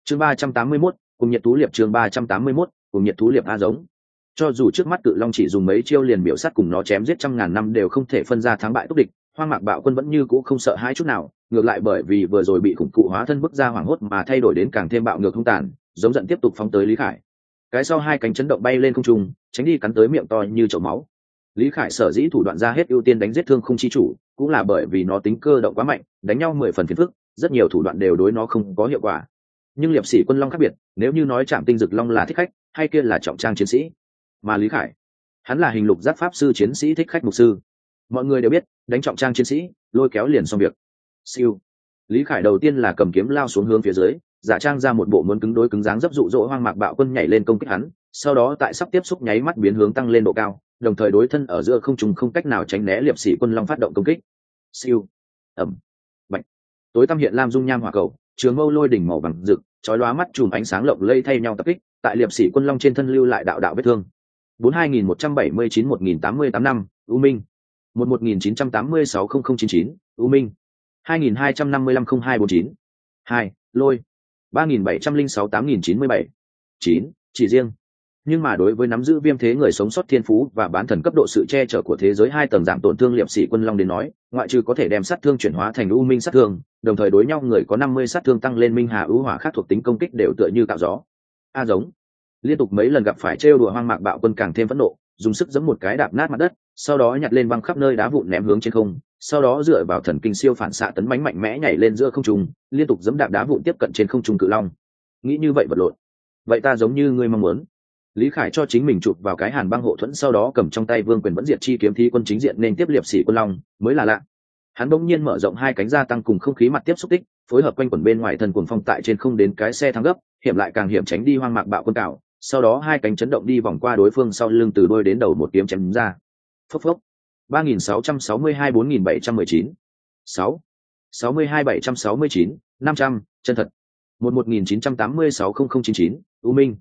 chương 381, cùng nhiệt thú liệp chương 381, cùng nhiệt thú liệp a giống. Cho dù trước mắt cự long chỉ dùng mấy chiêu liền miểu sát cùng nó chém giết trăm ngàn năm đều không thể phân ra thắng bại túc địch, Hoang Mạc Bạo Quân vẫn như cũ không sợ hãi chút nào, ngược lại bởi vì vừa rồi bị khủng cụ hóa thân bức ra hoảng hốt mà thay đổi đến càng thêm bạo ngược hung tàn, giống giận tiếp tục phóng tới Lý Khải. Cái sau hai cánh chấn động bay lên không trung, tránh đi cắn tới miệng to như chậu máu. Lý Khải sở dĩ thủ đoạn ra hết ưu tiên đánh giết thương khung chi chủ, cũng là bởi vì nó tính cơ động quá mạnh, đánh nhau 10 phần phiền phức, rất nhiều thủ đoạn đều đối nó không có hiệu quả. Nhưng Liệp Sĩ Quân Long khác biệt, nếu như nói Trảm Tinh Dực Long là thích khách, hay kia là trọng trang chiến sĩ, mà Lý Khải, hắn là hình lục giác pháp sư chiến sĩ thích khách mục sư. Mọi người đều biết, đánh trọng trang chiến sĩ, lôi kéo liền xong việc. Siêu. Lý Khải đầu tiên là cầm kiếm lao xuống hướng phía dưới, giả trang ra một bộ muốn cứng đối cứng dáng dấp dụ dỗ Hoang Mạc Bạo Quân nhảy lên công kích hắn, sau đó tại sắp tiếp xúc nháy mắt biến hướng tăng lên độ cao, đồng thời đối thân ở giữa không trung không cách nào tránh né Liệp Sĩ Quân Long phát động công kích. Siêu. Ầm. Bạch. Tối tăm hiện lam dung nham hỏa cầu, trường mâu lôi đỉnh màu vàng rực, chói lóa mắt chùm ánh sáng lộng lây thay nhau tập kích, tại Liệp Sĩ Quân Long trên thân lưu lại đạo đạo vết thương. 42179-1088 năm, U Minh. 11986-0099, U Minh. 2255-0249. 2, Lôi. 3706-8097. 9, chỉ riêng. Nhưng mà đối với nắm giữ viêm thế người sống sót thiên phú và bán thần cấp độ sự che chở của thế giới hai tầng giảm tổn thương Liệp Sĩ Quân Long đến nói, ngoại trừ có thể đem sát thương chuyển hóa thành U Minh sát thương, đồng thời đối nhau người có 50 sát thương tăng lên Minh Hà ưu hỏa khác thuộc tính công kích đều tựa như cạo gió. A giống. Liên tục mấy lần gặp phải trêu đùa Hoang Mạc Bạo Quân càng thêm phẫn nộ, dùng sức giẫm một cái đạp nát mặt đất, sau đó nhặt lên băng khắp nơi đá vụn ném hướng trên không, sau đó dựa vào thần kinh siêu phản xạ tấn bánh mạnh mẽ nhảy lên giữa không trung, liên tục giẫm đạp đá vụn tiếp cận trên không trung cự long. Nghĩ như vậy vật lộn. Vậy ta giống như ngươi mong muốn. Lý Khải cho chính mình chụp vào cái hàn băng hộ thuẫn, sau đó cầm trong tay Vương Quyền vẫn diệt chi kiếm thí quân chính diện nên tiếp Liệp Sĩ Quân Long, mới là lạ. Hắn bỗng nhiên mở rộng hai cánh ra tăng cùng không khí mặt tiếp xúc tích, phối hợp quanh quẩn bên ngoài thần cuồng phong tại trên không đến cái xe thăng gấp, hiểm lại càng hiểm tránh đi Hoang Mạc Bạo Quân cào, sau đó hai cánh chấn động đi vòng qua đối phương sau lưng từ đuôi đến đầu một kiếm chém ra. Phốc phốc. 3662-4719. 6. 62-769, 500, chân thật. 11986-0099, U Minh.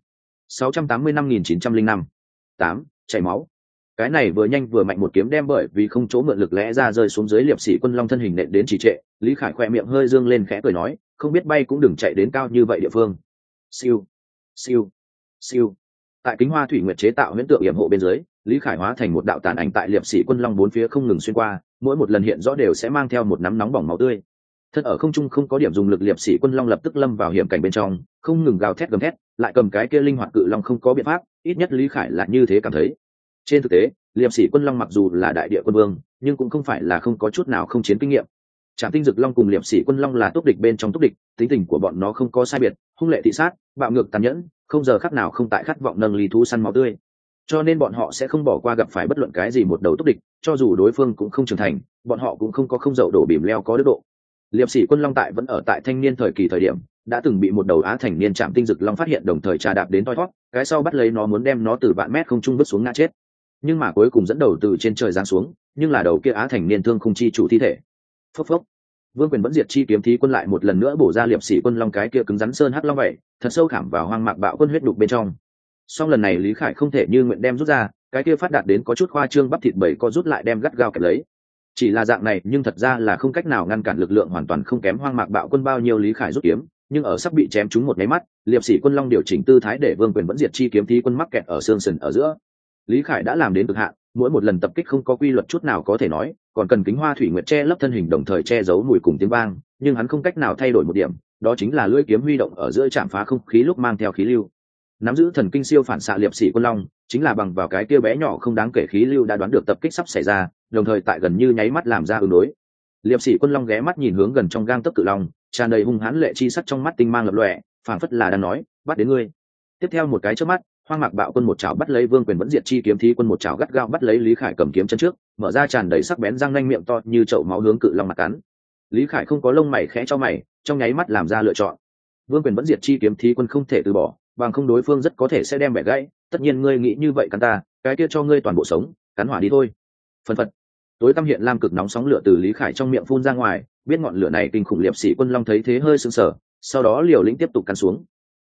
685.905. 8, chảy máu. Cái này vừa nhanh vừa mạnh một kiếm đem bởi vì không chỗ mượn lực lẽ ra rơi xuống dưới Liệp Sĩ Quân Long thân hình nện đến trì trệ. Lý Khải khoe miệng hơi dương lên khẽ cười nói, không biết bay cũng đừng chạy đến cao như vậy địa phương. Siêu, siêu, siêu. Tại kính hoa thủy nguyệt chế tạo huyễn tượng yểm hộ bên dưới, Lý Khải hóa thành một đạo tàn ảnh tại Liệp Sĩ Quân Long bốn phía không ngừng xuyên qua, mỗi một lần hiện rõ đều sẽ mang theo một nắm nóng bỏng máu tươi. Thân ở không trung không có điểm dùng lực Liệp Sĩ Quân Long lập tức lâm vào hiểm cảnh bên trong, không ngừng gào thét gầm thét, lại cầm cái kia linh hoạt cự long không có biện pháp, ít nhất Lý Khải là như thế cảm thấy. Trên thực tế, Liệp Sĩ Quân Long mặc dù là đại địa quân vương, nhưng cũng không phải là không có chút nào không chiến kinh nghiệm. Trảm Tinh Dực Long cùng Liệp Sĩ Quân Long là túc địch bên trong túc địch, tính tình của bọn nó không có sai biệt, hung lệ thị sát, bạo ngược tàn nhẫn, không giờ khắc nào không tại khát vọng nâng ly thú săn máu tươi. Cho nên bọn họ sẽ không bỏ qua gặp phải bất luận cái gì một đầu túc địch, cho dù đối phương cũng không trưởng thành, bọn họ cũng không có không dậu đổ bìm leo có đức độ. Liệp Sĩ Quân Long tại vẫn ở tại thanh niên thời kỳ thời điểm, đã từng bị một đầu á thành niên Trảm Tinh Dực Long phát hiện đồng thời trà đạp đến toi thoát, cái sau bắt lấy nó muốn đem nó từ vạn mét không trung vứt xuống ngã chết. Nhưng mà cuối cùng dẫn đầu từ trên trời giáng xuống, nhưng là đầu kia á thành niên thương khung chi chủ thi thể. Phốc phốc. Vương Quyền vẫn diệt chi kiếm thí quân lại một lần nữa bổ ra Liệp Sĩ Quân Long cái kia cứng rắn sơn hắc long vậy, thật sâu khảm vào Hoang Mạc Bạo Quân huyết đục bên trong. Song lần này Lý Khải không thể như nguyện đem rút ra, cái kia phát đạt đến có chút khoa trương bắp thịt bầy co rút lại đem gắt gao kẹp lấy. Chỉ là dạng này nhưng thật ra là không cách nào ngăn cản lực lượng hoàn toàn không kém Hoang Mạc Bạo Quân bao nhiêu. Lý Khải rút kiếm, nhưng ở sắp bị chém trúng một máy mắt, Liệp Sĩ Quân Long điều chỉnh tư thái để Vương Quyền vẫn diệt chi kiếm thí quân mắc kẹt ở xương sườn ở giữa. Lý Khải đã làm đến cực hạn, mỗi một lần tập kích không có quy luật chút nào có thể nói, còn cần kính hoa thủy nguyệt che lấp thân hình đồng thời che giấu mùi cùng tiếng vang, nhưng hắn không cách nào thay đổi một điểm, đó chính là lưỡi kiếm huy động ở giữa chạm phá không khí lúc mang theo khí lưu. Nắm giữ thần kinh siêu phản xạ Liệp Sĩ Quân Long, chính là bằng vào cái kia bé nhỏ không đáng kể khí lưu đã đoán được tập kích sắp xảy ra, đồng thời tại gần như nháy mắt làm ra ứng đối. Liệp Sĩ Quân Long ghé mắt nhìn hướng gần trong gang tấc cự long, tràn đầy hung hãn lệ chi sắc trong mắt tinh mang lập lòe, phảng phất là đang nói, bắt đến ngươi. Tiếp theo một cái chớp mắt, Hoang Mạc Bạo Quân một chảo bắt lấy Vương Quyền vẫn diệt chi kiếm thí quân một chảo gắt gao bắt lấy Lý Khải cầm kiếm chân trước, mở ra tràn đầy sắc bén răng nanh miệng to như chậu máu hướng cự long mặt cắn. Lý Khải không có lông mày khẽ cho mày, trong nháy mắt làm ra lựa chọn. Vương Quyền vẫn diệt chi kiếm thí quân không thể từ bỏ, bằng không đối phương rất có thể sẽ đem bẻ gãy, tất nhiên ngươi nghĩ như vậy cắn ta, cái kia cho ngươi toàn bộ sống, cắn hỏa đi thôi. Phần phật. Tối tăm hiện lam cực nóng sóng lửa từ Lý Khải trong miệng phun ra ngoài, biết ngọn lửa này kinh khủng. Liệp Sĩ Quân Long thấy thế hơi sững sờ, sau đó liều lĩnh tiếp tục cắn xuống.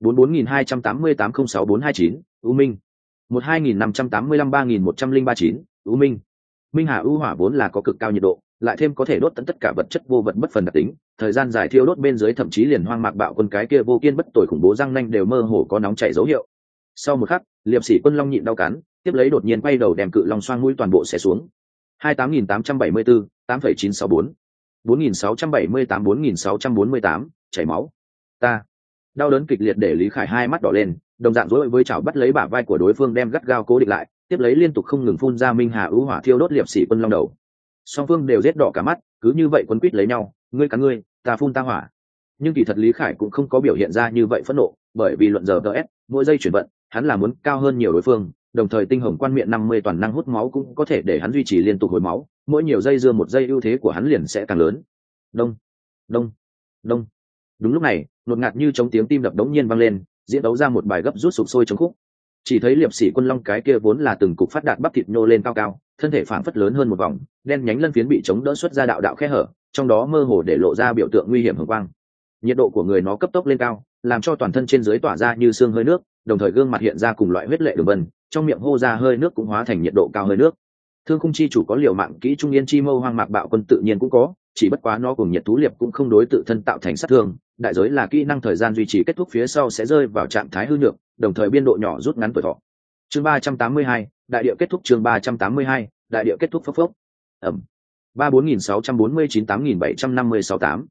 44288-06429, U Minh. 12585-3139, U Minh. Minh Hà ưu hỏa vốn là có cực cao nhiệt độ, lại thêm có thể đốt tận tất cả vật chất vô vật bất phần đặc tính, thời gian dài thiêu đốt bên dưới thậm chí liền Hoang Mạc Bạo Quân cái kia vô kiên bất tồi khủng bố răng nanh đều mơ hồ có nóng chảy dấu hiệu. Sau một khắc, liệp sĩ quân long nhịn đau cắn, tiếp lấy đột nhiên quay đầu đem cự long xoang mũi toàn bộ xé xuống. 28.874, 8.964, 4.678, 4.648, chảy máu. Ta. Đau đớn kịch liệt để Lý Khải hai mắt đỏ lên, đồng dạng dối với chảo bắt lấy bả vai của đối phương đem gắt gao cố định lại, tiếp lấy liên tục không ngừng phun ra minh hà ưu hỏa thiêu đốt liệp sĩ quân long đầu. Song phương đều rết đỏ cả mắt, cứ như vậy quấn quýt lấy nhau, ngươi cắn ngươi, ta phun ta hỏa. Nhưng kỳ thật Lý Khải cũng không có biểu hiện ra như vậy phẫn nộ, bởi vì luận giờ ts mỗi giây chuyển vận hắn là muốn cao hơn nhiều đối phương, đồng thời tinh hồng quan miệng 50 toàn năng hút máu cũng có thể để hắn duy trì liên tục hồi máu, mỗi nhiều giây dưa một giây ưu thế của hắn liền sẽ càng lớn. Đông, đông, đông. Đúng lúc này, nột ngạt như chống tiếng tim đập đống nhiên vang lên, diễn đấu ra một bài gấp rút sụp sôi chống khúc. Chỉ thấy liệp sĩ quân long cái kia vốn là từng cục phát đạt bắp thịt nhô lên cao cao, thân thể phảng phất lớn hơn một vòng, đen nhánh lân phiến bị chống đỡ xuất ra đạo đạo khe hở, trong đó mơ hồ để lộ ra biểu tượng nguy hiểm hồng quang. Nhiệt độ của người nó cấp tốc lên cao, làm cho toàn thân trên dưới tỏa ra như sương hơi nước, đồng thời gương mặt hiện ra cùng loại huyết lệ đường vân, trong miệng hô ra hơi nước cũng hóa thành nhiệt độ cao hơi nước. Thương khung chi chủ có liều mạng kỹ trung yên chi mâu Hoang Mạc Bạo Quân tự nhiên cũng có, chỉ bất quá nó cùng nhiệt thú liệp cũng không đối tự thân tạo thành sát thương, đại giới là kỹ năng thời gian duy trì kết thúc phía sau sẽ rơi vào trạng thái hư nhược, đồng thời biên độ nhỏ rút ngắn tuổi thọ. Chương 382, đại địa kết thúc. Chương 382, đại địa kết thúc. Phốc phốc. Ẩm. 34.649, 8.756, 8.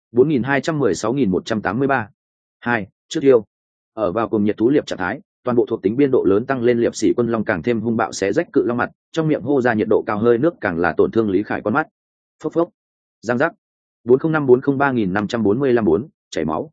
4.216.183. 2. Trước yêu. Ở vào cùng nhiệt thú liệp trạng thái, toàn bộ thuộc tính biên độ lớn tăng lên, liệp sĩ quân long càng thêm hung bạo xé rách cự long mặt, trong miệng hô ra nhiệt độ cao hơi nước càng là tổn thương Lý Khải con mắt. Phốc phốc. Giang giác. 405403545 4, chảy máu.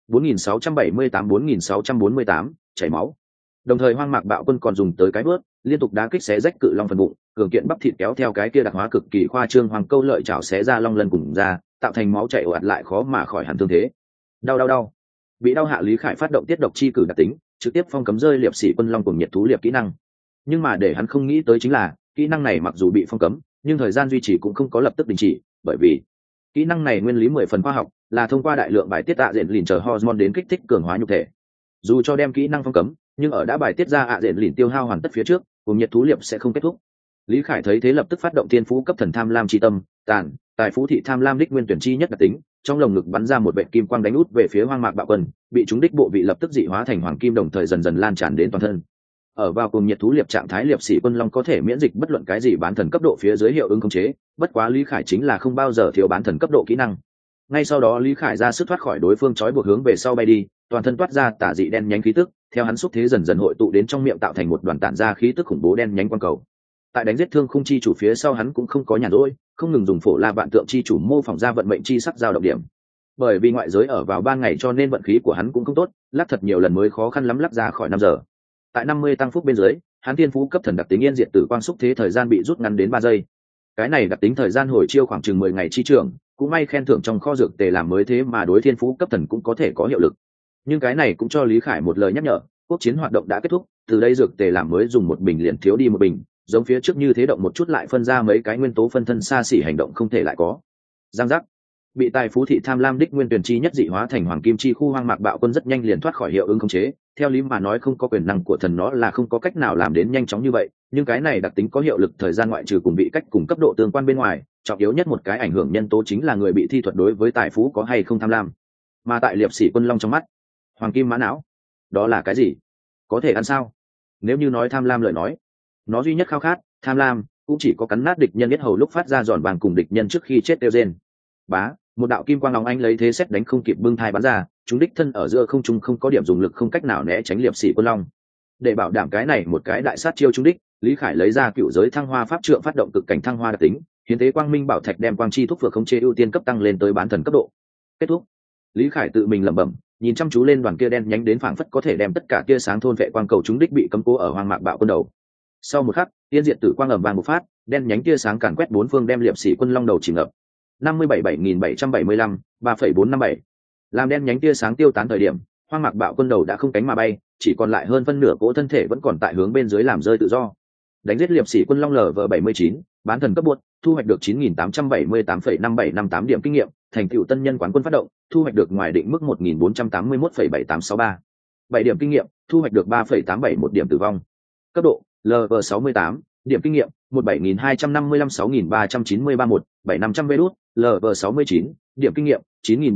4678 4648, chảy máu. Đồng thời Hoang Mạc Bạo Quân còn dùng tới cái bước liên tục đá kích xé rách cự long phần bụng, cường kiện bắp thịt kéo theo cái kia đặc hóa cực kỳ khoa trương hoàng câu lợi chảo xé ra long lân cùng ra, tạo thành máu chảy ồ ạt lại khó mà khỏi hẳn thương thế. Đau đau đau. Bị đau hạ Lý Khải phát động tiết độc chi cử đặc tính, trực tiếp phong cấm rơi liệp sĩ quân long cùng nhiệt thú liệp kỹ năng. Nhưng mà để hắn không nghĩ tới chính là, kỹ năng này mặc dù bị phong cấm, nhưng thời gian duy trì cũng không có lập tức đình chỉ, bởi vì kỹ năng này nguyên lý 10 phần khoa học, là thông qua đại lượng bài tiết tạ diện lìn chờ hormone đến kích thích cường hóa nhục thể. Dù cho đem kỹ năng phong cấm, nhưng ở đã bài tiết ra ạ diện lìn tiêu hao hoàn tất phía trước, cùng nhiệt thú liệp sẽ không kết thúc. Lý Khải thấy thế lập tức phát động thiên phú cấp thần tham lam chi tâm, tàn tài phú thị tham lam đích nguyên tuyển chi nhất đặc tính, trong lồng ngực bắn ra một vệt kim quang đánh út về phía Hoang Mạc Bạo Quân, bị chúng đích bộ vị lập tức dị hóa thành hoàng kim, đồng thời dần dần lan tràn đến toàn thân. Ở vào cùng nhiệt thú liệp trạng thái, liệp sĩ quân long có thể miễn dịch bất luận cái gì bán thần cấp độ phía dưới hiệu ứng khống chế, bất quá Lý Khải chính là không bao giờ thiếu bán thần cấp độ kỹ năng. Ngay sau đó Lý Khải ra sức thoát khỏi đối phương trói buộc, hướng về sau bay đi, toàn thân toát ra tả dị đen nhánh khí tức, theo hắn xúc thế dần dần hội tụ đến trong miệng, tạo thành một đoàn tản ra khí tức khủng bố đen nhánh quang cầu. Tại đánh giết thương khung chi chủ phía sau, hắn cũng không có nhàn rỗi, không ngừng dùng phổ la vạn tượng chi chủ mô phỏng ra vận mệnh chi sắc giao động điểm. Bởi vì ngoại giới ở vào ban ngày cho nên vận khí của hắn cũng không tốt, lắc thật nhiều lần mới khó khăn lắm lắc ra khỏi 5 giờ. Tại 50 tăng phúc bên dưới, hắn thiên phú cấp thần đặc tính yên diệt tử quang xúc thế thời gian bị rút ngắn đến 3 giây. Cái này đặc tính thời gian hồi chiêu khoảng chừng 10 ngày chi trưởng, cũng may khen thưởng trong kho dược tề làm mới thế mà đối thiên phú cấp thần cũng có thể có hiệu lực. Nhưng cái này cũng cho Lý Khải một lời nhắc nhở, quốc chiến hoạt động đã kết thúc, từ đây dược tề làm mới dùng một bình liền thiếu đi một bình, giống phía trước như thế động một chút lại phân ra mấy cái nguyên tố phân thân xa xỉ hành động không thể lại có. Giang giác. Bị tài phú thị tham lam đích nguyên tuyển chi nhất dị hóa thành hoàng kim chi khu Hoang Mạc Bạo Quân rất nhanh liền thoát khỏi hiệu ứng khống chế, theo lý mà nói không có quyền năng của thần nó là không có cách nào làm đến nhanh chóng như vậy, nhưng cái này đặc tính có hiệu lực thời gian ngoại trừ cùng bị cách cùng cấp độ tương quan bên ngoài, trọng yếu nhất một cái ảnh hưởng nhân tố chính là người bị thi thuật đối với tài phú có hay không tham lam. Mà tại liệp sĩ quân long trong mắt, hoàng kim mã não, đó là cái gì? Có thể ăn sao? Nếu như nói tham lam lời nói, nó duy nhất khao khát, tham lam, cũng chỉ có cắn nát địch nhân biết hầu lúc phát ra giòn vàng cùng địch nhân trước khi chết tiêu rên. Bá, một đạo kim quang long anh lấy thế xét đánh không kịp bưng thai bắn ra, chúng đích thân ở giữa không trung không có điểm dùng lực không cách nào né tránh liệp sĩ quân long. Để bảo đảm cái này một cái đại sát chiêu trung đích, Lý Khải lấy ra cựu giới thăng hoa pháp trượng phát động cực cảnh thăng hoa đặc tính, hiến tế quang minh bảo thạch đem quang chi thúc phược khống chế ưu tiên cấp tăng lên tới bán thần cấp độ. Kết thúc. Lý Khải tự mình lẩm bẩm, nhìn chăm chú lên đoàn kia đen nhánh đến phảng phất có thể đem tất cả tia sáng thôn vệ quang cầu chúng đích bị cấm cố ở Hoang Mạc Bạo Quân đầu. Sau một khắc, tiên diệt tử quang ầm vang một phát, đen nhánh tia sáng càn quét bốn phương đem liệp sĩ quân long đầu chìm ngập. 57.775, 3.457. Làm đen nhánh tia sáng tiêu tán thời điểm, Hoang Mạc Bạo Quân đầu đã không cánh mà bay, chỉ còn lại hơn phân nửa cỗ thân thể vẫn còn tại hướng bên dưới làm rơi tự do. Đánh giết liệp sĩ quân long LV79, bán thần cấp buột, thu hoạch được 9.878,5758 điểm kinh nghiệm, thành tựu tân nhân quán quân phát động, thu hoạch được ngoài định mức 1.481,7863. 7 điểm kinh nghiệm, thu hoạch được 3,871 điểm tử vong. Cấp độ LV68, điểm kinh nghiệm 17.255-6393-1-7500 vê đút, LV69, điểm kinh nghiệm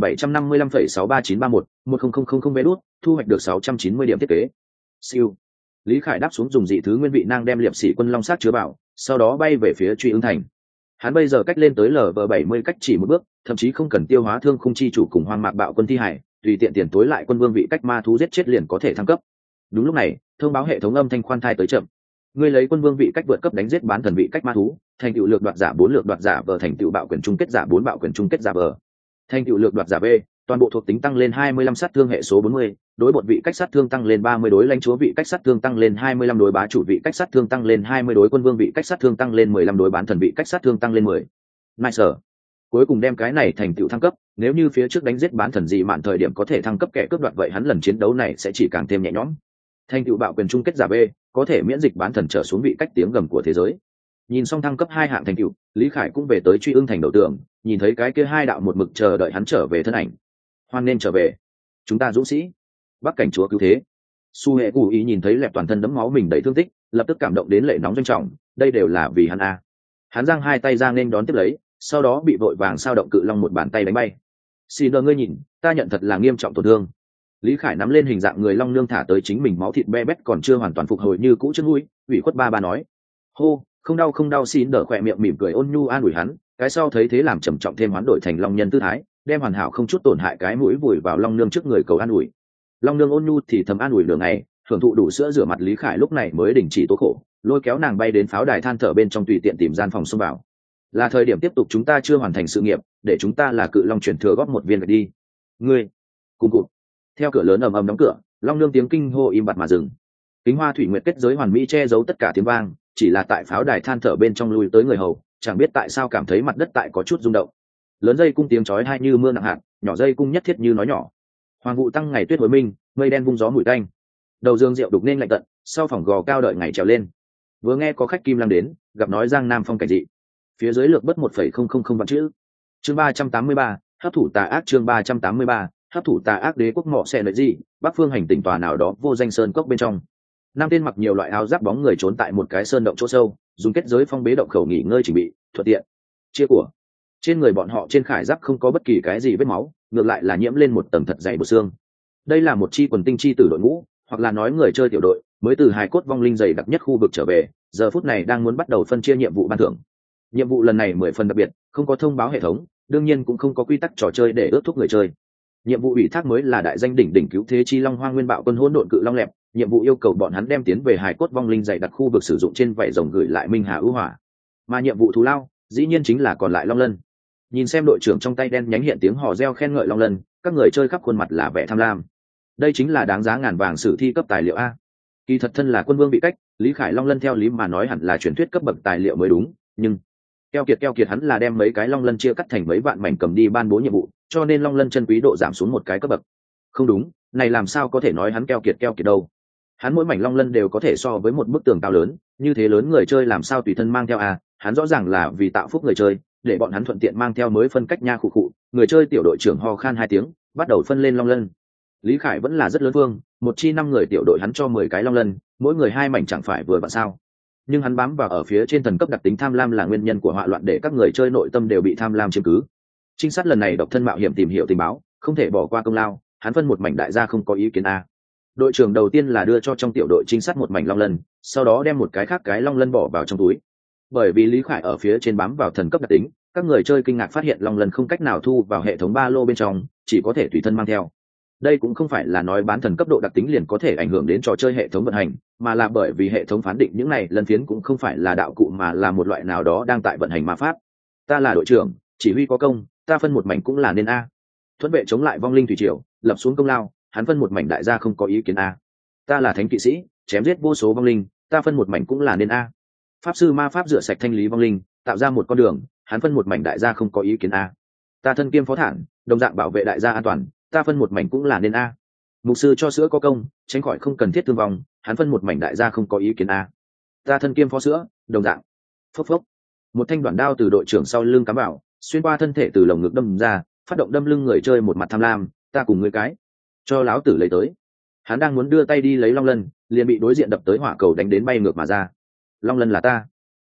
9.755,63931-1000 vê đút, thu hoạch được 690 điểm thiết kế. Siêu. Lý Khải đáp xuống dùng dị thứ nguyên vị năng đem liệp sĩ quân long sát chứa vào, sau đó bay về phía Truy Ưng thành. Hắn bây giờ cách lên tới LV70 cách chỉ một bước, thậm chí không cần tiêu hóa thương khung chi chủ cùng hoang mạc bạo quân thi hải, tùy tiện tiền tối lại quân vương vị cách ma thú giết chết liền có thể thăng cấp. Đúng lúc này, thông báo hệ thống âm thanh khoan thai tới chậm. Ngươi lấy quân vương vị cách vượt cấp đánh giết bán thần vị cách ma thú, thành tựu lược đoạt giả 4 lược đoạt giả vờ thành tựu bạo quyền chung kết giả 4 bạo quyền chung kết giả vờ. Thành tựu lược đoạt giả B, toàn bộ thuộc tính tăng lên 25 sát thương hệ số 40, đối bột vị cách sát thương tăng lên 30, đối lãnh chúa vị cách sát thương tăng lên 25, đối bá chủ vị cách sát thương tăng lên 20, đối quân vương vị cách sát thương tăng lên 15, đối bán thần vị cách sát thương tăng lên 10. Nice. Cuối cùng đem cái này thành tựu thăng cấp, nếu như phía trước đánh giết bán thần dị mạn thời điểm có thể thăng cấp kẻ cướp đoạt vậy hắn lần chiến đấu này sẽ chỉ càng thêm nhẹ nhõm. Thành tựu bạo quyền chung kết giả B, có thể miễn dịch bán thần trở xuống vị cách tiếng gầm của thế giới. Nhìn xong thăng cấp 2 hạng thành tựu, Lý Khải cũng về tới Truy Ưng thành đầu tường, nhìn thấy cái kia hai đạo một mực chờ đợi hắn trở về thân ảnh. Hoan nên trở về, chúng ta dũng sĩ. Bắc cảnh chúa cứu thế. Su Hệ Cù Ý nhìn thấy lẹp toàn thân đẫm máu mình đầy thương tích, lập tức cảm động đến lệ nóng doanh trọng, đây đều là vì hắn a. Hắn giang hai tay ra nên đón tiếp lấy, sau đó bị vội vàng sao động cự long một bàn tay đánh bay. Xin đợi ngươi nhìn, ta nhận thật là nghiêm trọng tổn thương. Lý Khải nắm lên hình dạng người long nương thả tới chính mình máu thịt be bét còn chưa hoàn toàn phục hồi như cũ chân mũi, ủy khuất ba nói: hô, không đau. Xin đỡ khỏe miệng mỉm cười ôn nhu an ủi hắn, cái sau thấy thế làm trầm trọng thêm hoán đổi thành long nhân tư thái, đem hoàn hảo không chút tổn hại cái mũi vùi vào long nương trước người cầu an ủi. Long nương ôn nhu thì thầm an ủi đường này, hưởng thụ đủ sữa rửa mặt Lý Khải lúc này mới đình chỉ tố khổ, lôi kéo nàng bay đến pháo đài than thở bên trong tùy tiện tìm gian phòng xông vào. Là thời điểm tiếp tục, chúng ta chưa hoàn thành sự nghiệp, để chúng ta là cự long chuyển thừa góp một viên gạch đi. Ngươi, cùng cụt. Theo cửa lớn ầm ầm đóng cửa, long nương tiếng kinh hô im bặt mà dừng. Kính hoa thủy nguyệt kết giới hoàn mỹ che giấu tất cả tiếng vang, chỉ là tại pháo đài than thở bên trong lui tới người hầu, chẳng biết tại sao cảm thấy mặt đất tại có chút rung động. Lớn dây cung tiếng chói tai như mưa nặng hạt, nhỏ dây cung nhất thiết như nói nhỏ. Hoàng vụ tăng ngày tuyết hồi minh, mây đen vung gió mùi tanh. Đầu dương rượu đục nên lạnh tận, sau phòng gò cao đợi ngày trèo lên. Vừa nghe có khách kim lang đến, gặp nói Giang Nam phong cảnh dị. Phía dưới lược bất 1,000 vạn chữ. Chương 383, hấp thụ tà ác. Chương 383, hấp thụ tà ác. Đế quốc Mọ Xẻ lợi gì? Bắc phương hành tỉnh tòa nào đó vô danh sơn cốc bên trong. Năm tên mặc nhiều loại áo giáp bóng người trốn tại một cái sơn động chỗ sâu, dùng kết giới phong bế động khẩu nghỉ ngơi chỉnh bị, thuận tiện. Chia của. Trên người bọn họ trên khải giáp không có bất kỳ cái gì vết máu, ngược lại là nhiễm lên một tầng thật dày bộ xương. Đây là một chi quần tinh chi tử đội ngũ, hoặc là nói người chơi tiểu đội, mới từ hài cốt vong linh dày đặc nhất khu vực trở về, giờ phút này đang muốn bắt đầu phân chia nhiệm vụ ban thưởng. Nhiệm vụ lần này 10 phần đặc biệt, không có thông báo hệ thống, đương nhiên cũng không có quy tắc trò chơi để ước thúc người chơi. Nhiệm vụ ủy thác mới là đại danh đỉnh cứu thế chi long hoang nguyên bạo quân hỗn độn cự long lẹp, nhiệm vụ yêu cầu bọn hắn đem tiến về hài cốt vong linh dày đặc khu vực sử dụng trên vảy rồng gửi lại minh hà ưu hỏa. Mà nhiệm vụ thù lao, dĩ nhiên chính là còn lại long lân. Nhìn xem đội trưởng trong tay đen nhánh hiện tiếng hò reo khen ngợi long lân, các người chơi khắp khuôn mặt là vẻ tham lam. Đây chính là đáng giá ngàn vàng sử thi cấp tài liệu a. Kỳ thật thân là quân vương bị cách, Lý Khải long lân theo lý mà nói hẳn là truyền thuyết cấp bậc tài liệu mới đúng, nhưng keo kiệt hắn là đem mấy cái long lân chia cắt thành mấy vạn mảnh cầm đi ban bố nhiệm vụ, cho nên long lân chân quý độ giảm xuống một cái cấp bậc. Không đúng, này làm sao có thể nói hắn keo kiệt đâu? Hắn mỗi mảnh long lân đều có thể so với một bức tường cao lớn, như thế lớn người chơi làm sao tùy thân mang theo à? Hắn rõ ràng là vì tạo phúc người chơi, để bọn hắn thuận tiện mang theo mới phân cách nha khụ khụ. Người chơi tiểu đội trưởng ho khan 2 tiếng, bắt đầu phân lên long lân. Lý Khải vẫn là rất lớn vương, một chi 5 người tiểu đội hắn cho 10 cái long lân, mỗi người 2 mảnh chẳng phải vừa vặn sao? Nhưng hắn bám vào ở phía trên thần cấp đặc tính tham lam là nguyên nhân của họa loạn, để các người chơi nội tâm đều bị tham lam chiếm cứ. Trinh sát lần này độc thân mạo hiểm tìm hiểu tình báo, không thể bỏ qua công lao, hắn phân một mảnh đại gia không có ý kiến a. Đội trưởng đầu tiên là đưa cho trong tiểu đội trinh sát một mảnh long lân, sau đó đem một cái khác cái long lân bỏ vào trong túi. Bởi vì Lý Khải ở phía trên bám vào thần cấp đặc tính, các người chơi kinh ngạc phát hiện long lân không cách nào thu vào hệ thống ba lô bên trong, chỉ có thể tùy thân mang theo. Đây cũng không phải là nói bán thần cấp độ đặc tính liền có thể ảnh hưởng đến trò chơi hệ thống vận hành, mà là bởi vì hệ thống phán định những này lân phiến cũng không phải là đạo cụ mà là một loại nào đó đang tại vận hành ma pháp. Ta là đội trưởng, chỉ huy có công, ta phân một mảnh cũng là nên a. Thuẫn vệ chống lại vong linh thủy triều, lập xuống công lao, hắn phân một mảnh đại gia không có ý kiến a. Ta là thánh kỵ sĩ, chém giết vô số vong linh, ta phân một mảnh cũng là nên a. Pháp sư ma pháp rửa sạch thanh lý vong linh, tạo ra một con đường, hắn phân một mảnh đại gia không có ý kiến a. Ta thân kiêm phó thản, đồng dạng bảo vệ đại gia an toàn, ta phân một mảnh cũng là nên a. Mục sư cho sữa có công, tránh khỏi không cần thiết thương vong, hắn phân một mảnh đại gia không có ý kiến a. Ta thân kiêm phó sữa, đồng dạng. Phốc phốc. Một thanh đoạn đao từ đội trưởng sau lưng cắm vào, xuyên qua thân thể từ lồng ngực đâm ra, phát động đâm lưng người chơi một mặt tham lam, ta cùng ngươi cái, cho láo tử lấy tới. Hắn đang muốn đưa tay đi lấy long lân, liền bị đối diện đập tới hỏa cầu đánh đến bay ngược mà ra. Long lân là ta. Không,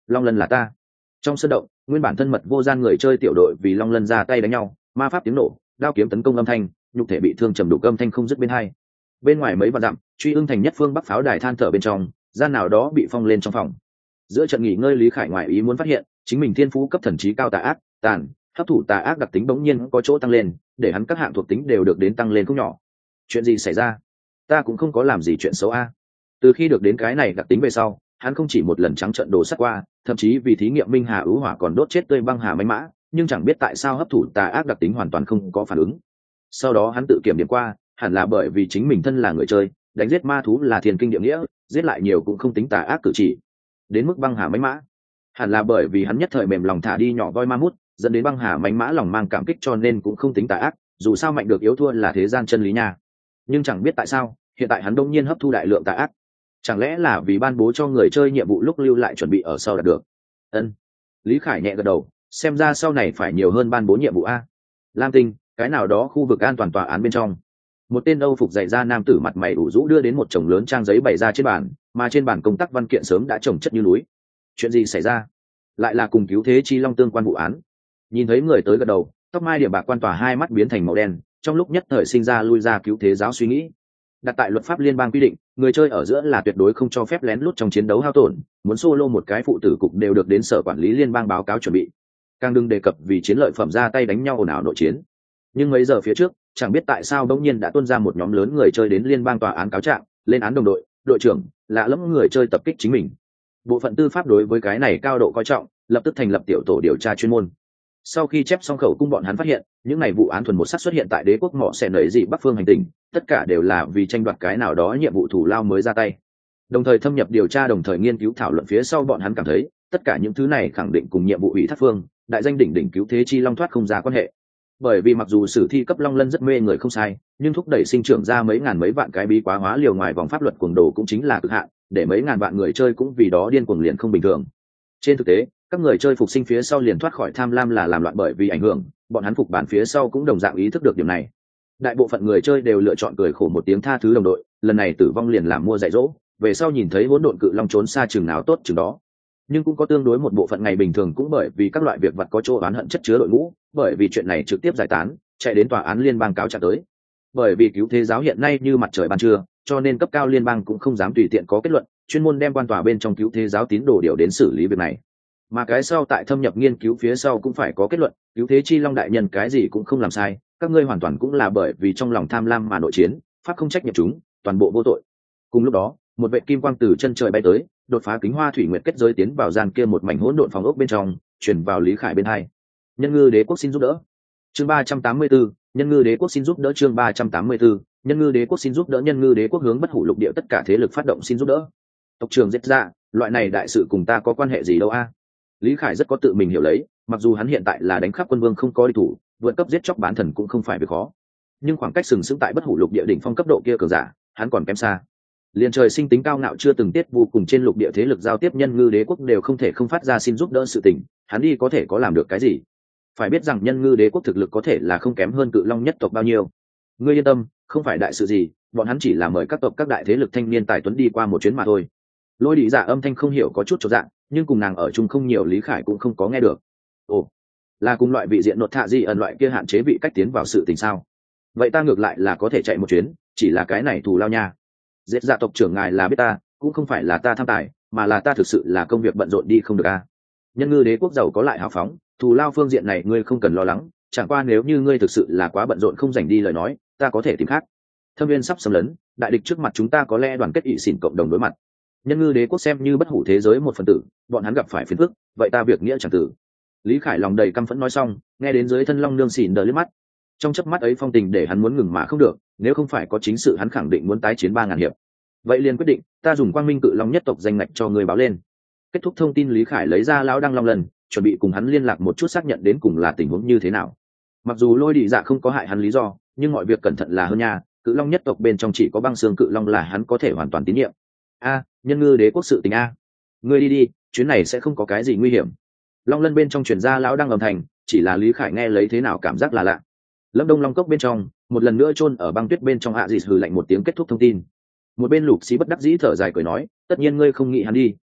Long Lân là ta. Trong sân động, nguyên bản thân mật vô gian người chơi tiểu đội vì Long Lân ra tay đánh nhau, ma pháp tiếng nổ, đao kiếm tấn công âm thanh, nhục thể bị thương trầm đục âm thanh không dứt bên hai. Bên ngoài mấy vạn dặm, truy ưng thành nhất phương bắc pháo đài than thở bên trong, gian nào đó bị phong lên trong phòng. Giữa trận nghỉ ngơi Lý Khải ngoại ý muốn phát hiện, chính mình thiên phú cấp thần trí cao tà ác, tàn, hấp thụ tà ác đặc tính bỗng nhiên có chỗ tăng lên, để hắn các hạng thuộc tính đều được đến tăng lên không nhỏ. Chuyện gì xảy ra? Ta cũng không có làm gì chuyện xấu a. Từ khi được đến cái này đặc tính về sau, hắn không chỉ một lần trắng trợn đồ sắt qua, thậm chí vì thí nghiệm minh hà ứ hỏa còn đốt chết tươi băng hà mánh mã, nhưng chẳng biết tại sao hấp thụ tà ác đặc tính hoàn toàn không có phản ứng. Sau đó hắn tự kiểm điểm qua, hẳn là bởi vì chính mình thân là người chơi, đánh giết ma thú là thiên kinh địa nghĩa, giết lại nhiều cũng không tính tà ác cử chỉ. Đến mức băng hà mánh mã, hẳn là bởi vì hắn nhất thời mềm lòng thả đi nhỏ voi ma mút, dẫn đến băng hà mánh mã lòng mang cảm kích cho nên cũng không tính tà ác, dù sao mạnh được yếu thua là thế gian chân lý nha. Nhưng chẳng biết tại sao, hiện tại hắn đông nhiên hấp thu đại lượng tà ác. Chẳng lẽ là vì ban bố cho người chơi nhiệm vụ lúc lưu lại chuẩn bị ở sau đạt được? Ân. Lý Khải nhẹ gật đầu, xem ra sau này phải nhiều hơn ban bố nhiệm vụ a. Lam Tinh, cái nào đó khu vực an toàn tòa án bên trong, một tên Âu phục dày da nam tử mặt mày ủ rũ đưa đến một chồng lớn trang giấy bày ra trên bàn, mà trên bàn công tác văn kiện sớm đã chồng chất như núi. Chuyện gì xảy ra? Lại là cùng cứu thế chi long tương quan vụ án. Nhìn thấy người tới gật đầu, tóc mai điểm bạc quan tòa hai mắt biến thành màu đen, trong lúc nhất thời sinh ra lui ra cứu thế giáo suy nghĩ. Đặt tại luật pháp liên bang quy định, người chơi ở giữa là tuyệt đối không cho phép lén lút trong chiến đấu hao tổn, muốn solo một cái phụ tử cục đều được đến sở quản lý liên bang báo cáo chuẩn bị. Càng đừng đề cập vì chiến lợi phẩm ra tay đánh nhau ồn ào nội chiến. Nhưng mấy giờ phía trước, chẳng biết tại sao bỗng nhiên đã tuôn ra một nhóm lớn người chơi đến liên bang tòa án cáo trạng, lên án đồng đội, đội trưởng, lạ lẫm người chơi tập kích chính mình. Bộ phận tư pháp đối với cái này cao độ coi trọng, lập tức thành lập tiểu tổ điều tra chuyên môn. Sau khi chép xong khẩu cung bọn hắn phát hiện, những này vụ án thuần một sắc xuất hiện tại đế quốc mỏ xẻ nảy dị bắc phương hành tinh, tất cả đều là vì tranh đoạt cái nào đó nhiệm vụ thủ lao mới ra tay. Đồng thời thâm nhập điều tra đồng thời nghiên cứu thảo luận phía sau bọn hắn cảm thấy, tất cả những thứ này khẳng định cùng nhiệm vụ ủy thác phương, đại danh đỉnh đỉnh cứu thế chi long thoát không ra quan hệ. Bởi vì mặc dù sử thi cấp long lân rất mê người không sai, nhưng thúc đẩy sinh trưởng ra mấy ngàn mấy vạn cái bí quá hóa liều ngoài vòng pháp luật cuồng đồ cũng chính là cực hạn, để mấy ngàn vạn người chơi cũng vì đó điên cuồng liền không bình thường. Trên thực tế, các người chơi phục sinh phía sau liền thoát khỏi tham lam là làm loạn bởi vì ảnh hưởng, bọn hắn phục bản phía sau cũng đồng dạng ý thức được điểm này. Đại bộ phận người chơi đều lựa chọn cười khổ một tiếng tha thứ đồng đội, lần này tử vong liền làm mua dạy dỗ, về sau nhìn thấy hỗn độn cự long trốn xa chừng nào tốt chừng đó. Nhưng cũng có tương đối một bộ phận ngày bình thường cũng bởi vì các loại việc vật có chỗ oán hận chất chứa đội ngũ, bởi vì chuyện này trực tiếp giải tán, chạy đến tòa án liên bang cáo trạng tới. Bởi vì cứu thế giáo hiện nay như mặt trời ban trưa, cho nên cấp cao liên bang cũng không dám tùy tiện có kết luận, chuyên môn đem quan tòa bên trong cứu thế giáo tín đồ điều đến xử lý việc này. Mà cái sau tại thâm nhập nghiên cứu phía sau cũng phải có kết luận, cứu thế chi long đại nhân cái gì cũng không làm sai, các ngươi hoàn toàn cũng là bởi vì trong lòng tham lam mà nội chiến, pháp không trách nhiệm chúng, toàn bộ vô tội. Cùng lúc đó, một vệ kim quang từ chân trời bay tới, đột phá kính hoa thủy nguyệt kết giới tiến vào gian kia một mảnh hỗn độn phòng ốc bên trong, truyền vào Lý Khải bên hai. Nhân ngư đế quốc xin giúp đỡ. Chương 384, nhân ngư đế quốc xin giúp đỡ. Chương 384, nhân ngư đế quốc xin giúp đỡ. Nhân ngư đế quốc hướng bất hủ lục địa tất cả thế lực phát động xin giúp đỡ. Tộc trưởng giết ra, loại này đại sự cùng ta có quan hệ gì đâu a? Lý Khải rất có tự mình hiểu lấy, mặc dù hắn hiện tại là đánh khắp quân vương không có địch thủ, vượt cấp giết chóc bán thần cũng không phải việc khó, nhưng khoảng cách sừng sững tại bất hủ lục địa đỉnh phong cấp độ kia cường giả, hắn còn kém xa. Liên trời sinh tính cao ngạo chưa từng tiết vô cùng trên lục địa thế lực giao tiếp nhân ngư đế quốc đều không thể không phát ra xin giúp đỡ sự tình, hắn đi có thể có làm được cái gì? Phải biết rằng nhân ngư đế quốc thực lực có thể là không kém hơn cự long nhất tộc bao nhiêu. Ngươi yên tâm, không phải đại sự gì, bọn hắn chỉ là mời các tộc các đại thế lực thanh niên tài tuấn đi qua một chuyến mà thôi. Lôi Đi Dạ âm thanh không hiểu có chút chột dạ, nhưng cùng nàng ở chung không nhiều Lý Khải cũng không có nghe được. Ồ, là cùng loại vị diện nột thạ gì ẩn loại kia hạn chế vị cách tiến vào sự tình sao? Vậy ta ngược lại là có thể chạy một chuyến, chỉ là cái này thù lao nha. Giết dạ tộc trưởng ngài là biết ta, cũng không phải là ta tham tài, mà là ta thực sự là công việc bận rộn đi không được a. Nhân ngư đế quốc giàu có lại hào phóng, thù lao phương diện này ngươi không cần lo lắng, chẳng qua nếu như ngươi thực sự là quá bận rộn không dành đi lời nói, ta có thể tìm khác. Thâm viên sắp xâm lấn, đại địch trước mặt chúng ta có lẽ đoàn kết ỵ xỉn cộng đồng đối mặt. Nhân ngư đế quốc xem như bất hủ thế giới một phần tử, bọn hắn gặp phải phiền phức, vậy ta việc nghĩa chẳng tử. Lý Khải lòng đầy căm phẫn nói xong, nghe đến dưới thân long nương xỉn đờ liếc mắt. Trong chớp mắt ấy phong tình để hắn muốn ngừng mà không được, nếu không phải có chính sự hắn khẳng định muốn tái chiến 3000 hiệp. Vậy liền quyết định, ta dùng quang minh cự long nhất tộc danh ngạch cho người báo lên. Kết thúc thông tin Lý Khải lấy ra lão đăng long lần, chuẩn bị cùng hắn liên lạc một chút xác nhận đến cùng là tình huống như thế nào. Mặc dù Lôi Đi Dạ không có hại hắn lý do, nhưng mọi việc cẩn thận là hơn nha, cự long nhất tộc bên trong chỉ có băng xương cự long là hắn có thể hoàn toàn tín nhiệm. A, nhân ngư đế quốc sự tình a. Ngươi đi đi, chuyến này sẽ không có cái gì nguy hiểm. Long lân bên trong truyền ra lão đăng âm thanh, chỉ là Lý Khải nghe lấy thế nào cảm giác là lạ. Lâm Đông Long cốc bên trong, một lần nữa chôn ở băng tuyết bên trong hạ dịt hừ lạnh một tiếng kết thúc thông tin. Một bên Lục Xí bất đắc dĩ thở dài cười nói, tất nhiên ngươi không nghĩ hắn đi,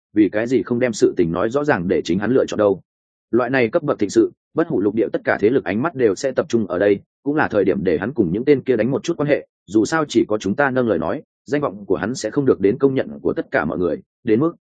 vì cái gì không đem sự tình nói rõ ràng để chính hắn lựa chọn đâu. Loại này cấp bậc thịnh sự, bất hủ lục địa tất cả thế lực ánh mắt đều sẽ tập trung ở đây, cũng là thời điểm để hắn cùng những tên kia đánh một chút quan hệ, dù sao chỉ có chúng ta nâng lời nói, danh vọng của hắn sẽ không được đến công nhận của tất cả mọi người, đến mức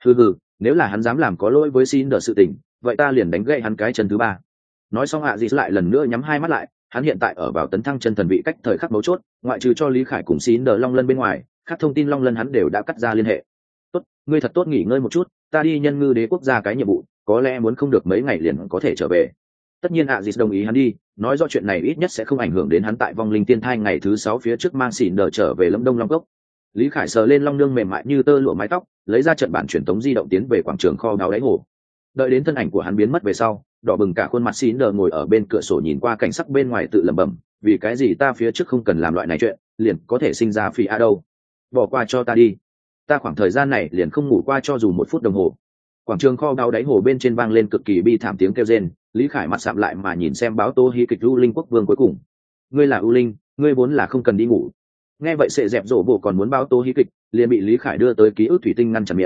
nếu là hắn dám làm có lỗi với xin đờ sự tình, vậy ta liền đánh gậy hắn cái chân thứ ba. Nói xong hạ dì lại lần nữa nhắm hai mắt lại, hắn hiện tại ở vào tấn thăng chân thần vị cách thời khắc mấu chốt, ngoại trừ cho Lý Khải cùng xin đờ Long Lân bên ngoài, khác thông tin Long Lân hắn đều đã cắt ra liên hệ. Tốt, ngươi thật tốt nghỉ ngơi một chút, ta đi nhân ngư đế quốc gia cái nhiệm vụ, có lẽ muốn không được mấy ngày liền có thể trở về. Tất nhiên hạ dì đồng ý hắn đi, nói rõ chuyện này ít nhất sẽ không ảnh hưởng đến hắn tại vong linh tiên thai ngày thứ 6 phía trước mang xỉn đờ trở về Lâm Đông Long Cốc. Lý Khải sờ lên long nương mềm mại như tơ lụa mái tóc, lấy ra trận bản truyền tống di động tiến về quảng trường kho báu đáy hồ. Đợi đến thân ảnh của hắn biến mất về sau, đỏ bừng cả khuôn mặt xỉn đờ ngồi ở bên cửa sổ nhìn qua cảnh sắc bên ngoài tự lẩm bẩm, vì cái gì ta phía trước không cần làm loại này chuyện, liền có thể sinh ra phi a đâu. Bỏ qua cho ta đi, ta khoảng thời gian này liền không ngủ qua cho dù 1 phút đồng hồ. Quảng trường kho báu đáy hồ bên trên vang lên cực kỳ bi thảm tiếng kêu rên. Lý Khải mặt sạm lại mà nhìn xem báo tố hí kịch U Linh quốc vương cuối cùng. Ngươi là U Linh, ngươi vốn là không cần đi ngủ. Nghe vậy sệ dẹp rổ bộ còn muốn báo tố hí kịch, liền bị Lý Khải đưa tới ký ức thủy tinh ngăn chặn miệng.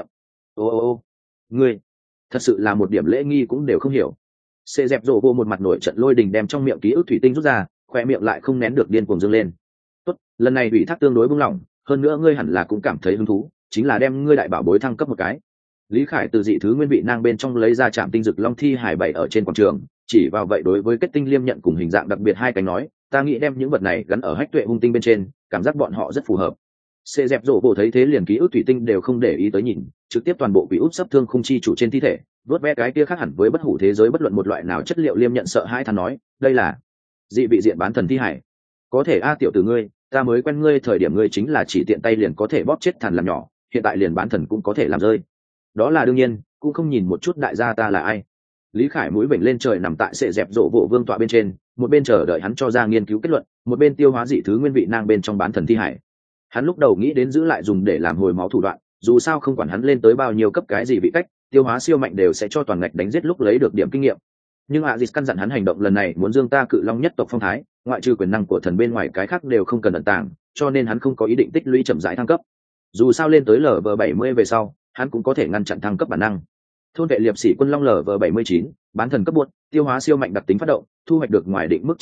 Ô, ngươi thật sự là một điểm lễ nghi cũng đều không hiểu. Sệ dẹp rổ bộ một mặt nổi trận lôi đình đem trong miệng ký ức thủy tinh rút ra, khoe miệng lại không nén được điên cuồng dâng lên. Tốt, lần này ủy thác tương đối buông lỏng, hơn nữa ngươi hẳn là cũng cảm thấy hứng thú, chính là đem ngươi đại bảo bối thăng cấp một cái. Lý Khải từ dị thứ nguyên vị nang bên trong lấy ra trạm tinh dực long thi hải bảy ở trên quảng trường, chỉ vào vậy đối với kết tinh liêm nhận cùng hình dạng đặc biệt hai cánh nói, ta nghĩ đem những vật này gắn ở hách tuệ hung tinh bên trên, cảm giác bọn họ rất phù hợp. Xê dẹp rổ bộ thấy thế liền ký ức thủy tinh đều không để ý tới nhìn, trực tiếp toàn bộ quỷ út sắp thương không chi chủ trên thi thể, vớt ve cái kia khác hẳn với bất hủ thế giới bất luận một loại nào chất liệu liêm nhận sợ hai than nói, đây là dị vị diện bán thần thi hải. Có thể a tiểu tử ngươi, ta mới quen ngươi thời điểm ngươi chính là chỉ tiện tay liền có thể bóp chết thần làm nhỏ, hiện tại liền bán thần cũng có thể làm rơi. Đó là đương nhiên, cũng không nhìn một chút đại gia ta là ai. Lý Khải mũi vểnh lên trời nằm tại sệ dẹp rộ bộ vương tọa bên trên, một bên chờ đợi hắn cho ra nghiên cứu kết luận, một bên tiêu hóa dị thứ nguyên vị nang bên trong bán thần thi hải. Hắn lúc đầu nghĩ đến giữ lại dùng để làm hồi máu thủ đoạn, dù sao không quản hắn lên tới bao nhiêu cấp cái gì vị cách, tiêu hóa siêu mạnh đều sẽ cho toàn ngạch đánh giết lúc lấy được điểm kinh nghiệm. Nhưng Aziz căn dặn hắn hành động lần này muốn dương ta cự long nhất tộc phong thái, ngoại trừ quyền năng của thần bên ngoài cái khác đều không cần ẩn tàng, cho nên hắn không có ý định tích lũy chậm rãi thăng cấp. Dù sao lên tới LV70 về sau, hắn cũng có thể ngăn chặn thăng cấp bản năng. Thôn vệ liệp sĩ quân long LV79, bán thần cấp buốt, tiêu hóa siêu mạnh đặc tính phát động, thu hoạch được ngoài định mức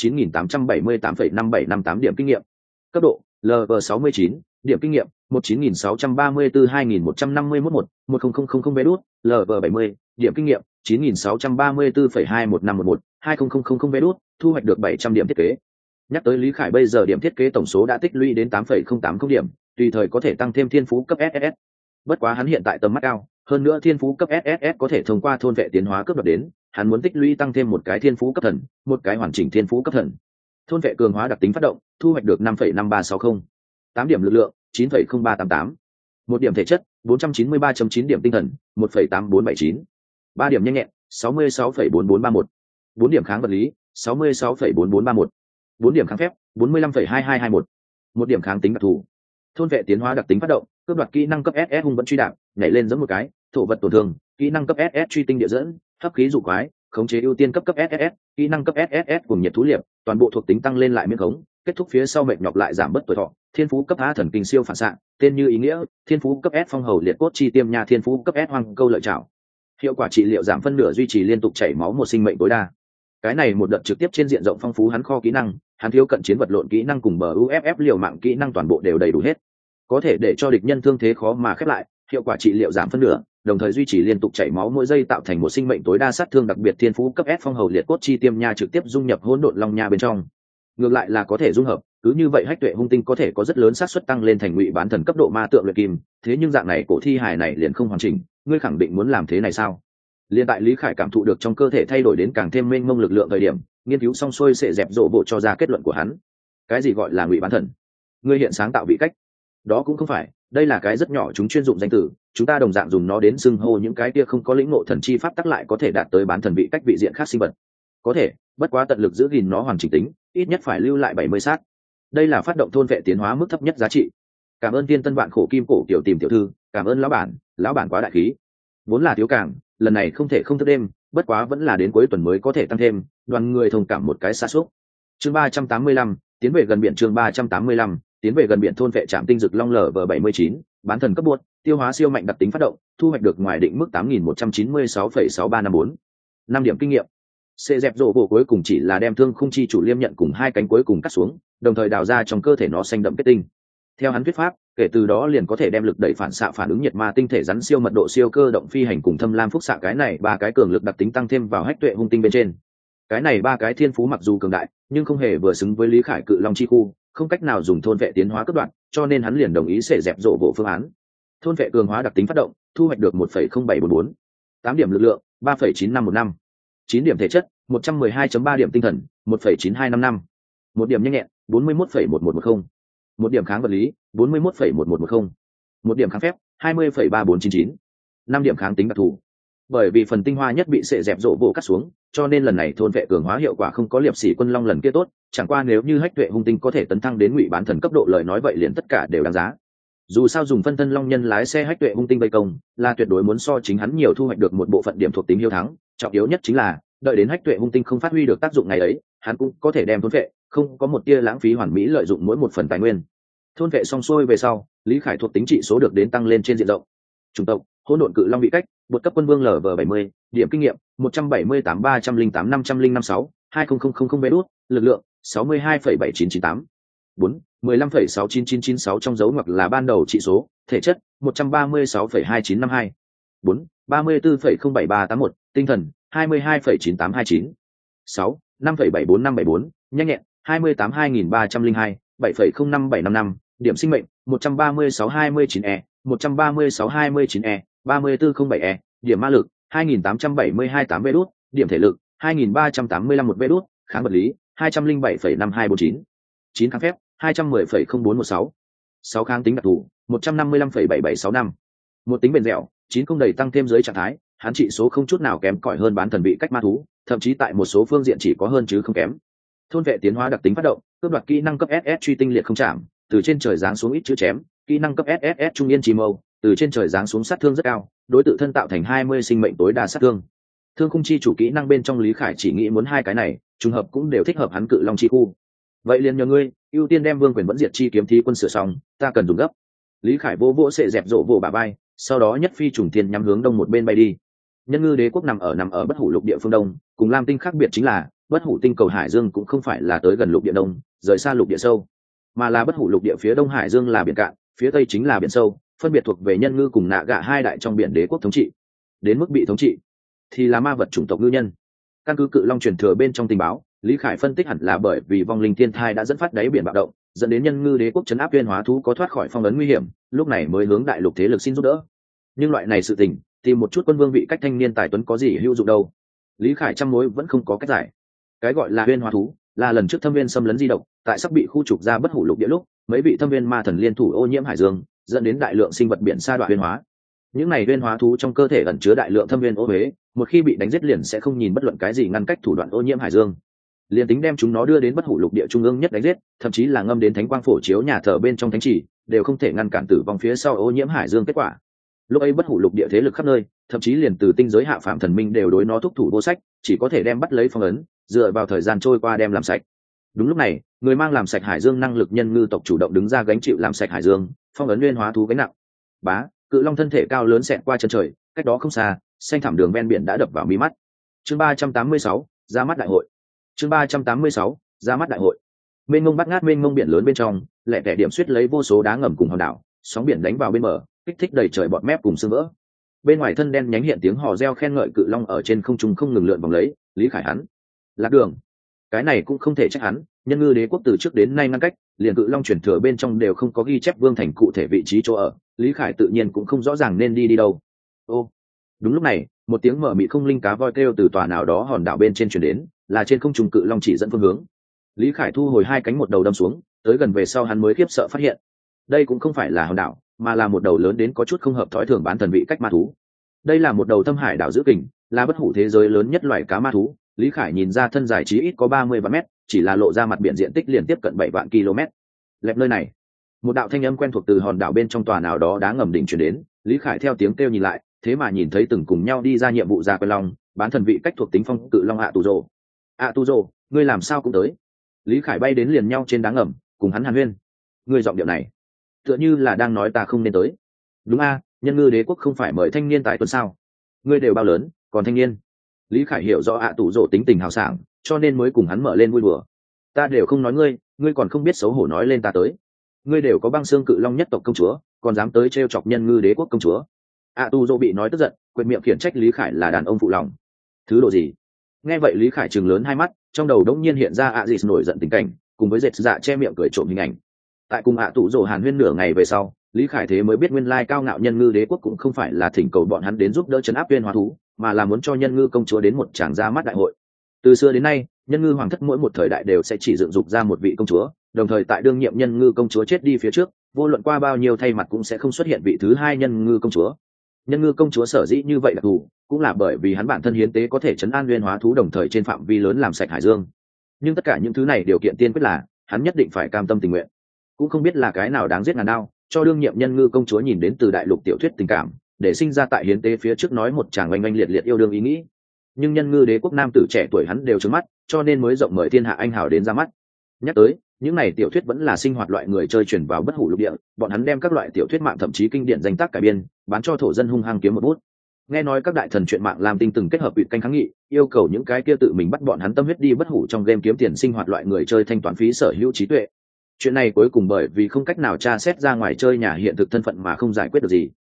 9878,5758 điểm kinh nghiệm. Cấp độ LV69, điểm kinh nghiệm 19634-2151-1, 1000 vé đút, LV70, điểm kinh nghiệm 9634,21511, 2000 vé đút, thu hoạch được 700 điểm thiết kế. Nhắc tới Lý Khải bây giờ điểm thiết kế tổng số đã tích lũy đến 8,080 điểm, tùy thời có thể tăng thêm thiên phú cấp SSS. Bất quá hắn hiện tại tầm mắt cao, hơn nữa thiên phú cấp SSS có thể thông qua thôn vệ tiến hóa cấp đoạt đến, hắn muốn tích lũy tăng thêm một cái thiên phú cấp thần, một cái hoàn chỉnh thiên phú cấp thần. Thôn vệ cường hóa đặc tính phát động, thu hoạch được 5,5360, 8 điểm lực lượng, 9,0388, 1 điểm thể chất, 493.9 điểm tinh thần, 1,8479, 3 điểm nhanh nhẹn, 66,4431, 4 điểm kháng vật lý, 66,4431, 4 điểm kháng phép, 45,2221, 1 điểm kháng tính đặc thù. Thôn vệ tiến hóa đặc tính phát động, cướp đoạt kỹ năng cấp SS hung vẫn truy đạp, nhảy lên giống một cái, thổ vật tổn thương, kỹ năng cấp SS truy tinh địa dẫn, hấp khí dụ quái, khống chế ưu tiên cấp SSS, kỹ năng cấp SSS cùng nhiệt thú liệp, toàn bộ thuộc tính tăng lên lại miễn khống, kết thúc phía sau mệt nhọc lại giảm bớt tuổi thọ. Thiên phú cấp A thần kinh siêu phản xạ, tên như ý nghĩa, thiên phú cấp S phong hầu liệt cốt chi tiêm nha, thiên phú cấp S hoang câu lợi trảo. Hiệu quả trị liệu giảm phân nửa, duy trì liên tục chảy máu một sinh mệnh tối đa. Cái này một đợt trực tiếp trên diện rộng phong phú hắn kho kỹ năng, hắn thiếu cận chiến vật lộn kỹ năng cùng bờ UFF liều mạng kỹ năng toàn bộ đều đầy đủ hết. Có thể để cho địch nhân thương thế khó mà khép lại, hiệu quả trị liệu giảm phân nửa, đồng thời duy trì liên tục chảy máu mỗi giây tạo thành một sinh mệnh tối đa sát thương đặc biệt. Thiên phú cấp S phong hầu liệt cốt chi tiêm nha trực tiếp dung nhập hỗn độn long nha bên trong. Ngược lại là có thể dung hợp, cứ như vậy hách tuệ hung tinh có thể có rất lớn xác suất tăng lên thành ngụy bán thần cấp độ ma tượng luyện kim. Thế nhưng dạng này cổ thi hài này liền không hoàn chỉnh, ngươi khẳng định muốn làm thế này sao? Liên tại Lý Khải cảm thụ được trong cơ thể thay đổi đến càng thêm mênh mông lực lượng thời điểm, nghiên cứu xong xuôi sẽ dẹp rộ bộ cho ra kết luận của hắn. Cái gì gọi là ngụy bán thần? Ngươi hiện sáng tạo vị cách? Đó cũng không phải, đây là cái rất nhỏ chúng chuyên dụng danh từ, chúng ta đồng dạng dùng nó đến xưng hô những cái kia không có lĩnh ngộ thần chi pháp tắc lại có thể đạt tới bán thần vị cách vị diện khác sinh vật. Có thể, bất quá tận lực giữ gìn nó hoàn chỉnh tính, ít nhất phải lưu lại 70 sát. Đây là phát động thôn vệ tiến hóa mức thấp nhất giá trị. Cảm ơn tiên tân bạn khổ kim cổ tiểu tìm tiểu thư, cảm ơn lão bản quá đại khí. Vốn là thiếu càng, lần này không thể không thức đêm, bất quá vẫn là đến cuối tuần mới có thể tăng thêm, đoàn người thông cảm một cái xa xúc. Chương 385, tiến về gần biển. Chương 385, tiến về gần biển. Thôn vệ trạm tinh dực long LV79, bán thần cấp buốt, tiêu hóa siêu mạnh đặc tính phát động, thu hoạch được ngoài định mức 8.196,6354. 5 điểm kinh nghiệm. Xê dẹp rộ bộ cuối cùng chỉ là đem thương khung chi chủ liêm nhận cùng hai cánh cuối cùng cắt xuống, đồng thời đào ra trong cơ thể nó xanh đậm kết tinh. Theo hắn thuyết pháp, kể từ đó liền có thể đem lực đẩy phản xạ phản ứng nhiệt ma tinh thể rắn siêu mật độ siêu cơ động phi hành cùng thâm lam phúc xạ cái này ba cái cường lực đặc tính tăng thêm vào hách tuệ hung tinh bên trên. Cái này ba cái thiên phú mặc dù cường đại, nhưng không hề vừa xứng với Lý Khải cự long chi khu, không cách nào dùng thôn vệ tiến hóa cấp đoạn, cho nên hắn liền đồng ý sẽ dẹp rộ bộ phương án. Thôn vệ cường hóa đặc tính phát động, thu hoạch được 1,0744. 8 điểm lực lượng, 3,9515. 9 điểm thể chất, 112.3 điểm tinh thần, 1,9255. 1 điểm nhanh nhẹn, 41,1110. 1 điểm kháng vật lý, 41,1110. 1 điểm kháng phép, 20,3499. 5 điểm kháng tính đặc thù. Bởi vì phần tinh hoa nhất bị sệ dẹp rộ bộ cắt xuống, cho nên lần này thôn vệ cường hóa hiệu quả không có liệp sĩ quân long lần kia tốt, chẳng qua nếu như hách tuệ hung tinh có thể tấn thăng đến ngụy bán thần cấp độ lời nói vậy liền tất cả đều đáng giá. Dù sao dùng phân thân long nhân lái xe hách tuệ hung tinh vây công là tuyệt đối muốn so chính hắn nhiều thu hoạch được một bộ phận điểm thuộc tính hiếu thắng, trọng yếu nhất chính là đợi đến hách tuệ hung tinh không phát huy được tác dụng ngày ấy, hắn cũng có thể đem thôn vệ, không có một tia lãng phí hoàn mỹ lợi dụng mỗi một phần tài nguyên. Thôn vệ xong xuôi về sau, Lý Khải thuộc tính trị số được đến tăng lên trên diện rộng. Chủng tộc hỗn độn cự long vị cách, bột cấp quân vương LV70, điểm kinh nghiệm 178-308-505-506, 2000 vé đút, lực lượng 62,7998. 4, 15,69996 trong dấu ngoặc là ban đầu trị số, thể chất 136,2952. 4, 34,07381, tinh thần 22,9829. 6, 5,74574, nhanh nhẹn 28,2302, 7,05755, điểm sinh mệnh 13629E, 13629E, 3407E, điểm ma lực 2872 vé đút, điểm thể lực 2385 vé đút, kháng vật lý 207,5249. 9 kháng phép 210,0416. 6 kháng tính đặc thù 155,7765. Một tính bền dẻo 9 không đầy tăng thêm dưới trạng thái, hắn trị số không chút nào kém cỏi hơn bán thần vị cách ma thú, thậm chí tại một số phương diện chỉ có hơn chứ không kém. Thôn vệ tiến hóa đặc tính phát động, cướp đoạt kỹ năng cấp SS truy tinh liệt không chạm, từ trên trời giáng xuống ít chữ chém, kỹ năng cấp SSS trung yên chi mâu, từ trên trời giáng xuống sát thương rất cao, đối tự thân tạo thành 20 sinh mệnh tối đa sát thương. Thương khung chi chủ kỹ năng bên trong Lý Khải chỉ nghĩ muốn hai cái này, trùng hợp cũng đều thích hợp hắn cự long chi khu. Vậy liền nhờ ngươi, ưu tiên đem vương quyền vẫn diệt chi kiếm thí quân sửa xong, ta cần dùng gấp. Lý Khải vỗ vỗ sệ dẹp rộ vỗ bả vai, sau đó nhất phi trùng thiên nhắm hướng đông một bên bay đi. Nhân ngư đế quốc nằm ở bất hủ lục địa phương đông, cùng Lam tinh khác biệt chính là bất hủ tinh cầu hải dương cũng không phải là tới gần lục địa đông, rời xa lục địa sâu, mà là bất hủ lục địa phía đông hải dương là biển cạn, phía tây chính là biển sâu, phân biệt thuộc về nhân ngư cùng nạ gạ hai đại trong biển đế quốc thống trị. Đến mức bị thống trị thì là ma vật chủng tộc ngư nhân. Căn cứ cự long truyền thừa bên trong tình báo, Lý Khải phân tích hẳn là bởi vì vong linh thiên thai đã dẫn phát đáy biển bạo động, dẫn đến nhân ngư đế quốc trấn áp viên hóa thú có thoát khỏi phong ấn nguy hiểm, lúc này mới hướng đại lục thế lực xin giúp đỡ. Nhưng loại này sự tình, tìm một chút quân vương vị cách thanh niên tài tuấn có gì hữu dụng đâu. Lý Khải trăm mối vẫn không có cách giải. Cái gọi là viên hóa thú là lần trước thâm viên xâm lấn di động, tại sắp bị khu trục ra bất hủ lục địa lúc, mấy vị thâm viên ma thần liên thủ ô nhiễm hải dương, dẫn đến đại lượng sinh vật biển sa đoạn viên hóa. Những này viên hóa thú trong cơ thể ẩn chứa đại lượng thâm viên ô huế, một khi bị đánh giết liền sẽ không nhìn bất luận cái gì ngăn cách thủ đoạn ô nhiễm hải dương. Liền tính đem chúng nó đưa đến bất hủ lục địa trung ương nhất đánh giết, thậm chí là ngâm đến thánh quang phổ chiếu nhà thờ bên trong thánh trì, đều không thể ngăn cản tử vong phía sau ô nhiễm hải dương kết quả. Lúc ấy bất hủ lục địa thế lực khắp nơi, thậm chí liền từ tinh giới hạ phạm thần minh đều đối nó thúc thủ vô sách, chỉ có thể đem bắt lấy phong ấn, dựa vào thời gian trôi qua đem làm sạch. Đúng lúc này, người mang làm sạch hải dương năng lực nhân ngư tộc chủ động đứng ra gánh chịu làm sạch hải dương, phong ấn nguyên hóa thú gánh nặng. Bá, cự long thân thể cao lớn xẹt qua chân trời, cách đó không xa, xanh thảm đường ven biển đã đập vào mí mắt. Chương 386, ra mắt đại hội. Chương 386, ra mắt đại hội. Mênh mông bắt ngát mênh mông biển lớn bên trong, lẻ tẻ điểm suýt lấy vô số đá ngầm cùng hòn đảo, sóng biển đánh vào bên bờ, kích thích đầy trời bọt mép cùng sương vỡ. Bên ngoài thân đen nhánh hiện tiếng hò reo khen ngợi cự long ở trên không trung không ngừng lượn vòng lấy, Lý Khải hắn lạc đường. Cái này cũng không thể trách hắn, nhân ngư đế quốc từ trước đến nay ngăn cách, liền cự long truyền thừa bên trong đều không có ghi chép vương thành cụ thể vị trí chỗ ở, Lý Khải tự nhiên cũng không rõ ràng nên đi đâu. Ô, đúng lúc này, một tiếng mở mịt không linh cá voi kêu từ tòa nào đó hòn đảo bên trên truyền đến, là trên không trung cự long chỉ dẫn phương hướng. Lý Khải thu hồi hai cánh một đầu đâm xuống, tới gần về sau hắn mới khiếp sợ phát hiện, đây cũng không phải là hòn đảo, mà là một đầu lớn đến có chút không hợp thói thường bán thần vị cách ma thú. Đây là một đầu thâm hải đảo giữ kình, là bất hủ thế giới lớn nhất loài cá ma thú. Lý Khải nhìn ra thân dài chí ít có 30 vạn mét, chỉ là lộ ra mặt biển diện tích liền tiếp cận 7 vạn km. Lẹp nơi này, một đạo thanh âm quen thuộc từ hòn đảo bên trong tòa nào đó đá ngầm đỉnh truyền đến. Lý Khải theo tiếng kêu nhìn lại, thế mà nhìn thấy từng cùng nhau đi ra nhiệm vụ ra quen long, bán thần vị cách thuộc tính phong cự long ạ tu rồ, ngươi làm sao cũng tới. Lý Khải bay đến liền nhau trên đá ngầm, cùng hắn hàn huyên. Ngươi giọng điệu này, tựa như là đang nói ta không nên tới. Đúng a, nhân ngư đế quốc không phải mời thanh niên tại tuần sao? Ngươi đều bao lớn còn thanh niên? Lý Khải hiểu rõ ạ tù rồ tính tình hào sảng, cho nên mới cùng hắn mở lên vui đùa. Ta đều không nói ngươi còn không biết xấu hổ nói lên ta tới. Ngươi đều có băng xương cự long nhất tộc công chúa, còn dám tới trêu chọc nhân ngư đế quốc công chúa. ạ tù rồ bị nói tức giận, quệt miệng khiển trách Lý Khải là đàn ông phụ lòng. Thứ độ gì? Nghe vậy Lý Khải trừng lớn hai mắt, trong đầu đống nhiên hiện ra ạ dịt nổi giận tình cảnh, cùng với dệt dạ che miệng cười trộm hình ảnh. Tại cùng ạ tù rồ hàn huyên nửa ngày về sau, Lý Khải thế mới biết nguyên lai cao ngạo nhân ngư đế quốc cũng không phải là thỉnh cầu bọn hắn đến giúp đỡ trấn áp viên hóa thú, mà là muốn cho nhân ngư công chúa đến một tràng ra mắt đại hội. Từ xưa đến nay, nhân ngư hoàng thất mỗi một thời đại đều sẽ chỉ dựng dục ra một vị công chúa, đồng thời tại đương nhiệm nhân ngư công chúa chết đi phía trước, vô luận qua bao nhiêu thay mặt cũng sẽ không xuất hiện vị thứ hai nhân ngư công chúa. Nhân ngư công chúa sở dĩ như vậy đặc thù, cũng là bởi vì hắn bản thân hiến tế có thể trấn an viên hóa thú, đồng thời trên phạm vi lớn làm sạch hải dương. Nhưng tất cả những thứ này điều kiện tiên quyết là hắn nhất định phải cam tâm tình nguyện. Cũng không biết là cái nào đáng giết ngàn đao, cho đương nhiệm nhân ngư công chúa nhìn đến từ đại lục tiểu thuyết tình cảm, để sinh ra tại hiến tế phía trước nói một chàng oanh oanh liệt liệt yêu đương ý nghĩ. Nhưng nhân ngư đế quốc nam tử trẻ tuổi hắn đều trứng mắt, cho nên mới rộng mời thiên hạ anh hào đến ra mắt. Nhắc tới những này tiểu thuyết vẫn là sinh hoạt loại người chơi chuyển vào bất hủ lục địa, bọn hắn đem các loại tiểu thuyết mạng thậm chí kinh điển danh tác cải biên, bán cho thổ dân hung hăng kiếm một bút. Nghe nói các đại thần truyện mạng làm tinh từng kết hợp ủy canh kháng nghị, yêu cầu những cái kia tự mình bắt bọn hắn tâm huyết đi bất hủ trong game kiếm tiền sinh hoạt loại người chơi thanh toán phí sở hữu trí tuệ. Chuyện này cuối cùng bởi vì không cách nào tra xét ra ngoài chơi nhà hiện thực thân phận mà không giải quyết được gì.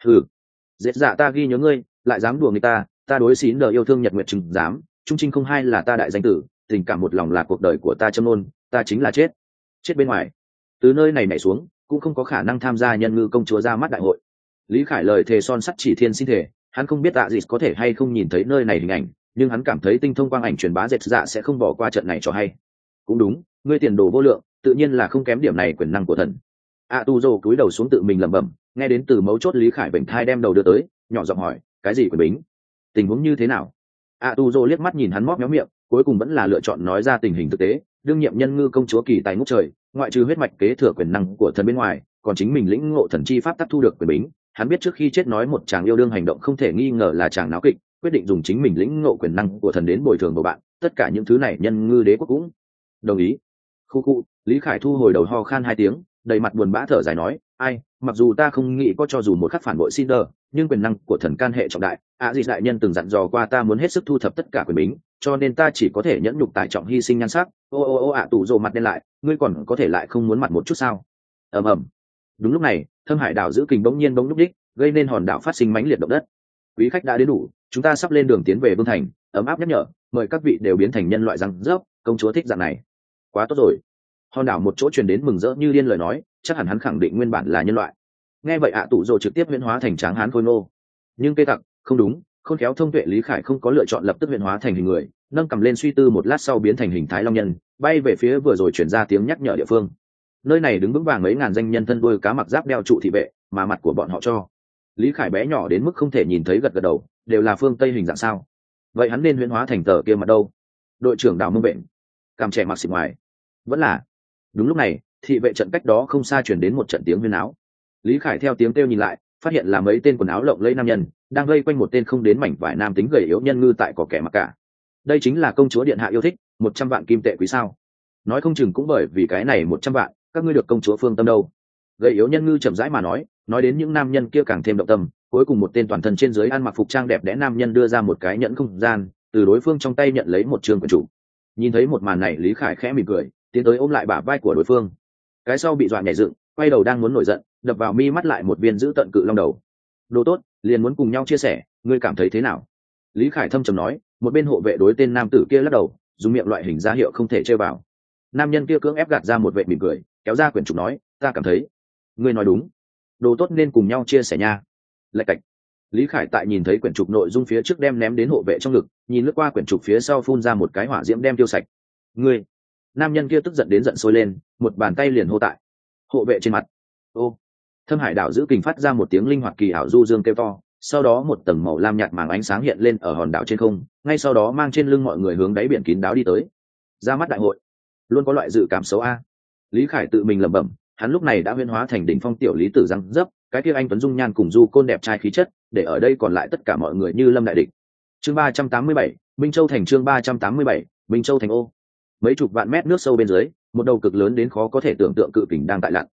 Dễ dạ ta ghi nhớ ngươi, lại dám đùa người ta đối xín đờ yêu thương nhật nguyệt chừng dám, trung trinh không hai là ta đại danh tử, tình cảm một lòng là cuộc đời của ta châm nôn, ta chính là chết bên ngoài. Từ nơi này nhảy xuống cũng không có khả năng tham gia nhân ngư công chúa ra mắt đại hội. Lý Khải lời thề son sắt chỉ thiên xin thể, hắn không biết dịt có thể hay không nhìn thấy nơi này hình ảnh, nhưng hắn cảm thấy tinh thông quang ảnh truyền bá dệt dạ sẽ không bỏ qua trận này cho hay. Cũng đúng, ngươi tiền đồ vô lượng, tự nhiên là không kém điểm này quyền năng của thần. Tu Dô cúi đầu xuống tự mình lẩm bẩm, nghe đến từ mấu chốt Lý Khải bệnh thai đem đầu đưa tới, nhỏ giọng hỏi, cái gì quyền bính? Tình huống như thế nào? Tu Dô liếc mắt nhìn hắn móc méo miệng, cuối cùng vẫn là lựa chọn nói ra tình hình thực tế. Đương nhiệm nhân ngư công chúa kỳ tài ngút trời, ngoại trừ huyết mạch kế thừa quyền năng của thần bên ngoài, còn chính mình lĩnh ngộ thần chi pháp tắc thu được quyền bính. Hắn biết trước khi chết nói một chàng yêu đương hành động không thể nghi ngờ là chàng náo kịch, quyết định dùng chính mình lĩnh ngộ quyền năng của thần đến bồi thường của bạn. Tất cả những thứ này nhân ngư đế quốc cũng đồng ý. Khu Lý Khải thu hồi đầu ho khan hai tiếng, đầy mặt buồn bã thở dài nói, ai, mặc dù ta không nghĩ có cho dù một khắc phản bội Cinder, nhưng quyền năng của thần can hệ trọng đại, dì đại nhân từng dặn dò qua ta muốn hết sức thu thập tất cả quyền bính, cho nên ta chỉ có thể nhẫn nhục tải trọng hy sinh nhan sắc. Tù rồ mặt đen lại, ngươi còn có thể lại không muốn mặt một chút sao? ầm. Đúng lúc này, Thâm Hải đảo giữ kình bỗng nhiên bỗng lúc đích, gây nên hòn đảo phát sinh mãnh liệt động đất. Quý khách đã đến đủ, chúng ta sắp lên đường tiến về Vương thành, ấm áp nhắc nhở, mời các vị đều biến thành nhân loại răng rớp, công chúa thích dạng này. Quá tốt rồi. Hòn đảo một chỗ truyền đến mừng rỡ như điên lời nói, chắc hẳn hắn khẳng định nguyên bản là nhân loại. Nghe vậy Tù rồ trực tiếp huyễn hóa thành tráng hán khôi ngô. Nhưng cây tặc, không đúng, khôn khéo thông tuệ Lý Khải không có lựa chọn lập tức huyễn hóa thành hình người, nâng cầm lên suy tư một lát sau biến thành hình thái long nhân, bay về phía vừa rồi truyền ra tiếng nhắc nhở địa phương. Nơi này đứng vững vàng mấy ngàn danh nhân thân đuôi cá mặc giáp đeo trụ thị vệ, mà mặt của bọn họ cho Lý Khải bé nhỏ đến mức không thể nhìn thấy, gật gật đầu, đều là phương Tây hình dạng sao? Vậy hắn nên huyễn hóa thành tờ kia mặt đâu? Đội trưởng Đào Mông Bệnh, cằm trẻ mặc xịt ngoài, vẫn là. Đúng lúc này, thị vệ trận cách đó không xa truyền đến một trận tiếng huyên áo. Lý Khải theo tiếng kêu nhìn lại, phát hiện là mấy tên quần áo lộng lẫy nam nhân đang vây quanh một tên không đến mảnh vải nam tính gầy yếu nhân ngư tại cỏ kẻ mặc cả. Đây chính là công chúa điện hạ yêu thích, 100 vạn kim tệ quý sao? Nói không chừng cũng bởi vì cái này 100 vạn, các ngươi được công chúa phương tâm đâu. Gầy yếu nhân ngư chậm rãi mà nói đến những nam nhân kia càng thêm động tâm. Cuối cùng một tên toàn thân trên dưới ăn mặc phục trang đẹp đẽ nam nhân đưa ra một cái nhẫn không gian, từ đối phương trong tay nhận lấy một trường quyển chủ. Nhìn thấy một màn này, Lý Khải khẽ mỉm cười, tiến tới ôm lại bả vai của đối phương. Cái sau bị dọa nhảy dựng, quay đầu đang muốn nổi giận, đập vào mi mắt lại một viên giữ tận cự long đầu. Đồ tốt, liền muốn cùng nhau chia sẻ, ngươi cảm thấy thế nào? Lý Khải thâm trầm nói. Một bên hộ vệ đối tên nam tử kia lắc đầu, dùng miệng loại hình ra hiệu không thể chơi vào. Nam nhân kia cưỡng ép gạt ra một vệ mỉm cười, kéo ra quyển trục nói, ta cảm thấy ngươi nói đúng, đồ tốt nên cùng nhau chia sẻ nha. Lạch cạch. Lý Khải tại nhìn thấy quyển trục nội dung phía trước đem ném đến hộ vệ trong ngực, nhìn lướt qua quyển trục phía sau phun ra một cái hỏa diễm đem tiêu sạch. Ngươi. Nam nhân kia tức giận đến giận sôi lên, một bàn tay liền hô tại hộ vệ trên mặt. Thâm Hải đảo giữ kình phát ra một tiếng linh hoạt kỳ ảo du dương kêu to, sau đó một tầng màu lam nhạt màng ánh sáng hiện lên ở hòn đảo trên không, ngay sau đó mang trên lưng mọi người hướng đáy biển kín đáo đi tới. Ra mắt đại hội, luôn có loại dự cảm xấu a. Lý Khải tự mình lẩm bẩm, hắn lúc này đã huyễn hóa thành đỉnh phong tiểu lý tử răng dấp, cái kia anh tuấn dung nhan cùng du côn đẹp trai khí chất, để ở đây còn lại tất cả mọi người như lâm đại địch. Chương 387, Minh Châu thành. Chương 387, Minh Châu thành. Mấy chục vạn mét nước sâu bên dưới, một đầu cực lớn đến khó có thể tưởng tượng cự kình đang tại lặn.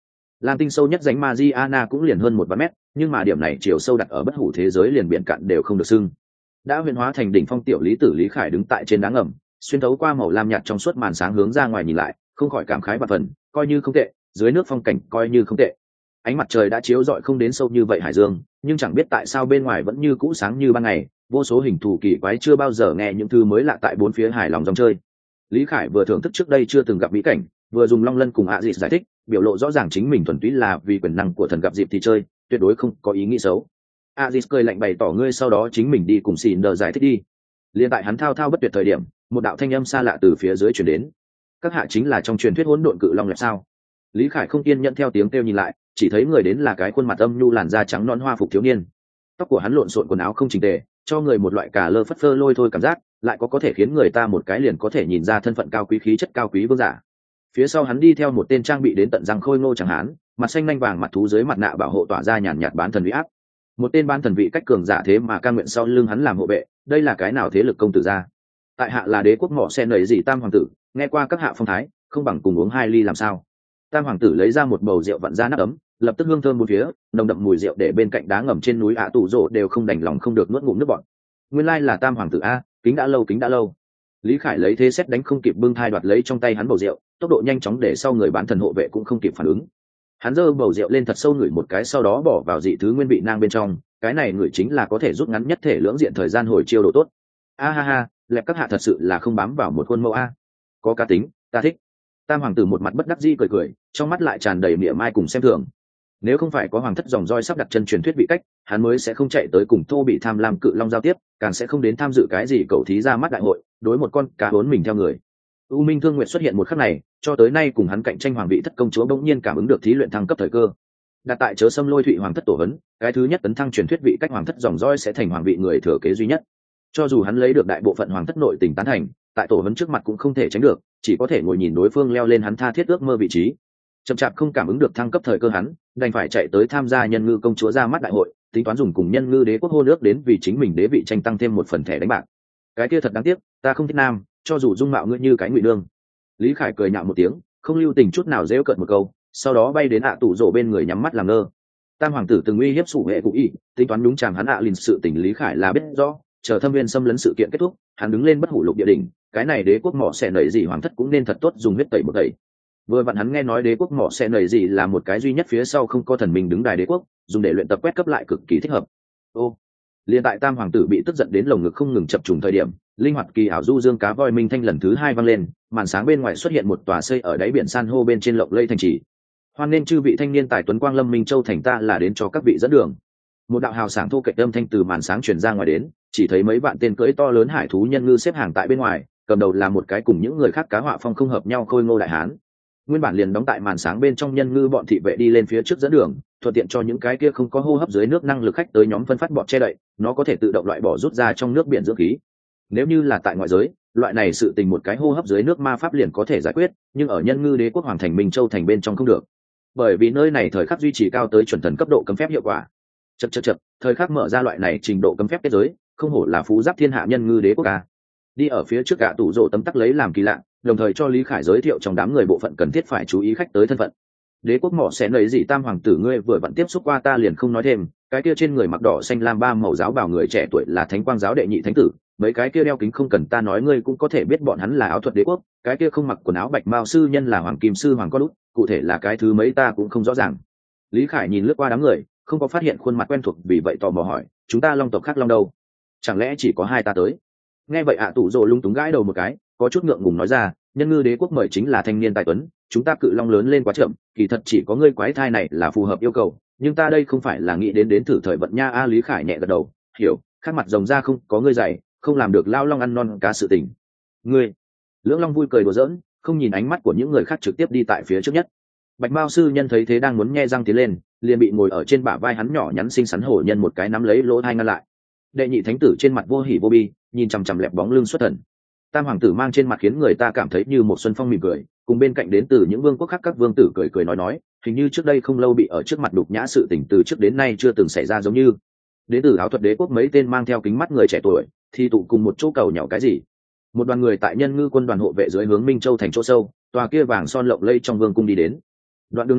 lam tinh sâu nhất rãnh Mariana cũng liền hơn 1 vạn mét, nhưng mà điểm này chiều sâu đặt ở bất hủ thế giới liền biển cạn đều không được xưng. Đã huyền hóa thành đỉnh phong tiểu lý tử Lý Khải đứng tại trên đá ngầm, xuyên thấu qua màu lam nhạt trong suốt màn sáng hướng ra ngoài nhìn lại, không khỏi cảm khái và phần, coi như không tệ, dưới nước phong cảnh coi như không tệ. Ánh mặt trời đã chiếu rọi không đến sâu như vậy hải dương, nhưng chẳng biết tại sao bên ngoài vẫn như cũ sáng như ban ngày, vô số hình thù kỳ quái chưa bao giờ nghe những thứ mới lạ tại bốn phía hải lòng dòng chơi. Lý Khải vừa thưởng thức trước đây chưa từng gặp mỹ cảnh, vừa dùng long lân cùng ạ dịp giải thích, biểu lộ rõ ràng chính mình thuần túy là vì quyền năng của thần gặp dịp thì chơi, tuyệt đối không có ý nghĩ xấu. ạ dịp cười lạnh bày tỏ ngươi sau đó chính mình đi cùng xì nờ giải thích đi. Liên tại hắn thao thao bất tuyệt thời điểm, một đạo thanh âm xa lạ từ phía dưới truyền đến. Các hạ chính là trong truyền thuyết hỗn độn cự long lẹp sao? Lý Khải không kiên nhẫn theo tiếng kêu nhìn lại, chỉ thấy người đến là cái khuôn mặt âm nhu làn da trắng nõn hoa phục thiếu niên. Tóc của hắn lộn xộn, quần áo không chỉnh tề, cho người một loại cả lơ phất phơ lôi thôi cảm giác, lại có thể khiến người ta một cái liền có thể nhìn ra thân phận cao quý, khí chất cao quý vương giả. Phía sau hắn đi theo một tên trang bị đến tận răng khôi ngô chẳng hán, mặt xanh nanh vàng mặt thú dưới mặt nạ bảo hộ tỏa ra nhàn nhạt bán thần uy áp. Một tên bán thần vị cách cường giả thế mà ca nguyện sau lưng hắn làm hộ vệ, đây là cái nào thế lực công tử ra? Tại hạ là đế quốc mỏ sen nảy gì tam hoàng tử, nghe qua các hạ phong thái, không bằng cùng uống 2 ly làm sao? Tam hoàng tử lấy ra một bầu rượu vặn ra nắp ấm, lập tức hương thơm bốn phía, nồng đậm mùi rượu để bên cạnh đá ngầm trên núi ạ tủ rộ đều không đành lòng không được nuốt ngụm nước bọt. Nguyên lai là tam hoàng tử a, kính đã lâu kính đã lâu. Lý Khải lấy thế xét đánh không kịp bưng thai đoạt lấy trong tay hắn bầu rượu, tốc độ nhanh chóng để sau người bán thần hộ vệ cũng không kịp phản ứng. Hắn giơ bầu rượu lên thật sâu ngửi một cái, sau đó bỏ vào dị thứ nguyên vị nang bên trong, cái này ngửi chính là có thể rút ngắn nhất thể lưỡng diện thời gian hồi chiêu độ tốt. A ha ha, lẹp các hạ thật sự là không bám vào một khuôn mẫu a. Có cá tính, ta thích. Tam hoàng tử một mặt bất đắc dĩ cười cười, trong mắt lại tràn đầy mỉa mai cùng xem thường. Nếu không phải có hoàng thất dòng roi sắp đặt chân truyền thuyết vị cách, hắn mới sẽ không chạy tới cùng Thô bị tham lam cự long giao tiếp, càng sẽ không đến tham dự cái gì cầu thí ra mắt đại hội, đối một con cá bốn mình theo người. U Minh Thương Nguyệt xuất hiện một khắc này, cho tới nay cùng hắn cạnh tranh hoàng vị thất công chúa bỗng nhiên cảm ứng được thí luyện thăng cấp thời cơ. Đặt tại chớ xâm lôi thụy hoàng thất tổ hấn, cái thứ nhất tấn thăng truyền thuyết vị cách hoàng thất dòng roi sẽ thành hoàng vị người thừa kế duy nhất. Cho dù hắn lấy được đại bộ phận hoàng thất nội tình tán thành, tại tổ hấn trước mặt cũng không thể tránh được, chỉ có thể ngồi nhìn đối phương leo lên hắn tha thiết ước mơ vị trí. Chậm chạp không cảm ứng được thăng cấp thời cơ hắn, đành phải chạy tới tham gia nhân ngư công chúa ra mắt đại hội, tính toán dùng cùng nhân ngư đế quốc hôn ước đến vì chính mình đế vị tranh tăng thêm một phần thẻ đánh bạc. Cái kia thật đáng tiếc, ta không thích nam, cho dù dung mạo ngươi như cái ngụy nương. Lý Khải cười nhạo một tiếng, không lưu tình chút nào giễu cợt một câu, sau đó bay đến ạ tủ rổ bên người nhắm mắt làm ngơ. Tam hoàng tử từng uy hiếp sủ hệ cụ ý, tính toán đúng chàng hắn ạ lìn sự tình Lý Khải là biết rõ, chờ thâm viên xâm lấn sự kiện kết thúc, hắn đứng lên bất hủ lục địa đỉnh, cái này đế quốc mỏ xẻ nảy gì hoàng thất cũng nên thật tốt dùng huyết tẩy một tẩy. Vừa vặn hắn nghe nói đế quốc mỏ xẻ nảy gì là một cái duy nhất phía sau không có thần minh đứng đài đế quốc, dùng để luyện tập quét cấp lại cực kỳ thích hợp. Ô, liền tại tam hoàng tử bị tức giận đến lồng ngực không ngừng chập trùng thời điểm, linh hoạt kỳ ảo du dương cá voi minh thanh lần thứ 2 vang lên, màn sáng bên ngoài xuất hiện một tòa xây ở đáy biển san hô bên trên lộng lây thành trì. Hoan nên chư vị thanh niên tài tuấn quang lâm Minh Châu thành, ta là đến cho các vị dẫn đường. Một đạo hào sảng thu kệch âm thanh từ màn sáng truyền ra ngoài đến, chỉ thấy mấy vạn tên cưỡi to lớn hải thú nhân ngư xếp hàng tại bên ngoài, cầm đầu là một cái cùng những người khác cá họa phong không hợp nhau khôi ngô đại hán. Nguyên bản liền đóng tại màn sáng bên trong nhân ngư bọn thị vệ đi lên phía trước dẫn đường, thuận tiện cho những cái kia không có hô hấp dưới nước năng lực khách tới nhóm phân phát bọt che đậy, nó có thể tự động loại bỏ rút ra trong nước biển dưỡng khí. Nếu như là tại ngoại giới, loại này sự tình một cái hô hấp dưới nước ma pháp liền có thể giải quyết, nhưng ở nhân ngư đế quốc hoàng thành Minh Châu thành bên trong không được, bởi vì nơi này thời khắc duy trì cao tới chuẩn thần cấp độ cấm phép hiệu quả. Chậc, thời khắc mở ra loại này trình độ cấm phép kết giới, không hổ là phú giáp thiên hạ nhân ngư đế quốc a. Đi ở phía trước cả tủ rộ tấm tắc lấy làm kỳ lạ, đồng thời cho Lý Khải giới thiệu trong đám người bộ phận cần thiết phải chú ý khách tới thân phận. Đế quốc mỏ sẽ lấy gì tam hoàng tử ngươi vừa vặn tiếp xúc qua, ta liền không nói thêm, cái kia trên người mặc đỏ xanh lam ba màu giáo bào người trẻ tuổi là Thánh Quang giáo đệ nhị thánh tử, mấy cái kia đeo kính không cần ta nói ngươi cũng có thể biết bọn hắn là áo thuật đế quốc, cái kia không mặc quần áo bạch mao sư nhân là hoàng kim sư hoàng con út, cụ thể là cái thứ mấy ta cũng không rõ ràng. Lý Khải nhìn lướt qua đám người, không có phát hiện khuôn mặt quen thuộc, vì vậy tò mò hỏi, chúng ta long tộc khác long đâu, chẳng lẽ chỉ có 2 ta tới? Nghe vậy ạ tủ rồ lung túng gãi đầu một cái, có chút ngượng ngùng nói ra, nhân ngư đế quốc mời chính là thanh niên tài tuấn, chúng ta cự long lớn lên quá chậm, kỳ thật chỉ có ngươi quái thai này là phù hợp yêu cầu, nhưng ta đây không phải là nghĩ đến thử thời vận nha. A Lý Khải nhẹ gật đầu, hiểu, khác mặt rồng ra không có ngươi dày, không làm được lao long ăn non cá sự tình. Ngươi, lưỡng long vui cười đùa giỡn, không nhìn ánh mắt của những người khác, trực tiếp đi tại phía trước nhất. Bạch mao sư nhân thấy thế đang muốn nhe răng tiến lên, liền bị ngồi ở trên bả vai hắn nhỏ nhắn xinh xắn hổ nhân một cái nắm lấy lỗ tai ngăn lại. Đệ nhị thánh tử trên mặt vô hỉ vô bi, nhìn chằm chằm lẹp bóng lưng xuất thần. Tam hoàng tử mang trên mặt khiến người ta cảm thấy như một xuân phong mỉm cười, cùng bên cạnh đến từ những vương quốc khác các vương tử cười cười nói, hình như trước đây không lâu bị ở trước mặt đục nhã sự tình từ trước đến nay chưa từng xảy ra giống như. Đến từ áo thuật đế quốc mấy tên mang theo kính mắt người trẻ tuổi thì tụ cùng một chỗ cầu nhỏ cái gì. Một đoàn người tại nhân ngư quân đoàn hộ vệ dưới hướng Minh Châu thành chỗ sâu, tòa kia vàng son lộng lây trong vương cung đi đến. Đoạn đường này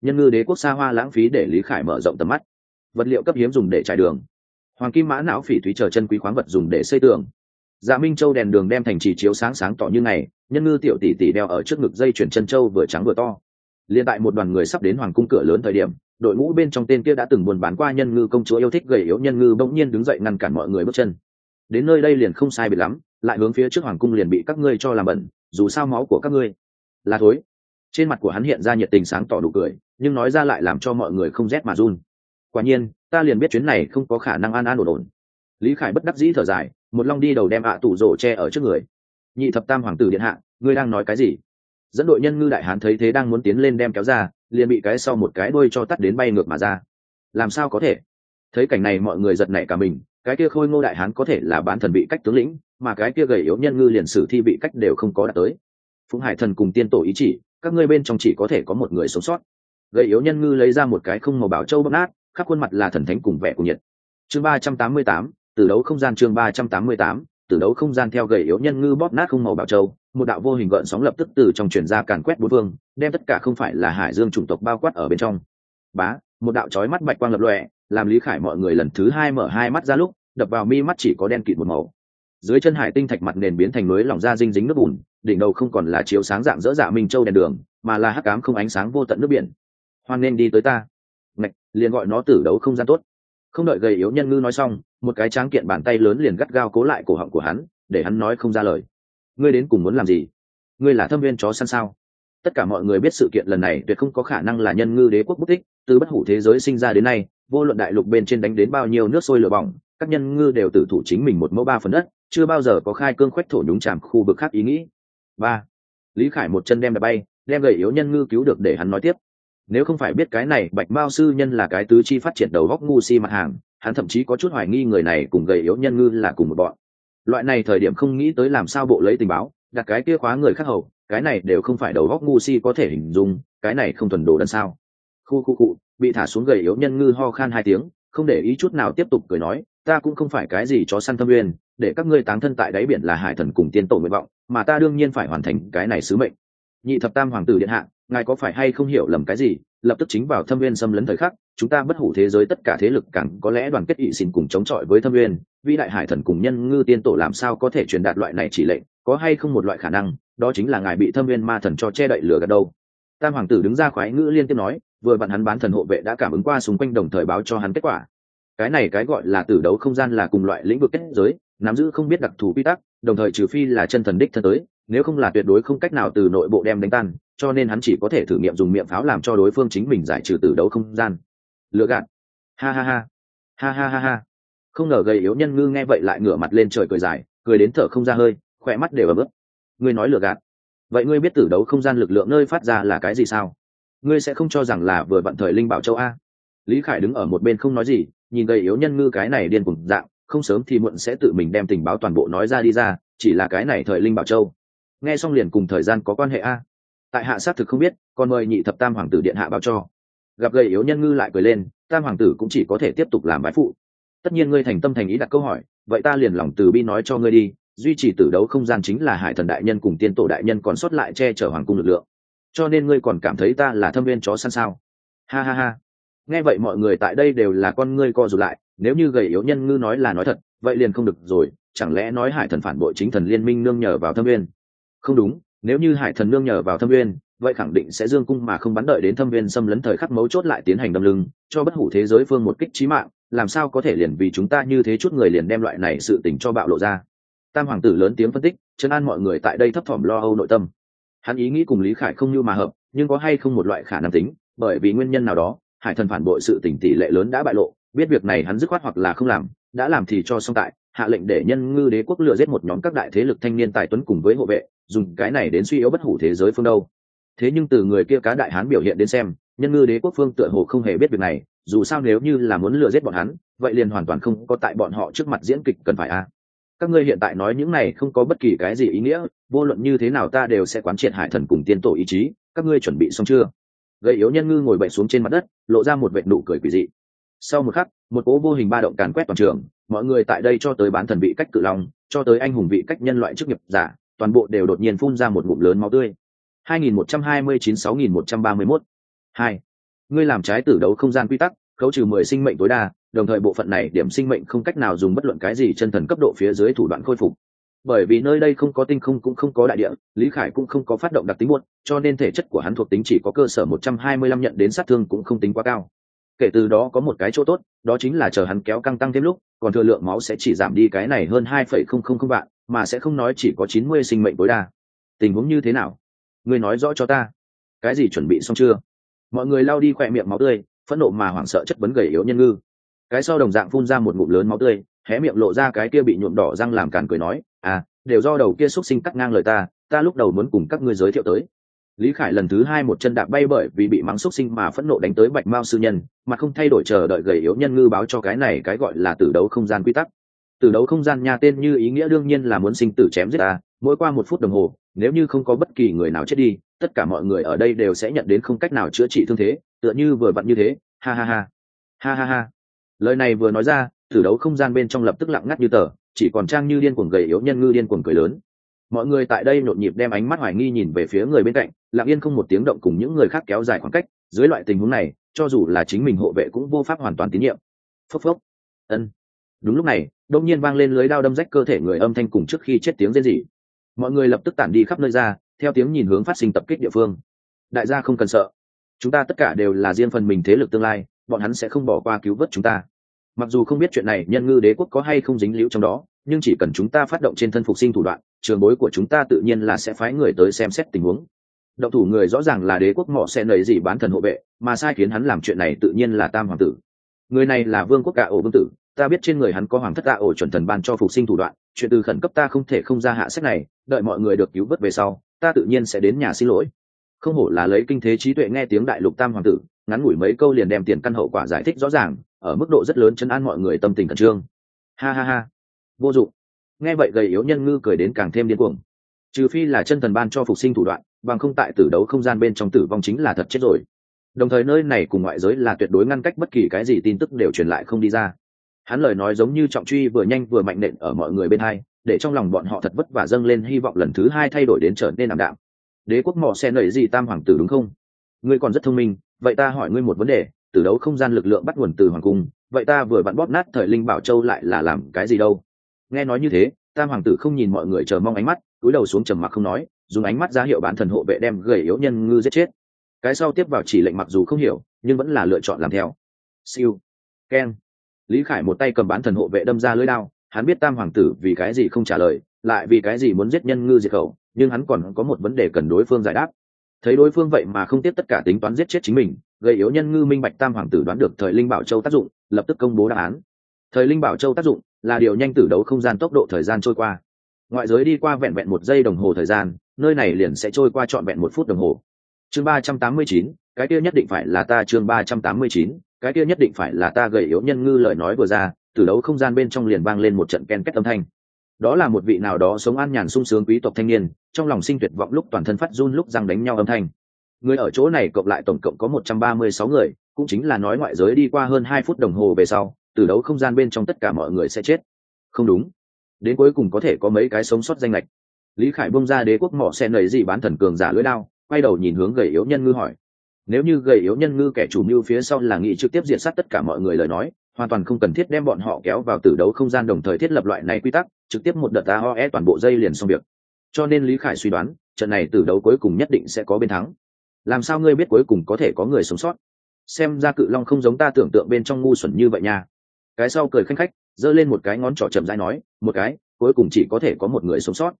nhân ngư đế quốc xa hoa lãng phí để lý khải mở rộng tầm mắt. Vật liệu cấp hiếm dùng để trải đường, hoàng kim mã não phỉ thúy chờ chân quý khoáng vật dùng để xây tường. Dạ Minh Châu đèn đường đem thành trì chiếu sáng sáng tỏ như ngày, nhân ngư tiểu tỷ tỷ đeo ở trước ngực dây chuyền chân châu vừa trắng vừa to. Liên tại một đoàn người sắp đến hoàng cung cửa lớn thời điểm, đội ngũ bên trong tên kia đã từng buôn bán qua nhân ngư công chúa yêu thích gầy yếu nhân ngư bỗng nhiên đứng dậy ngăn cản mọi người bước chân. Đến nơi đây liền không sai biệt lắm, lại hướng phía trước hoàng cung liền bị các ngươi cho làm bẩn, dù sao máu của các ngươi là thối. Trên mặt của hắn hiện ra nhiệt tình sáng tỏ đủ cười, nhưng nói ra lại làm cho mọi người không rét mà run. Quả nhiên, ta liền biết chuyến này không có khả năng an an ổn ổn. Lý Khải bất đắc dĩ thở dài, một long đi đầu đem tủ rổ che ở trước người. Nhị thập tam hoàng tử điện hạ, ngươi đang nói cái gì? Dẫn đội nhân ngư đại hán thấy thế đang muốn tiến lên đem kéo ra, liền bị cái sau một cái đuôi cho tắt đến bay ngược mà ra. Làm sao có thể? Thấy cảnh này mọi người giật nảy cả mình, cái kia khôi ngô đại hán có thể là bán thần bị cách tướng lĩnh, mà cái kia gầy yếu nhân ngư liền sử thi bị cách đều không có đạt tới. Phụng Hải thần cùng tiên tổ ý chỉ, các ngươi bên trong chỉ có thể có một người sống sót. Gầy yếu nhân ngư lấy ra một cái không màu bảo châu bóp nát, khắp khuôn mặt là thần thánh cùng vẻ của nhiệt. Chương 388, từ đấu không gian. Chương 388, từ đấu không gian. Theo gầy yếu nhân ngư bóp nát không màu bảo châu, một đạo vô hình gợn sóng lập tức từ trong truyền ra càn quét bốn phương, đem tất cả không phải là hải dương chủng tộc bao quát ở bên trong. Bá, một đạo chói mắt bạch quang lập lòe, làm Lý Khải mọi người lần thứ hai mở hai mắt ra lúc, đập vào mi mắt chỉ có đen kịt một màu. Dưới chân hải tinh thạch mặt nền biến thành núi lỏng ra dinh dính nước bùn, đỉnh đầu không còn là chiếu sáng dạng dỡ Dạ Minh Châu đèn đường, mà là hắc ám không ánh sáng vô tận nước biển. Hoan nên đi tới ta. Ngạch, liền gọi nó tử đấu không gian tốt. Không đợi gầy yếu nhân ngư nói xong, một cái tráng kiện bàn tay lớn liền gắt gao cố lại cổ họng của hắn, để hắn nói không ra lời. Ngươi đến cùng muốn làm gì? Ngươi là Thâm Viên chó săn sao? Tất cả mọi người biết sự kiện lần này tuyệt không có khả năng là nhân ngư đế quốc bút tích, từ bất hủ thế giới sinh ra đến nay, vô luận đại lục bên trên đánh đến bao nhiêu nước sôi lửa bỏng, các nhân ngư đều tự thủ chính mình một mẫu ba phần đất, chưa bao giờ có khai cương khoách thổ nhúng chàm khu vực khác ý nghĩ. Ba, Lý Khải một chân đem đạp bay, đem gầy yếu nhân ngư cứu được để hắn nói tiếp. Nếu không phải biết cái này Bạch Mao sư nhân là cái tứ chi phát triển đầu góc ngu si mặt hàng, hắn thậm chí có chút hoài nghi người này cùng gầy yếu nhân ngư là cùng một bọn. Loại này thời điểm không nghĩ tới làm sao bộ lấy tình báo, đặt cái kia khóa người khác hầu, cái này đều không phải đầu góc ngu si có thể hình dung, cái này không thuần đồ đần sao? Khu, bị thả xuống gầy yếu nhân ngư ho khan hai tiếng, không để ý chút nào tiếp tục cười nói, ta cũng không phải cái gì chó săn Thâm Viên, để các ngươi táng thân tại đáy biển là hải thần cùng tiên tổ nguyện vọng, mà ta đương nhiên phải hoàn thành cái này sứ mệnh. Nhị thập tam hoàng tử điện hạ, ngài có phải hay không hiểu lầm cái gì? Lập tức chính vào Thâm Viên xâm lấn thời khắc, chúng ta bất hủ thế giới tất cả thế lực càng có lẽ đoàn kết ỵ xin cùng chống chọi với Thâm Viên, vĩ đại hải thần cùng nhân ngư tiên tổ làm sao có thể truyền đạt loại này chỉ lệnh? Có hay không một loại khả năng, đó chính là ngài bị Thâm Viên ma thần cho che đậy lửa gạt đâu? Tam hoàng tử đứng ra khoái ngữ liên tiếp nói, vừa vặn hắn bán thần hộ vệ đã cảm ứng qua xung quanh đồng thời báo cho hắn kết quả. Cái này cái gọi là tử đấu không gian là cùng loại lĩnh vực kết giới, nắm giữ không biết đặc thù quy tắc, đồng thời trừ phi là chân thần đích thân tới, nếu không là tuyệt đối không cách nào từ nội bộ đem đánh tan, cho nên hắn chỉ có thể thử nghiệm dùng miệng pháo làm cho đối phương chính mình giải trừ tử đấu không gian. Lừa gạt. Ha ha ha. Ha ha ha ha. Không ngờ gầy yếu nhân ngư nghe vậy lại ngửa mặt lên trời cười dài, cười đến thở không ra hơi, khỏe mắt đều ẩm ướt. Ngươi nói lừa gạt? Vậy ngươi biết tử đấu không gian lực lượng nơi phát ra là cái gì sao? Ngươi sẽ không cho rằng là vừa vận thời linh bảo châu a? Lý Khải đứng ở một bên không nói gì, nhìn gầy yếu nhân ngư cái này điên cuồng dạng, không sớm thì muộn sẽ tự mình đem tình báo toàn bộ nói ra đi ra, chỉ là cái này thời linh bảo châu. Nghe xong liền cùng thời gian có quan hệ a? Tại hạ xác thực không biết, còn mời nhị thập tam hoàng tử điện hạ báo cho. Gặp gầy yếu nhân ngư lại cười lên, tam hoàng tử cũng chỉ có thể tiếp tục làm bái phụ. Tất nhiên ngươi thành tâm thành ý đặt câu hỏi, vậy ta liền lòng từ bi nói cho ngươi đi, duy trì tử đấu không gian chính là hải thần đại nhân cùng tiên tổ đại nhân còn sót lại che chở hoàng cung lực lượng, cho nên ngươi còn cảm thấy ta là Thâm Viên chó săn sao? Ha ha ha. Nghe vậy mọi người tại đây đều là con ngươi co rụt lại, nếu như gầy yếu nhân ngư nói là nói thật, vậy liền không được rồi, chẳng lẽ nói hải thần phản bội chính thần liên minh nương nhờ vào Thâm Viên? Không đúng, nếu như hải thần nương nhờ vào Thâm Viên, vậy khẳng định sẽ dương cung mà không bắn đợi đến Thâm Viên xâm lấn thời khắc mấu chốt lại tiến hành đâm lưng, cho bất hủ thế giới phương một kích chí mạng, làm sao có thể liền vì chúng ta như thế chút người liền đem loại này sự tình cho bạo lộ ra. Tam hoàng tử lớn tiếng phân tích, trấn an mọi người tại đây thấp thỏm lo âu nội tâm. Hắn ý nghĩ cùng Lý Khải không như mà hợp, nhưng có hay không một loại khả năng tính, bởi vì nguyên nhân nào đó, hải thần phản bội sự tình tỷ lệ lớn đã bại lộ, biết việc này hắn dứt khoát hoặc là không làm, đã làm thì cho xong tại, hạ lệnh để nhân ngư đế quốc lừa giết một nhóm các đại thế lực thanh niên tài tuấn cùng với hộ vệ, dùng cái này đến suy yếu bất hủ thế giới phương đâu. Thế nhưng từ người kia cá đại hán biểu hiện đến xem, nhân ngư đế quốc phương tựa hồ không hề biết việc này, dù sao nếu như là muốn lừa giết bọn hắn, vậy liền hoàn toàn không có tại bọn họ trước mặt diễn kịch cần phải a. Các ngươi hiện tại nói những này không có bất kỳ cái gì ý nghĩa, vô luận như thế nào ta đều sẽ quán triệt hải thần cùng tiên tổ ý chí, các ngươi chuẩn bị xong chưa? Gầy yếu nhân ngư ngồi bệnh xuống trên mặt đất, lộ ra một vệt nụ cười quỷ dị. Sau một khắc, một cỗ vô hình ba động càn quét toàn trường, mọi người tại đây cho tới bán thần vị cách cự long, cho tới anh hùng vị cách nhân loại chức nghiệp giả, toàn bộ đều đột nhiên phun ra một ngụm lớn máu tươi. 2129-6131. 2. ngươi làm trái tử đấu không gian quy tắc, khấu trừ 10 sinh mệnh tối đa, đồng thời bộ phận này điểm sinh mệnh không cách nào dùng bất luận cái gì chân thần cấp độ phía dưới thủ đoạn khôi phục. Bởi vì nơi đây không có tinh không cũng không có đại địa, Lý Khải cũng không có phát động đặc tính buốt, cho nên thể chất của hắn thuộc tính chỉ có cơ sở 125 nhận đến sát thương cũng không tính quá cao. Kể từ đó có một cái chỗ tốt, đó chính là chờ hắn kéo căng tăng thêm lúc, còn thừa lượng máu sẽ chỉ giảm đi cái này hơn 2,000 vạn, mà sẽ không nói chỉ có 90 sinh mệnh tối đa. Tình huống như thế nào? Ngươi nói rõ cho ta. Cái gì chuẩn bị xong chưa? Mọi người lau đi khỏe miệng máu tươi, phẫn nộ mà hoảng sợ chất vấn gầy yếu nhân ngư. Cái sau đồng dạng phun ra một ngụm lớn máu tươi, hé miệng lộ ra cái kia bị nhuộm đỏ răng làm càn cười nói, đều do đầu kia xúc sinh cắt ngang lời ta lúc đầu muốn cùng các ngươi giới thiệu tới. Lý Khải lần thứ 2 một chân đạp bay bởi vì bị mắng xúc sinh mà phẫn nộ đánh tới Bạch Mao sư nhân, mà không thay đổi chờ đợi gầy yếu nhân ngư báo cho cái này cái gọi là tử đấu không gian quy tắc. Tử đấu không gian nha, tên như ý nghĩa đương nhiên là muốn sinh tử chém giết mỗi qua 1 phút đồng hồ, nếu như không có bất kỳ người nào chết đi, tất cả mọi người ở đây đều sẽ nhận đến không cách nào chữa trị thương thế, tựa như vừa vặn như thế. Ha ha ha. Ha ha ha. Lời này vừa nói ra, tử đấu không gian bên trong lập tức lặng ngắt như tờ, chỉ còn Trang Như điên cuồng gầy yếu nhân ngư điên cuồng cười lớn. Mọi người tại đây nhộn nhịp đem ánh mắt hoài nghi nhìn về phía người bên cạnh, lặng yên không một tiếng động cùng những người khác kéo dài khoảng cách. Dưới loại tình huống này, cho dù là chính mình hộ vệ cũng vô pháp hoàn toàn tín nhiệm. Phốc phốc. Ân. Đúng lúc này, đột nhiên vang lên lưới đao đâm rách cơ thể người âm thanh cùng trước khi chết tiếng rên rỉ. Mọi người lập tức tản đi khắp nơi ra, theo tiếng nhìn hướng phát sinh tập kích địa phương. Đại gia không cần sợ, chúng ta tất cả đều là riêng phần mình thế lực tương lai, bọn hắn sẽ không bỏ qua cứu vớt chúng ta. Mặc dù không biết chuyện này nhân ngư đế quốc có hay không dính líu trong đó, nhưng chỉ cần chúng ta phát động trên thân phục sinh thủ đoạn, trường bối của chúng ta tự nhiên là sẽ phái người tới xem xét tình huống. Động thủ người rõ ràng là đế quốc mọ sẽ nảy gì bán thần hộ vệ, mà sai khiến hắn làm chuyện này tự nhiên là Tam hoàng tử. Người này là vương quốc Cả Ổ vương tử, ta biết trên người hắn có hoàng thất Cả Ổ chuẩn thần ban cho phục sinh thủ đoạn, chuyện từ khẩn cấp ta không thể không ra hạ sách này, đợi mọi người được cứu vớt về sau, ta tự nhiên sẽ đến nhà xin lỗi. Không hổ là lấy kinh thế trí tuệ nghe tiếng đại lục Tam hoàng tử, ngắn ngủi mấy câu liền đem tiền căn hậu quả giải thích rõ ràng, ở mức độ rất lớn chấn an mọi người tâm tình khẩn trương. Ha ha ha. Vô dụng. Nghe vậy gầy yếu nhân ngư cười đến càng thêm điên cuồng. Trừ phi là chân thần ban cho phục sinh thủ đoạn, bằng không tại tử đấu không gian bên trong tử vong chính là thật chết rồi. Đồng thời nơi này cùng ngoại giới là tuyệt đối ngăn cách bất kỳ cái gì tin tức đều truyền lại không đi ra. Hắn lời nói giống như trọng truy vừa nhanh vừa mạnh nện ở mọi người bên hai, để trong lòng bọn họ thật vất vả dâng lên hy vọng lần thứ 2 thay đổi đến trở nên ảm đạm. Đế quốc mỏ xe nảy gì Tam hoàng tử đúng không? Ngươi còn rất thông minh, vậy ta hỏi ngươi một vấn đề, tử đấu không gian lực lượng bắt nguồn từ hoàng cung, vậy ta vừa vặn bóp nát thời linh bảo châu lại là làm cái gì đâu? Nghe nói như thế, Tam hoàng tử không nhìn mọi người chờ mong ánh mắt, cúi đầu xuống trầm mặc không nói, dùng ánh mắt ra hiệu bản thần hộ vệ đem gầy yếu nhân ngư giết chết. Cái sau tiếp vào chỉ lệnh mặc dù không hiểu, nhưng vẫn là lựa chọn làm theo. Siêu, keng. Lý Khải một tay cầm bản thần hộ vệ đâm ra lưỡi đao, hắn biết Tam hoàng tử vì cái gì không trả lời, lại vì cái gì muốn giết nhân ngư diệt khẩu, nhưng hắn còn có một vấn đề cần đối phương giải đáp. Thấy đối phương vậy mà không tiếp tất cả tính toán giết chết chính mình, gầy yếu nhân ngư minh bạch Tam hoàng tử đoán được thời linh bảo châu tác dụng, lập tức công bố đáp án. Thời linh bảo châu tác dụng là điều nhanh tử đấu không gian tốc độ thời gian trôi qua. Ngoại giới đi qua vẹn vẹn 1 giây đồng hồ thời gian, nơi này liền sẽ trôi qua trọn vẹn 1 phút đồng hồ. Chương 389, cái kia nhất định phải là ta. Chương 389, cái kia nhất định phải là ta. Gầy yếu nhân ngư lời nói vừa ra, tử đấu không gian bên trong liền vang lên một trận ken két âm thanh. Đó là một vị nào đó sống an nhàn sung sướng quý tộc thanh niên, trong lòng sinh tuyệt vọng lúc toàn thân phát run lúc răng đánh nhau âm thanh. Người ở chỗ này cộng lại tổng cộng có 136 người, cũng chính là nói ngoại giới đi qua hơn 2 phút đồng hồ về sau, tử đấu không gian bên trong tất cả mọi người sẽ chết. Không đúng, đến cuối cùng có thể có mấy cái sống sót danh lệch. Lý Khải bung ra đế quốc mỏ xe nảy gì bán thần cường giả lưỡi đao, quay đầu nhìn hướng gầy yếu nhân ngư hỏi: nếu như gầy yếu nhân ngư kẻ chủ mưu phía sau là nghị trực tiếp diệt sát tất cả mọi người lời nói, hoàn toàn không cần thiết đem bọn họ kéo vào tử đấu không gian đồng thời thiết lập loại này quy tắc, trực tiếp một đợt AOE toàn bộ dây liền xong việc. Cho nên Lý Khải suy đoán, trận này tử đấu cuối cùng nhất định sẽ có bên thắng. Làm sao ngươi biết cuối cùng có thể có người sống sót? Xem ra cự long không giống ta tưởng tượng bên trong ngu xuẩn như vậy nha. Cái sau cười khanh khách, giơ lên một cái ngón trỏ chậm rãi nói, một cái, cuối cùng chỉ có thể có một người sống sót.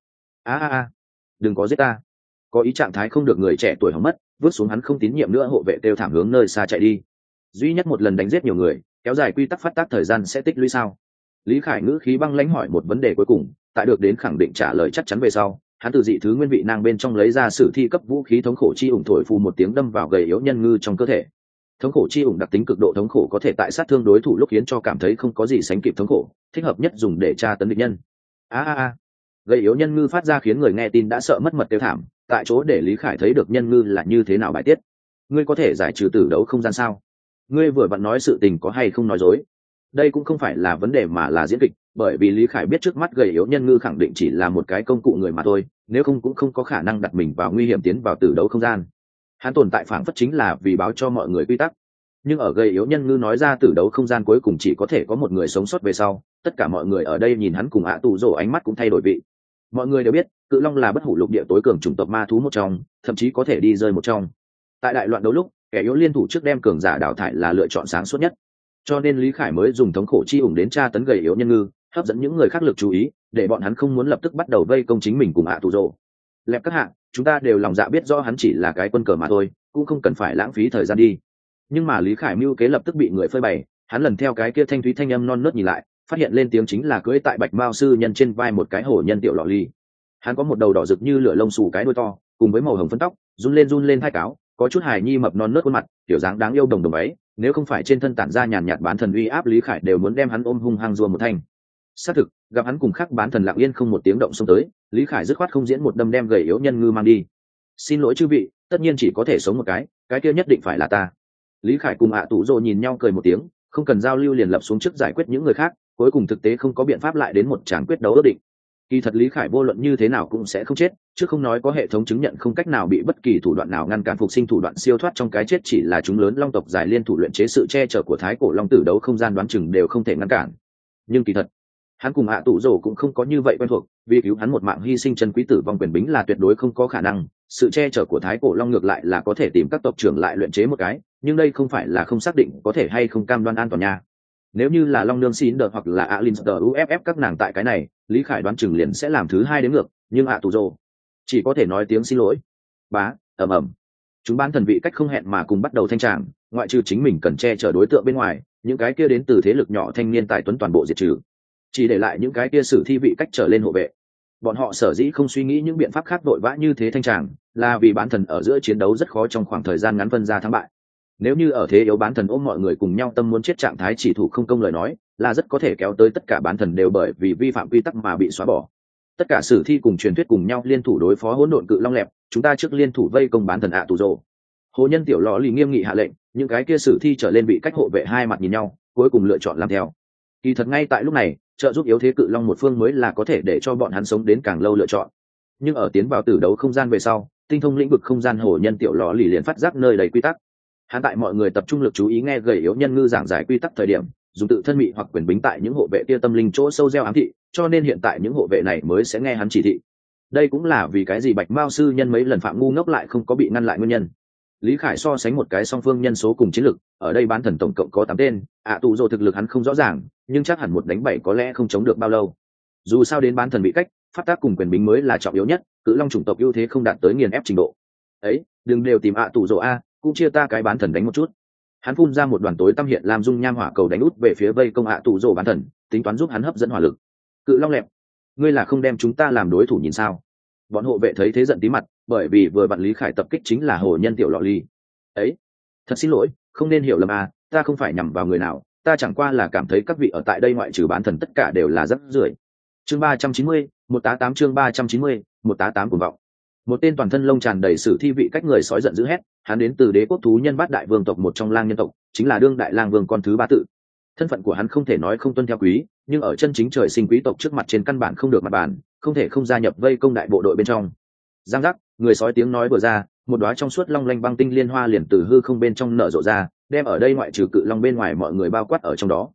Đừng có giết ta. Có ý trạng thái không được người trẻ tuổi hỏng mất, vứt xuống hắn không tín nhiệm nữa hộ vệ kêu thảm hướng nơi xa chạy đi. Duy nhất một lần đánh giết nhiều người, kéo dài quy tắc phát tác thời gian sẽ tích lũy sao? Lý Khải ngữ khí băng lãnh hỏi một vấn đề cuối cùng, tại được đến khẳng định trả lời chắc chắn về sau, hắn từ dị thứ nguyên vị nang bên trong lấy ra sử thi cấp vũ khí thống khổ chi ủng thổi phù một tiếng đâm vào gầy yếu nhân ngư trong cơ thể. Thống khổ chi ủng đặc tính cực độ thống khổ có thể tại sát thương đối thủ lúc khiến cho cảm thấy không có gì sánh kịp thống khổ, thích hợp nhất dùng để tra tấn địch nhân. Gầy yếu nhân ngư phát ra khiến người nghe tin đã sợ mất mật kêu thảm, tại chỗ để Lý Khải thấy được nhân ngư là như thế nào bài tiết. Ngươi có thể giải trừ tử đấu không gian sao? Ngươi vừa vặn nói sự tình có hay không nói dối? Đây cũng không phải là vấn đề mà là diễn kịch, bởi vì Lý Khải biết trước mắt gầy yếu nhân ngư khẳng định chỉ là một cái công cụ người mà thôi, nếu không cũng không có khả năng đặt mình vào nguy hiểm tiến vào tử đấu không gian. hắn tồn tại phảng phất chính là vì báo cho mọi người quy tắc. Nhưng ở gầy yếu nhân ngư nói ra tử đấu không gian cuối cùng chỉ có thể có một người sống sót về sau, tất cả mọi người ở đây nhìn hắn cùng ạ tù rồ ánh mắt cũng thay đổi vị. Mọi người đều biết cự long là bất hủ lục địa tối cường chủng tộc ma thú một trong, thậm chí có thể đi rơi một trong. Tại đại loạn đấu lúc, kẻ yếu liên thủ trước đem cường giả đào thải là lựa chọn sáng suốt nhất, cho nên Lý Khải mới dùng thống khổ chi ủng đến tra tấn gầy yếu nhân ngư, hấp dẫn những người khác lực chú ý, để bọn hắn không muốn lập tức bắt đầu vây công chính mình cùng ạ tù rồ. Lẹp các hạng, chúng ta đều lòng dạ biết rõ hắn chỉ là cái quân cờ mà thôi, cũng không cần phải lãng phí thời gian đi. Nhưng mà Lý Khải mưu kế lập tức bị người phơi bày, hắn lần theo cái kia thanh thúy thanh âm non nớt nhìn lại, phát hiện lên tiếng chính là cưỡi tại bạch mao sư nhân trên vai một cái hổ nhân tiểu lọ ly. Hắn có một đầu đỏ rực như lửa lông xù cái đuôi to, cùng với màu hồng phấn tóc, run lên hai cáo, có chút hài nhi mập non nớt khuôn mặt, tiểu dáng đáng yêu đồng đồng ấy, nếu không phải trên thân tản ra nhàn nhạt bán thần uy áp, Lý Khải đều muốn đem hắn ôm hung hăng rùa một thanh. Xác thực, gặp hắn cùng khắc bán thần lặng yên không một tiếng động xông tới, Lý Khải dứt khoát không diễn một đâm đem gầy yếu nhân ngư mang đi. Xin lỗi chư vị, tất nhiên chỉ có thể sống một cái kia nhất định phải là ta. Lý Khải cùng ạ tủ rồ nhìn nhau cười một tiếng, không cần giao lưu liền lập xuống trước giải quyết những người khác, cuối cùng thực tế không có biện pháp lại đến một tràng quyết đấu ước định. Kỳ thật Lý Khải vô luận như thế nào cũng sẽ không chết, chứ không nói có hệ thống chứng nhận không cách nào bị bất kỳ thủ đoạn nào ngăn cản phục sinh thủ đoạn siêu thoát trong cái chết, chỉ là chúng lớn long tộc giải liên thủ luyện chế sự che chở của thái cổ long tử đấu không gian đoán chừng đều không thể ngăn cản. Nhưng kỳ thật hắn cùng ạ tủ rồ cũng không có như vậy quen thuộc, vì cứu hắn một mạng hy sinh chân quý tử vong quyền bính là tuyệt đối không có khả năng. Sự che chở của thái cổ long ngược lại là có thể tìm các tộc trưởng lại luyện chế một cái, nhưng đây không phải là không xác định có thể hay không cam đoan an toàn nha. Nếu như là long nương xin đợt hoặc là alin đờ uff các nàng tại cái này, Lý Khải đoán chừng liền sẽ làm thứ hai đến ngược, nhưng ạ tù rồ chỉ có thể nói tiếng xin lỗi. Bá ầm ầm, chúng bán thần vị cách không hẹn mà cùng bắt đầu thanh tràng, ngoại trừ chính mình cần che chở đối tượng bên ngoài, những cái kia đến từ thế lực nhỏ thanh niên tài tuấn toàn bộ diệt trừ, chỉ để lại những cái kia sử thi vị cách trở lên hộ vệ. Bọn họ sở dĩ không suy nghĩ những biện pháp khác vội vã như thế thanh tràng, là vì bán thần ở giữa chiến đấu rất khó trong khoảng thời gian ngắn phân ra thắng bại. Nếu như ở thế yếu bán thần ôm mọi người cùng nhau tâm muốn chết trạng thái chỉ thủ không công lời nói, là rất có thể kéo tới tất cả bán thần đều bởi vì vi phạm quy tắc mà bị xóa bỏ. Tất cả sử thi cùng truyền thuyết cùng nhau liên thủ đối phó hỗn độn cự long lẹp, chúng ta trước liên thủ vây công bán thần ạ tù rồ. Hồ nhân tiểu lọ lì nghiêm nghị hạ lệnh, những cái kia sử thi trở lên bị cách hộ vệ hai mặt nhìn nhau, cuối cùng lựa chọn làm theo. Kỳ thật ngay tại lúc này, trợ giúp yếu thế cự long một phương mới là có thể để cho bọn hắn sống đến càng lâu lựa chọn. Nhưng ở tiến vào tử đấu không gian về sau, tinh thông lĩnh vực không gian hồ nhân tiểu lọ lì liền phát giác nơi đầy quy tắc. Hắn tại mọi người tập trung lực chú ý nghe gầy yếu nhân ngư giảng giải quy tắc thời điểm, dùng tự thân mị hoặc quyền bính tại những hộ vệ kia tâm linh chỗ sâu gieo ám thị, cho nên hiện tại những hộ vệ này mới sẽ nghe hắn chỉ thị. Đây cũng là vì cái gì bạch mao sư nhân mấy lần phạm ngu ngốc lại không có bị ngăn lại nguyên nhân. Lý Khải so sánh một cái song phương nhân số cùng chiến lực, ở đây bán thần tổng cộng có 8 tên, ạ tù rồ thực lực hắn không rõ ràng, nhưng chắc hẳn một đánh 7 có lẽ không chống được bao lâu. Dù sao đến bán thần bị cách, phát tác cùng quyền bính mới là trọng yếu nhất, cự long chủng tộc ưu thế không đạt tới nghiền ép trình độ. Ấy, đừng đều tìm ạ tù rồ a, cũng chia ta cái bán thần đánh một chút. Hắn phun ra một đoàn tối tăm hiện làm dung nham hỏa cầu đánh út về phía vây công ạ tù rồ bán thần, tính toán giúp hắn hấp dẫn hỏa lực. Cự long lẹp, ngươi là không đem chúng ta làm đối thủ nhìn sao? Bọn hộ vệ thấy thế giận tí mặt, bởi vì vừa bạn Lý Khải tập kích chính là hồ nhân tiểu lọ ly. Ấy, thật xin lỗi, không nên hiểu lầm à, ta không phải nhằm vào người nào, ta chẳng qua là cảm thấy các vị ở tại đây ngoại trừ bán thần tất cả đều là rất rưởi. Chương 390, 188 chương 390, 188 cuồng vọng. Một tên toàn thân lông tràn đầy sử thi vị cách người sói giận dữ hét, hắn đến từ đế quốc thú nhân bát đại vương tộc một trong lang nhân tộc, chính là đương đại lang vương con thứ ba tự. Thân phận của hắn không thể nói không tuân theo quý, nhưng ở chân chính trời sinh quý tộc trước mặt trên căn bản không được mặt bàn, không thể không gia nhập vây công đại bộ đội bên trong. Giang giác, người sói tiếng nói vừa ra, một đóa trong suốt long lanh băng tinh liên hoa liền từ hư không bên trong nở rộ ra, đem ở đây ngoại trừ cự long bên ngoài mọi người bao quát ở trong đó.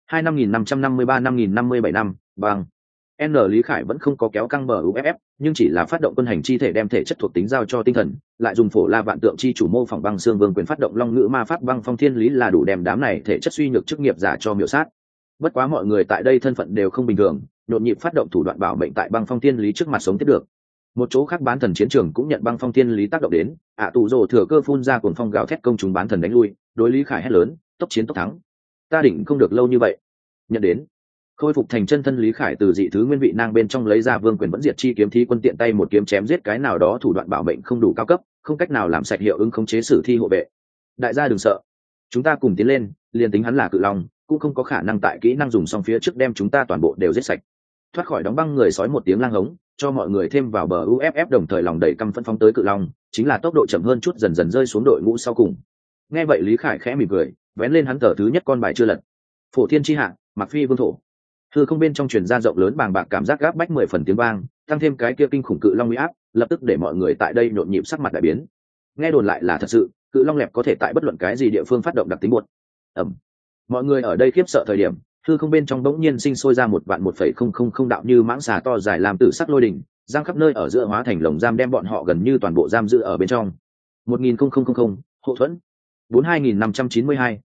2553 năm, băng. N Lý Khải vẫn không có kéo căng bờ UFF, nhưng chỉ là phát động quân hành chi thể đem thể chất thuộc tính giao cho tinh thần, lại dùng phổ la vạn tượng chi chủ mô phỏng băng xương vương quyền phát động long ngữ ma pháp băng phong thiên lý là đủ đem đám này thể chất suy nhược chức nghiệp giả cho miểu sát. Bất quá mọi người tại đây thân phận đều không bình thường, nhộn nhịp phát động thủ đoạn bảo mệnh tại băng phong thiên lý trước mặt sống tiếp được. Một chỗ khác bán thần chiến trường cũng nhận băng phong thiên lý tác động đến, tù rồ thừa cơ phun ra cuồng phong gào thét công chúng bán thần đánh lui, đối Lý Khải hét lớn, tốc chiến tốc thắng. Ta định không được lâu như vậy. Nhận đến khôi phục thành chân thân Lý Khải từ dị thứ nguyên vị nang bên trong lấy ra vương quyền vẫn diệt chi kiếm thí quân tiện tay một kiếm chém giết cái nào đó thủ đoạn bảo mệnh không đủ cao cấp, không cách nào làm sạch hiệu ứng khống chế sử thi hộ vệ. Đại gia đừng sợ, chúng ta cùng tiến lên, liền tính hắn là cự long cũng không có khả năng tại kỹ năng dùng xong phía trước đem chúng ta toàn bộ đều giết sạch. Thoát khỏi đóng băng người sói một tiếng lang hống, cho mọi người thêm vào bờ UFF đồng thời lòng đầy căm phẫn phóng tới cự long, chính là tốc độ chậm hơn chút dần dần rơi xuống đội ngũ sau cùng. Nghe vậy Lý Khải khẽ mỉm cười, vén lên hắn tờ thứ nhất con bài chưa lật. Phổ thiên chi hạ, mặc phi vương thổ. Hư không bên trong truyền ra rộng lớn bàng bạc cảm giác gáp bách 10 phần tiếng vang, tăng thêm cái kia kinh khủng cự long uy áp, lập tức để mọi người tại đây nhộn nhịp sắc mặt đại biến. nghe đồn lại là thật sự, cự long lẹp có thể tại bất luận cái gì địa phương phát động đặc tính buột. ẩm Mọi người ở đây khiếp sợ thời điểm, hư không bên trong bỗng nhiên sinh sôi ra một vạn 1,000 đạo như mãng xà to dài làm tử sắc lôi đỉnh, giang khắp nơi ở giữa hóa thành lồng giam đem bọn họ gần như toàn bộ giam giữ ở bên trong. 1000 hộ thuẫn 42592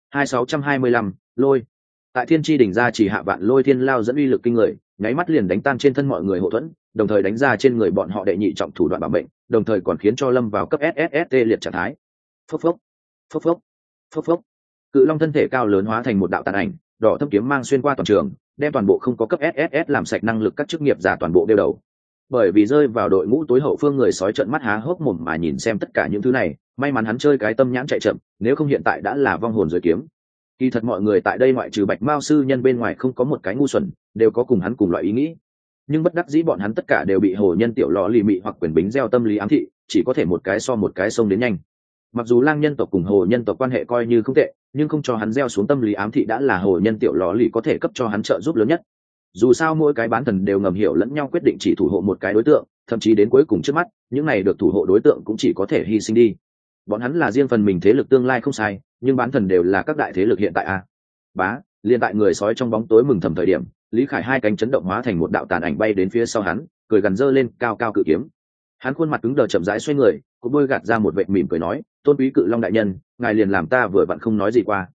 2625 lôi. Tại thiên tri đỉnh ra chỉ hạ vạn lôi thiên lao dẫn uy lực kinh người, nháy mắt liền đánh tan trên thân mọi người hộ thuẫn, đồng thời đánh ra trên người bọn họ đệ nhị trọng thủ đoạn bảo mệnh, đồng thời còn khiến cho lâm vào cấp SSST liệt trạng thái. Phốc phốc phốc phốc phốc phốc. Cự long thân thể cao lớn hóa thành một đạo tàn ảnh, đỏ thâm kiếm mang xuyên qua toàn trường, đem toàn bộ không có cấp SSS làm sạch năng lực các chức nghiệp giả toàn bộ đeo đầu. Bởi vì rơi vào đội ngũ tối hậu phương người sói trợn mắt há hốc mồm mà nhìn xem tất cả những thứ này, may mắn hắn chơi cái tâm nhãn chạy chậm, nếu không hiện tại đã là vong hồn rồi kiếm. Kỳ thật mọi người tại đây ngoại trừ Bạch Mao sư nhân bên ngoài không có một cái ngu xuẩn, đều có cùng hắn cùng loại ý nghĩ. Nhưng bất đắc dĩ bọn hắn tất cả đều bị hồ nhân tiểu lọ lì mị hoặc quyền bính gieo tâm lý ám thị, chỉ có thể một cái so một cái xông đến nhanh. Mặc dù lang nhân tộc cùng hồ nhân tộc quan hệ coi như không tệ, nhưng không cho hắn gieo xuống tâm lý ám thị đã là hồ nhân tiểu lọ lì có thể cấp cho hắn trợ giúp lớn nhất. Dù sao mỗi cái bán thần đều ngầm hiểu lẫn nhau quyết định chỉ thủ hộ một cái đối tượng, thậm chí đến cuối cùng trước mắt những này được thủ hộ đối tượng cũng chỉ có thể hy sinh đi. Bọn hắn là riêng phần mình thế lực tương lai không sai, nhưng bán thần đều là các đại thế lực hiện tại a. Liên tại người sói trong bóng tối mừng thầm thời điểm, Lý Khải hai cánh chấn động hóa thành một đạo tàn ảnh bay đến phía sau hắn, cười gần giơ lên cao cao cự kiếm. Hắn khuôn mặt cứng đờ chậm rãi xoay người, cũng bôi gạt ra một vệt mỉm cười nói, tôn quý cự long đại nhân, ngài liền làm ta vừa vặn không nói gì qua.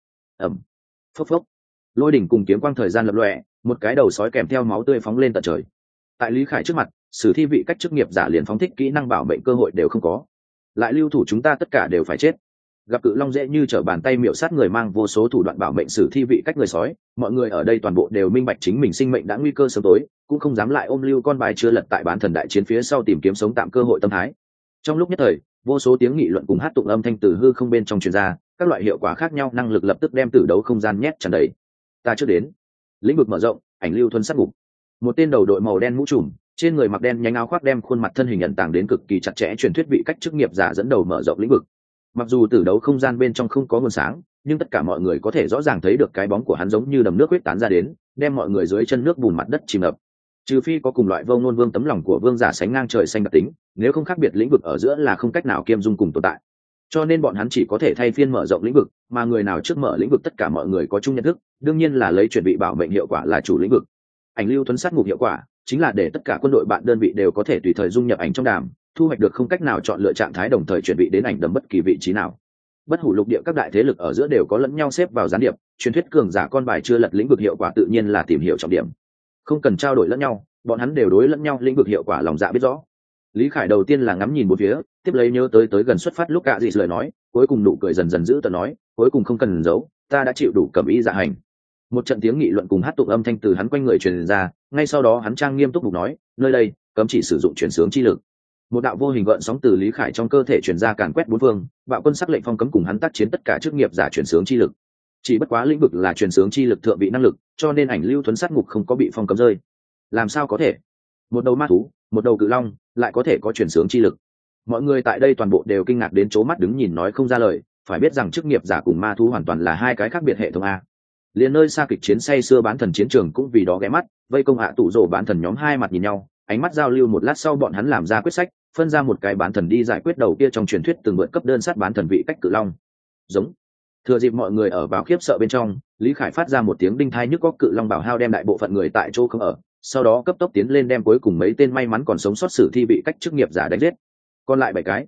Phốc phốc. Lôi đỉnh cùng kiếm quang thời gian lập lòe, một cái đầu sói kèm theo máu tươi phóng lên tận trời. Tại Lý Khải trước mặt, sử thi vị cách chức nghiệp giả liền phóng thích kỹ năng bảo mệnh cơ hội đều không có. Lại lưu thủ chúng ta tất cả đều phải chết. Gặp cự long dễ như trở bàn tay miểu sát người mang vô số thủ đoạn bảo mệnh sử thi vị cách người sói, mọi người ở đây toàn bộ đều minh bạch chính mình sinh mệnh đã nguy cơ sớm tối, cũng không dám lại ôm lưu con bài chưa lật tại bán thần đại chiến phía sau tìm kiếm sống tạm cơ hội tâm thái. Trong lúc nhất thời, vô số tiếng nghị luận cùng hát tụng âm thanh từ hư không bên trong truyền ra, các loại hiệu quả khác nhau năng lực lập tức đem tử đấu không gian nhét tràn đầy. Ta trước đến. Lĩnh vực mở rộng, ảnh lưu thuần sát ngục. Một tên đầu đội màu đen mũ trùm, trên người mặc đen nhánh áo khoác đem khuôn mặt thân hình ẩn tàng đến cực kỳ chặt chẽ truyền thuyết vị cách chức nghiệp giả dẫn đầu mở rộng lĩnh vực. Mặc dù tử đấu không gian bên trong không có nguồn sáng, nhưng tất cả mọi người có thể rõ ràng thấy được cái bóng của hắn giống như đầm nước huyết tán ra đến, đem mọi người dưới chân nước bùn mặt đất chìm ngập. Trừ phi có cùng loại vô ngôn vương tấm lòng của vương giả sánh ngang trời xanh đặc tính, nếu không khác biệt lĩnh vực ở giữa là không cách nào kiêm dung cùng tồn tại. Cho nên bọn hắn chỉ có thể thay phiên mở rộng lĩnh vực, mà người nào trước mở lĩnh vực tất cả mọi người có chung nhận thức, đương nhiên là lấy chuẩn bị bảo mệnh hiệu quả là chủ lĩnh vực. Ảnh lưu thuấn sát ngục hiệu quả chính là để tất cả quân đội bạn đơn vị đều có thể tùy thời dung nhập ảnh trong đàm, thu hoạch được không cách nào chọn lựa trạng thái đồng thời chuẩn bị đến ảnh đầm bất kỳ vị trí nào. Bất hủ lục địa các đại thế lực ở giữa đều có lẫn nhau xếp vào gián điệp, truyền thuyết cường giả con bài chưa lật lĩnh vực hiệu quả tự nhiên là tìm hiểu trọng điểm, không cần trao đổi lẫn nhau, bọn hắn đều đối lẫn nhau lĩnh vực hiệu quả lòng dạ biết rõ. Lý Khải đầu tiên là ngắm nhìn một phía, tiếp lấy nhớ tới gần xuất phát lúc cả gì lời nói, cuối cùng nụ cười dần dần giữ tợn nói, cuối cùng không cần giấu, ta đã chịu đủ cầm ý dạ hành. Một trận tiếng nghị luận cùng hát tụng âm thanh từ hắn quanh người truyền ra, ngay sau đó hắn trang nghiêm túc mục nói, nơi đây cấm chỉ sử dụng chuyển sướng chi lực. Một đạo vô hình gợn sóng từ Lý Khải trong cơ thể truyền ra càn quét bốn phương, bạo quân sắc lệnh phong cấm cùng hắn tác chiến tất cả chức nghiệp giả chuyển sướng chi lực. Chỉ bất quá lĩnh vực là chuyển sướng chi lực thượng vị năng lực, cho nên ảnh lưu thuấn sát ngục không có bị phong cấm rơi. Làm sao có thể? Một đầu ma thú, một đầu cự long, lại có thể có chuyển sướng chi lực. Mọi người tại đây toàn bộ đều kinh ngạc đến chố mắt đứng nhìn nói không ra lời, phải biết rằng chức nghiệp giả cùng ma thú hoàn toàn là hai cái khác biệt hệ thống a. Liền nơi xa kịch chiến say xưa bán thần chiến trường cũng vì đó ghé mắt, vây công hạ tụ rồ bán thần nhóm hai mặt nhìn nhau, ánh mắt giao lưu một lát sau bọn hắn làm ra quyết sách, phân ra một cái bán thần đi giải quyết đầu kia trong truyền thuyết từng vượt cấp đơn sát bán thần vị cách cự long. Giống. Thừa dịp mọi người ở vào khiếp sợ bên trong, Lý Khải phát ra một tiếng đinh thai nhức óc, cự long bảo hao đem đại bộ phận người tại chỗ không ở, sau đó cấp tốc tiến lên đem cuối cùng mấy tên may mắn còn sống sót sử thi bị cách chức nghiệp giả đánh giết. Còn lại 7 cái,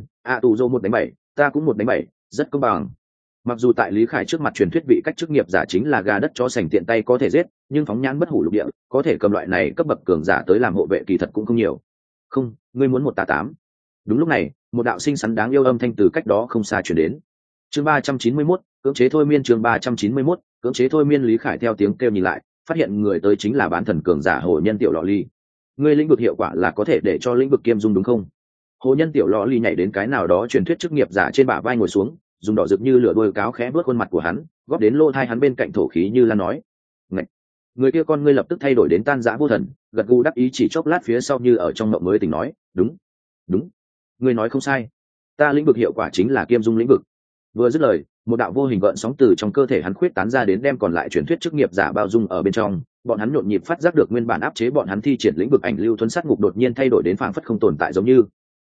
tù dô 1 đánh 7, ta cũng 1 đánh 7, rất công bằng. Mặc dù tại Lý Khải trước mặt truyền thuyết vị cách chức nghiệp giả chính là gà đất chó sành tiện tay có thể giết, nhưng phóng nhãn bất hủ lục địa, có thể cầm loại này cấp bậc cường giả tới làm hộ vệ kỳ thật cũng không nhiều. Không, ngươi muốn 1 ta 8. Đúng lúc này, một đạo sinh sắn đáng yêu âm thanh từ cách đó không xa truyền đến. Chương 391, cưỡng chế thôi miên. Chương 391, cưỡng chế thôi miên. Lý Khải theo tiếng kêu nhìn lại, phát hiện người tới chính là bán thần cường giả hồ nhân tiểu lọ ly. Ngươi lĩnh vực hiệu quả là có thể để cho lĩnh vực kiêm dung đúng không? Hồ nhân tiểu lọ ly nhảy đến cái nào đó truyền thuyết chức nghiệp giả trên bả vai ngồi xuống, dùng đỏ rực như lửa đuôi cáo khẽ bước khuôn mặt của hắn, góp đến lô thai hắn bên cạnh thổ khí như lan nói. Ngậy! Người kia con ngươi lập tức thay đổi đến tan rã vô thần, gật gù đắc ý chỉ chốc lát phía sau như ở trong mộng mới tỉnh nói, đúng, ngươi nói không sai, ta lĩnh vực hiệu quả chính là kiêm dung lĩnh vực. Vừa dứt lời, một đạo vô hình gợn sóng từ trong cơ thể hắn khuyết tán ra đến đem còn lại truyền thuyết chức nghiệp giả bao dung ở bên trong, bọn hắn nhộn nhịp phát giác được nguyên bản áp chế bọn hắn thi triển lĩnh vực ảnh lưu thuấn sát ngục đột nhiên thay đổi đến phảng phất không tồn tại giống như.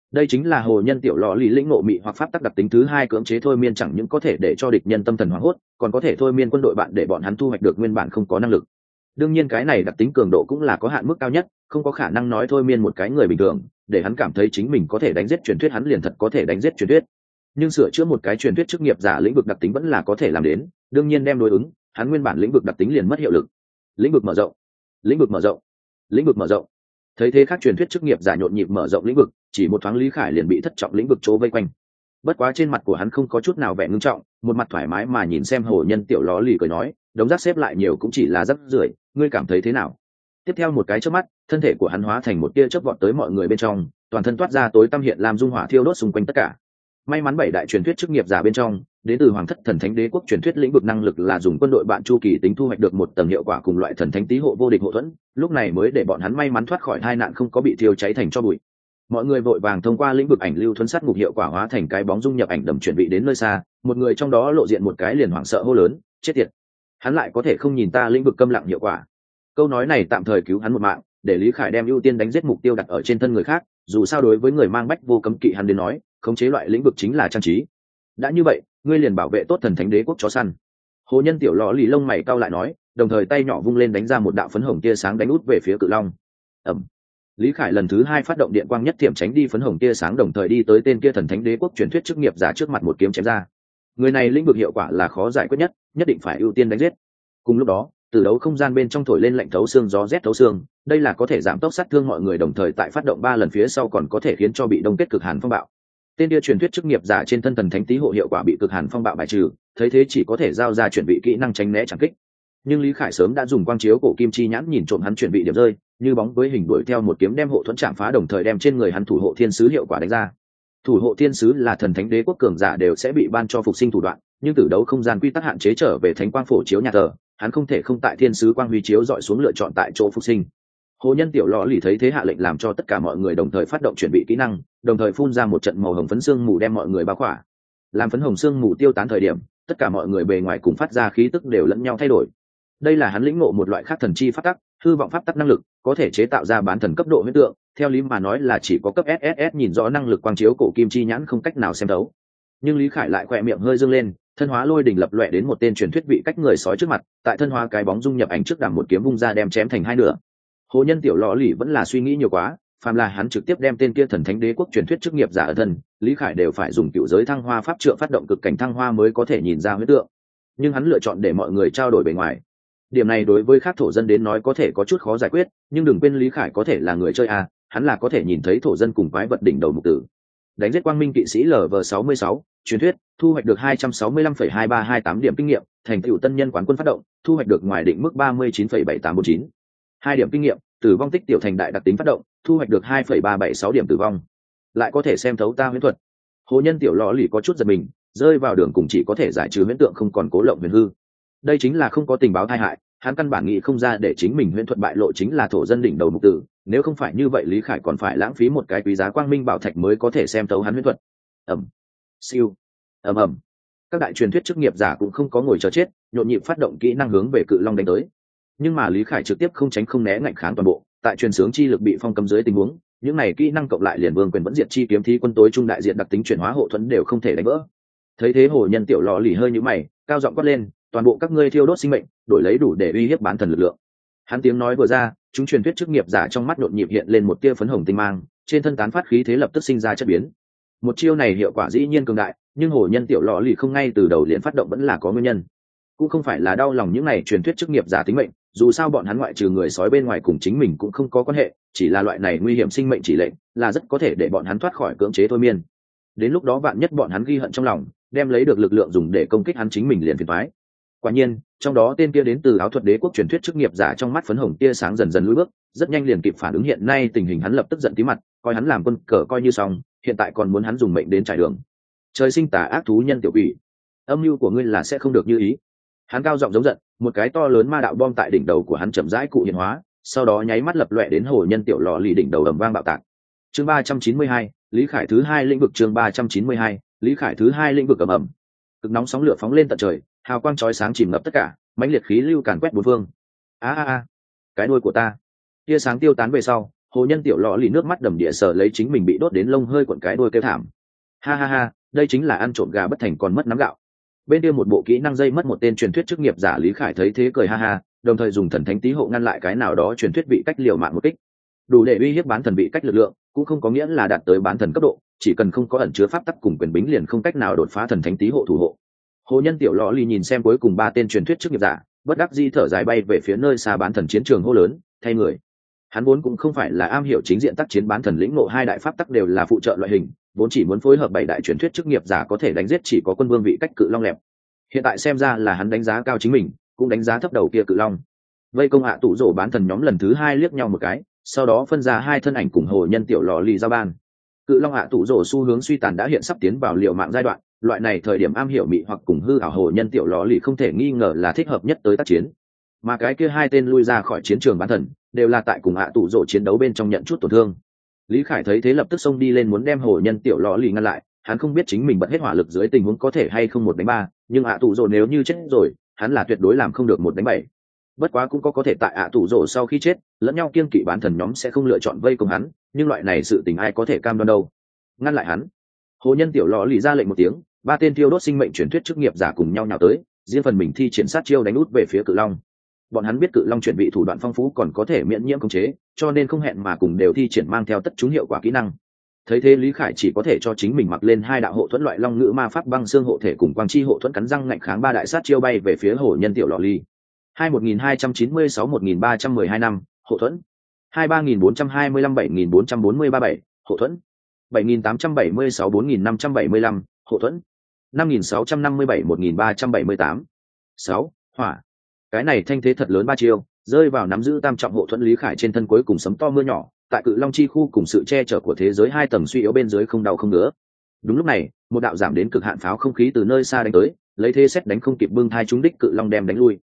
Đây chính là hồ nhân tiểu lò lì lĩnh ngộ mị hoặc pháp tắc đặc tính thứ hai, cưỡng chế thôi miên chẳng những có thể để cho địch nhân tâm thần hoảng hốt, còn có thể thôi miên quân đội bạn để bọn hắn thu hoạch được nguyên bản không có năng lực. Đương nhiên cái này đặc tính cường độ cũng là có hạn mức cao nhất, không có khả năng nói thôi miên một cái người bình thường để hắn cảm thấy chính mình có thể đánh giết truyền thuyết hắn liền thật có thể đánh giết truyền thuyết. Nhưng sửa chữa một cái truyền thuyết chức nghiệp giả lĩnh vực đặc tính vẫn là có thể làm đến, đương nhiên đem đối ứng, hắn nguyên bản lĩnh vực đặc tính liền mất hiệu lực. Lĩnh vực mở rộng, lĩnh vực mở rộng, lĩnh vực mở rộng. Thấy thế khác truyền thuyết chức nghiệp giả nhộn nhịp mở rộng lĩnh vực, chỉ một thoáng Lý Khải liền bị thất trọng lĩnh vực chỗ vây quanh. Bất quá trên mặt của hắn không có chút nào vẻ ngưng trọng, một mặt thoải mái mà nhìn xem hồ nhân tiểu ló lì cười nói, đống rác xếp lại nhiều cũng chỉ là rác rưởi, ngươi cảm thấy thế nào? Tiếp theo một cái chớp mắt, thân thể của hắn hóa thành một tia chớp vọt tới mọi người bên trong, toàn thân toát ra tối tăm hiện làm dung hỏa thiêu đốt xung quanh tất cả. May mắn bảy đại truyền thuyết chức nghiệp giả bên trong, đến từ Hoàng thất thần thánh đế quốc truyền thuyết lĩnh vực năng lực là dùng quân đội bạn chu kỳ tính thu hoạch được một tầng hiệu quả cùng loại thần thánh tý hộ vô địch hộ thuẫn, lúc này mới để bọn hắn may mắn thoát khỏi tai nạn không có bị thiêu cháy thành tro bụi. Mọi người vội vàng thông qua lĩnh vực ảnh lưu thuấn sát ngục hiệu quả hóa thành cái bóng dung nhập ảnh đầm chuẩn bị đến nơi xa, một người trong đó lộ diện một cái liền hoảng sợ hô lớn, chết tiệt, hắn lại có thể không nhìn ta lĩnh vực câm lặng hiệu quả. Câu nói này tạm thời cứu hắn một mạng, để Lý Khải đem ưu tiên đánh giết mục tiêu đặt ở trên thân người khác, dù sao đối với người mang bách vô cấm kỵ hắn đến nói, khống chế loại lĩnh vực chính là trang trí. Đã như vậy, ngươi liền bảo vệ tốt thần thánh đế quốc chó săn. Hồ nhân tiểu lọ lì lông mày cau lại nói, đồng thời tay nhỏ vung lên đánh ra một đạo phấn hồng tia sáng đánh út về phía cự long. Ẩm. Lý Khải lần thứ hai phát động điện quang nhất thiểm tránh đi phấn hồng tia sáng, đồng thời đi tới tên kia thần thánh đế quốc truyền thuyết chức nghiệp giả trước mặt một kiếm chém ra. Người này lĩnh vực hiệu quả là khó giải quyết nhất, nhất định phải ưu tiên đánh giết. Cùng lúc đó, từ đấu không gian bên trong thổi lên lạnh thấu xương gió rét thấu xương, đây là có thể giảm tốc sát thương mọi người, đồng thời tại phát động 3 lần phía sau còn có thể khiến cho bị đông kết cực hàn phong bạo. Tên kia truyền thuyết chức nghiệp giả trên thân thần thánh tý hộ hiệu quả bị cực hàn phong bạo bài trừ, thấy thế chỉ có thể giao ra chuẩn bị kỹ năng tránh né chẳng kích. Nhưng Lý Khải sớm đã dùng quang chiếu cổ kim chi nhãn nhìn trộm hắn chuẩn bị điểm rơi, như bóng với hình đuổi theo một kiếm đem hộ thuẫn chạm phá, đồng thời đem trên người hắn thủ hộ thiên sứ hiệu quả đánh ra. Thủ hộ thiên sứ là thần thánh đế quốc cường giả đều sẽ bị ban cho phục sinh thủ đoạn, nhưng từ đấu không gian quy tắc hạn chế trở về thánh quang phổ chiếu nhà thờ, hắn không thể không tại thiên sứ quang huy chiếu dọi xuống lựa chọn tại chỗ phục sinh. Hồ nhân tiểu lọ lì thấy thế hạ lệnh làm cho tất cả mọi người đồng thời phát động chuẩn bị kỹ năng, đồng thời phun ra một trận màu hồng phấn xương mù đem mọi người bao khỏa. Làm phấn hồng xương mù tiêu tán thời điểm, tất cả mọi người bề ngoài cùng phát ra khí tức đều lẫn nhau thay đổi. Đây là hắn lĩnh ngộ một loại khác thần chi pháp tắc, hư vọng pháp tắc năng lực, có thể chế tạo ra bán thần cấp độ huyễn tượng, theo lý mà nói là chỉ có cấp SSS nhìn rõ năng lực quang chiếu cổ kim chi nhãn không cách nào xem thấu. Nhưng Lý Khải lại khỏe miệng hơi dương lên, thân hóa lôi đỉnh lập loè đến một tên truyền thuyết vị cách người sói trước mặt, tại thân hóa cái bóng dung nhập ảnh trước đằng một kiếm vung ra đem chém thành hai nửa. Hồ nhân tiểu lọ lì vẫn là suy nghĩ nhiều quá, phàm là hắn trực tiếp đem tên kia thần thánh đế quốc truyền thuyết chức nghiệp giả ở thân, Lý Khải đều phải dùng cựu giới thăng hoa pháp trượng phát động cực cảnh thăng hoa mới có thể nhìn ra huyễn tượng. Nhưng hắn lựa chọn để mọi người trao đổi bề ngoài. Điểm này đối với các thổ dân đến nói có thể có chút khó giải quyết, nhưng đừng quên Lý Khải có thể là người chơi à, hắn là có thể nhìn thấy thổ dân cùng quái vật đỉnh đầu mục tử. Đánh giết quang minh kỵ sĩ LV66, truyền thuyết, thu hoạch được 265,2328 điểm kinh nghiệm, thành tựu tân nhân quán quân phát động, thu hoạch được ngoài định mức 39,7849. 2 điểm kinh nghiệm, tử vong tích tiểu thành đại đặc tính phát động, thu hoạch được 2,376 điểm tử vong. Lại có thể xem thấu ta huyễn thuật. Hồ nhân tiểu lọ lì có chút giật mình, rơi vào đường cùng chỉ có thể giải trừ huyễn tượng không còn cố lộng huyền hư. Đây chính là không có tình báo tai hại, hắn căn bản nghĩ không ra để chính mình huyễn thuật bại lộ chính là thổ dân đỉnh đầu mục tử, nếu không phải như vậy Lý Khải còn phải lãng phí một cái quý giá quang minh bảo thạch mới có thể xem thấu hắn huyễn thuật. Ầm, siêu, ầm. Các đại truyền thuyết chức nghiệp giả cũng không có ngồi chờ chết, nhộn nhịp phát động kỹ năng hướng về cự long đánh tới. Nhưng mà Lý Khải trực tiếp không tránh không né ngạnh kháng toàn bộ, tại truyền sướng chi lực bị phong cấm dưới tình huống, những này kỹ năng cộng lại liền vương quyền vẫn diệt chi kiếm thí quân tối trung đại diện đặc tính chuyển hóa hộ thuẫn đều không thể đánh vỡ. Thấy thế hồ nhân tiểu lò lì hơi nhíu mày, cao giọng quát lên, toàn bộ các ngươi thiêu đốt sinh mệnh, đổi lấy đủ để uy hiếp bán thần lực lượng. Hắn tiếng nói vừa ra, chúng truyền thuyết chức nghiệp giả trong mắt nhộn nhịp hiện lên một tia phấn hồng tinh mang, trên thân tán phát khí thế lập tức sinh ra chất biến. Một chiêu này hiệu quả dĩ nhiên cường đại, nhưng hồ nhân tiểu lọ lì không ngay từ đầu liền phát động vẫn là có nguyên nhân. Cũng không phải là đau lòng những này truyền thuyết chức nghiệp giả tính mệnh, dù sao bọn hắn ngoại trừ người sói bên ngoài cùng chính mình cũng không có quan hệ, chỉ là loại này nguy hiểm sinh mệnh chỉ lệnh, là rất có thể để bọn hắn thoát khỏi cưỡng chế thôi miên. Đến lúc đó vạn nhất bọn hắn ghi hận trong lòng, đem lấy được lực lượng dùng để công kích hắn chính mình liền phiền toái. Quả nhiên, trong đó tên kia đến từ áo thuật đế quốc truyền thuyết chức nghiệp giả trong mắt phấn hồng tia sáng dần dần lùi bước, rất nhanh liền kịp phản ứng hiện nay tình hình, hắn lập tức giận tí mặt, coi hắn làm quân cờ coi như xong, hiện tại còn muốn hắn dùng mệnh đến trải đường. Trời sinh tà ác thú nhân tiểu quỷ, âm mưu của ngươi là sẽ không được như ý. Hắn cao giọng giống giận, một cái to lớn ma đạo bom tại đỉnh đầu của hắn chậm rãi cụ hiện hóa, sau đó nháy mắt lập loè đến hồ nhân tiểu lò lì đỉnh đầu ầm vang bạo tạc. Chương 392, Lý Khải thứ hai lĩnh vực. Chương 392, Lý Khải thứ hai lĩnh vực ầm ầm. Cực nóng sóng lửa phóng lên tận trời, hào quang chói sáng chìm ngập tất cả, mãnh liệt khí lưu càn quét bốn phương. A, cái đuôi của ta. Tia sáng tiêu tán về sau, Hồ nhân tiểu lọ lì nước mắt đầm địa sờ lấy chính mình bị đốt đến lông hơi cuộn cái đôi kêu thảm. Ha ha ha, đây chính là ăn trộm gà bất thành còn mất nắm gạo. Bên kia một bộ kỹ năng dây mất một tên truyền thuyết chức nghiệp giả Lý Khải thấy thế cười ha ha, đồng thời dùng thần thánh tí hộ ngăn lại cái nào đó truyền thuyết bị cách liều mạng một kích. Đủ để uy hiếp bán thần bị cách lực lượng, cũng không có nghĩa là đạt tới bán thần cấp độ, chỉ cần không có ẩn chứa pháp tắc cùng quyền bính liền không cách nào đột phá thần thánh tí hộ thủ hộ. Hồ nhân tiểu lọ lì nhìn xem cuối cùng ba tên truyền thuyết chức nghiệp giả, bất đắc dĩ thở dài bay về phía nơi xa bán thần chiến trường hô lớn, thay người. Hắn vốn cũng không phải là am hiểu chính diện tác chiến bán thần lĩnh ngộ hai đại pháp tắc đều là phụ trợ loại hình, vốn chỉ muốn phối hợp bảy đại truyền thuyết chức nghiệp giả có thể đánh giết chỉ có quân vương vị cách cự long lẹp. Hiện tại xem ra là hắn đánh giá cao chính mình, cũng đánh giá thấp đầu kia cự long. Vây công ạ tụ rổ bán thần nhóm lần thứ hai liếc nhau một cái, sau đó phân ra hai thân ảnh cùng hồ nhân tiểu lò lì giao ban. Cự long ạ tụ rổ xu hướng suy tàn đã hiện sắp tiến vào liều mạng giai đoạn, loại này thời điểm am hiểu mị hoặc cùng hư ảo hồ nhân tiểu lò lì không thể nghi ngờ là thích hợp nhất tới tác chiến. Mà cái kia hai tên lui ra khỏi chiến trường bán thần đều là tại cùng ạ tụ rổ chiến đấu bên trong nhận chút tổn thương. Lý Khải thấy thế lập tức xông đi lên muốn đem hồ nhân tiểu lò lì ngăn lại, hắn không biết chính mình bật hết hỏa lực dưới tình huống có thể hay không 1-3, nhưng ạ tụ rổ nếu như chết rồi, hắn là tuyệt đối làm không được 1-7. Bất quá cũng có thể tại ạ tụ rổ sau khi chết, lẫn nhau kiêng kỵ bán thần nhóm sẽ không lựa chọn vây công hắn, nhưng loại này sự tình ai có thể cam đoan đâu. Ngăn lại hắn. Hồ nhân tiểu lò lì ra lệnh một tiếng, ba tên thiêu đốt sinh mệnh truyền thuyết chức nghiệp giả cùng nhau nhào tới, riêng phần mình thi triển sát chiêu đánh út về phía cự long. Bọn hắn biết cự long chuyển vị thủ đoạn phong phú còn có thể miễn nhiễm khống chế, cho nên không hẹn mà cùng đều thi triển mang theo tất chúng hiệu quả kỹ năng. Thấy thế Lý Khải chỉ có thể cho chính mình mặc lên hai đạo hộ thuẫn loại long ngữ ma pháp băng xương hộ thể cùng quang chi hộ thuẫn cắn răng ngạnh kháng ba đại sát chiêu bay về phía hồ nhân tiểu lò ly. 1296-1312 năm, hộ thuẫn. 23.425-7.443-7, hộ thuẫn. 7.876-4.575, hộ thuẫn. 5.657-1.378. 6. Hỏa. Cái này thanh thế thật lớn ba chiêu, rơi vào nắm giữ tam trọng hộ thuẫn Lý Khải trên thân cuối cùng sấm to mưa nhỏ, tại cự long chi khu cùng sự che chở của thế giới hai tầng suy yếu bên dưới không đau không ngứa. Đúng lúc này, một đạo giảm đến cực hạn pháo không khí từ nơi xa đánh tới, lấy thế xét đánh không kịp bưng thai trúng đích cự long đem đánh lui.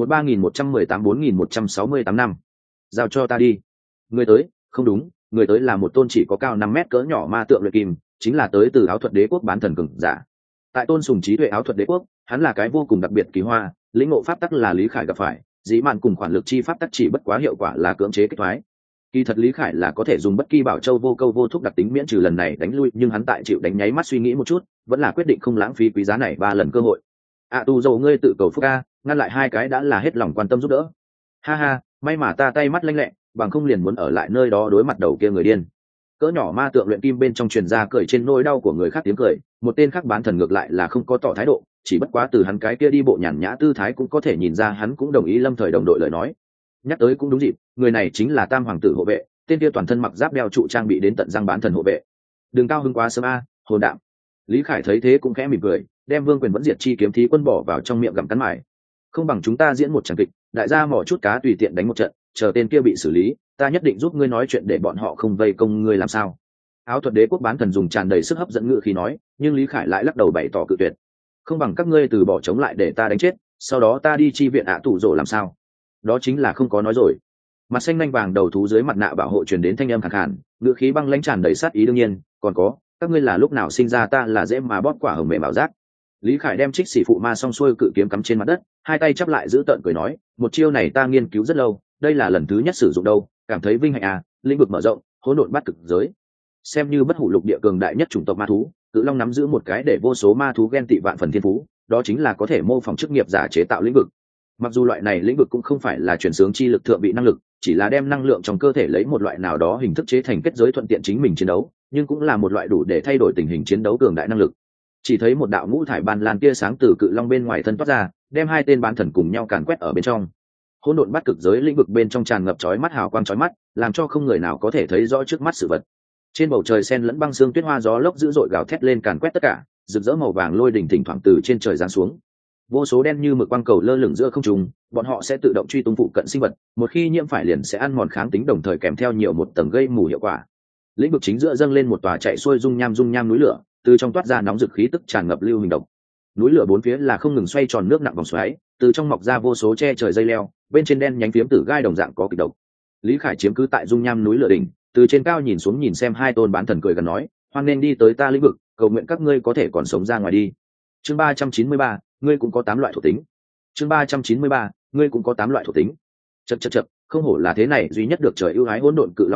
13.118-4.168 năm. Giao cho ta đi. Người tới, không đúng, người tới là một tôn chỉ có cao 5 mét cỡ nhỏ ma tượng luyện kim, chính là tới từ áo thuật đế quốc bán thần cường giả. Tại tôn sùng trí tuệ áo thuật đế quốc, hắn là cái vô cùng đặc biệt kỳ hoa, lĩnh ngộ pháp tắc là Lý Khải gặp phải, dĩ mạn cùng khoản lực chi pháp tắc chỉ bất quá hiệu quả là cưỡng chế kích thoái. Kỳ thật Lý Khải là có thể dùng bất kỳ bảo châu vô câu vô thúc đặc tính miễn trừ lần này đánh lui, nhưng hắn tại chịu đánh nháy mắt suy nghĩ một chút, vẫn là quyết định không lãng phí quý giá này 3 lần cơ hội. Tu dầu ngươi tự cầu phúc a, ngăn lại hai cái đã là hết lòng quan tâm giúp đỡ. Ha ha, may mà ta tay mắt lanh lẹ, bằng không liền muốn ở lại nơi đó đối mặt đầu kia người điên. Cỡ nhỏ ma tượng luyện kim bên trong truyền ra cười trên nỗi đau của người khác tiếng cười, một tên khác bán thần ngược lại là không có tỏ thái độ, chỉ bất quá từ hắn cái kia đi bộ nhàn nhã tư thái cũng có thể nhìn ra hắn cũng đồng ý lâm thời đồng đội lời nói. Nhắc tới cũng đúng dịp, người này chính là Tam hoàng tử hộ vệ, tên kia toàn thân mặc giáp đeo trụ trang bị đến tận răng bán thần hộ vệ. Đừng cao hứng quá sớm a, hồn đạm. Lý Khải thấy thế cũng khẽ mỉm cười, đem Vương Quyền vẫn diệt chi kiếm thí quân bỏ vào trong miệng gặm cắn mải. Không bằng chúng ta diễn một trận kịch, đại gia mỏ chút cá tùy tiện đánh một trận, chờ tên kia bị xử lý, ta nhất định giúp ngươi nói chuyện để bọn họ không vây công ngươi làm sao. Áo thuật đế quốc bán thần dùng tràn đầy sức hấp dẫn ngữ khí nói, nhưng Lý Khải lại lắc đầu bày tỏ cự tuyệt. Không bằng các ngươi từ bỏ chống lại để ta đánh chết, sau đó ta đi chi viện tụ rổ làm sao? Đó chính là không có nói rồi. Mặt xanh nhanh vàng đầu thú dưới mặt nạ bảo hộ truyền đến thanh âm khàn khàn, ngữ khí băng lãnh tràn đầy sát ý đương nhiên, còn có, các ngươi là lúc nào sinh ra ta là dễ mà bóp quả hồng mềm bảo giác. Lý Khải đem trích xỉ phụ ma xong xuôi cự kiếm cắm trên mặt đất, hai tay chắp lại giữ tợn cười nói, một chiêu này ta nghiên cứu rất lâu, đây là lần thứ nhất sử dụng đâu, cảm thấy vinh hạnh à, lĩnh vực mở rộng, hỗn độn bắt cực giới. Xem như bất hủ lục địa cường đại nhất chủng tộc ma thú, cự long nắm giữ một cái để vô số ma thú ghen tị vạn phần thiên phú, đó chính là có thể mô phỏng chức nghiệp giả chế tạo lĩnh vực. Mặc dù loại này lĩnh vực cũng không phải là chuyển xướng chi lực thượng vị năng lực, chỉ là đem năng lượng trong cơ thể lấy một loại nào đó hình thức chế thành kết giới thuận tiện chính mình chiến đấu, nhưng cũng là một loại đủ để thay đổi tình hình chiến đấu cường đại năng lực. Chỉ thấy một đạo ngũ thải ban lan tia sáng từ cự long bên ngoài thân toát ra, đem hai tên bán thần cùng nhau càn quét ở bên trong. Hỗn độn bắt cực giới lĩnh vực bên trong tràn ngập chói mắt hào quang chói mắt, làm cho không người nào có thể thấy rõ trước mắt sự vật. Trên bầu trời sen lẫn băng sương tuyết hoa gió lốc dữ dội gào thét lên càn quét tất cả, rực rỡ màu vàng lôi đỉnh thỉnh thoảng từ trên trời giáng xuống. Vô số đen như mực quang cầu lơ lửng giữa không trung, bọn họ sẽ tự động truy tung phụ cận sinh vật, một khi nhiễm phải liền sẽ ăn mòn kháng tính đồng thời kèm theo nhiều một tầng gây mù hiệu quả. Lĩnh vực chính giữa dâng lên một tòa chạy xuôi dung nham núi lửa, từ trong toát ra nóng rực khí tức tràn ngập lưu hình độc. Núi lửa bốn phía là không ngừng xoay tròn nước nặng vòng xoáy, từ trong mọc ra vô số che trời dây leo, bên trên đen nhánh phiếm tử gai đồng dạng có kịch độc. Lý Khải chiếm cứ tại dung nham núi lửa đỉnh, từ trên cao nhìn xuống nhìn xem hai tôn bán thần cười gần nói, hoan nên đi tới ta lĩnh vực, cầu nguyện các ngươi có thể còn sống ra ngoài đi. Chương 393, ngươi cũng có 8 loại thuộc tính. Chương 393, ngươi cũng có 8 loại thuộc tính. Chậc, không hổ là thế này duy nhất được trời ưu ái hỗn độn cự long a,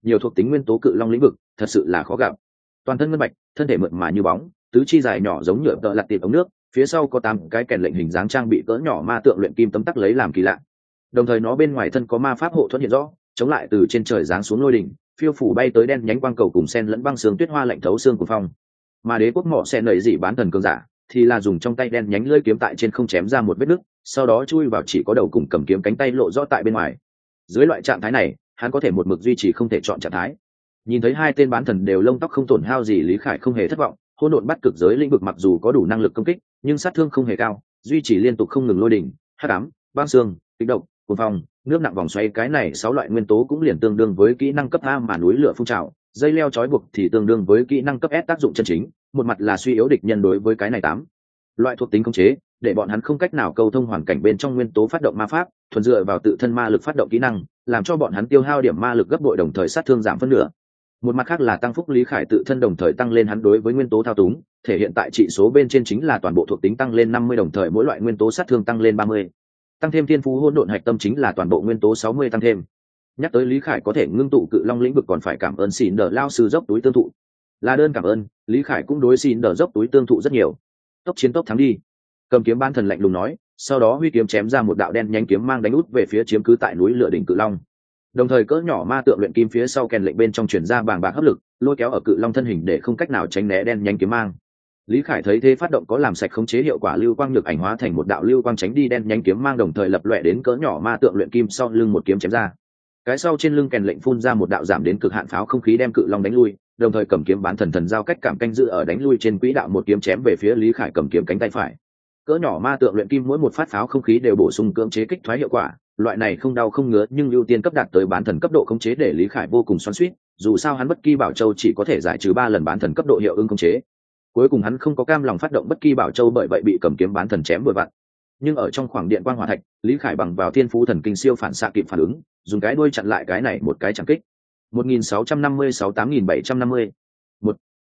nhiều thuộc tính nguyên tố cự long lĩnh vực thật sự là khó gặp. Toàn thân ngân bạch, thân thể mượt mà như bóng, tứ chi dài nhỏ giống nhựa tợ lặt tiệp ống nước, phía sau có 8 cái kèn lệnh hình dáng trang bị cỡ nhỏ ma tượng luyện kim tấm tắc lấy làm kỳ lạ. Đồng thời nó bên ngoài thân có ma pháp hộ thuẫn hiện rõ, chống lại từ trên trời giáng xuống lôi đỉnh, phiêu phủ bay tới đen nhánh quang cầu cùng sen lẫn băng sương tuyết hoa lạnh thấu xương của phong. Mà đế quốc mỏ sen nảy dị bán thần cường giả thì là dùng trong tay đen nhánh lưỡi kiếm tại trên không chém ra một vết nứt, sau đó chui vào chỉ có đầu cùng cầm kiếm cánh tay lộ rõ tại bên ngoài. Dưới loại trạng thái này, hắn có thể một mực duy trì không thể chọn trạng thái. Nhìn thấy hai tên bán thần đều lông tóc không tổn hao gì, Lý Khải không hề thất vọng. Hỗn độn bắt cực giới lĩnh vực mặc dù có đủ năng lực công kích, nhưng sát thương không hề cao, duy trì liên tục không ngừng lôi đỉnh, hắc ám, băng xương, kịch độc, cuồng phong, nước nặng vòng xoáy, cái này 6 loại nguyên tố cũng liền tương đương với kỹ năng cấp A mà núi lửa phun trào, dây leo trói buộc thì tương đương với kỹ năng cấp S tác dụng chân chính, một mặt là suy yếu địch nhân đối với cái này 8 loại thuộc tính khống chế, để bọn hắn không cách nào câu thông hoàn cảnh bên trong nguyên tố phát động ma pháp, thuần dựa vào tự thân ma lực phát động kỹ năng, làm cho bọn hắn tiêu hao điểm ma lực gấp bội, đồng thời sát thương giảm phân nửa. Một mặt khác là tăng phúc Lý Khải tự thân đồng thời tăng lên hắn đối với nguyên tố thao túng, thể hiện tại trị số bên trên chính là toàn bộ thuộc tính tăng lên 50, đồng thời mỗi loại nguyên tố sát thương tăng lên 30. Tăng thêm thiên phú hỗn độn hạch tâm chính là toàn bộ nguyên tố 60 tăng thêm. Nhắc tới Lý Khải có thể ngưng tụ cự long lĩnh vực còn phải cảm ơn Xỉn Đờ lao sư dốc túi tương thụ. Là đơn cảm ơn, Lý Khải cũng đối Xỉn Đờ dốc túi tương thụ rất nhiều. Tốc chiến tốc thắng đi. Cầm kiếm ban thần lạnh lùng nói, sau đó huy kiếm chém ra một đạo đen nhánh kiếm mang đánh út về phía chiếm cứ tại núi lửa đỉnh cự long. Đồng thời cỡ nhỏ ma tượng luyện kim phía sau kèn lệnh bên trong truyền ra bàng bạc hấp lực, lôi kéo ở cự long thân hình để không cách nào tránh né đen nhánh kiếm mang. Lý Khải thấy thế phát động có làm sạch khống chế hiệu quả lưu quang nhược ảnh hóa thành một đạo lưu quang tránh đi đen nhánh kiếm mang, đồng thời lập lòe đến cỡ nhỏ ma tượng luyện kim sau lưng một kiếm chém ra. Cái sau trên lưng kèn lệnh phun ra một đạo giảm đến cực hạn pháo không khí đem cự long đánh lui, đồng thời cầm kiếm bán thần thần giao cách cảm canh dự ở đánh lui trên quỹ đạo một kiếm chém về phía Lý Khải cầm kiếm cánh tay phải. Cỡ nhỏ ma tượng luyện kim mỗi một phát pháo không khí đều bổ sung cưỡng chế kích thoái hiệu quả, loại này không đau không ngứa nhưng ưu tiên cấp đạt tới bán thần cấp độ khống chế để Lý Khải vô cùng xoắn xuýt, dù sao hắn bất kỳ bảo châu chỉ có thể giải trừ 3 lần bán thần cấp độ hiệu ứng khống chế. Cuối cùng hắn không có cam lòng phát động bất kỳ bảo châu, bởi vậy bị cầm kiếm bán thần chém vừa vặn. Nhưng ở trong khoảng điện quang hỏa thạch, Lý Khải bằng vào thiên phú thần kinh siêu phản xạ kịp phản ứng, dùng cái đuôi chặn lại cái này một cái chẳng kích. 1656 8750. 1.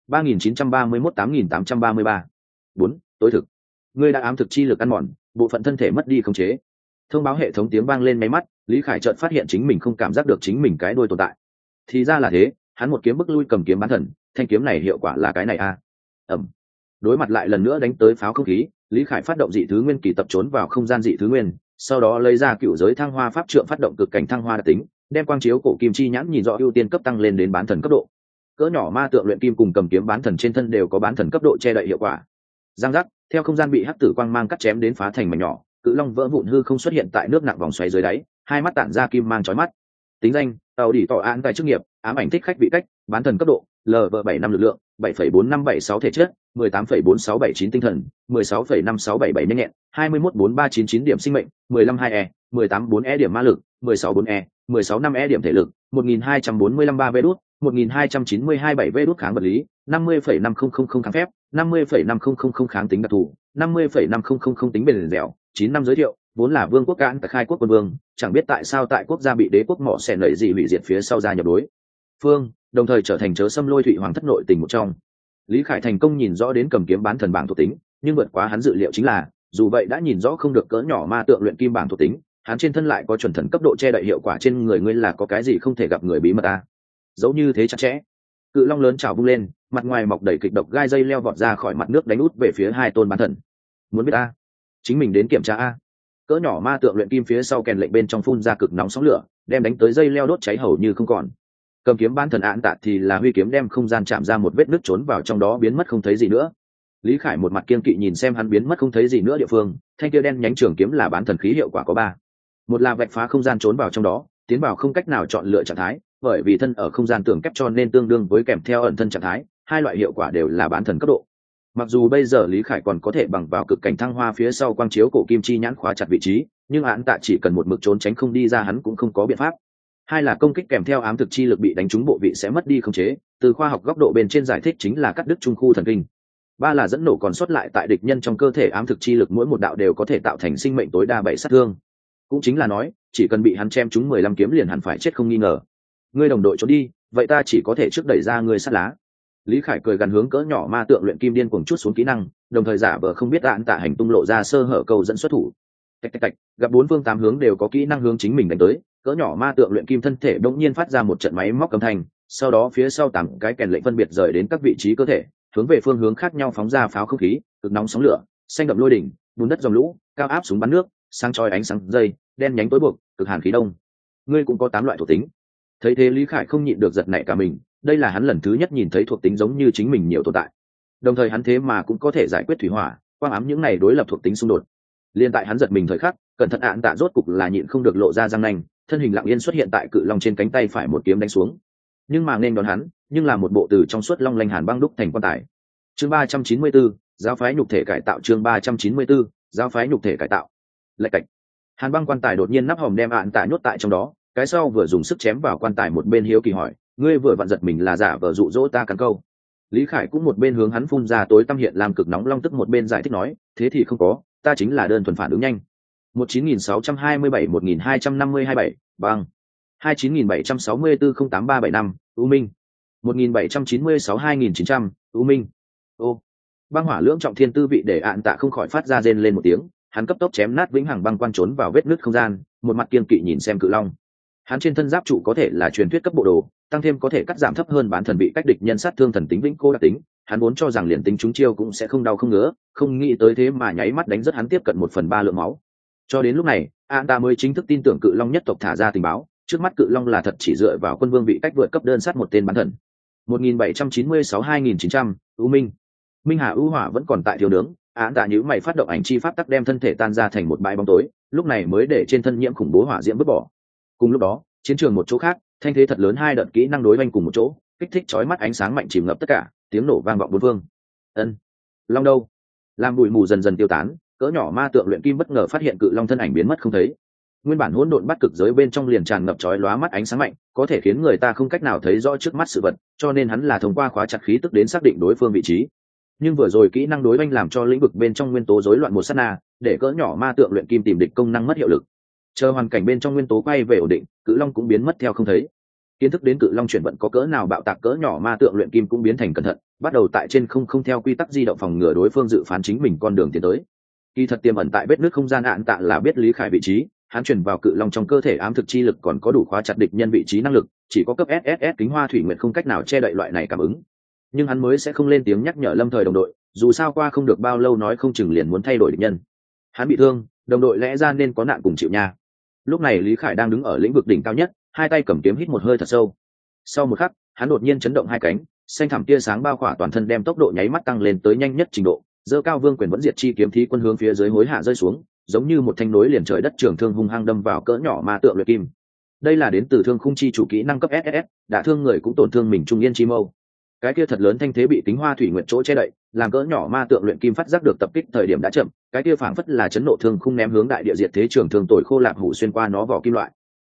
3931 8833. 4. Tối thực. Ngươi đã ám thực chi lực ăn mòn, bộ phận thân thể mất đi khống chế. Thông báo hệ thống tiếng vang lên máy mắt, Lý Khải chợt phát hiện chính mình không cảm giác được chính mình cái đuôi tồn tại. Thì ra là thế, hắn một kiếm bức lui cầm kiếm bán thần, thanh kiếm này hiệu quả là cái này a. Ẩm. Đối mặt lại lần nữa đánh tới pháo không khí, Lý Khải phát động dị thứ nguyên kỳ tập trốn vào không gian dị thứ nguyên, sau đó lấy ra cựu giới thăng hoa pháp trượng phát động cực cảnh thăng hoa đặc tính, đem quang chiếu cổ kim chi nhãn nhìn rõ ưu tiên cấp tăng lên đến bán thần cấp độ. Cỡ nhỏ ma tượng luyện kim cùng cầm kiếm bán thần trên thân đều có bán thần cấp độ che đậy hiệu quả. Giang giác, theo không gian bị hắc tử quang mang cắt chém đến phá thành mảnh nhỏ, cự long vỡ vụn hư không xuất hiện tại nước nặng vòng xoáy dưới đáy, hai mắt tản ra kim mang chói mắt. Tính danh: tàu đỉ tỏ án tại chức nghiệp, ám ảnh thích khách vị cách, bán thần cấp độ, LV75 lực lượng, 7,4576 thể chất, 18,4679 tinh thần, 16,5677 nhanh nhẹn, 21,4399 điểm sinh mệnh, 15-2E, 18-4E điểm ma lực, 16-4E, 16-5E điểm thể lực, 1245 V đút, 1292 7 V đút kháng vật lý, 50,5000 kháng phép, 50,5000 kháng tính đặc thù, 50,5000 tính bền dẻo. 9 năm giới thiệu, vốn là vương quốc cạn tại khai quốc quân vương, chẳng biết tại sao tại quốc gia bị đế quốc mỏ xẻ nảy gì hủy diệt phía sau gia nhập đối phương, đồng thời trở thành chớ xâm lôi thụy hoàng thất nội tình một trong. Lý Khải thành công nhìn rõ đến cầm kiếm bán thần bảng thuộc tính, nhưng vượt quá hắn dự liệu chính là, dù vậy đã nhìn rõ không được cỡ nhỏ ma tượng luyện kim bảng thuộc tính, hắn trên thân lại có chuẩn thần cấp độ che đậy hiệu quả. Trên người ngươi là có cái gì không thể gặp người bí mật a? Giấu như thế chặt chẽ. Cự long lớn trào vung lên, mặt ngoài mọc đầy kịch độc gai dây leo vọt ra khỏi mặt nước đánh út về phía hai tôn bán thần. Muốn biết a? Chính mình đến kiểm tra a. Cỡ nhỏ ma tượng luyện kim phía sau kèn lệnh bên trong phun ra cực nóng sóng lửa, đem đánh tới dây leo đốt cháy hầu như không còn. Cầm kiếm bán thần án tạt thì là huy kiếm đem không gian chạm ra một vết nứt trốn vào trong đó biến mất không thấy gì nữa. Lý Khải một mặt kiên kỵ nhìn xem hắn biến mất không thấy gì nữa địa phương, thanh kia đen nhánh trường kiếm là bán thần khí hiệu quả có 3. Một là vạch phá không gian trốn vào trong đó, tiến vào không cách nào chọn lựa trạng thái, bởi vì thân ở không gian tường kép cho nên tương đương với kèm theo ẩn thân trạng thái, hai loại hiệu quả đều là bán thần cấp độ. Mặc dù bây giờ Lý Khải còn có thể bằng vào cực cảnh thăng hoa phía sau quang chiếu cổ kim chi nhãn khóa chặt vị trí, nhưng án tạ chỉ cần một mực trốn tránh không đi ra hắn cũng không có biện pháp. Hai là công kích kèm theo ám thực chi lực bị đánh trúng bộ vị sẽ mất đi khống chế, từ khoa học góc độ bên trên giải thích chính là cắt đứt trung khu thần kinh. 3 là dẫn nổ còn sót lại tại địch nhân trong cơ thể ám thực chi lực, mỗi một đạo đều có thể tạo thành sinh mệnh tối đa 7 sát thương. Cũng chính là nói, chỉ cần bị hắn chém trúng 15 kiếm liền hẳn phải chết không nghi ngờ. Ngươi đồng đội trốn đi, vậy ta chỉ có thể trước đẩy ra ngươi sát lá. Lý Khải cười gần hướng cỡ nhỏ ma tượng luyện kim điên cuồng chút xuống kỹ năng, đồng thời giả vờ không biết án tạ hành tung lộ ra sơ hở cầu dẫn xuất thủ. Tạch tạch tạch, gặp 4 phương 8 hướng đều có kỹ năng hướng chính mình đánh tới, cỡ nhỏ ma tượng luyện kim thân thể đột nhiên phát ra một trận máy móc âm thanh, sau đó phía sau 8 cái kèn lệnh phân biệt rời đến các vị trí cơ thể, hướng về phương hướng khác nhau phóng ra pháo không khí, cực nóng sóng lửa, xanh đậm lôi đỉnh, bùn đất dòng lũ, cao áp súng bắn nước, sáng chói ánh sáng dây, đen nhánh tối buộc, cực hàn khí đông. Ngươi cũng có 8 loại thuộc tính. Thấy thế Lý Khải không nhịn được giật nảy cả mình, đây là hắn lần thứ nhất nhìn thấy thuộc tính giống như chính mình nhiều tồn tại. Đồng thời hắn thế mà cũng có thể giải quyết thủy hỏa, quang ám những này đối lập thuộc tính xung đột. Liên tại hắn giật mình thời khắc, cẩn thận ạn tạ rốt cục là nhịn không được lộ ra răng nanh, thân hình lặng yên xuất hiện tại cự long trên cánh tay phải, một kiếm đánh xuống. Nhưng mà nên đón hắn, nhưng là một bộ từ trong suốt long lanh hàn băng đúc thành quan tài. Chương 394, giáo phái nhục thể cải tạo. Chương 394, giáo phái nhục thể cải tạo. Lạch cạch. Hàn băng quan tài đột nhiên nắp hòm đem ạn tạ nhốt tại trong đó, cái sau vừa dùng sức chém vào quan tài một bên hiếu kỳ hỏi, ngươi vừa vặn giật mình là giả vờ dụ dỗ ta cắn câu. Lý Khải cũng một bên hướng hắn phun ra tối tăm hiện làm cực nóng long tức, một bên giải thích nói, thế thì không có, ta chính là đơn thuần phản ứng nhanh. 19627-1250-27, băng. 29764-08375, U Minh. 1796-2900, U Minh. Ô. Băng hỏa lưỡng trọng thiên tư vị để ạn tạ không khỏi phát ra rên lên một tiếng, hắn cấp tốc chém nát vĩnh hằng băng quan, trốn vào vết nứt không gian, một mặt kiên kỵ nhìn xem cự long. Hắn trên thân giáp trụ có thể là truyền thuyết cấp bộ đồ, tăng thêm có thể cắt giảm thấp hơn bán thần bị cách địch nhân sát thương thần tính vĩnh cô đặc tính, hắn vốn cho rằng liền tính chúng chiêu cũng sẽ không đau không ngứa, không nghĩ tới thế mà nháy mắt đánh rất hắn tiếp cận 1/3 lượng máu. Cho đến lúc này, an ta mới chính thức tin tưởng cự long nhất tộc thả ra tình báo, trước mắt cự long là thật chỉ dựa vào quân vương bị cách vượt cấp đơn sát một tên bán thần. 1796-2900, U Minh. Minh Hà ưu hỏa vẫn còn tại thiếu nướng, án tạ nhíu mày phát động ảnh chi pháp tắc đem thân thể tan ra thành một bãi bóng tối, lúc này mới để trên thân nhiễm khủng bố hỏa diễm vứt bỏ. Cùng lúc đó, chiến trường một chỗ khác, thanh thế thật lớn, hai đợt kỹ năng đối oanh cùng một chỗ, kích thích chói mắt ánh sáng mạnh chìm ngập tất cả, tiếng nổ vang vọng bốn phương. Ân, long đâu? Làm bụi mù dần dần tiêu tán, cỡ nhỏ ma tượng luyện kim bất ngờ phát hiện cự long thân ảnh biến mất không thấy. Nguyên bản hỗn độn bắt cực giới bên trong liền tràn ngập chói lóa mắt ánh sáng mạnh, có thể khiến người ta không cách nào thấy rõ trước mắt sự vật, cho nên hắn là thông qua khóa chặt khí tức đến xác định đối phương vị trí. Nhưng vừa rồi kỹ năng đối oanh làm cho lĩnh vực bên trong nguyên tố rối loạn một sát na, để cỡ nhỏ ma tượng luyện kim tìm địch công năng mất hiệu lực. Chờ hoàn cảnh bên trong nguyên tố quay về ổn định, cự long cũng biến mất theo không thấy. Kiến thức đến cự long chuyển vận có cỡ nào bạo tạc, cỡ nhỏ ma tượng luyện kim cũng biến thành cẩn thận, bắt đầu tại trên không theo quy tắc di động, phòng ngừa đối phương dự phán chính mình con đường tiến tới. Kỳ thật tiềm ẩn tại vết nước không gian ạn tạ là biết Lý Khải vị trí, hắn chuyển vào cự long trong cơ thể ám thực chi lực còn có đủ khóa chặt địch nhân vị trí năng lực, chỉ có cấp SSS kính hoa thủy nguyện không cách nào che đậy loại này cảm ứng. Nhưng hắn mới sẽ không lên tiếng nhắc nhở lâm thời đồng đội, dù sao qua không được bao lâu nói không chừng liền muốn thay đổi địch nhân. Hắn bị thương, đồng đội lẽ ra nên có nạn cùng chịu nha. Lúc này Lý Khải đang đứng ở lĩnh vực đỉnh cao nhất, hai tay cầm kiếm hít một hơi thật sâu. Sau một khắc, hắn đột nhiên chấn động hai cánh, xanh thẳm tia sáng bao khỏa toàn thân, đem tốc độ nháy mắt tăng lên tới nhanh nhất trình độ. Giơ cao vương quyền vẫn diệt chi kiếm thí quân hướng phía dưới hối hạ rơi xuống, giống như một thanh nối liền trời đất trường thương hung hăng đâm vào cỡ nhỏ ma tượng luyện kim. Đây là đến từ thương khung chi chủ kỹ năng cấp SSS, đã thương người cũng tổn thương mình trung yên chi mâu. Cái kia thật lớn thanh thế bị kính hoa thủy nguyện chỗ che đậy, làm cỡ nhỏ ma tượng luyện kim phát giác được tập kích thời điểm đã chậm, cái kia phảng phất là chấn nộ thương khung ném hướng đại địa diệt thế trường thương tồi khô lạc hủ xuyên qua nó vỏ kim loại.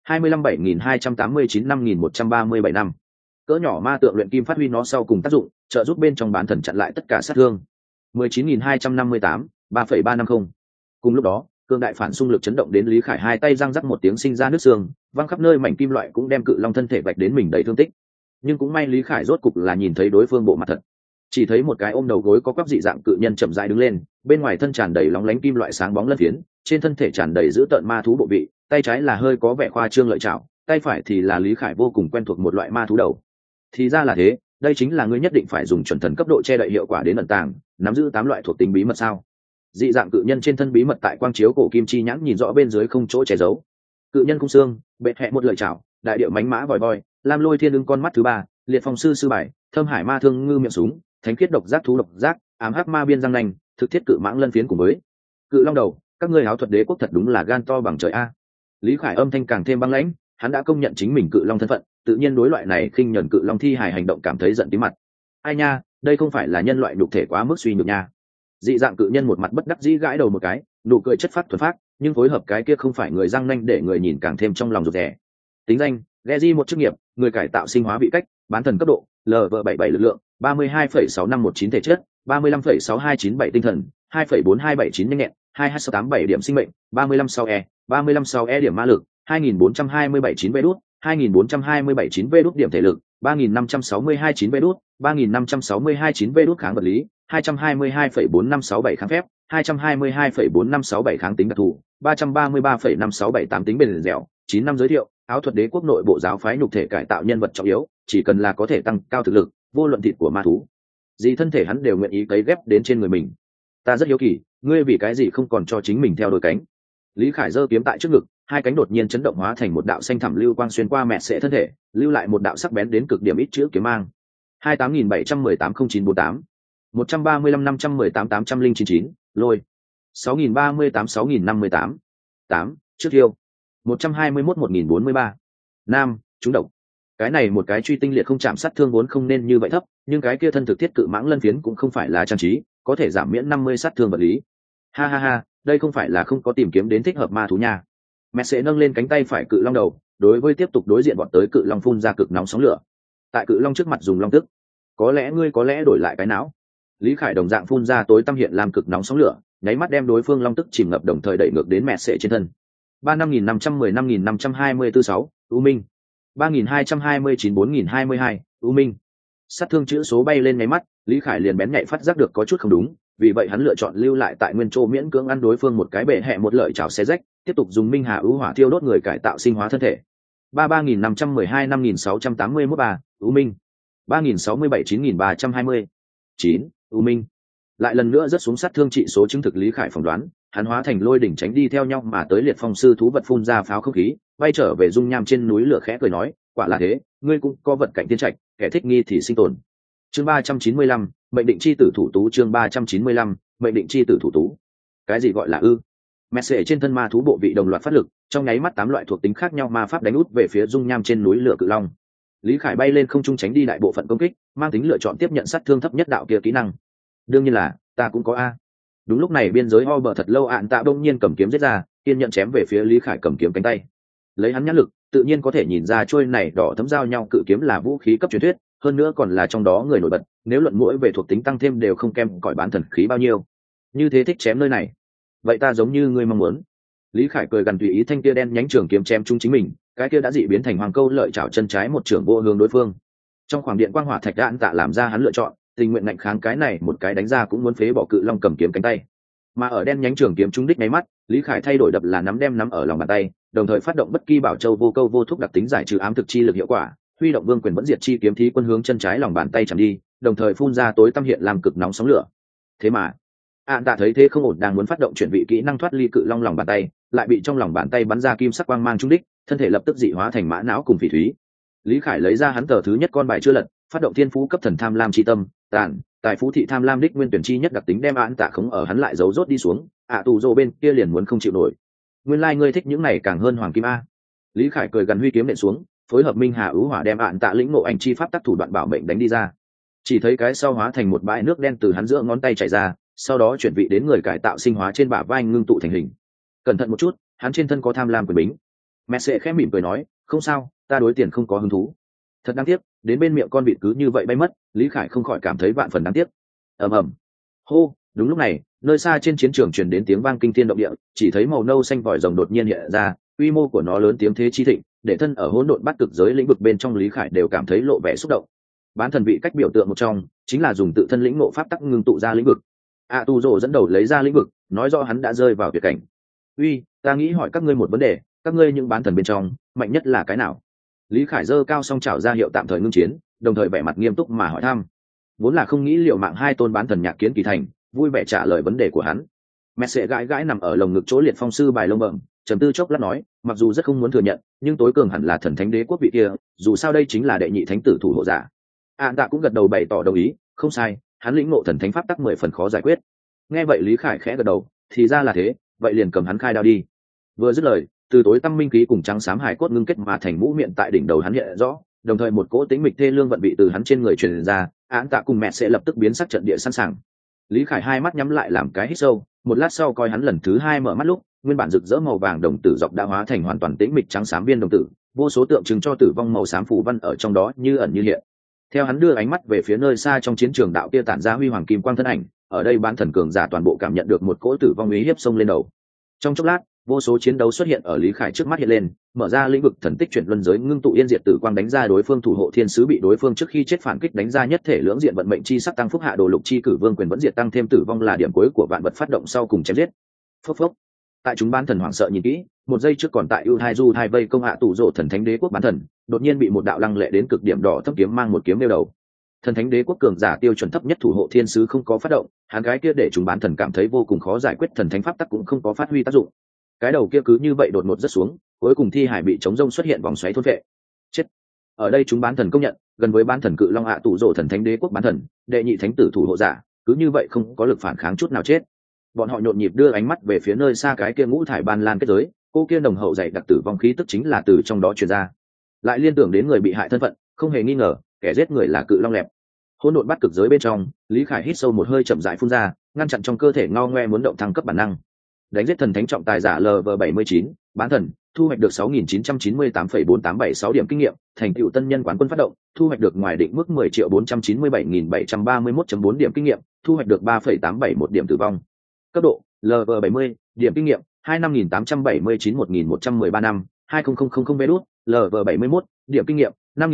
25-7289-5137 năm. Cỡ nhỏ ma tượng luyện kim phát huy nó sau cùng tác dụng, trợ giúp bên trong bán thần chặn lại tất cả sát thương. 19.258, 3,350. Cùng lúc đó, cương đại phản xung lực chấn động đến Lý Khải hai tay răng rắc một tiếng sinh ra nước xương, văng khắp nơi, mảnh kim loại cũng đem cự long thân thể vạch đến mình đầy thương tích. Nhưng cũng may Lý Khải rốt cục là nhìn thấy đối phương bộ mặt thật, chỉ thấy một cái ôm đầu gối có quắp dị dạng cự nhân chậm rãi đứng lên, bên ngoài thân tràn đầy lóng lánh kim loại sáng bóng lân phiến, trên thân thể tràn đầy dữ tợn ma thú bộ vị, tay trái là hơi có vẻ khoa trương lợi chảo, tay phải thì là Lý Khải vô cùng quen thuộc một loại ma thú đầu. Thì ra là thế, đây chính là ngươi nhất định phải dùng chuẩn thần cấp độ che đậy hiệu quả đến ẩn tàng, nắm giữ 8 loại thuộc tính bí mật sao? Dị dạng cự nhân trên thân bí mật tại quang chiếu cổ kim chi nhãn nhìn rõ bên dưới không chỗ che giấu. Cự nhân cung xương, bệ hẹ một lợi chảo, đại điệu mánh mã vòi voi, lam lôi thiên ưng con mắt thứ ba, liệt phong sư sư bài, thâm hải ma thương ngư miệng súng, thánh khiết độc giác thú độc giác, ám hắc ma biên răng nanh, thực thiết cự mãng lân phiến cùng với cự long đầu. Các ngươi áo thuật đế quốc thật đúng là gan to bằng trời a. Lý Khải âm thanh càng thêm băng lãnh, hắn đã công nhận chính mình cự long thân phận, tự nhiên đối loại này khinh nhẫn cự long thi hài hành động cảm thấy giận tí mặt. Ai nha, đây không phải là nhân loại nhục thể quá mức suy nhược nha. Dị dạng cự nhân một mặt bất đắc dĩ gãi đầu một cái, nụ cười chất phát thuần phát, nhưng phối hợp cái kia không phải người răng nanh để người nhìn càng thêm trong lòng rụt rè. Tính danh: Geji, một chức nghiệp, người cải tạo sinh hóa vị cách, bán thần cấp độ, LV77 lực lượng, 32,6519 thể chất, 35,6297 tinh thần, 2,4279 nhanh nhẹn, 22687 điểm sinh mệnh, 356E, 356E điểm ma lực, 2427 v đút, 2427 v đút điểm thể lực, 3562 v đút, 3562 v đút kháng vật lý, 222,4567 kháng phép, 222,4567 kháng tính đặc thù, 333,5678 tính bền dẻo. 9 năm giới thiệu, áo thuật đế quốc nội bộ giáo phái nhục thể cải tạo nhân vật trọng yếu, chỉ cần là có thể tăng cao thực lực, vô luận thịt của ma thú gì thân thể hắn đều nguyện ý cấy ghép đến trên người mình. Ta rất hiếu kỳ, ngươi vì cái gì không còn cho chính mình theo đôi cánh? Lý Khải giơ kiếm tại trước ngực, hai cánh đột nhiên chấn động hóa thành một đạo xanh thẳm lưu quang xuyên qua mẹ sệ thân thể, lưu lại một đạo sắc bén đến cực điểm ít chữ kiếm mang. 28.718-0948 135-518-899 lôi 6.038-6.058 8 trước thiêu 121-1043 nam trúng độc. Cái này một cái truy tinh liệt không chạm sát thương vốn không nên như vậy thấp, nhưng cái kia thân thực thiết cự mãng lân phiến cũng không phải là trang trí, có thể giảm miễn 50 sát thương vật lý. Ha ha ha, đây không phải là không có tìm kiếm đến thích hợp ma thú nha. Mẹ sẽ nâng lên cánh tay phải cự long đầu, đối với tiếp tục đối diện bọn tới cự long phun ra cực nóng sóng lửa. Tại cự long trước mặt dùng long tức. Có lẽ ngươi có lẽ đổi lại cái não. Lý Khải đồng dạng phun ra tối tăm hiện làm cực nóng sóng lửa, nháy mắt đem đối phương long tức chìm ngập đồng thời đẩy ngược đến mẹ sệ trên thân. 35.510-524-6 U Minh 3229-4022 U Minh. Sát thương chữ số bay lên nháy mắt, Lý Khải liền bén nhạy phát giác được có chút không đúng, vì vậy hắn lựa chọn lưu lại tại nguyên chỗ miễn cưỡng ăn đối phương một cái bệ hẹ một lợi chảo xé rách, tiếp tục dùng minh hà ưu hỏa thiêu đốt người cải tạo sinh hóa thân thể. 33.512-5681-3 U Minh 3.067-9320 9 U Minh. Lại lần nữa rất xuống sát thương trị số chứng thực Lý Khải phỏng đoán, hắn hóa thành lôi đỉnh tránh đi theo nhau mà tới liệt phong sư thú vật phun ra pháo không khí, bay trở về dung nham trên núi lửa khẽ cười nói, quả là thế, ngươi cũng có vật cạnh tiên trạch, kẻ thích nghi thì sinh tồn. Chương 395, mệnh định chi tử thủ tú. Chương 395, mệnh định chi tử thủ tú. Cái gì gọi là ư? Mẹ sệ trên thân ma thú bộ vị đồng loạt phát lực, trong nháy mắt 8 loại thuộc tính khác nhau ma pháp đánh út về phía dung nham trên núi lửa cự long. Lý Khải bay lên không trung tránh đi đại bộ phận công kích, mang tính lựa chọn tiếp nhận sát thương thấp nhất đạo kia kỹ năng. Đương nhiên là, ta cũng có a. Đúng lúc này biên giới o bờ thật lâu ạn tạ đông nhiên cầm kiếm giết ra, kiên nhận chém về phía Lý Khải cầm kiếm cánh tay. Lấy hắn nhãn lực, tự nhiên có thể nhìn ra trôi này đỏ thấm giao nhau cự kiếm là vũ khí cấp truyền thuyết, hơn nữa còn là trong đó người nổi bật, nếu luận mỗi về thuộc tính tăng thêm đều không kém cỏi bán thần khí bao nhiêu. Như thế thích chém nơi này, vậy ta giống như ngươi mong muốn. Lý Khải cười gần tùy ý thanh kia đen nhánh trường kiếm chém trúng chính mình, cái kia đã dị biến thành hoàng câu lợi chảo chân trái một trường vô hướng đối phương. Trong khoảng điện quang hỏa thạch đạn tạ làm ra hắn lựa chọn, tình nguyện ngạnh kháng cái này một cái đánh ra cũng muốn phế bỏ cự long cầm kiếm cánh tay. Mà ở đen nhánh trường kiếm trúng đích nháy mắt, Lý Khải thay đổi đập là nắm đem nắm ở lòng bàn tay, đồng thời phát động bất kỳ bảo châu vô câu vô thúc đặc tính giải trừ ám thực chi lực hiệu quả, huy động vương quyền vẫn diệt chi kiếm thí quân hướng chân trái lòng bàn tay chạm đi, đồng thời phun ra tối tăm hiện làm cực nóng sóng lửa. Thế mà ạn tạ thấy thế không ổn, đang muốn phát động chuyển vị kỹ năng thoát ly cự long lòng bàn tay, lại bị trong lòng bàn tay bắn ra kim sắc quang mang trúng đích, thân thể lập tức dị hóa thành mã não cùng phỉ thúy. Lý Khải lấy ra hắn tờ thứ nhất con bài chưa lật, phát động thiên phú cấp thần tham lam chi tâm tàn tài phú thị tham lam đích nguyên tuyển chi nhất đặc tính đem ạn tạ khống ở hắn lại giấu rốt đi xuống. Tù rồ bên kia liền muốn không chịu nổi. Nguyên lai ngươi thích những này càng hơn hoàng kim a. Lý Khải cười gần huy kiếm nện xuống, phối hợp minh hà ứ hỏa đem ạn tạ lĩnh ngộ ảnh chi pháp tác thủ đoạn bảo mệnh đánh đi ra. Chỉ thấy cái sau hóa thành một bãi nước đen từ hắn giữa ngón tay chảy ra, sau đó chuyển vị đến người cải tạo sinh hóa trên bả vai ngưng tụ thành hình. Cẩn thận một chút, hắn trên thân có tham lam quyền bính. Mẹ sẽ khẽ mỉm cười nói, không sao, ta đối tiền không có hứng thú. Thật đáng tiếc, đến bên miệng con vịt cứ như vậy bay mất. Lý Khải không khỏi cảm thấy vạn phần đáng tiếc. ầm ầm, hô. Đúng lúc này, nơi xa trên chiến trường truyền đến tiếng vang kinh thiên động địa, chỉ thấy màu nâu xanh vòi rồng đột nhiên hiện ra, quy mô của nó lớn tiếng thế chi thịnh, để thân ở hỗn độn bắt cực giới lĩnh vực bên trong Lý Khải đều cảm thấy lộ vẻ xúc động. Bán thần vị cách biểu tượng một trong, chính là dùng tự thân lĩnh ngộ pháp tắc ngưng tụ ra lĩnh vực. Tu Dỗ dẫn đầu lấy ra lĩnh vực, nói rõ hắn đã rơi vào tuyệt cảnh. Uy, ta nghĩ hỏi các ngươi một vấn đề, các ngươi những bán thần bên trong, mạnh nhất là cái nào? Lý Khải giơ cao song chảo ra hiệu tạm thời ngưng chiến, đồng thời vẻ mặt nghiêm túc mà hỏi thăm. Vốn là không nghĩ liệu mạng hai tôn bán thần Nhạc Kiến Kỳ Thành, vui vẻ trả lời vấn đề của hắn. Mẹ sẽ gãi gãi nằm ở lồng ngực chỗ liệt phong sư bài lông bẩm, trầm tư chốc lát nói, mặc dù rất không muốn thừa nhận, nhưng tối cường hẳn là thần thánh đế quốc vị kia, dù sao đây chính là đệ nhị thánh tử thủ hộ giả. Tạ cũng gật đầu bày tỏ đồng ý, không sai, hắn lĩnh ngộ thần thánh pháp tắc 10 phần khó giải quyết. Nghe vậy Lý Khải khẽ gật đầu, thì ra là thế, vậy liền cầm hắn khai đao đi. Vừa dứt lời, từ tối tăm minh khí cùng trắng xám hải cốt ngưng kết mà thành mũ miệng tại đỉnh đầu hắn hiện rõ, đồng thời một cỗ tĩnh mịch thê lương vận bị từ hắn trên người truyền ra. Tạ cùng mẹ sẽ lập tức biến sắc trận địa sẵn sàng. Lý Khải hai mắt nhắm lại làm cái hít sâu, một lát sau coi hắn lần thứ hai mở mắt lúc, nguyên bản rực rỡ màu vàng đồng tử dọc đã hóa thành hoàn toàn tĩnh mịch trắng xám viên đồng tử, vô số tượng trưng cho tử vong màu xám phủ văn ở trong đó như ẩn như hiện. Theo hắn đưa ánh mắt về phía nơi xa trong chiến trường đạo kia tản ra huy hoàng kim quang thân ảnh, ở đây bán thần cường giả toàn bộ cảm nhận được một cỗ tử vong uy hiếp xông lên đầu. Trong chốc lát, vô số chiến đấu xuất hiện ở Lý Khải trước mắt hiện lên, mở ra lĩnh vực thần tích chuyển luân giới ngưng tụ yên diệt tử quang đánh ra đối phương thủ hộ thiên sứ bị đối phương trước khi chết phản kích đánh ra nhất thể lưỡng diện vận mệnh chi sắc tăng phúc hạ đồ lục chi cử vương quyền vẫn diệt tăng thêm tử vong là điểm cuối của vạn vật phát động sau cùng chém giết. Phốc phốc. Tại chúng bán thần hoảng sợ nhìn kỹ, một giây trước còn tại ưu hai du hai vây công hạ tủ rộ thần thánh đế quốc bán thần đột nhiên bị một đạo lăng lệ đến cực điểm đỏ thấp kiếm mang một kiếm đeo đầu. Thần thánh đế quốc cường giả tiêu chuẩn thấp nhất thủ hộ thiên sứ không có phát động, hắn cái kia để chúng bán thần cảm thấy vô cùng khó giải quyết, thần thánh pháp tắc cũng không có phát huy tác dụng. Cái đầu kia cứ như vậy đột ngột rất xuống, cuối cùng thi hải bị chống rông xuất hiện vòng xoáy thôn vệ. Chết. Ở đây chúng bán thần công nhận, gần với bán thần cự long hạ tủ rộ thần thánh đế quốc bán thần, đệ nhị thánh tử thủ hộ giả, cứ như vậy không có lực phản kháng chút nào chết. Bọn họ nhộn nhịp đưa ánh mắt về phía nơi xa cái kia ngũ thải ban lan kết giới, cô kia nồng hậu dày đặc tử vong khí tức chính là từ trong đó truyền ra. Lại liên tưởng đến người bị hại thân phận, không hề nghi ngờ, kẻ giết người là cự long lẹp. Hỗn độn bắt cực giới bên trong, Lý Khải hít sâu một hơi chậm rãi phun ra, ngăn chặn trong cơ thể ngao ngoe muốn động thăng cấp bản năng. Đánh giết thần thánh trọng tài giả LV79, bán thần, thu hoạch được 6.998,4876 điểm kinh nghiệm, thành tựu tân nhân quán quân phát động, thu hoạch được ngoài định mức 10.497.731.4 điểm kinh nghiệm, thu hoạch được 3,871 điểm tử vong. Cấp độ LV70, điểm kinh nghiệm 25.879-1.113 năm 2000 vé đút, LV71, điểm kinh nghiệm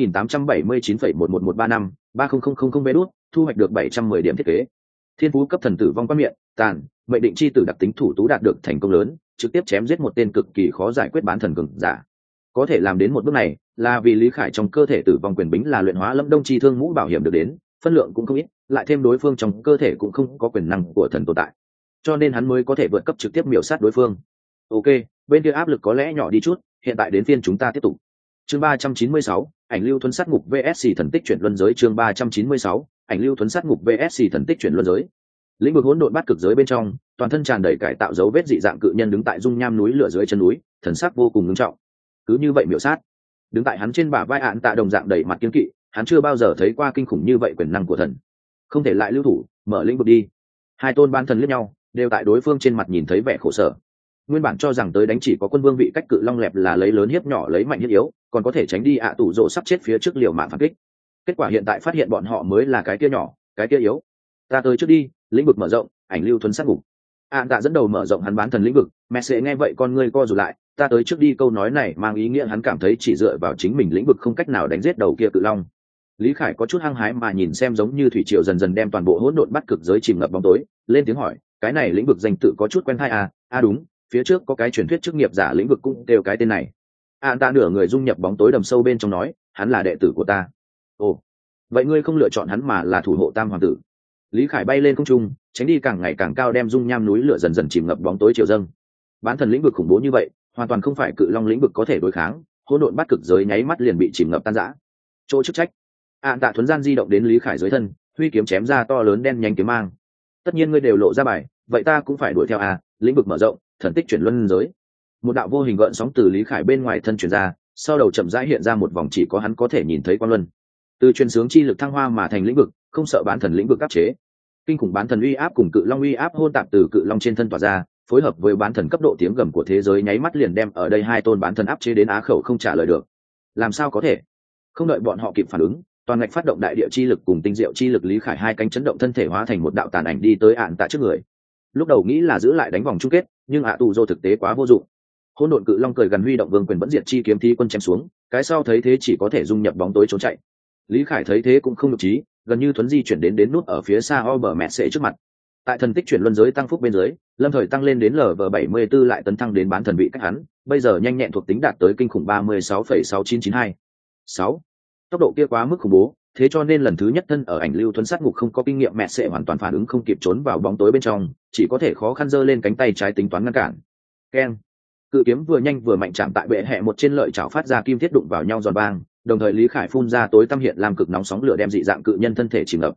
5.879,11135 3000 vé đút, thu hoạch được 710 điểm thiết kế. Thiên phú cấp thần tử vong quan miệng tàn, mệnh định chi tử đặc tính thủ tú đạt được thành công lớn, trực tiếp chém giết một tên cực kỳ khó giải quyết bán thần cường giả. Có thể làm đến một bước này là vì Lý Khải trong cơ thể tử vong quyền bính là luyện hóa lâm đông chi thương mũ bảo hiểm được đến, phân lượng cũng không ít, lại thêm đối phương trong cơ thể cũng không có quyền năng của thần tồn tại, cho nên hắn mới có thể vượt cấp trực tiếp miểu sát đối phương. Ok, bên kia áp lực có lẽ nhỏ đi chút, hiện tại đến phiên chúng ta tiếp tục. Chương 396, ảnh lưu thuấn sát ngục VS thần tích chuyển luân giới. Chương 396, ảnh lưu thuấn sát ngục VS thần tích chuyển luân giới. Lĩnh vực hỗn độn bát cực giới bên trong, toàn thân tràn đầy cải tạo dấu vết dị dạng cự nhân đứng tại dung nham núi lửa dưới chân núi, thần sắc vô cùng nghiêm trọng. Cứ như vậy miểu sát. Đứng tại hắn trên bả vai án tạ đồng dạng đầy mặt kiên kỵ, hắn chưa bao giờ thấy qua kinh khủng như vậy quyền năng của thần. Không thể lại lưu thủ, mở lĩnh vực đi. Hai tôn bán thần liếc nhau, đều tại đối phương trên mặt nhìn thấy vẻ khổ sở. Nguyên bản cho rằng tới đánh chỉ có quân vương vị cách cự long lẹp là lấy lớn hiếp nhỏ, lấy mạnh hiếp yếu, còn có thể tránh đi ạ tủ rộ sắp chết phía trước liều mạng phản kích. Kết quả hiện tại phát hiện bọn họ mới là cái kia nhỏ, cái kia yếu. Ta tới trước đi, lĩnh vực mở rộng, ảnh lưu thuấn sát ngục. Tạ dẫn đầu mở rộng hắn bán thần lĩnh vực, mẹ sẽ nghe vậy con ngươi co rụt lại, ta tới trước đi câu nói này mang ý nghĩa hắn cảm thấy chỉ dựa vào chính mình lĩnh vực không cách nào đánh giết đầu kia cự long. Lý Khải có chút hăng hái mà nhìn xem giống như thủy triều dần dần đem toàn bộ hỗn độn bắt cực giới chìm ngập bóng tối, lên tiếng hỏi, cái này lĩnh vực danh tự có chút quen tai à? Đúng, phía trước có cái truyền thuyết chức nghiệp giả lĩnh vực cũng đều cái tên này. Ta nửa người dung nhập bóng tối đầm sâu bên trong nói, hắn là đệ tử của ta. Ồ, vậy ngươi không lựa chọn hắn mà là thủ hộ tam hoàng tử? Lý Khải bay lên không trung, tránh đi càng ngày càng cao đem dung nham núi lửa dần dần chìm ngập bóng tối chiều dâng. Bán thần lĩnh vực khủng bố như vậy, hoàn toàn không phải cự long lĩnh vực có thể đối kháng, hỗn độn bắt cực giới nháy mắt liền bị chìm ngập tan rã. Chỗ chức trách. Tạ thuấn gian di động đến Lý Khải dưới thân, huy kiếm chém ra to lớn đen nhanh kiếm mang. Tất nhiên ngươi đều lộ ra bài, vậy ta cũng phải đuổi theo lĩnh vực mở rộng, thần tích chuyển luân giới. Một đạo vô hình gợn sóng từ Lý Khải bên ngoài thân truyền ra, sau đầu chậm rãi hiện ra một vòng chỉ có hắn có thể nhìn thấy quang luân. Từ truyền sướng chi lực thăng hoa mà thành lĩnh vực, không sợ bán thần lĩnh vực áp chế. Kinh khủng bán thần uy áp cùng cự long uy áp hôn tạp từ cự long trên thân tỏa ra, phối hợp với bán thần cấp độ tiếng gầm của thế giới nháy mắt liền đem ở đây hai tôn bán thần áp chế đến á khẩu không trả lời được. Làm sao có thể? Không đợi bọn họ kịp phản ứng, toàn ngạch phát động đại địa chi lực cùng tinh diệu chi lực, Lý Khải hai cánh chấn động thân thể hóa thành một đạo tàn ảnh đi tới Tạ trước người. Lúc đầu nghĩ là giữ lại đánh vòng chung kết, nhưng tù dô thực tế quá vô dụng. Hỗn độn cự long cười gần huy động vương quyền vẫn diệt chi kiếm thi quân chém xuống, cái sau thấy thế chỉ có thể dung nhập bóng tối trốn chạy. Lý Khải thấy thế cũng không nhục trí, gần như thuấn di chuyển đến nút ở phía xa bờ mẹ sệ trước mặt. Tại thần tích chuyển luân giới tăng phúc bên dưới, lâm thời tăng lên đến LV74 lại tấn thăng đến bán thần vị cách hắn, bây giờ nhanh nhẹn thuộc tính đạt tới kinh khủng 36,6992. 6. Tốc độ kia quá mức khủng bố, thế cho nên lần thứ nhất thân ở ảnh lưu thuấn sát ngục không có kinh nghiệm mẹ sệ hoàn toàn phản ứng không kịp trốn vào bóng tối bên trong, chỉ có thể khó khăn giơ lên cánh tay trái tính toán ngăn cản. Keng. Cự kiếm vừa nhanh vừa mạnh chạm tại bệ hệ một trên lợi chảo phát ra kim thiết đụng vào nhau giòn vang, đồng thời Lý Khải phun ra tối tăm hiện làm cực nóng sóng lửa đem dị dạng cự nhân thân thể chìm ngập.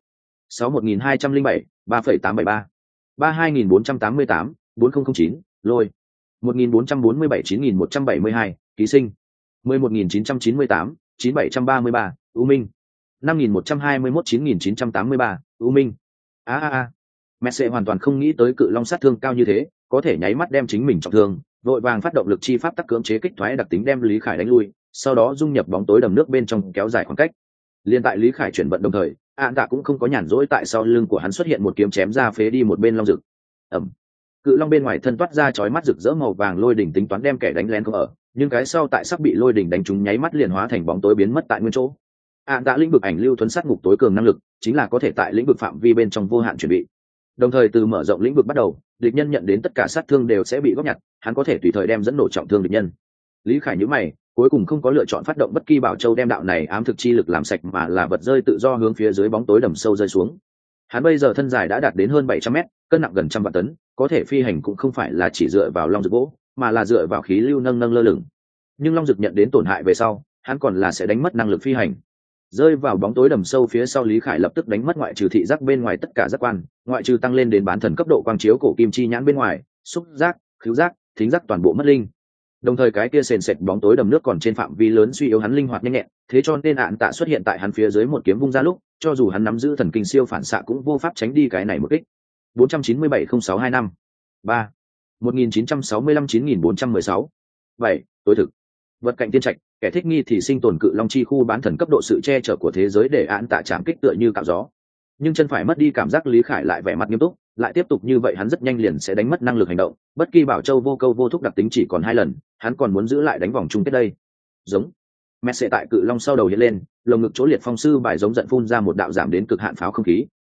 61207, 3,873, 32488, 4009, lôi. 1447 9172, ký sinh. 11998, 9733, U Minh. 5121 9983, U Minh. Messi hoàn toàn không nghĩ tới cự long sát thương cao như thế, có thể nháy mắt đem chính mình trọng thương, vội vàng phát động lực chi pháp tắc cưỡng chế kích thoái đặc tính đem Lý Khải đánh lui, sau đó dung nhập bóng tối đầm nước bên trong kéo dài khoảng cách. Liên tại Lý Khải chuyển vận đồng thời, Tạ cũng không có nhàn rỗi, tại sau lưng của hắn xuất hiện một kiếm chém ra phế đi một bên long rực. Ầm. Cự long bên ngoài thân toát ra chói mắt rực rỡ màu vàng lôi đỉnh tính toán đem kẻ đánh lén không ở, nhưng cái sau tại sắp bị lôi đỉnh đánh trúng nháy mắt liền hóa thành bóng tối biến mất tại nguyên chỗ. Tạ lĩnh vực ảnh lưu thuấn sát ngục tối cường năng lực, chính là có thể tại lĩnh vực phạm vi bên trong vô hạn chuẩn bị. Đồng thời từ mở rộng lĩnh vực bắt đầu, địch nhân nhận đến tất cả sát thương đều sẽ bị góp nhặt, hắn có thể tùy thời đem dẫn nổ trọng thương địch nhân. Lý Khải nhíu mày, cuối cùng không có lựa chọn phát động bất kỳ bảo châu đem đạo này ám thực chi lực làm sạch, mà là vật rơi tự do hướng phía dưới bóng tối đầm sâu rơi xuống. Hắn bây giờ thân dài đã đạt đến hơn 700 mét, cân nặng gần 100 vạn tấn, có thể phi hành cũng không phải là chỉ dựa vào long dực gỗ, mà là dựa vào khí lưu nâng nâng lơ lửng. Nhưng long dực nhận đến tổn hại về sau, hắn còn là sẽ đánh mất năng lực phi hành. Rơi vào bóng tối đầm sâu phía sau, Lý Khải lập tức đánh mất ngoại trừ thị giác bên ngoài tất cả giác quan, ngoại trừ tăng lên đến bán thần cấp độ quang chiếu cổ kim chi nhãn bên ngoài, xúc giác, khứu giác, thính giác toàn bộ mất linh. Đồng thời cái kia sền sệt bóng tối đầm nước còn trên phạm vi lớn suy yếu hắn linh hoạt nhanh nhẹn, thế cho nên ạn tạ xuất hiện tại hắn phía dưới một kiếm vung ra lúc, cho dù hắn nắm giữ thần kinh siêu phản xạ cũng vô pháp tránh đi cái này một kích. 497-0625 3 1965-9416 7 tối thực vật cạnh tiên trạch, kẻ thích nghi thì sinh tồn cự long chi khu bán thần cấp độ sự che chở của thế giới để ạn tạ chạm kích tựa như cạo gió. Nhưng chân phải mất đi cảm giác, Lý Khải lại vẻ mặt nghiêm túc, lại tiếp tục như vậy hắn rất nhanh liền sẽ đánh mất năng lực hành động, bất kỳ bảo châu vô câu vô thúc đặc tính chỉ còn 2 lần, hắn còn muốn giữ lại đánh vòng chung kết đây. Giống mẹ sẽ tại cự long sau đầu hiện lên, lồng ngực chỗ liệt phong sư bài giống giận phun ra một đạo giảm đến cực hạn pháo không khí.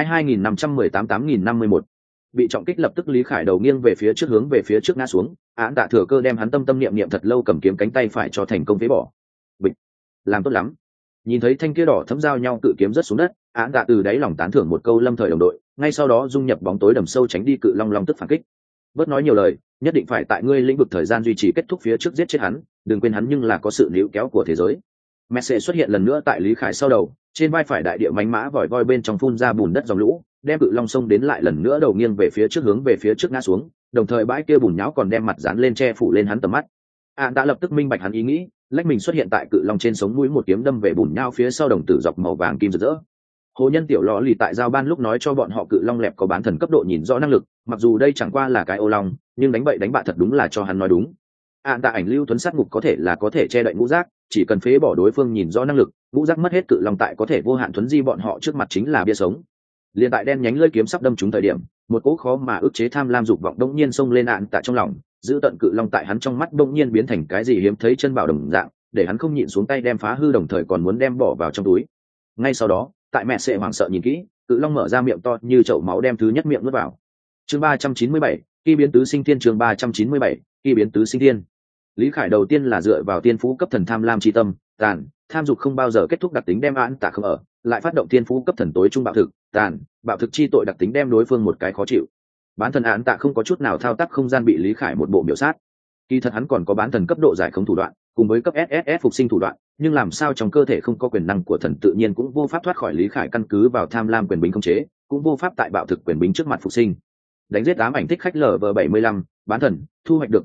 22.518-8051 bị trọng kích, lập tức Lý Khải đầu nghiêng về phía trước, hướng về phía trước ngã xuống, án tạ thừa cơ đem hắn tâm niệm thật lâu cầm kiếm cánh tay phải cho thành công phế bỏ. Bịch, làm tốt lắm. Nhìn thấy thanh kia đỏ thấm giao nhau cự kiếm rớt xuống đất, án tạ từ đáy lòng tán thưởng một câu lâm thời đồng đội, ngay sau đó dung nhập bóng tối đầm sâu tránh đi cự long long tức phản kích. Bớt nói nhiều lời, nhất định phải tại ngươi lĩnh vực thời gian duy trì kết thúc phía trước giết chết hắn, đừng quên hắn nhưng là có sự níu kéo của thế giới. Messi xuất hiện lần nữa tại Lý Khải sau đầu, trên vai phải đại địa mánh mã vòi voi bên trong phun ra bùn đất dòng lũ, đem cự long sông đến lại lần nữa đầu nghiêng về phía trước, hướng về phía trước ngã xuống, đồng thời bãi kia bùn nhão còn đem mặt dán lên che phủ lên hắn tầm mắt. Đã lập tức minh bạch hắn ý nghĩ, lách mình xuất hiện tại cự long trên sống mũi, một kiếm đâm về bùn nhão phía sau đồng tử dọc màu vàng kim rực rỡ. Hồ nhân tiểu lọ lì tại giao ban lúc nói cho bọn họ cự long lẹp có bán thần cấp độ nhìn rõ năng lực, mặc dù đây chẳng qua là cái ô long, nhưng đánh bậy đánh bạ thật đúng là cho hắn nói đúng. Tạ ảnh lưu tuấn sát ngục có thể che đậy ngũ giác, chỉ cần phế bỏ đối phương nhìn rõ năng lực, ngũ giác mất hết cự long tại có thể vô hạn thuấn di bọn họ trước mặt chính là bia sống. Liên tại đen nhánh lưỡi kiếm sắp đâm trúng thời điểm, một cỗ khó mà ức chế tham lam dục vọng đông nhiên xông lên Tạ trong lòng, giữ tận cự long tại hắn trong mắt đông nhiên biến thành cái gì hiếm thấy chân bảo đồng dạng, để hắn không nhịn xuống tay đem phá hư, đồng thời còn muốn đem bỏ vào trong túi. Ngay sau đó, tại mẹ sệ hoảng sợ nhìn kỹ, cự long mở ra miệng to như chậu máu đem thứ nhất miệng nuốt vào. Chương 397, kỳ biến tứ sinh thiên. Chương 397, kỳ biến tứ sinh thiên. Lý Khải đầu tiên là dựa vào tiên phú cấp thần tham lam chi tâm, tham dục không bao giờ kết thúc đặc tính đem Tạ không ở, lại phát động tiên phú cấp thần tối trung bạo thực, bạo thực chi tội đặc tính đem đối phương một cái khó chịu. Bán thần Tạ không có chút nào thao tác không gian bị Lý Khải một bộ miểu sát. Kỳ thật hắn còn có bán thần cấp độ giải khống thủ đoạn, cùng với cấp SSS phục sinh thủ đoạn, nhưng làm sao trong cơ thể không có quyền năng của thần tự nhiên cũng vô pháp thoát khỏi Lý Khải căn cứ vào tham lam quyền bính khống chế, cũng vô pháp tại bạo thực quyền bính trước mặt phục sinh. Đánh giết ám ảnh thích khách LV75, bán thần, thu hoạch được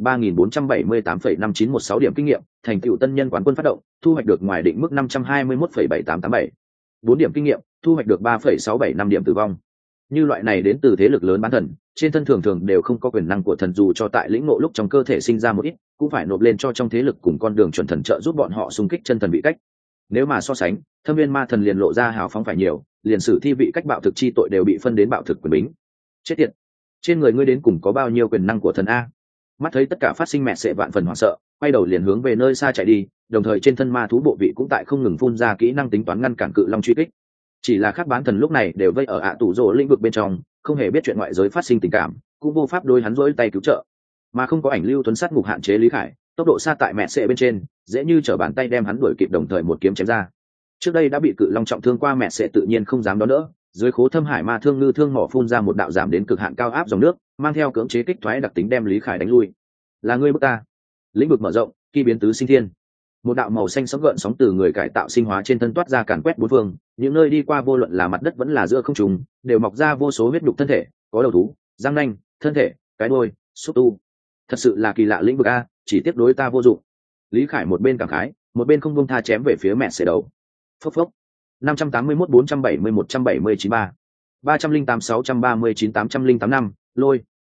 3.478,5916 điểm kinh nghiệm, thành tựu tân nhân quán quân phát động, thu hoạch được ngoài định mức 521,7887. 4 điểm kinh nghiệm, thu hoạch được 3,675 điểm tử vong. Như loại này đến từ thế lực lớn bán thần, trên thân thường đều không có quyền năng của thần, dù cho tại lĩnh ngộ lúc trong cơ thể sinh ra một ít, cũng phải nộp lên cho trong thế lực cùng con đường chuẩn thần trợ giúp bọn họ xung kích chân thần bị cách. Nếu mà so sánh, Thâm Viên Ma Thần liền lộ ra hào phóng phải nhiều, liền sử thi vị cách bạo thực chi tội đều bị phân đến bạo thực quyền bính. Chết tiệt, trên người ngươi đến cùng có bao nhiêu quyền năng của thần a? Mắt thấy tất cả phát sinh, mẹ sệ vạn phần hoảng sợ, quay đầu liền hướng về nơi xa chạy đi, đồng thời trên thân ma thú bộ vị cũng tại không ngừng phun ra kỹ năng tính toán ngăn cản cự long truy kích. Chỉ là các bán thần lúc này đều vây ở tủ rồ lĩnh vực bên trong, không hề biết chuyện ngoại giới phát sinh tình cảm, cũng vô pháp đôi hắn rỗi tay cứu trợ. Mà không có ảnh lưu tuấn sát ngục hạn chế Lý Khải, tốc độ xa tại mẹ sệ bên trên, dễ như trở bàn tay đem hắn đuổi kịp, đồng thời một kiếm chém ra. Trước đây đã bị cự long trọng thương qua mẹ sệ tự nhiên không dám đón đỡ, dưới khố thâm hải ma thương ngư thương mỏ phun ra một đạo giảm đến cực hạn cao áp dòng nước, mang theo cưỡng chế kích thoái đặc tính đem Lý Khải đánh lui. Là ngươi bức ta. Lĩnh vực mở rộng, kỳ biến tứ sinh thiên. Một đạo màu xanh sẫm gợn sóng từ người cải tạo sinh hóa trên thân toát ra, càn quét bốn phương, những nơi đi qua vô luận là mặt đất vẫn là giữa không trung, đều mọc ra vô số huyết nhục thân thể, có đầu thú, răng nanh, thân thể, cái đuôi, xúc tu. Thật sự là kỳ lạ lĩnh vực a, chỉ tiếp đối ta vô dụng. Lý Khải một bên cảm khái, một bên không buông tha chém về phía mẹ sệ đầu. Phốc phốc. 581 470 179 308 639 808 lôi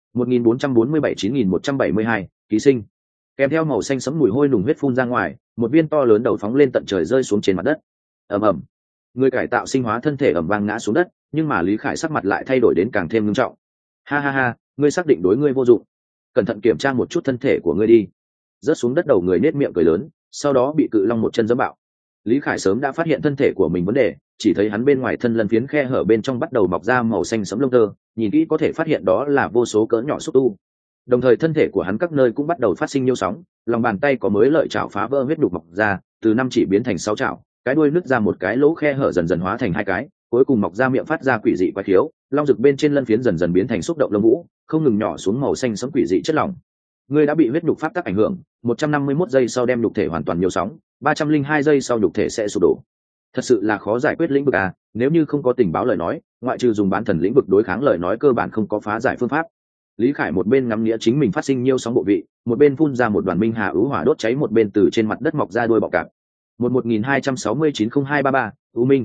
1447 9172 ký sinh. Kèm theo màu xanh sẫm mùi hôi nùng huyết phun ra ngoài, một viên to lớn đầu phóng lên tận trời rơi xuống trên mặt đất. Ầm ầm. Người cải tạo sinh hóa thân thể ầm vang ngã xuống đất, nhưng mà Lý Khải sắc mặt lại thay đổi đến càng thêm nghiêm trọng. Ha ha ha, ngươi xác định đối ngươi vô dụng. Cẩn thận kiểm tra một chút thân thể của ngươi đi. Rớt xuống đất đầu người nết miệng cười lớn, sau đó bị cự long một chân giẫm bạo. Lý Khải sớm đã phát hiện thân thể của mình vấn đề, chỉ thấy hắn bên ngoài thân lân phiến khe hở bên trong bắt đầu mọc ra màu xanh sẫm lông tơ, nhìn kỹ có thể phát hiện đó là vô số cỡ nhỏ xúc tu. Đồng thời thân thể của hắn các nơi cũng bắt đầu phát sinh nhiêu sóng, lòng bàn tay có mới lợi chảo phá vỡ huyết đục mọc ra, từ 5 chỉ biến thành 6 chảo, cái đuôi nứt ra một cái lỗ khe hở dần dần hóa thành 2 cái, cuối cùng mọc ra miệng phát ra quỷ dị quái khiếu, long rực bên trên lân phiến dần dần biến thành xúc động lông vũ, không ngừng nhỏ xuống màu xanh sẫm quỷ dị chất lỏng. Ngươi đã bị huyết nhục pháp tắc ảnh hưởng, 151 giây sau đem nhục thể hoàn toàn nhiều sóng, 302 giây sau nhục thể sẽ sụp đổ. Thật sự là khó giải quyết lĩnh vực à, nếu như không có tình báo lời nói, ngoại trừ dùng bán thần lĩnh vực đối kháng lời nói cơ bản không có phá giải phương pháp. Lý Khải một bên ngắm nghĩa chính mình phát sinh nhiều sóng bộ vị, một bên phun ra một đoàn minh hà ứ hỏa đốt cháy một bên từ trên mặt đất mọc ra đuôi bọ cạp. 112690233, U Minh.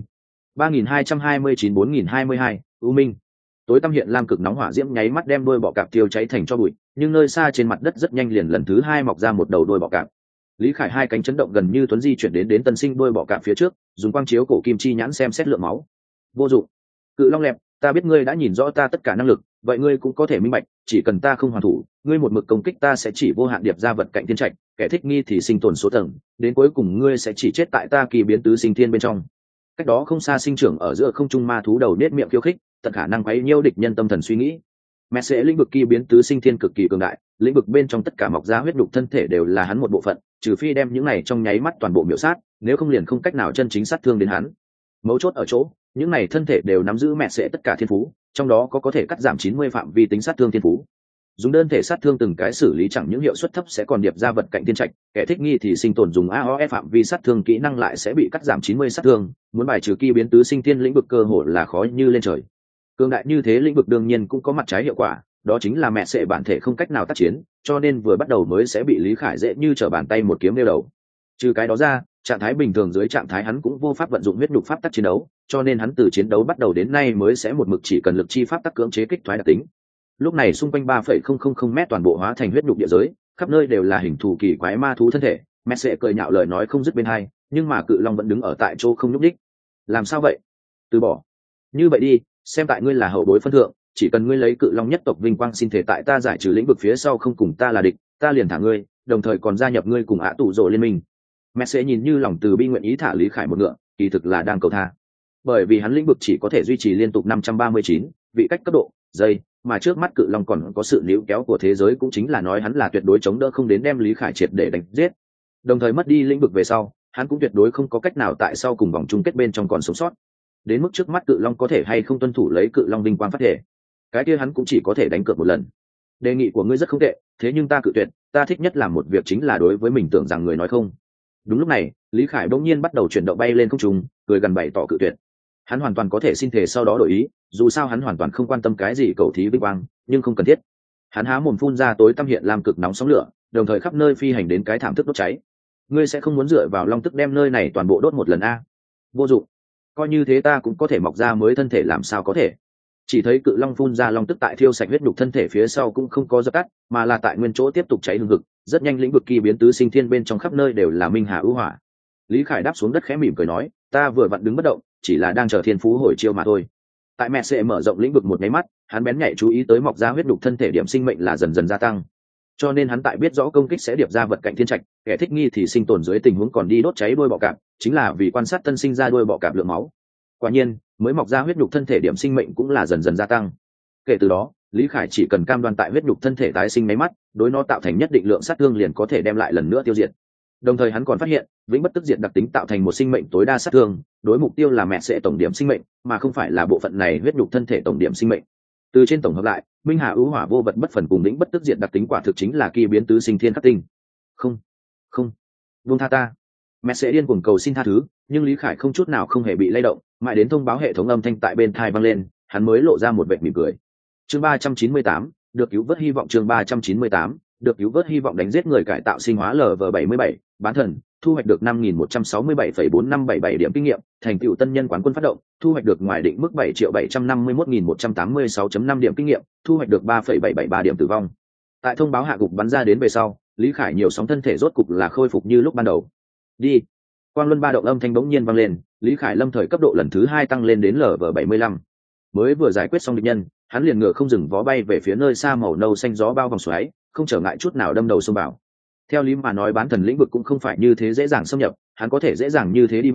32294022, U Minh. Tối tăm hiện lam cực nóng hỏa diễm nháy mắt đem đuôi bọ cạp tiêu cháy thành tro bụi, nhưng nơi xa trên mặt đất rất nhanh liền lần thứ 2 mọc ra một đầu đuôi bọ cạp. Lý Khải hai cánh chấn động gần như tuấn di chuyển đến tân sinh đuôi bọ cạp phía trước, dùng quang chiếu cổ kim chi nhãn xem xét lượng máu. Vô dụng. Cự Long Lẹp, ta biết ngươi đã nhìn rõ ta tất cả năng lực, vậy ngươi cũng có thể minh bạch, chỉ cần ta không hoàn thủ, ngươi một mực công kích ta sẽ chỉ vô hạn điệp ra vật cạnh thiên trạch, kẻ thích nghi thì sinh tồn số tầng, đến cuối cùng ngươi sẽ chỉ chết tại ta kỳ biến tứ sinh thiên bên trong. Cách đó không xa sinh trưởng ở giữa không trung ma thú đầu nết miệng khiêu khích, tận khả năng quấy nhiễu địch nhân tâm thần suy nghĩ. Mẹ sẽ lĩnh vực kỳ biến tứ sinh thiên cực kỳ cường đại, lĩnh vực bên trong tất cả mọc ra huyết đục thân thể đều là hắn một bộ phận, trừ phi đem những này trong nháy mắt toàn bộ miểu sát, nếu không liền không cách nào chân chính sát thương đến hắn. Mấu chốt ở chỗ, những này thân thể đều nắm giữ mẹ sẽ tất cả thiên phú, trong đó có thể cắt giảm 90 phạm vi tính sát thương thiên phú. Dùng đơn thể sát thương từng cái xử lý chẳng những hiệu suất thấp sẽ còn điệp ra vật cạnh thiên trạch, kẻ thích nghi thì sinh tồn dùng AOE phạm vi sát thương kỹ năng lại sẽ bị cắt giảm 90 sát thương, muốn bài trừ kỳ biến tứ sinh thiên lĩnh vực cơ hội là khó như lên trời. Cường đại như thế lĩnh vực đương nhiên cũng có mặt trái hiệu quả, đó chính là mẹ sẽ bản thể không cách nào tác chiến, cho nên vừa bắt đầu mới sẽ bị Lý Khải dễ như trở bàn tay một kiếm nêu đầu. Trừ cái đó ra, trạng thái bình thường dưới trạng thái hắn cũng vô pháp vận dụng huyết nhục pháp tắc chiến đấu, cho nên hắn từ chiến đấu bắt đầu đến nay mới sẽ một mực chỉ cần lực chi pháp tắc cưỡng chế kích thoái đặc tính. Lúc này xung quanh 3,000 mét toàn bộ hóa thành huyết nhục địa giới, khắp nơi đều là hình thù kỳ quái ma thú thân thể, mẹ sẽ cười nhạo lời nói không dứt bên hai, nhưng mà Cự Long vẫn đứng ở tại chỗ không nhúc nhích. Làm sao vậy? Từ bỏ. Như vậy đi, xem tại ngươi là hậu bối phân thượng, chỉ cần ngươi lấy Cự Long nhất tộc vinh quang xin thể tại ta giải trừ lĩnh vực phía sau không cùng ta là địch, ta liền thả ngươi, đồng thời còn gia nhập ngươi cùng Ả Tụ Rồ liên minh. Mẹ sẽ nhìn như lòng từ bi nguyện ý thả Lý Khải một ngựa, kỳ thực là đang cầu tha, bởi vì hắn lĩnh vực chỉ có thể duy trì liên tục 539 vị cách cấp độ giây, mà trước mắt Cự Long còn có sự níu kéo của thế giới, cũng chính là nói hắn là tuyệt đối chống đỡ không đến đem Lý Khải triệt để đánh giết. Đồng thời mất đi lĩnh vực về sau, hắn cũng tuyệt đối không có cách nào tại sau cùng vòng chung kết bên trong còn sống sót. Đến mức trước mắt Cự Long có thể hay không tuân thủ lấy Cự Long vinh quang phát thể, cái kia hắn cũng chỉ có thể đánh cược một lần. Đề nghị của ngươi rất không tệ, thế nhưng ta cự tuyệt, ta thích nhất làm một việc chính là đối với mình tưởng rằng người nói không. Đúng lúc này, Lý Khải bỗng nhiên bắt đầu chuyển động bay lên không trung, cười gần bày tỏ cự tuyệt. Hắn hoàn toàn có thể xin thể sau đó đổi ý, dù sao hắn hoàn toàn không quan tâm cái gì cầu thí vinh quang, nhưng không cần thiết. Hắn há mồm phun ra tối tăm hiện làm cực nóng sóng lửa, đồng thời khắp nơi phi hành đến cái thảm thức đốt cháy. Ngươi sẽ không muốn dựa vào long tức đem nơi này toàn bộ đốt một lần a? Vô dụng. Coi như thế ta cũng có thể mọc ra mới thân thể, làm sao có thể? Chỉ thấy Cự Long phun ra long tức tại thiêu sạch huyết nhục thân thể phía sau cũng không có dập tắt, mà là tại nguyên chỗ tiếp tục cháy hừng hực, rất nhanh lĩnh vực kỳ biến tứ sinh thiên bên trong khắp nơi đều là minh hà ưu hỏa. Lý Khải đáp xuống đất khẽ mỉm cười nói, ta vừa vặn đứng bất động, chỉ là đang chờ thiên phú hồi chiêu mà thôi. Tại mẹ sẽ mở rộng lĩnh vực một cái mắt, hắn bén nhạy chú ý tới mọc ra huyết nhục thân thể điểm sinh mệnh là dần dần gia tăng, cho nên hắn tại biết rõ công kích sẽ điệp ra vật cạnh thiên trạch, kẻ thích nghi thì sinh tồn dưới tình huống còn đi đốt cháy đuôi bọ cạp, chính là vì quan sát tân sinh ra đuôi bọ cạp lượng máu. Quả nhiên, mới mọc ra huyết nhục thân thể điểm sinh mệnh cũng là dần dần gia tăng. Kể từ đó, Lý Khải chỉ cần cam đoan tại huyết nhục thân thể tái sinh máy mắt, đối nó tạo thành nhất định lượng sát thương liền có thể đem lại lần nữa tiêu diệt. Đồng thời hắn còn phát hiện, vĩnh bất tức diệt đặc tính tạo thành một sinh mệnh tối đa sát thương, đối mục tiêu là mẹ sẽ tổng điểm sinh mệnh, mà không phải là bộ phận này huyết nhục thân thể tổng điểm sinh mệnh. Từ trên tổng hợp lại, minh hà ưu hỏa vô vật bất phần cùng vĩnh bất tức diệt đặc tính quả thực chính là kỳ biến tứ sinh thiên khắc tinh. Không, không, buông tha ta. Mẹ sẽ điên cuồng cầu xin tha thứ, nhưng Lý Khải không chút nào không hề bị lay động, mãi đến thông báo hệ thống âm thanh tại bên tai vang lên, hắn mới lộ ra một vệt mỉm cười. Chương 398, được cứu vớt hy vọng. Chương 398, được cứu vớt hy vọng. Đánh giết người cải tạo sinh hóa LV77, bán thần, thu hoạch được 5167,4577 điểm kinh nghiệm, thành tựu tân nhân quán quân phát động, thu hoạch được ngoài định mức 7.751.186.5 điểm kinh nghiệm, thu hoạch được 3,773 điểm tử vong. Tại thông báo hạ gục bắn ra đến về sau, Lý Khải nhiều sóng thân thể rốt cục là khôi phục như lúc ban đầu. Đi. Quang luân ba động âm thanh bỗng nhiên vang lên, Lý Khải lâm thời cấp độ lần thứ 2 tăng lên đến LV75. Mới vừa giải quyết xong địch nhân, hắn liền ngựa không dừng vó bay về phía nơi xa màu nâu xanh gió bao vòng xoáy, không trở ngại chút nào đâm đầu xông vào. Theo lý mà nói bán thần lĩnh vực cũng không phải như thế dễ dàng xâm nhập, hắn có thể dễ dàng như thế đi vào,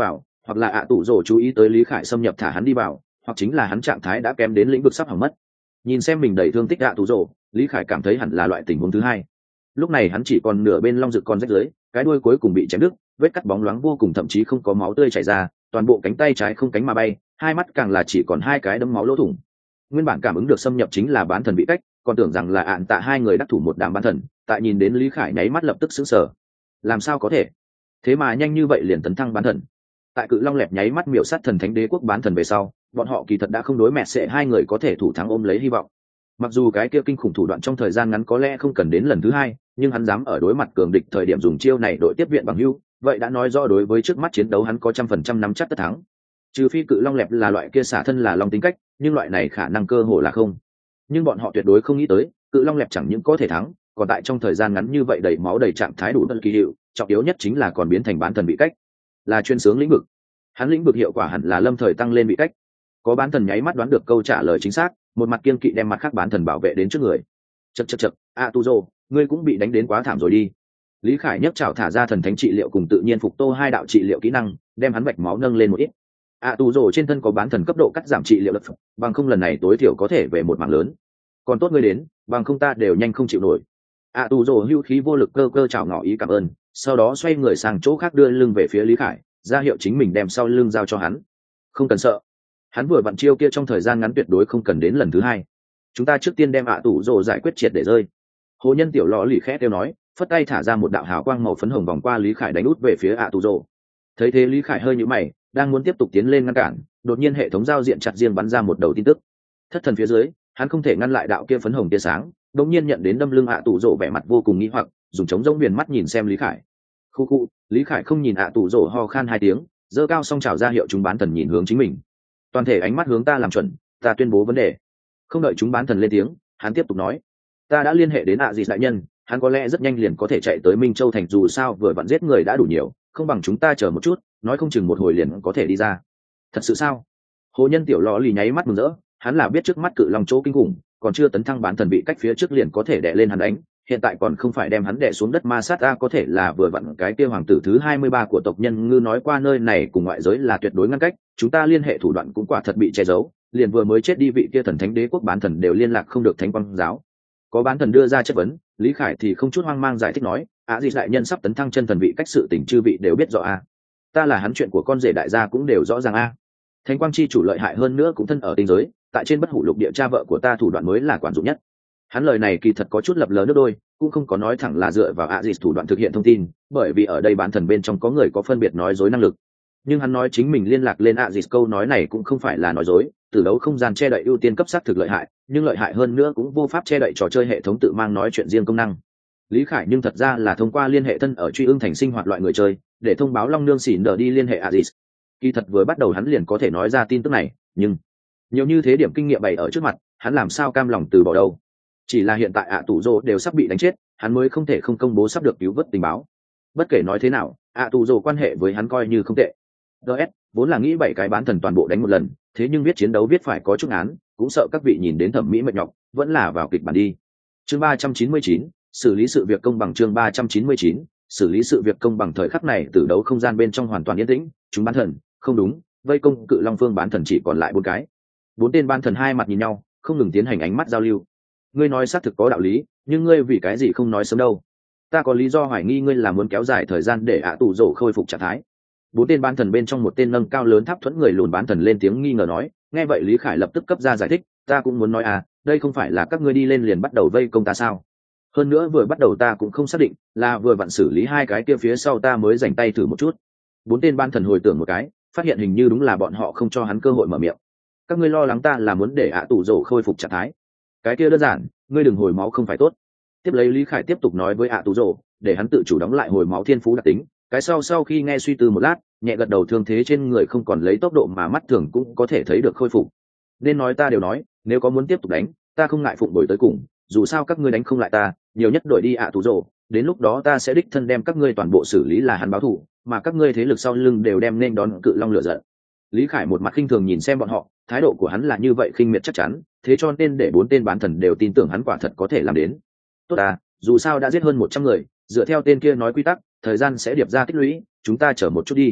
hoặc là ạ tủ rồ chú ý tới lý khải xâm nhập thả hắn đi vào, hoặc chính là hắn trạng thái đã kém đến lĩnh vực sắp hỏng mất. Nhìn xem mình đầy thương tích ạ tủ rồ, lý khải cảm thấy hẳn là loại tình huống thứ hai. Lúc này hắn chỉ còn nửa bên long rực con rách dưới, cái đuôi cuối cùng bị chém đứt, vết cắt bóng loáng vô cùng, thậm chí không có máu tươi chảy ra, toàn bộ cánh tay trái không cánh mà bay, hai mắt càng là chỉ còn hai cái đấm máu lỗ thủng. Nguyên bản cảm ứng được xâm nhập chính là bán thần bị cách, còn tưởng rằng là ạn tạ hai người đắc thủ một đám bán thần, tại nhìn đến lý khải nháy mắt lập tức sững sờ. Làm sao có thể? Thế mà nhanh như vậy liền tấn thăng bán thần. Tại cự long lẹp nháy mắt miểu sát thần thánh đế quốc bán thần về sau, bọn họ kỳ thật đã không đối mẹ sẽ hai người có thể thủ thắng ôm lấy hy vọng. Mặc dù cái kia kinh khủng thủ đoạn trong thời gian ngắn có lẽ không cần đến lần thứ hai, nhưng hắn dám ở đối mặt cường địch thời điểm dùng chiêu này đội tiếp viện bằng hưu, vậy đã nói rõ đối với trước mắt chiến đấu hắn có 100% nắm chắc tất thắng. Trừ phi cự long lẹp là loại kia xả thân là long tính cách, nhưng loại này khả năng cơ hồ là không. Nhưng bọn họ tuyệt đối không nghĩ tới, cự long lẹp chẳng những có thể thắng, còn tại trong thời gian ngắn như vậy đầy máu đầy trạng thái đủ tân kỳ hiệu, trọng yếu nhất chính là còn biến thành bán thần bị cách, là chuyên sướng lĩnh vực. Hắn lĩnh vực hiệu quả hẳn là lâm thời tăng lên bị cách. Có bán thần nháy mắt đoán được câu trả lời chính xác, một mặt kiên kỵ đem mặt khác bán thần bảo vệ đến trước người. Chậc, Atuzo, ngươi cũng bị đánh đến quá thảm rồi đi. Lý Khải nhấc chảo thả ra thần thánh trị liệu cùng tự nhiên phục tô hai đạo trị liệu kỹ năng, đem hắn vạch máu nâng lên một ít. Atuzo trên thân có bán thần cấp độ cắt giảm trị liệu lực, bằng không lần này tối thiểu có thể về một mảng lớn. Còn tốt ngươi đến, bằng không ta đều nhanh không chịu nổi. Atuzo hưu khí vô lực cơ chào ngỏ ý cảm ơn, sau đó xoay người sang chỗ khác đưa lưng về phía Lý Khải, ra hiệu chính mình đem sau lưng giao cho hắn. Không cần sợ, hắn vừa vặn chiêu kia trong thời gian ngắn tuyệt đối không cần đến lần thứ hai. Chúng ta trước tiên đem Atuzo giải quyết triệt để rơi. Hồ nhân tiểu lọ lì khẽ kêu nói, phất tay thả ra một đạo hào quang màu phấn hồng vòng qua Lý Khải đánh út về phía Atuzo. Thấy thế Lý Khải hơi nhíu mày, đang muốn tiếp tục tiến lên ngăn cản, đột nhiên hệ thống giao diện chặt riêng bắn ra một đầu tin tức. Thất thần phía dưới, hắn không thể ngăn lại đạo kia phấn hồng tia sáng, đột nhiên nhận đến đâm lưng Atuzo vẻ mặt vô cùng nghi hoặc, dùng trống rỗng viền mắt nhìn xem Lý Khải. Khu, Lý Khải không nhìn Atuzo ho khan hai tiếng, giơ cao song chảo ra hiệu chúng bán thần nhìn hướng chính mình. Toàn thể ánh mắt hướng ta làm chuẩn, ta tuyên bố vấn đề. Không đợi chúng bán thần lên tiếng, hắn tiếp tục nói, ta đã liên hệ đến Dị đại nhân, hắn có lẽ rất nhanh liền có thể chạy tới Minh Châu thành, dù sao vừa vặn giết người đã đủ nhiều, không bằng chúng ta chờ một chút, nói không chừng một hồi liền có thể đi ra. Thật sự sao? Hồ nhân tiểu lò lì nháy mắt mừng rỡ, hắn là biết trước mắt cự long chỗ kinh khủng, còn chưa tấn thăng bán thần bị cách phía trước liền có thể đè lên hắn đánh, hiện tại còn không phải đem hắn đè xuống đất ma sát. Ta có thể là vừa vặn cái kia hoàng tử thứ 23 của tộc nhân ngư nói qua nơi này cùng ngoại giới là tuyệt đối ngăn cách, chúng ta liên hệ thủ đoạn cũng quả thật bị che giấu, liền vừa mới chết đi vị kia thần thánh đế quốc bán thần đều liên lạc không được thánh quang giáo. Có bán thần đưa ra chất vấn, Lý Khải thì không chút hoang mang giải thích nói, Dị đại nhân sắp tấn thăng chân thần vị cách sự tình chư vị đều biết rõ a. Ta là hắn chuyện của con rể đại gia cũng đều rõ ràng a. Thánh quang chi chủ lợi hại hơn nữa cũng thân ở tinh giới, tại trên bất hủ lục địa cha vợ của ta thủ đoạn mới là quản dụng nhất. Hắn lời này kỳ thật có chút lập lờ nước đôi, cũng không có nói thẳng là dựa vào Dị thủ đoạn thực hiện thông tin, bởi vì ở đây bán thần bên trong có người có phân biệt nói dối năng lực. Nhưng hắn nói chính mình liên lạc lên Dị câu nói này cũng không phải là nói dối, từ đấu không gian che đậy ưu tiên cấp sát thực lợi hại, nhưng lợi hại hơn nữa cũng vô pháp che đậy trò chơi hệ thống tự mang nói chuyện riêng công năng. Lý Khải nhưng thật ra là thông qua liên hệ thân ở truy ưng thành sinh hoạt loại người chơi, để thông báo Long Nương xỉn đỡ đi liên hệ Dị. Kỳ thật vừa bắt đầu hắn liền có thể nói ra tin tức này, nhưng nhiều như thế điểm kinh nghiệm bày ở trước mặt, hắn làm sao cam lòng từ bỏ đâu. Chỉ là hiện tại tù rồ đều sắp bị đánh chết, hắn mới không thể không công bố sắp được cứu vớt tình báo. Bất kể nói thế nào, tù rồ quan hệ với hắn coi như không tệ. DS vốn là nghĩ 7 cái bán thần toàn bộ đánh một lần, thế nhưng viết chiến đấu viết phải có chút án, cũng sợ các vị nhìn đến thẩm mỹ mệt nhọc, vẫn là vào kịch bản đi. Chương 399, xử lý sự việc công bằng. Chương 399, xử lý sự việc công bằng. Thời khắc này tử đấu không gian bên trong hoàn toàn yên tĩnh, chúng bán thần, không đúng, vây công cự long phương bán thần chỉ còn lại 4 cái. 4 tên bán thần hai mặt nhìn nhau, không ngừng tiến hành ánh mắt giao lưu. Ngươi nói xác thực có đạo lý, nhưng ngươi vì cái gì không nói sớm đâu? Ta có lý do hoài nghi ngươi là muốn kéo dài thời gian để tù rồ khôi phục trạng thái. 4 tên bán thần bên trong một tên nâng cao lớn tháp thuẫn người lùn bán thần lên tiếng nghi ngờ nói. Nghe vậy Lý Khải lập tức cấp ra giải thích, ta cũng muốn nói đây không phải là các ngươi đi lên liền bắt đầu vây công ta sao? Hơn nữa vừa bắt đầu ta cũng không xác định, là vừa vặn xử lý 2 cái kia phía sau ta mới dành tay thử một chút. 4 tên bán thần hồi tưởng một cái, phát hiện hình như đúng là bọn họ không cho hắn cơ hội mở miệng. Các ngươi lo lắng ta là muốn để tù rồ khôi phục trạng thái. Cái kia đơn giản, ngươi đừng hồi máu không phải tốt. Tiếp lấy Lý Khải tiếp tục nói với tù rồ, để hắn tự chủ đóng lại hồi máu thiên phú đặc tính. Cái sau khi nghe suy tư một lát, nhẹ gật đầu, thương thế trên người không còn lấy tốc độ mà mắt thường cũng có thể thấy được khôi phục. Nên nói ta đều nói, nếu có muốn tiếp tục đánh, ta không ngại phụng đổi tới cùng, dù sao các ngươi đánh không lại ta, nhiều nhất đổi đi tù rồ, đến lúc đó ta sẽ đích thân đem các ngươi toàn bộ xử lý là hắn báo thù, mà các ngươi thế lực sau lưng đều đem nên đón cự long lửa giận. Lý Khải một mặt khinh thường nhìn xem bọn họ, thái độ của hắn là như vậy khinh miệt chắc chắn, thế cho nên để 4 tên bán thần đều tin tưởng hắn quả thật có thể làm đến. Tốt dù sao đã giết hơn 100 người, dựa theo tên kia nói quy tắc, thời gian sẽ điệp ra tích lũy, chúng ta chờ một chút đi.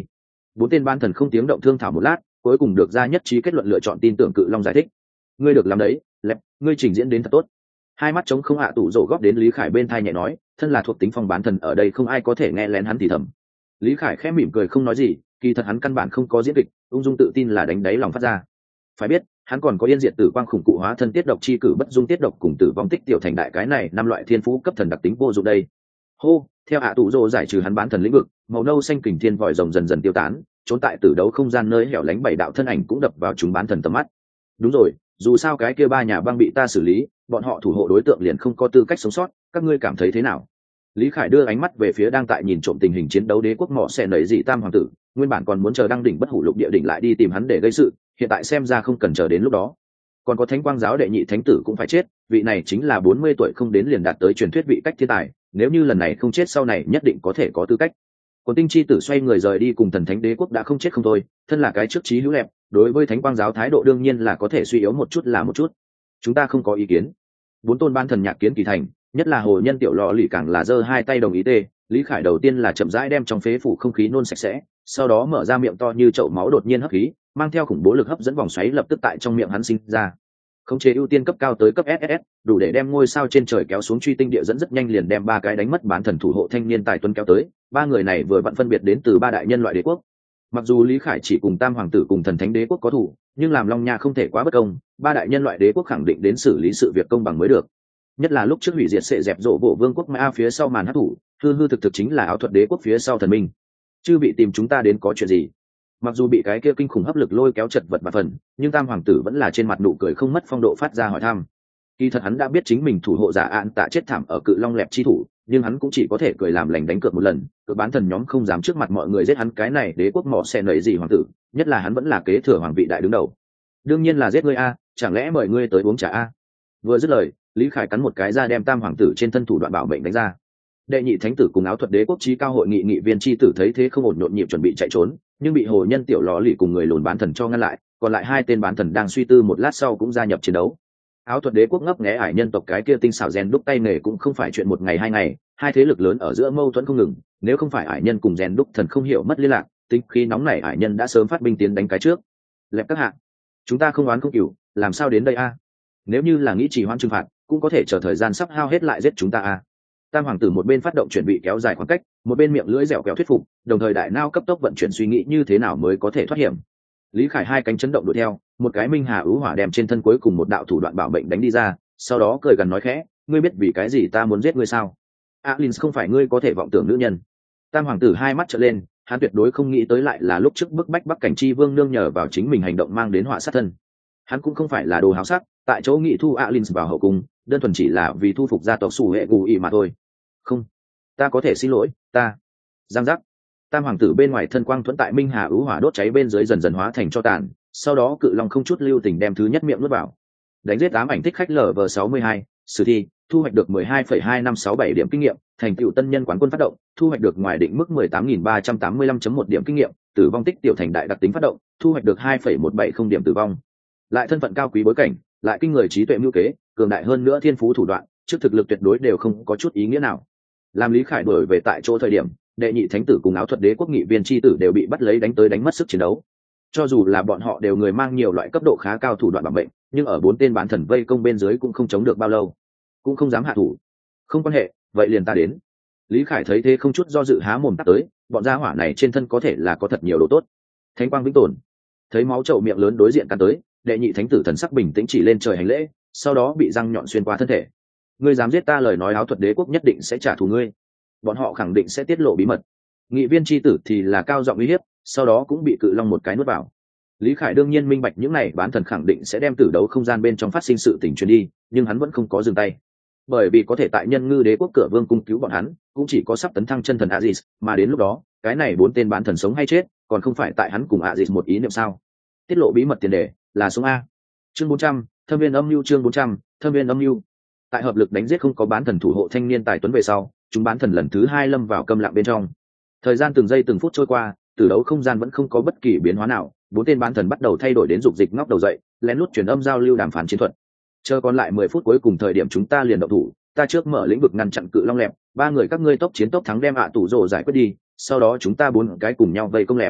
Bốn tên bán thần không tiếng động thương thảo một lát, cuối cùng được ra nhất trí kết luận lựa chọn tin tưởng cự long giải thích. Ngươi được làm đấy, Lẹp, ngươi trình diễn đến thật tốt. Hai mắt trống không hạ tủ rổ góp đến Lý Khải bên thai nhẹ nói, thân là thuộc tính phong bán thần ở đây không ai có thể nghe lén hắn thì thầm. Lý Khải khẽ mỉm cười không nói gì, kỳ thật hắn căn bản không có diễn kịch, ung dung tự tin là đánh đáy lòng phát ra. Phải biết, hắn còn có yên diệt tử quang khủng cụ hóa thân tiết độc chi cử bất dung tiết độc cùng tử vong tích tiểu thành đại cái này năm loại thiên phú cấp thần đặc tính vô dụng đây. Hô, theo hạ tủ rổ giải trừ hắn bán thần lĩnh vực, màu nâu xanh kình thiên vòi rồng dần dần tiêu tán, trốn tại tử đấu không gian nơi hẻo lánh bảy đạo thân ảnh cũng đập vào chúng bán thần tầm mắt. Đúng rồi, dù sao cái kia ba nhà băng bị ta xử lý, bọn họ thủ hộ đối tượng liền không có tư cách sống sót, các ngươi cảm thấy thế nào? Lý Khải đưa ánh mắt về phía đang tại nhìn trộm tình hình chiến đấu đế quốc mỏ xẻ nảy dị tam hoàng tử, nguyên bản còn muốn chờ đăng đỉnh bất hủ lục địa đỉnh lại đi tìm hắn để gây sự, hiện tại xem ra không cần chờ đến lúc đó. Còn có thánh quang giáo đệ nhị thánh tử cũng phải chết, vị này chính là 40 tuổi không đến liền đạt tới truyền thuyết vị cách thiên tài, nếu như lần này không chết sau này nhất định có thể có tư cách. Còn tinh chi tử xoay người rời đi cùng thần thánh đế quốc đã không chết không thôi, thân là cái trước chí hữu lẹp, đối với thánh quang giáo thái độ đương nhiên là có thể suy yếu một chút là một chút. Chúng ta không có ý kiến. Bốn tôn ban thần nhạc kiến kỳ thành, nhất là hồ nhân tiểu lọ lì càng là giơ hai tay đồng ý tê. Lý Khải đầu tiên là chậm rãi đem trong phế phủ không khí nôn sạch sẽ, sau đó mở ra miệng to như chậu máu đột nhiên hấp khí, mang theo khủng bố lực hấp dẫn vòng xoáy lập tức tại trong miệng hắn sinh ra. Khống chế ưu tiên cấp cao tới cấp SS, đủ để đem ngôi sao trên trời kéo xuống truy tinh địa dẫn rất nhanh liền đem ba cái đánh mất bán thần thủ hộ thanh niên tài tuấn kéo tới. Ba người này vừa vặn phân biệt đến từ ba đại nhân loại đế quốc. Mặc dù Lý Khải chỉ cùng tam hoàng tử cùng thần thánh đế quốc có thủ, nhưng làm Long Nha không thể quá bất công, ba đại nhân loại đế quốc khẳng định đến xử lý sự việc công bằng mới được. Nhất là lúc trước hủy diệt sệ dẹp rộ bộ vương quốc Ma phía sau màn hắc thủ, hư hư thực thực chính là áo thuật đế quốc phía sau thần minh. Chưa bị tìm chúng ta đến có chuyện gì? Mặc dù bị cái kia kinh khủng hấp lực lôi kéo chật vật và phần, nhưng tam hoàng tử vẫn là trên mặt nụ cười không mất phong độ phát ra hỏi thăm. Kỳ thật hắn đã biết chính mình thủ hộ giả án tạ chết thảm ở cự long lẹp chi thủ, nhưng hắn cũng chỉ có thể cười làm lành đánh cược một lần, cược bán thần nhóm không dám trước mặt mọi người giết hắn cái này đế quốc mỏ xẻ nảy gì hoàng tử, nhất là hắn vẫn là kế thừa hoàng vị đại đứng đầu. Đương nhiên là giết ngươi a, chẳng lẽ mời ngươi tới uống trà a? Vừa dứt lời, Lý Khải cắn một cái ra đem tam hoàng tử trên thân thủ đoạn bảo mệnh đánh ra. Đệ nhị thánh tử cùng áo thuật đế quốc chí cao hội nghị nghị viên chi tử thấy thế không ổn nhộn nhịp chuẩn bị chạy trốn, nhưng bị hồ nhân tiểu lò lì cùng người lùn bán thần cho ngăn lại, còn lại hai tên bán thần đang suy tư một lát sau cũng gia nhập chiến đấu. Áo thuật đế quốc ngấp nghé ải nhân tộc cái kia tinh xảo rèn đúc tay nghề cũng không phải chuyện một ngày hai ngày, hai thế lực lớn ở giữa mâu thuẫn không ngừng, nếu không phải ải nhân cùng rèn đúc thần không hiểu mất liên lạc, tính khi nóng này ải nhân đã sớm phát binh tiến đánh cái trước. Lẹp các hạ, chúng ta không oán không cừu, làm sao đến đây a? Nếu như là nghĩ chỉ hoãn trừng phạt, cũng có thể chờ thời gian sắp hao hết lại giết chúng ta a. Tam hoàng tử một bên phát động chuẩn bị kéo dài khoảng cách, một bên miệng lưỡi dẻo kẹo thuyết phục, đồng thời đại nao cấp tốc vận chuyển suy nghĩ như thế nào mới có thể thoát hiểm. Lý Khải hai cánh chấn động đuổi theo, một cái minh hà ứ hỏa đem trên thân cuối cùng một đạo thủ đoạn bảo mệnh đánh đi ra, sau đó cười gần nói khẽ, ngươi biết vì cái gì ta muốn giết ngươi sao? Alin không phải ngươi có thể vọng tưởng nữ nhân. Tam hoàng tử hai mắt trợn lên, hắn tuyệt đối không nghĩ tới lại là lúc trước bức bách Bắc Cảnh Chi Vương nương nhờ vào chính mình hành động mang đến họa sát thân. Hắn cũng không phải là đồ háo sắc, tại chỗ nghị thu Alin vào hậu cung, đơn thuần chỉ là vì thu phục gia tộc Sủ Hệ Gù Ỉ mà thôi. Không, ta có thể xin lỗi, ta. Giang giác. Tam hoàng tử bên ngoài thân quang thuẫn tại minh hà ứ hỏa đốt cháy bên dưới dần dần hóa thành cho tàn, sau đó cự long không chút lưu tình đem thứ nhất miệng nuốt vào. Đánh giết ám ảnh thích khách LV62, sử thi, thu hoạch được 12,2567 điểm kinh nghiệm, thành tựu tân nhân quán quân phát động, thu hoạch được ngoài định mức 18.385.1 điểm kinh nghiệm, tử vong tích tiểu thành đại đặc tính phát động, thu hoạch được 2,170 điểm tử vong. Lại thân phận cao quý bối cảnh, lại kinh người trí tuệ mưu kế, cường đại hơn nữa thiên phú thủ đoạn, trước thực lực tuyệt đối đều không có chút ý nghĩa nào. Làm Lý Khải đuổi về tại chỗ thời điểm, đệ nhị thánh tử cùng áo thuật đế quốc nghị viên chi tử đều bị bắt lấy đánh tới đánh mất sức chiến đấu. Cho dù là bọn họ đều người mang nhiều loại cấp độ khá cao thủ đoạn bảo mệnh, nhưng ở bốn tên bán thần vây công bên dưới cũng không chống được bao lâu, cũng không dám hạ thủ. Không quan hệ, vậy liền ta đến. Lý Khải thấy thế không chút do dự há mồm tắt tới, bọn gia hỏa này trên thân có thể là có thật nhiều đồ tốt. Thánh quang vĩnh tồn. Thấy máu chậu miệng lớn đối diện căn tới, đệ nhị thánh tử thần sắc bình tĩnh chỉ lên trời hành lễ, sau đó bị răng nhọn xuyên qua thân thể. Ngươi dám giết ta lời nói áo thuật đế quốc nhất định sẽ trả thù ngươi. Bọn họ khẳng định sẽ tiết lộ bí mật. Nghị viên chi tử thì là cao giọng uy hiếp, sau đó cũng bị cự long một cái nuốt vào. Lý Khải đương nhiên minh bạch những này bán thần khẳng định sẽ đem tử đấu không gian bên trong phát sinh sự tình truyền đi, nhưng hắn vẫn không có dừng tay. Bởi vì có thể tại nhân ngư đế quốc cửa vương cung cứu bọn hắn, cũng chỉ có sắp tấn thăng chân thần Aziz, mà đến lúc đó, cái này bốn tên bán thần sống hay chết, còn không phải tại hắn cùng Aziz một ý niệm sao? Tiết lộ bí mật tiền đề là sống a. Chương 400, Thâm viên âm mưu chương 400, Thâm viên âm mưu. Tại hợp lực đánh giết không có bán thần thủ hộ thanh niên tài tuấn về sau, chúng bán thần lần thứ hai lâm vào câm lặng bên trong. Thời gian từng giây từng phút trôi qua, tử đấu không gian vẫn không có bất kỳ biến hóa nào, bốn tên bán thần bắt đầu thay đổi đến dục dịch ngóc đầu dậy, lén lút truyền âm giao lưu đàm phán chiến thuật. Chờ còn lại 10 phút cuối cùng thời điểm chúng ta liền động thủ, ta trước mở lĩnh vực ngăn chặn cự long lẹp, ba người các ngươi tốc chiến tốc thắng đem tủ rồ giải quyết đi, sau đó chúng ta bốn cái cùng nhau vây công lẹp.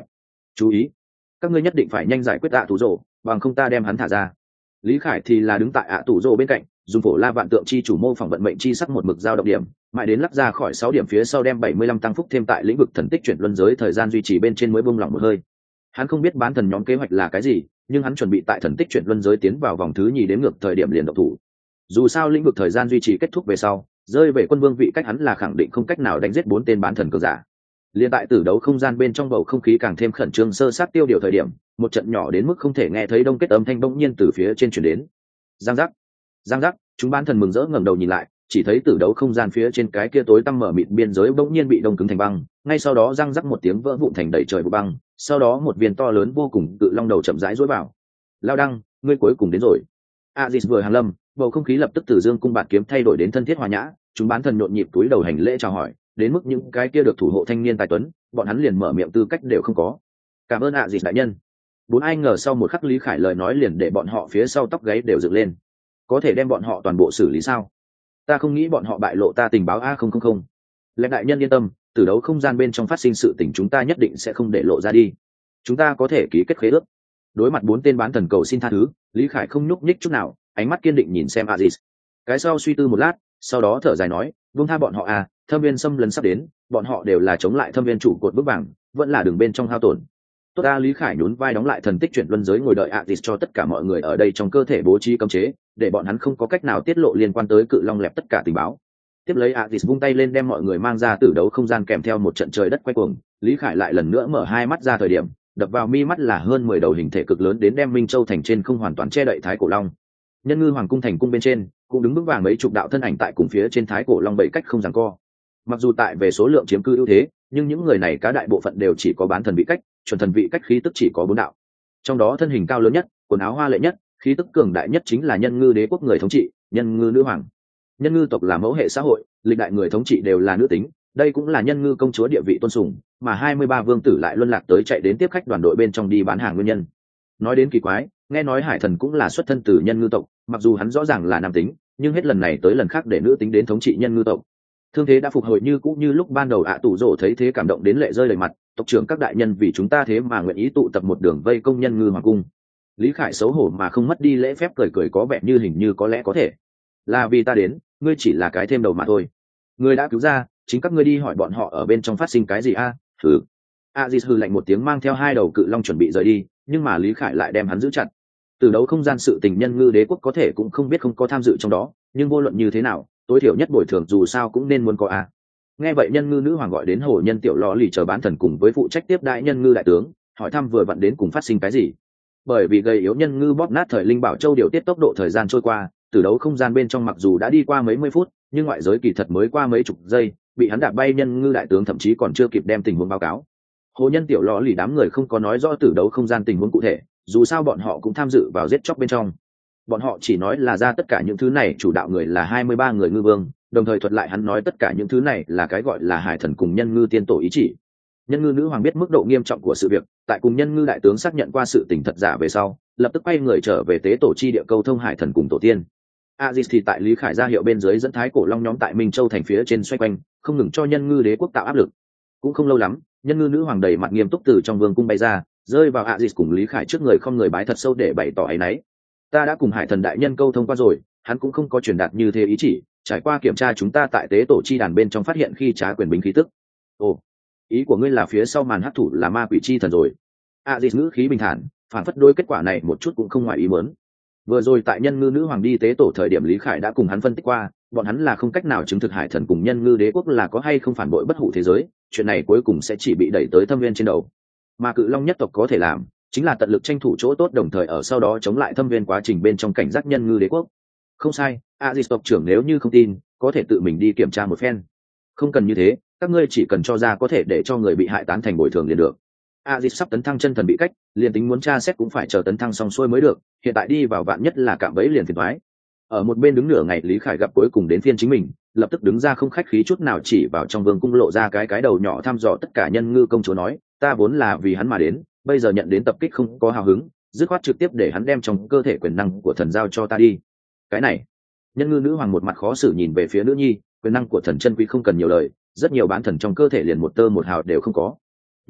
chú ý, các ngươi nhất định phải nhanh giải quyết ạ tù rồ, bằng không ta đem hắn thả ra. Lý Khải thì là đứng tại ạ tù rồ bên cạnh, dùng phổ la vạn tượng chi chủ mô phỏng vận mệnh chi sắc một mực giao động điểm, mãi đến lắp ra khỏi 6 điểm phía sau đem 75 tăng phúc thêm tại lĩnh vực thần tích chuyển luân giới thời gian duy trì bên trên mới buông lỏng một hơi. Hắn không biết bán thần nhóm kế hoạch là cái gì, nhưng hắn chuẩn bị tại thần tích chuyển luân giới tiến vào vòng thứ nhì đến ngược thời điểm liền động thủ. Dù sao lĩnh vực thời gian duy trì kết thúc về sau, rơi về quân vương vị cách hắn là khẳng định không cách nào đánh giết 4 tên bán thần cường giả. Liên tại tử đấu không gian bên trong bầu không khí càng thêm khẩn trương sơ sát tiêu điều thời điểm, một trận nhỏ đến mức không thể nghe thấy đông kết âm thanh bỗng nhiên từ phía trên truyền đến. Giang giác, giang giác, chúng bán thần mừng rỡ ngẩng đầu nhìn lại, chỉ thấy tử đấu không gian phía trên cái kia tối tăm mở mịt biên giới bỗng nhiên bị đông cứng thành băng, ngay sau đó giang giác một tiếng vỡ vụn thành đầy trời vụ băng, sau đó một viên to lớn vô cùng cự long đầu chậm rãi rối vào. Lao Đăng, ngươi cuối cùng đến rồi. Azis vừa hàng lâm, bầu không khí lập tức từ dương cung bạt kiếm thay đổi đến thân thiết hòa nhã, chúng bán thần nhộn nhịp túi đầu hành lễ chào hỏi, đến mức những cái kia được thủ hộ thanh niên tài tuấn, bọn hắn liền mở miệng tư cách đều không có. Cảm ơn Azis đại nhân. Bốn ai ngờ sau một khắc Lý Khải lời nói liền để bọn họ phía sau tóc gáy đều dựng lên. Có thể đem bọn họ toàn bộ xử lý sao? Ta không nghĩ bọn họ bại lộ ta tình báo A000. Lệnh đại nhân yên tâm, từ đấu không gian bên trong phát sinh sự tình chúng ta nhất định sẽ không để lộ ra đi. Chúng ta có thể ký kết khế ước. Đối mặt 4 tên bán thần cầu xin tha thứ, Lý Khải không nhúc nhích chút nào, ánh mắt kiên định nhìn xem Azis. Cái sau suy tư một lát, sau đó thở dài nói, buông tha bọn họ à, thâm viên xâm lấn sắp đến, bọn họ đều là chống lại thâm viên chủ cột bước vàng, vẫn là đường bên trong hao tổn. Tốt ta. Lý Khải nhún vai đóng lại thần tích chuyển luân giới ngồi đợi Azis cho tất cả mọi người ở đây trong cơ thể bố trí cấm chế, để bọn hắn không có cách nào tiết lộ liên quan tới cự long lẹp tất cả tình báo. Tiếp lấy Azis vung tay lên đem mọi người mang ra tử đấu không gian kèm theo một trận trời đất quay cuồng. Lý Khải lại lần nữa mở hai mắt ra thời điểm, đập vào mi mắt là hơn 10 đầu hình thể cực lớn đến đem Minh Châu thành trên không hoàn toàn che đậy thái cổ long. Nhân ngư hoàng cung thành cung bên trên cũng đứng vững vàng mấy chục đạo thân ảnh tại cùng phía trên thái cổ long bảy cách không giằng co. Mặc dù tại về số lượng chiếm cư ưu thế, nhưng những người này cá đại bộ phận đều chỉ có bán thần vị cách, chuẩn thần vị cách khí tức chỉ có 4 đạo. Trong đó thân hình cao lớn nhất, quần áo hoa lệ nhất, khí tức cường đại nhất chính là nhân ngư đế quốc người thống trị, nhân ngư nữ hoàng. Nhân ngư tộc là mẫu hệ xã hội, lịch đại người thống trị đều là nữ tính, đây cũng là nhân ngư công chúa địa vị tôn sùng, mà 23 vương tử lại luân lạc tới chạy đến tiếp khách đoàn đội bên trong đi bán hàng nguyên nhân. Nói đến kỳ quái, nghe nói hải thần cũng là xuất thân từ nhân ngư tộc, mặc dù hắn rõ ràng là nam tính, nhưng hết lần này tới lần khác để nữ tính đến thống trị nhân ngư tộc. Thương thế đã phục hồi như cũ như lúc ban đầu ạ tù rổ thấy thế cảm động đến lệ rơi đầy mặt, tộc trưởng các đại nhân vì chúng ta thế mà nguyện ý tụ tập một đường vây công nhân ngư hoàng cung. Lý Khải xấu hổ mà không mất đi lễ phép cười cười có vẻ như hình như có lẽ có thể. Là vì ta đến, ngươi chỉ là cái thêm đầu mà thôi. Ngươi đã cứu ra, chính các ngươi đi hỏi bọn họ ở bên trong phát sinh cái gì a? Hừ. Azis hừ lạnh một tiếng mang theo 2 đầu cự long chuẩn bị rời đi, nhưng mà Lý Khải lại đem hắn giữ chặt. Từ đấu không gian sự tình nhân ngư đế quốc có thể cũng không biết không có tham dự trong đó, nhưng vô luận như thế nào, tối thiểu nhất bồi thường dù sao cũng nên muốn có a. Nghe vậy nhân ngư nữ hoàng gọi đến hồ nhân tiểu lò lì chờ bán thần cùng với phụ trách tiếp đại nhân ngư đại tướng, hỏi thăm vừa vặn đến cùng phát sinh cái gì. Bởi vì gây yếu nhân ngư bóp nát thời linh bảo châu điều tiết tốc độ thời gian trôi qua, từ đấu không gian bên trong mặc dù đã đi qua mấy mươi phút, nhưng ngoại giới kỳ thật mới qua mấy chục giây, bị hắn đạp bay nhân ngư đại tướng thậm chí còn chưa kịp đem tình huống báo cáo. Hồ nhân tiểu lò lì đám người không có nói rõ từ đấu không gian tình huống cụ thể, dù sao bọn họ cũng tham dự vào giết chóc bên trong. Bọn họ chỉ nói là ra tất cả những thứ này chủ đạo người là 23 người ngư vương, đồng thời thuật lại hắn nói tất cả những thứ này là cái gọi là hải thần cùng nhân ngư tiên tổ ý chỉ. Nhân ngư nữ hoàng biết mức độ nghiêm trọng của sự việc, tại cùng nhân ngư đại tướng xác nhận qua sự tình thật giả về sau, lập tức quay người trở về tế tổ chi địa câu thông hải thần cùng tổ tiên. Azis thì tại Lý Khải ra hiệu bên dưới dẫn thái cổ long nhóm tại Minh Châu thành phía trên xoay quanh, không ngừng cho nhân ngư đế quốc tạo áp lực. Cũng không lâu lắm, nhân ngư nữ hoàng đầy mặt nghiêm túc từ trong vương cung bay ra, rơi vào Azis cùng Lý Khải trước người không người bái thật sâu để bày tỏ áy náy. Ta đã cùng hải thần đại nhân câu thông qua rồi, hắn cũng không có truyền đạt như thế ý chỉ, trải qua kiểm tra chúng ta tại tế tổ chi đàn bên trong phát hiện khi trá quyền bính khí tức. Ồ, ý của ngươi là phía sau màn hắc thủ là ma quỷ chi thần rồi. Azis ngữ khí bình thản, phản phất đôi kết quả này một chút cũng không ngoài ý muốn. Vừa rồi tại nhân ngư nữ hoàng đi tế tổ thời điểm Lý Khải đã cùng hắn phân tích qua, bọn hắn là không cách nào chứng thực hải thần cùng nhân ngư đế quốc là có hay không phản bội bất hủ thế giới, chuyện này cuối cùng sẽ chỉ bị đẩy tới thâm viên trên đầu. Mà cự long nhất tộc có thể làm chính là tận lực tranh thủ chỗ tốt đồng thời ở sau đó chống lại thâm viên quá trình bên trong cảnh giác nhân ngư đế quốc. Không sai, Azis tộc trưởng nếu như không tin, có thể tự mình đi kiểm tra một phen. Không cần như thế, các ngươi chỉ cần cho ra có thể để cho người bị hại tán thành bồi thường liền được. Azis sắp tấn thăng chân thần bị cách, liền tính muốn tra xét cũng phải chờ tấn thăng xong xuôi mới được, hiện tại đi vào vạn nhất là cạm bẫy liền phiền toái. Ở một bên đứng nửa ngày Lý Khải gặp cuối cùng đến phiên chính mình, lập tức đứng ra không khách khí chút nào chỉ vào trong vương cung lộ ra cái đầu nhỏ thăm dò tất cả nhân ngư công chúa nói, ta vốn là vì hắn mà đến, bây giờ nhận đến tập kích không có hào hứng, dứt khoát trực tiếp để hắn đem trong cơ thể quyền năng của thần giao cho ta đi. Cái này, nhân ngư nữ hoàng một mặt khó xử nhìn về phía nữ nhi, quyền năng của thần chân quý không cần nhiều lời, rất nhiều bán thần trong cơ thể liền một tơ một hào đều không có.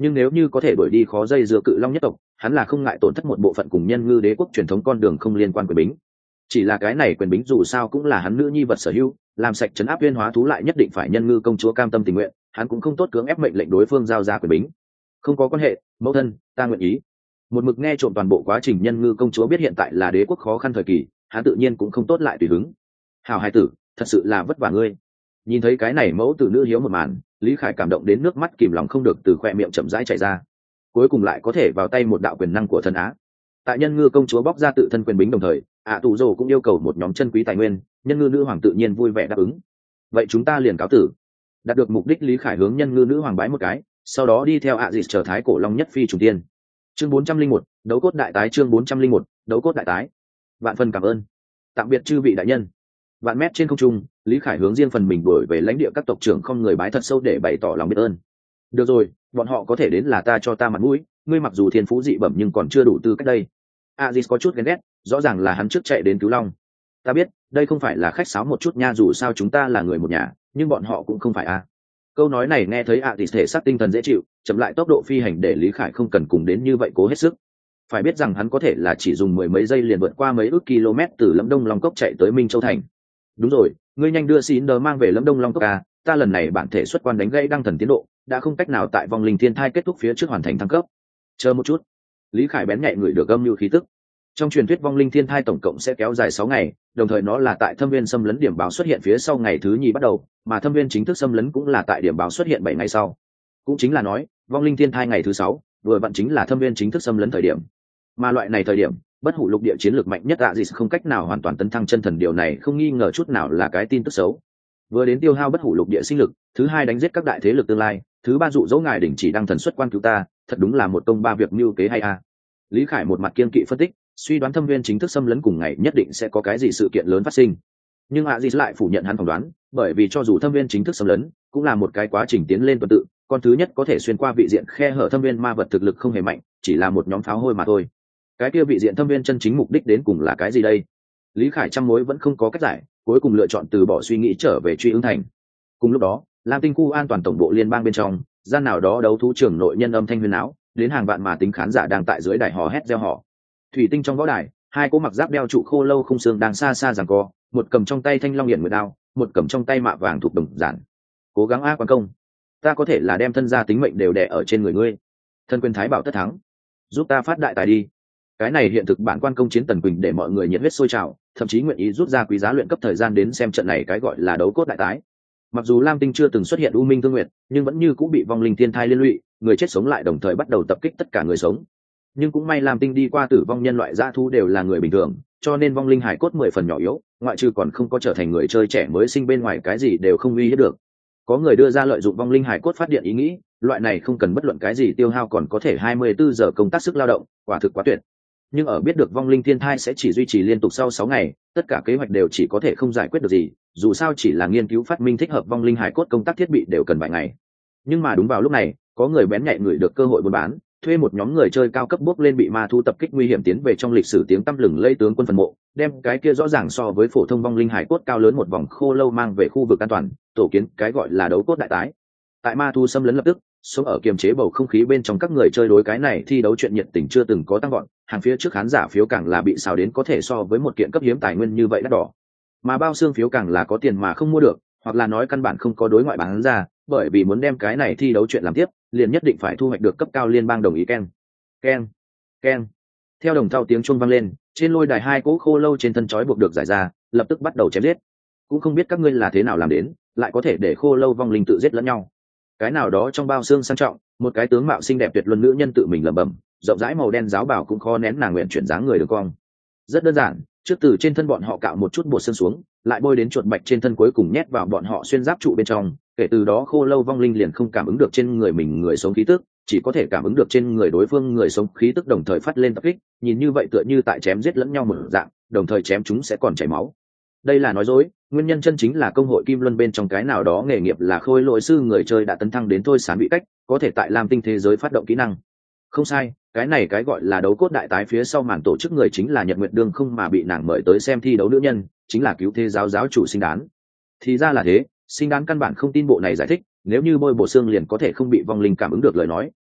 nhưng nếu như có thể đuổi đi khó dây dưa cự long nhất tộc, hắn là không ngại tổn thất một bộ phận cùng nhân ngư đế quốc truyền thống con đường không liên quan quyền bính. Chỉ là cái này quyền bính dù sao cũng là hắn nữ nhi vật sở hữu, làm sạch trấn áp viên hóa thú lại nhất định phải nhân ngư công chúa cam tâm tình nguyện, hắn cũng không tốt cưỡng ép mệnh lệnh đối phương giao ra quyền bính. Không có quan hệ, mẫu thân, ta nguyện ý. Một mực nghe trộm toàn bộ quá trình nhân ngư công chúa biết hiện tại là đế quốc khó khăn thời kỳ, hắn tự nhiên cũng không tốt lại tùy hứng. Hào hai tử, thật sự là vất vả ngươi. Nhìn thấy cái này mẫu tử nữ hiếu một màn, Lý Khải cảm động đến nước mắt kìm lòng không được từ khoe miệng chậm rãi chảy ra. Cuối cùng lại có thể vào tay một đạo quyền năng của thần á. Tại nhân ngư công chúa bóc ra tự thân quyền bính đồng thời, tù rồ cũng yêu cầu một nhóm chân quý tài nguyên, nhân ngư nữ hoàng tự nhiên vui vẻ đáp ứng. Vậy chúng ta liền cáo tử. Đạt được mục đích, Lý Khải hướng nhân ngư nữ hoàng bái một cái, sau đó đi theo dịt chờ thái cổ long nhất phi trùng tiên. Chương 401, đấu cốt đại tái. Chương 401, đấu cốt đại tái. Vạn phần cảm ơn. Tạm biệt chư vị đại nhân. Vạn mét trên không trung, Lý Khải hướng riêng phần mình đuổi về lãnh địa các tộc trưởng không người bái thật sâu để bày tỏ lòng biết ơn. Được rồi, bọn họ có thể đến là ta cho ta mặt mũi, ngươi mặc dù thiên phú dị bẩm nhưng còn chưa đủ tư cách đây. Aziz có chút ghen ghét, rõ ràng là hắn trước chạy đến cứu long. Ta biết, đây không phải là khách sáo một chút nha, dù sao chúng ta là người một nhà, nhưng bọn họ cũng không phải a. Câu nói này nghe thấy Aziz thể xác tinh thần dễ chịu, chậm lại tốc độ phi hành để Lý Khải không cần cùng đến như vậy cố hết sức. Phải biết rằng hắn có thể là chỉ dùng mười mấy giây liền vượt qua mấy ước km từ Lâm Đông Long Cốc chạy tới Minh Châu thành. Đúng rồi, ngươi nhanh đưa xin đờ mang về Lâm Đông Long Cốc à, ta lần này bản thể xuất quan đánh gãy đăng thần tiến độ, đã không cách nào tại vòng linh thiên thai kết thúc phía trước hoàn thành thăng cấp. Chờ một chút. Lý Khải bén nhạy người được âm lưu khí tức. Trong truyền thuyết vong linh thiên thai tổng cộng sẽ kéo dài 6 ngày, đồng thời nó là tại thâm viên xâm lấn điểm báo xuất hiện phía sau ngày thứ nhì bắt đầu, mà thâm viên chính thức xâm lấn cũng là tại điểm báo xuất hiện 7 ngày sau. Cũng chính là nói, vong linh thiên thai ngày thứ 6, vừa vặn chính là thâm viên chính thức xâm lấn thời điểm. Mà loại này thời điểm, bất hủ lục địa chiến lược mạnh nhất gì không cách nào hoàn toàn tấn thăng chân thần, điều này không nghi ngờ chút nào là cái tin tức xấu. Vừa đến tiêu hao bất hủ lục địa sinh lực, thứ hai đánh giết các đại thế lực tương lai, thứ ba dụ dỗ ngài đình chỉ đăng thần xuất quan cứu ta, thật đúng là một công ba việc mưu kế hay a. Lý Khải một mặt kiên kỵ phân tích, suy đoán thâm viên chính thức xâm lấn cùng ngày nhất định sẽ có cái gì sự kiện lớn phát sinh. Nhưng Aziz lại phủ nhận hắn phỏng đoán, bởi vì cho dù thâm viên chính thức xâm lấn, cũng là một cái quá trình tiến lên tuần tự, con thứ nhất có thể xuyên qua vị diện khe hở thâm viên ma vật thực lực không hề mạnh, chỉ là một nhóm pháo hôi mà thôi. Cái kia vị diện thâm viên chân chính mục đích đến cùng là cái gì đây? Lý Khải trăm mối vẫn không có cách giải, cuối cùng lựa chọn từ bỏ suy nghĩ trở về truy ứng thành. Cùng lúc đó, Lam Tinh khu an toàn tổng bộ liên bang bên trong, gian nào đó đấu thú trưởng nội nhân âm thanh huyền áo, đến hàng vạn mà tính khán giả đang tại dưới đài hò hét reo hò. Thủy tinh trong võ đài, hai cô mặc giáp đeo trụ khô lâu khung xương đang xa xa giằng co, một cầm trong tay thanh long hiển nguyệt đao, một cầm trong tay mạ vàng thuộc đồng giản. Cố gắng a quan công, ta có thể là đem thân gia tính mệnh đều đè ở trên người ngươi. Thân quyền thái bảo tất thắng, giúp ta phát đại tài đi. Cái này hiện thực bản quan công chiến Tần Quỳnh để mọi người nhiệt huyết sôi trào, thậm chí nguyện ý rút ra quý giá luyện cấp thời gian đến xem trận này cái gọi là đấu cốt đại tái. Mặc dù Lam Tinh chưa từng xuất hiện U Minh Thương Nguyệt, nhưng vẫn như cũng bị vong linh thiên thai liên lụy, người chết sống lại đồng thời bắt đầu tập kích tất cả người sống. Nhưng cũng may Lam Tinh đi qua tử vong nhân loại dã thú đều là người bình thường, cho nên vong linh hải cốt 10 phần nhỏ yếu, ngoại trừ còn không có trở thành người chơi trẻ mới sinh bên ngoài cái gì đều không uy hiếp được. Có người đưa ra lợi dụng vong linh hải cốt phát điện ý nghĩ, loại này không cần bất luận cái gì tiêu hao còn có thể 24 giờ công tác sức lao động, quả thực quá tuyệt. Nhưng ở biết được vong linh thiên thai sẽ chỉ duy trì liên tục sau 6 ngày, tất cả kế hoạch đều chỉ có thể không giải quyết được gì, dù sao chỉ là nghiên cứu phát minh thích hợp vong linh hải cốt công tác thiết bị đều cần vài ngày. Nhưng mà đúng vào lúc này, có người bén nhạy người được cơ hội buôn bán, thuê một nhóm người chơi cao cấp bước lên bị ma thu tập kích nguy hiểm tiến về trong lịch sử tiếng tăm lừng lây tướng quân phần mộ, đem cái kia rõ ràng so với phổ thông vong linh hải cốt cao lớn một vòng khô lâu mang về khu vực an toàn, tổ kiến cái gọi là đấu cốt đại tái. Tại ma thu xâm lấn lập tức, sống ở kiềm chế bầu không khí bên trong các người chơi đối cái này thi đấu chuyện nhiệt tình chưa từng có tăng gọn, hàng phía trước khán giả phiếu càng là bị xào đến có thể so với một kiện cấp hiếm tài nguyên như vậy đắt đỏ. Mà bao xương phiếu càng là có tiền mà không mua được, hoặc là nói căn bản không có đối ngoại bán ra, bởi vì muốn đem cái này thi đấu chuyện làm tiếp, liền nhất định phải thu hoạch được cấp cao liên bang đồng ý. Keng. Theo đồng thau tiếng chuông vang lên, trên lôi đài hai cỗ khô lâu trên thân trói buộc được giải ra, lập tức bắt đầu chém giết. Cũng không biết các ngươi là thế nào làm đến, lại có thể để khô lâu vong linh tự giết lẫn nhau. Cái nào đó trong bao xương sang trọng, một cái tướng mạo xinh đẹp tuyệt luân nữ nhân tự mình lẩm bẩm, rộng rãi màu đen giáo bảo cũng khó nén nàng nguyện chuyển dáng người đường cong. Rất đơn giản, trước từ trên thân bọn họ cạo một chút bột xương xuống, lại bôi đến chuột bạch trên thân, cuối cùng nhét vào bọn họ xuyên giáp trụ bên trong, kể từ đó khô lâu vong linh liền không cảm ứng được trên người mình người sống khí tức, chỉ có thể cảm ứng được trên người đối phương người sống khí tức, đồng thời phát lên tập kích, nhìn như vậy tựa như tại chém giết lẫn nhau một dạng, đồng thời chém chúng sẽ còn chảy máu. Đây là nói dối, nguyên nhân chân chính là công hội Kim Luân bên trong cái nào đó nghề nghiệp là khôi lỗi sư người chơi đã tấn thăng đến thôi sán bị cách, có thể tại Lam Tinh thế giới phát động kỹ năng. Không sai, cái này cái gọi là đấu cốt đại tái phía sau màn tổ chức người chính là Nhật Nguyệt Đương không, mà bị nàng mời tới xem thi đấu nữ nhân chính là cứu thế giáo giáo chủ Sinh Đán. Thì ra là thế, Sinh Đán căn bản không tin bộ này giải thích, nếu như bôi bộ xương liền có thể không bị vong linh cảm ứng được lời nói,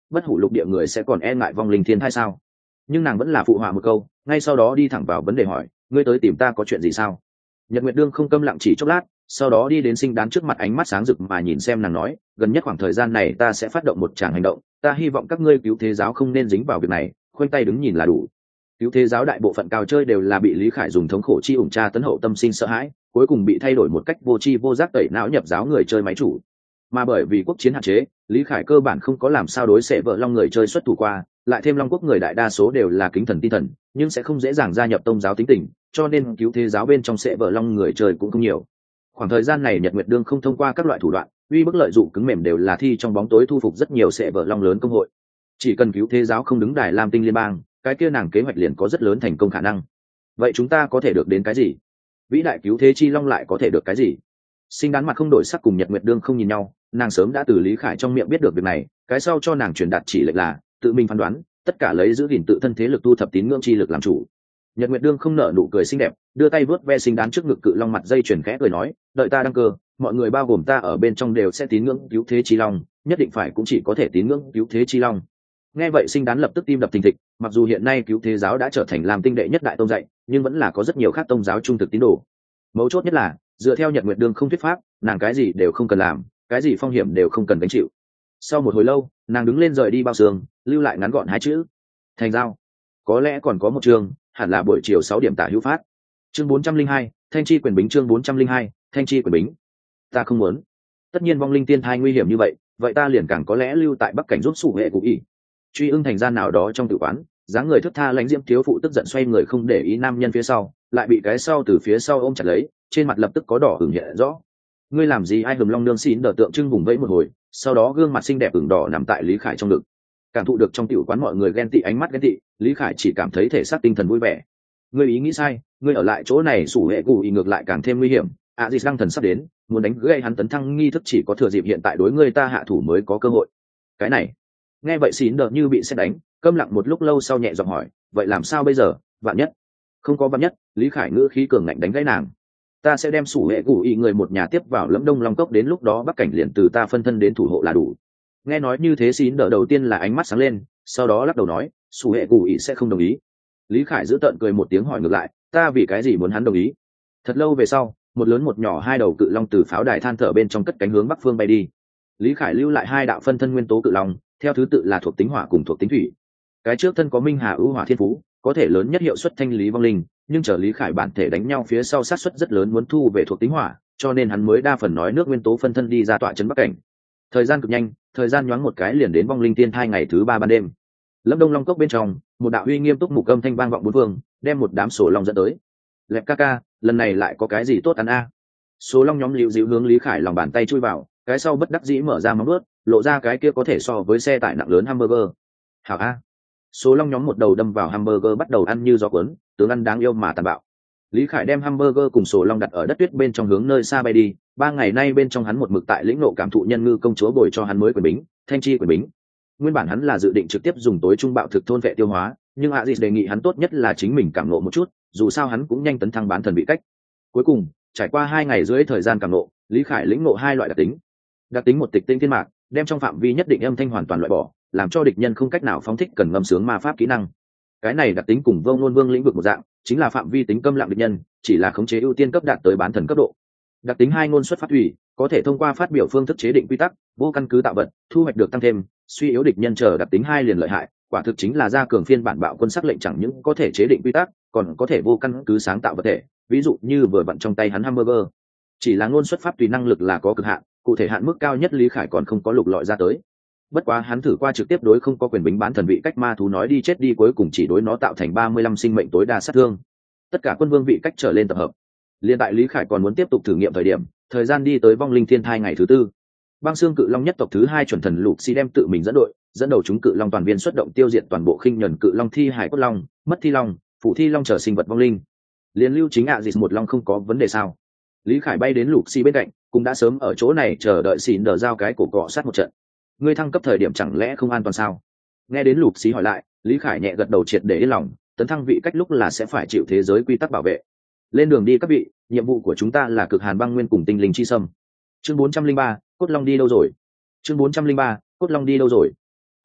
bất hủ lục địa người sẽ còn e ngại vong linh thiên thai sao? Nhưng nàng vẫn là phụ họa một câu, ngay sau đó đi thẳng vào vấn đề hỏi, ngươi tới tìm ta có chuyện gì sao? Nhật Nguyệt Đương không câm lặng chỉ chốc lát, sau đó đi đến Sinh Đán trước mặt, ánh mắt sáng rực mà nhìn xem nàng nói, gần nhất khoảng thời gian này ta sẽ phát động một tràng hành động, ta hy vọng các ngươi cứu thế giáo không nên dính vào việc này, khoanh tay đứng nhìn là đủ. Cứu thế giáo đại bộ phận cao chơi đều là bị Lý Khải dùng thống khổ chi ủng tra tấn hậu tâm sinh sợ hãi, cuối cùng bị thay đổi một cách vô tri vô giác tẩy não nhập giáo người chơi máy chủ. Mà bởi vì quốc chiến hạn chế, Lý Khải cơ bản không có làm sao đối xệ vợ long người chơi xuất thủ qua, lại thêm long quốc người đại đa số đều là kính thần tin thần, nhưng sẽ không dễ dàng gia nhập tông giáo tính tình, cho nên cứu thế giáo bên trong xệ vợ long người chơi cũng không nhiều. Khoảng thời gian này Nhật Nguyệt Đương không thông qua các loại thủ đoạn uy bức lợi dụng cứng mềm đều là thi trong bóng tối thu phục rất nhiều xệ vợ long lớn công hội. Chỉ cần cứu thế giáo không đứng đài lam tinh liên bang, cái kia nàng kế hoạch liền có rất lớn thành công khả năng. Vậy chúng ta có thể được đến cái gì? Vĩ đại cứu thế chi long lại có thể được cái gì? Sinh Đán mặt không đổi sắc cùng Nhật Nguyệt Đương không nhìn nhau, nàng sớm đã từ Lý Khải trong miệng biết được việc này, cái sau cho nàng truyền đạt chỉ lệnh là tự mình phán đoán, tất cả lấy giữ gìn tự thân thế lực, thu thập tín ngưỡng chi lực làm chủ. Nhật Nguyệt Đương không nở nụ cười xinh đẹp, đưa tay vuốt ve Sinh Đán trước ngực cự long mặt dây chuyền khẽ cười nói, đợi ta đăng cơ, mọi người bao gồm ta ở bên trong đều sẽ tín ngưỡng cứu thế chi long, nhất định phải cũng chỉ có thể tín ngưỡng cứu thế chi long. Nghe vậy Sinh Đán lập tức tim đập thình thịch, mặc dù hiện nay cứu thế giáo đã trở thành làm tinh đệ nhất đại tông dạy, nhưng vẫn là có rất nhiều khác tông giáo trung thực tín đồ. Mấu chốt nhất là dựa theo Nhật Nguyệt Đương không thuyết pháp, nàng cái gì đều không cần làm, cái gì phong hiểm đều không cần gánh chịu. Sau một hồi lâu, nàng đứng lên rời đi bao xương, lưu lại ngắn gọn hai chữ: thành giao. Có lẽ còn có một chương, hẳn là buổi chiều 6 điểm tả hữu phát. Chương 402, Thanh chi quyền bính. Chương 402, Thanh chi quyền bính. Ta không muốn. Tất nhiên vong linh tiên thai nguy hiểm như vậy, vậy ta liền càng có lẽ lưu tại Bắc Cảnh giúp sủ hệ cụ ý. Truy Ưng thành gian nào đó trong tử quán, dáng người thướt tha lãnh diễm thiếu phụ tức giận xoay người không để ý nam nhân phía sau, lại bị cái sau từ phía sau ôm chặt lấy, trên mặt lập tức có đỏ ửng hiện rõ. Ngươi làm gì? Ai hừm long nương xín đờ tượng trưng vùng vẫy một hồi, sau đó gương mặt xinh đẹp ửng đỏ nằm tại Lý Khải trong ngực. Cảm thụ được trong tiểu quán mọi người ghen tị ánh mắt ghen tị, Lý Khải chỉ cảm thấy thể xác tinh thần vui vẻ. Ngươi ý nghĩ sai, ngươi ở lại chỗ này sủ hệ cụ ý ngược lại càng thêm nguy hiểm. Dịch Lăng Thần sắp đến, muốn đánh gây hắn tấn thăng nghi thức chỉ có thừa dịp hiện tại đối ngươi ta hạ thủ mới có cơ hội. Cái này, nghe vậy xín đờ như bị sét đánh, câm lặng một lúc lâu sau nhẹ giọng hỏi, vậy làm sao bây giờ? Vạn nhất? Không có vạn nhất. Lý Khải ngữ khí cường ngạnh đánh gãy nàng. Ta sẽ đem sủ hệ cụ ý người một nhà tiếp vào Lẫm Đông Long Cốc, đến lúc đó Bắc Cảnh liền từ ta phân thân đến thủ hộ là đủ. Nghe nói như thế xín đờ đầu tiên là ánh mắt sáng lên, sau đó lắc đầu nói, sủ hệ cụ ý sẽ không đồng ý. Lý Khải giữ tợn cười một tiếng hỏi ngược lại, ta vì cái gì muốn hắn đồng ý? Thật lâu về sau, một lớn một nhỏ hai đầu cự long từ pháo đài than thở bên trong cất cánh hướng bắc phương bay đi. Lý Khải lưu lại hai đạo phân thân nguyên tố cự long, theo thứ tự là thuộc tính hỏa cùng thuộc tính thủy. Cái trước thân có minh hà ưu hỏa thiên phú, có thể lớn nhất hiệu suất thanh lý vong linh, nhưng chờ Lý Khải bản thể đánh nhau phía sau sát suất rất lớn muốn thu về thuộc tính hỏa, cho nên hắn mới đa phần nói nước nguyên tố phân thân đi ra tọa trấn Bắc Cảnh. Thời gian cực nhanh, thời gian nhoáng một cái liền đến vong linh tiên thai ngày thứ 3 ban đêm. Lâm Đông Long Cốc bên trong, một đạo uy nghiêm túc mục âm thanh vang vọng bốn phương, đem một đám sổ long dẫn tới. Lẹp ca ca, lần này lại có cái gì tốt ăn a? Số long nhóm liễu dịu hướng Lý Khải lòng bàn tay chui vào, cái sau bất đắc dĩ mở ra móng vuốt, lộ ra cái kia có thể so với xe tải nặng lớn hamburger. Hảo a. Số long nhóm một đầu đâm vào hamburger bắt đầu ăn như gió cuốn, tướng ăn đáng yêu mà tàn bạo. Lý Khải đem hamburger cùng sổ long đặt ở đất tuyết bên trong hướng nơi xa bay đi. 3 ngày nay bên trong hắn một mực tại lĩnh nộ cảm thụ nhân ngư công chúa bồi cho hắn mới quyền bính, thanh chi quyền bính. Nguyên bản hắn là dự định trực tiếp dùng tối trung bạo thực thôn vệ tiêu hóa, nhưng Aziz đề nghị hắn tốt nhất là chính mình cảm nộ một chút, dù sao hắn cũng nhanh tấn thăng bán thần vị cách. Cuối cùng, trải qua 2 ngày rưỡi thời gian cảm nộ, Lý Khải lĩnh nộ 2 loại đặc tính. Đặc tính một tịch tinh thiên mạc, đem trong phạm vi nhất định âm thanh hoàn toàn loại bỏ, làm cho địch nhân không cách nào phóng thích cần ngâm sướng ma pháp kỹ năng. Cái này đặc tính cùng Vô Ngôn Vương lĩnh vực một dạng, chính là phạm vi tính câm lặng địch nhân, chỉ là khống chế ưu tiên cấp đạt tới bán thần cấp độ. Đặc tính 2 ngôn xuất phát thủy, có thể thông qua phát biểu phương thức chế định quy tắc, vô căn cứ tạo vật, thu hoạch được tăng thêm, suy yếu địch nhân chờ đặc tính 2 liền lợi hại, quả thực chính là gia cường phiên bản bạo quân sắc lệnh, chẳng những có thể chế định quy tắc, còn có thể vô căn cứ sáng tạo vật thể, ví dụ như vừa vặn trong tay hắn hamburger. Chỉ là ngôn xuất pháp tùy năng lực là có cực hạn, cụ thể hạn mức cao nhất Lý Khải còn không có lục lọi ra tới. Bất quá hắn thử qua trực tiếp đối không có quyền bính bán thần vị cách ma thú nói đi chết đi, cuối cùng chỉ đối nó tạo thành 35 sinh mệnh tối đa sát thương. Tất cả quân vương vị cách trở lên tập hợp. Liên tại Lý Khải còn muốn tiếp tục thử nghiệm thời điểm, thời gian đi tới vong linh thiên thai ngày thứ 4. Băng xương cự long nhất tộc thứ 2 chuẩn thần Lục Si đem tự mình dẫn đội, dẫn đầu chúng cự long toàn viên xuất động tiêu diệt toàn bộ khinh nhẫn cự long, thi hải cốt long, mất thi long, phụ thi long trở sinh vật vong linh. Liên lưu chính ạ dịch một long không có vấn đề sao? Lý Khải bay đến Lục Si bên cạnh, cũng đã sớm ở chỗ này chờ đợi xỉn đờ giao cái cổ cọ sát một trận. Ngươi thăng cấp thời điểm chẳng lẽ không an toàn sao? Nghe đến Lục Si hỏi lại, Lý Khải nhẹ gật đầu triệt để yên lòng, tấn thăng vị cách lúc là sẽ phải chịu thế giới quy tắc bảo vệ. Lên đường đi các vị, nhiệm vụ của chúng ta là cực hàn băng nguyên cùng tinh linh chi sâm. Chương 403, cốt long đi đâu rồi? Chương 403, cốt long đi đâu rồi?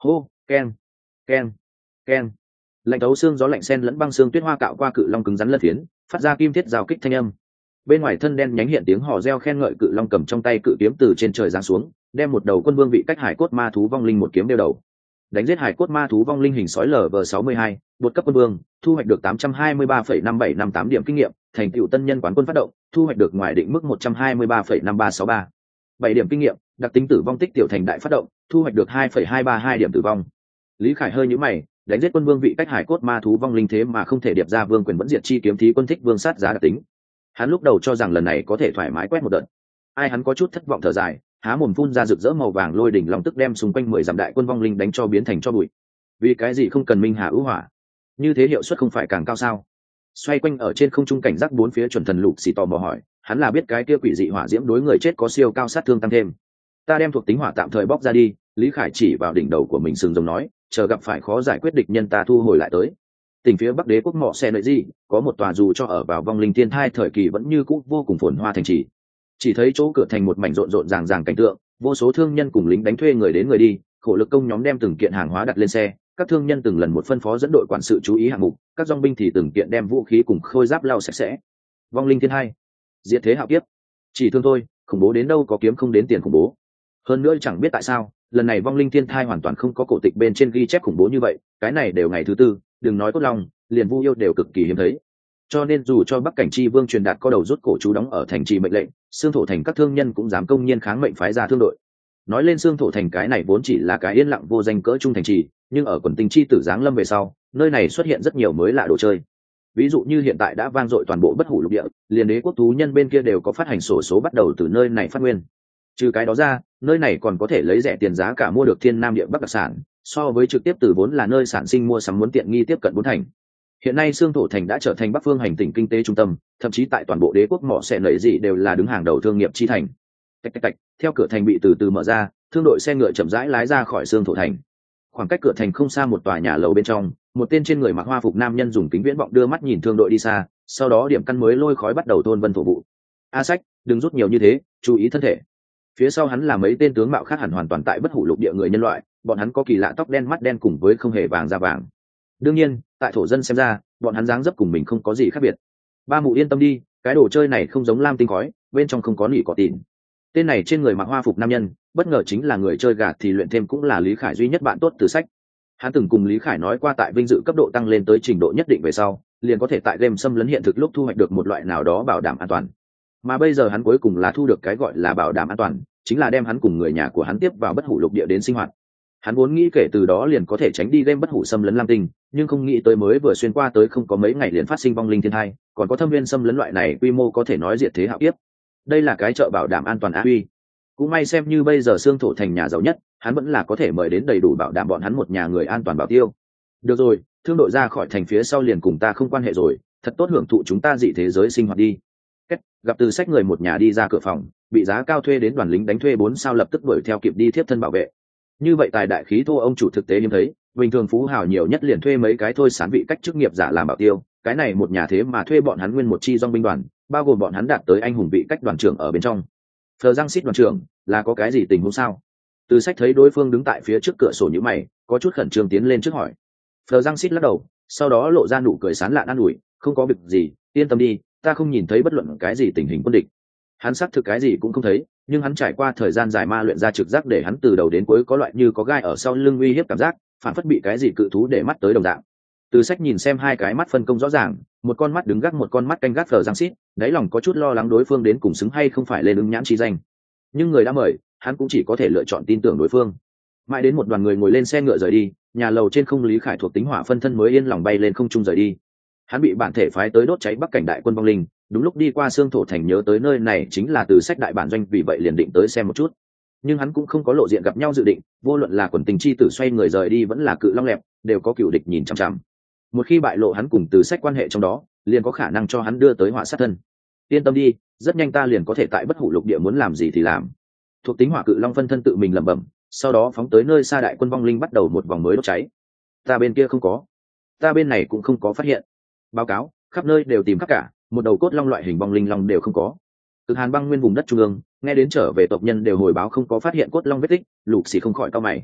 hô, keng, keng, keng. Lạnh thấu xương gió lạnh sen lẫn băng xương tuyết hoa cạo qua cự long cứng rắn lân phiến, phát ra kim thiết giao kích thanh âm. Bên ngoài thân đen nhánh hiện tiếng hò reo khen ngợi, cự long cầm trong tay cự kiếm từ trên trời giáng xuống, đem một đầu quân vương vị cách hải cốt ma thú vong linh một kiếm đeo đầu. Đánh giết hải cốt ma thú vong linh hình sói LV62, đột cấp quân vương, thu hoạch được 823,5758 điểm kinh nghiệm, thành tựu tân nhân quán quân phát động, thu hoạch được ngoài định mức 123,5363. 7 điểm kinh nghiệm, đặc tính tử vong tích tiểu thành đại phát động, thu hoạch được 2,232 điểm tử vong. Lý Khải hơi nhíu mày, đánh giết quân vương vị cách hải cốt ma thú vong linh thế mà không thể điệp ra vương quyền vẫn diệt chi kiếm thí quân thích vương sát giá đặc tính. Hắn lúc đầu cho rằng lần này có thể thoải mái quét một đợt, ai hắn có chút thất vọng thở dài, há mồm phun ra rực rỡ màu vàng lôi đỉnh long tức đem xung quanh 10 dặm đại quân vong linh đánh cho biến thành cho bụi. Vì cái gì không cần minh hà ưu hỏa, như thế hiệu suất không phải càng cao sao? Xoay quanh ở trên không trung cảnh giác bốn phía, chuẩn thần Lục Xì tò mò hỏi, hắn là biết cái kia quỷ dị hỏa diễm đối người chết có siêu cao sát thương tăng thêm. Ta đem thuộc tính hỏa tạm thời bóc ra đi. Lý Khải chỉ vào đỉnh đầu của mình sừng rồng nói, chờ gặp phải khó giải quyết địch nhân ta thu hồi lại tới. Tỉnh phía bắc đế quốc mọ xe lợi gì có một tòa dù cho ở vào vong linh thiên thai thời kỳ vẫn như cũ vô cùng phồn hoa thành trì. Chỉ thấy chỗ cửa thành một mảnh rộn rộn ràng ràng cảnh tượng, vô số thương nhân cùng lính đánh thuê người đến người đi, khổ lực công nhóm đem từng kiện hàng hóa đặt lên xe, các thương nhân từng lần một phân phó dẫn đội quản sự chú ý hạng mục, các dòng binh thì từng kiện đem vũ khí cùng khôi giáp lau sạch sẽ. Vong linh thiên hai, diệt thế hạo kiếp, chỉ thương thôi, khủng bố đến đâu có kiếm không đến tiền khủng bố. Hơn nữa chẳng biết tại sao lần này vong linh thiên thai hoàn toàn không có cổ tịch bên trên ghi chép khủng bố như vậy, cái này đều ngày thứ tư, đừng nói cốt long, liền Vu Yêu đều cực kỳ hiếm thấy. Cho nên dù cho Bắc Cảnh Chi Vương truyền đạt có đầu rút cổ chú đóng ở thành trì mệnh lệnh, xương thổ thành các thương nhân cũng dám công nhiên kháng mệnh phái ra thương đội. Nói lên xương thổ thành, cái này vốn chỉ là cái yên lặng vô danh cỡ trung thành trì, nhưng ở quần tinh chi tử giáng lâm về sau, nơi này xuất hiện rất nhiều mới lạ đồ chơi. Ví dụ như hiện tại đã vang dội toàn bộ bất hủ lục địa, liền đế quốc thú nhân bên kia đều có phát hành sổ số bắt đầu từ nơi này phát nguyên. Trừ cái đó ra, nơi này còn có thể lấy rẻ tiền giá cả mua được thiên nam địa bắc đặc sản, so với trực tiếp từ vốn là nơi sản sinh mua sắm muốn tiện nghi tiếp cận bốn thành. Hiện nay xương thổ thành đã trở thành bắc phương hành tỉnh kinh tế trung tâm, thậm chí tại toàn bộ đế quốc mỏ xẻ nảy dị đều là đứng hàng đầu thương nghiệp chi thành. Tạch tạch tạch, theo cửa thành bị từ từ mở ra, thương đội xe ngựa chậm rãi lái ra khỏi xương thổ thành. Khoảng cách cửa thành không xa một tòa nhà lầu bên trong, một tên trên người mặc hoa phục nam nhân dùng kính viễn vọng đưa mắt nhìn thương đội đi xa, sau đó điểm căn mới lôi khói bắt đầu thôn vân thổ vụ. A Sách, đừng rút nhiều như thế, chú ý thân thể. Phía sau hắn là mấy tên tướng mạo khác hẳn hoàn toàn tại bất hủ lục địa người nhân loại, bọn hắn có kỳ lạ tóc đen mắt đen cùng với không hề vàng da vàng. Đương nhiên, tại thổ dân xem ra, bọn hắn dáng dấp cùng mình không có gì khác biệt. Ba mụ yên tâm đi, cái đồ chơi này không giống lam tinh khói, bên trong không có nỉ cỏ tỉn. Tên này trên người mặc hoa phục nam nhân, bất ngờ chính là người chơi gạt thì luyện thêm cũng là Lý Khải duy nhất bạn tốt từ sách. Hắn từng cùng Lý Khải nói qua, tại vinh dự cấp độ tăng lên tới trình độ nhất định về sau, liền có thể tại game xâm lấn hiện thực lúc thu hoạch được một loại nào đó bảo đảm an toàn. Mà bây giờ hắn cuối cùng là thu được cái gọi là bảo đảm an toàn, chính là đem hắn cùng người nhà của hắn tiếp vào bất hủ lục địa đến sinh hoạt. Hắn vốn nghĩ kể từ đó liền có thể tránh đi game bất hủ xâm lấn lam tinh, nhưng không nghĩ tới mới vừa xuyên qua tới không có mấy ngày liền phát sinh vong linh thiên hai, còn có thâm viên xâm lấn loại này quy mô có thể nói diệt thế hạo kiếp. Đây là cái chợ bảo đảm an toàn á uy. Cũng may xem như bây giờ xương thổ thành nhà giàu nhất, hắn vẫn là có thể mời đến đầy đủ bảo đảm bọn hắn một nhà người an toàn bảo tiêu. Được rồi, thương đội ra khỏi thành phía sau liền cùng ta không quan hệ rồi, thật tốt hưởng thụ chúng ta dị thế giới sinh hoạt đi. Gặp từ sách người một nhà đi ra cửa phòng, bị giá cao thuê đến đoàn lính đánh thuê 4 sao lập tức đuổi theo kịp đi tiếp thân bảo vệ. Như vậy tài đại khí thô ông chủ thực tế hiếm thấy, bình thường phú hào nhiều nhất liền thuê mấy cái thôi sán vị cách chức nghiệp giả làm bảo tiêu, cái này một nhà thế mà thuê bọn hắn nguyên một chi dòng binh đoàn, bao gồm bọn hắn đạt tới anh hùng vị cách đoàn trưởng ở bên trong. Phờ Giang Xít đoàn trưởng, là có cái gì tình huống sao? Từ sách thấy đối phương đứng tại phía trước cửa sổ như mày, có chút khẩn trương tiến lên trước hỏi. Phờ Giang Xít lắc đầu, sau đó lộ ra nụ cười sán lạn an ủi, không có việc gì, yên tâm đi, ta không nhìn thấy bất luận cái gì tình hình quân địch. Hắn xác thực cái gì cũng không thấy, nhưng hắn trải qua thời gian dài ma luyện ra trực giác để hắn từ đầu đến cuối có loại như có gai ở sau lưng uy hiếp cảm giác, phản phất bị cái gì cự thú để mắt tới đồng dạng. Từ sách nhìn xem hai cái mắt phân công rõ ràng, một con mắt đứng gác một con mắt canh gác Phờ Giang Xít, đáy lòng có chút lo lắng đối phương đến cùng xứng hay không phải lên ứng nhãn chi danh. Nhưng người đã mời, hắn cũng chỉ có thể lựa chọn tin tưởng đối phương. Mãi đến một đoàn người ngồi lên xe ngựa rời đi, nhà lầu trên không Lý Khải thuộc tính hỏa phân thân mới yên lòng bay lên không trung rời đi. Hắn bị bản thể phái tới đốt cháy Bắc Cảnh đại quân vong linh, đúng lúc đi qua xương thổ thành nhớ tới nơi này chính là từ sách đại bản doanh, vì vậy liền định tới xem một chút. Nhưng hắn cũng không có lộ diện gặp nhau dự định, vô luận là quần tình chi tử xoay người rời đi vẫn là cự long lẹp, đều có cựu địch nhìn chằm chằm. Một khi bại lộ hắn cùng từ sách quan hệ trong đó, liền có khả năng cho hắn đưa tới họa sát thân. Yên tâm đi, rất nhanh ta liền có thể tại bất hủ lục địa muốn làm gì thì làm. Thuộc tính hỏa cự long phân thân tự mình lẩm bẩm, sau đó phóng tới nơi xa đại quân vong linh bắt đầu một vòng mới đốt cháy. Ta bên kia không có, ta bên này cũng không có phát hiện. Báo cáo, khắp nơi đều tìm khắp cả, một đầu cốt long loại hình vong linh long đều không có. Cực hàn băng nguyên vùng đất trung ương, nghe đến trở về tộc nhân đều hồi báo không có phát hiện cốt long vết tích, Lục Xỉ không khỏi cau mày.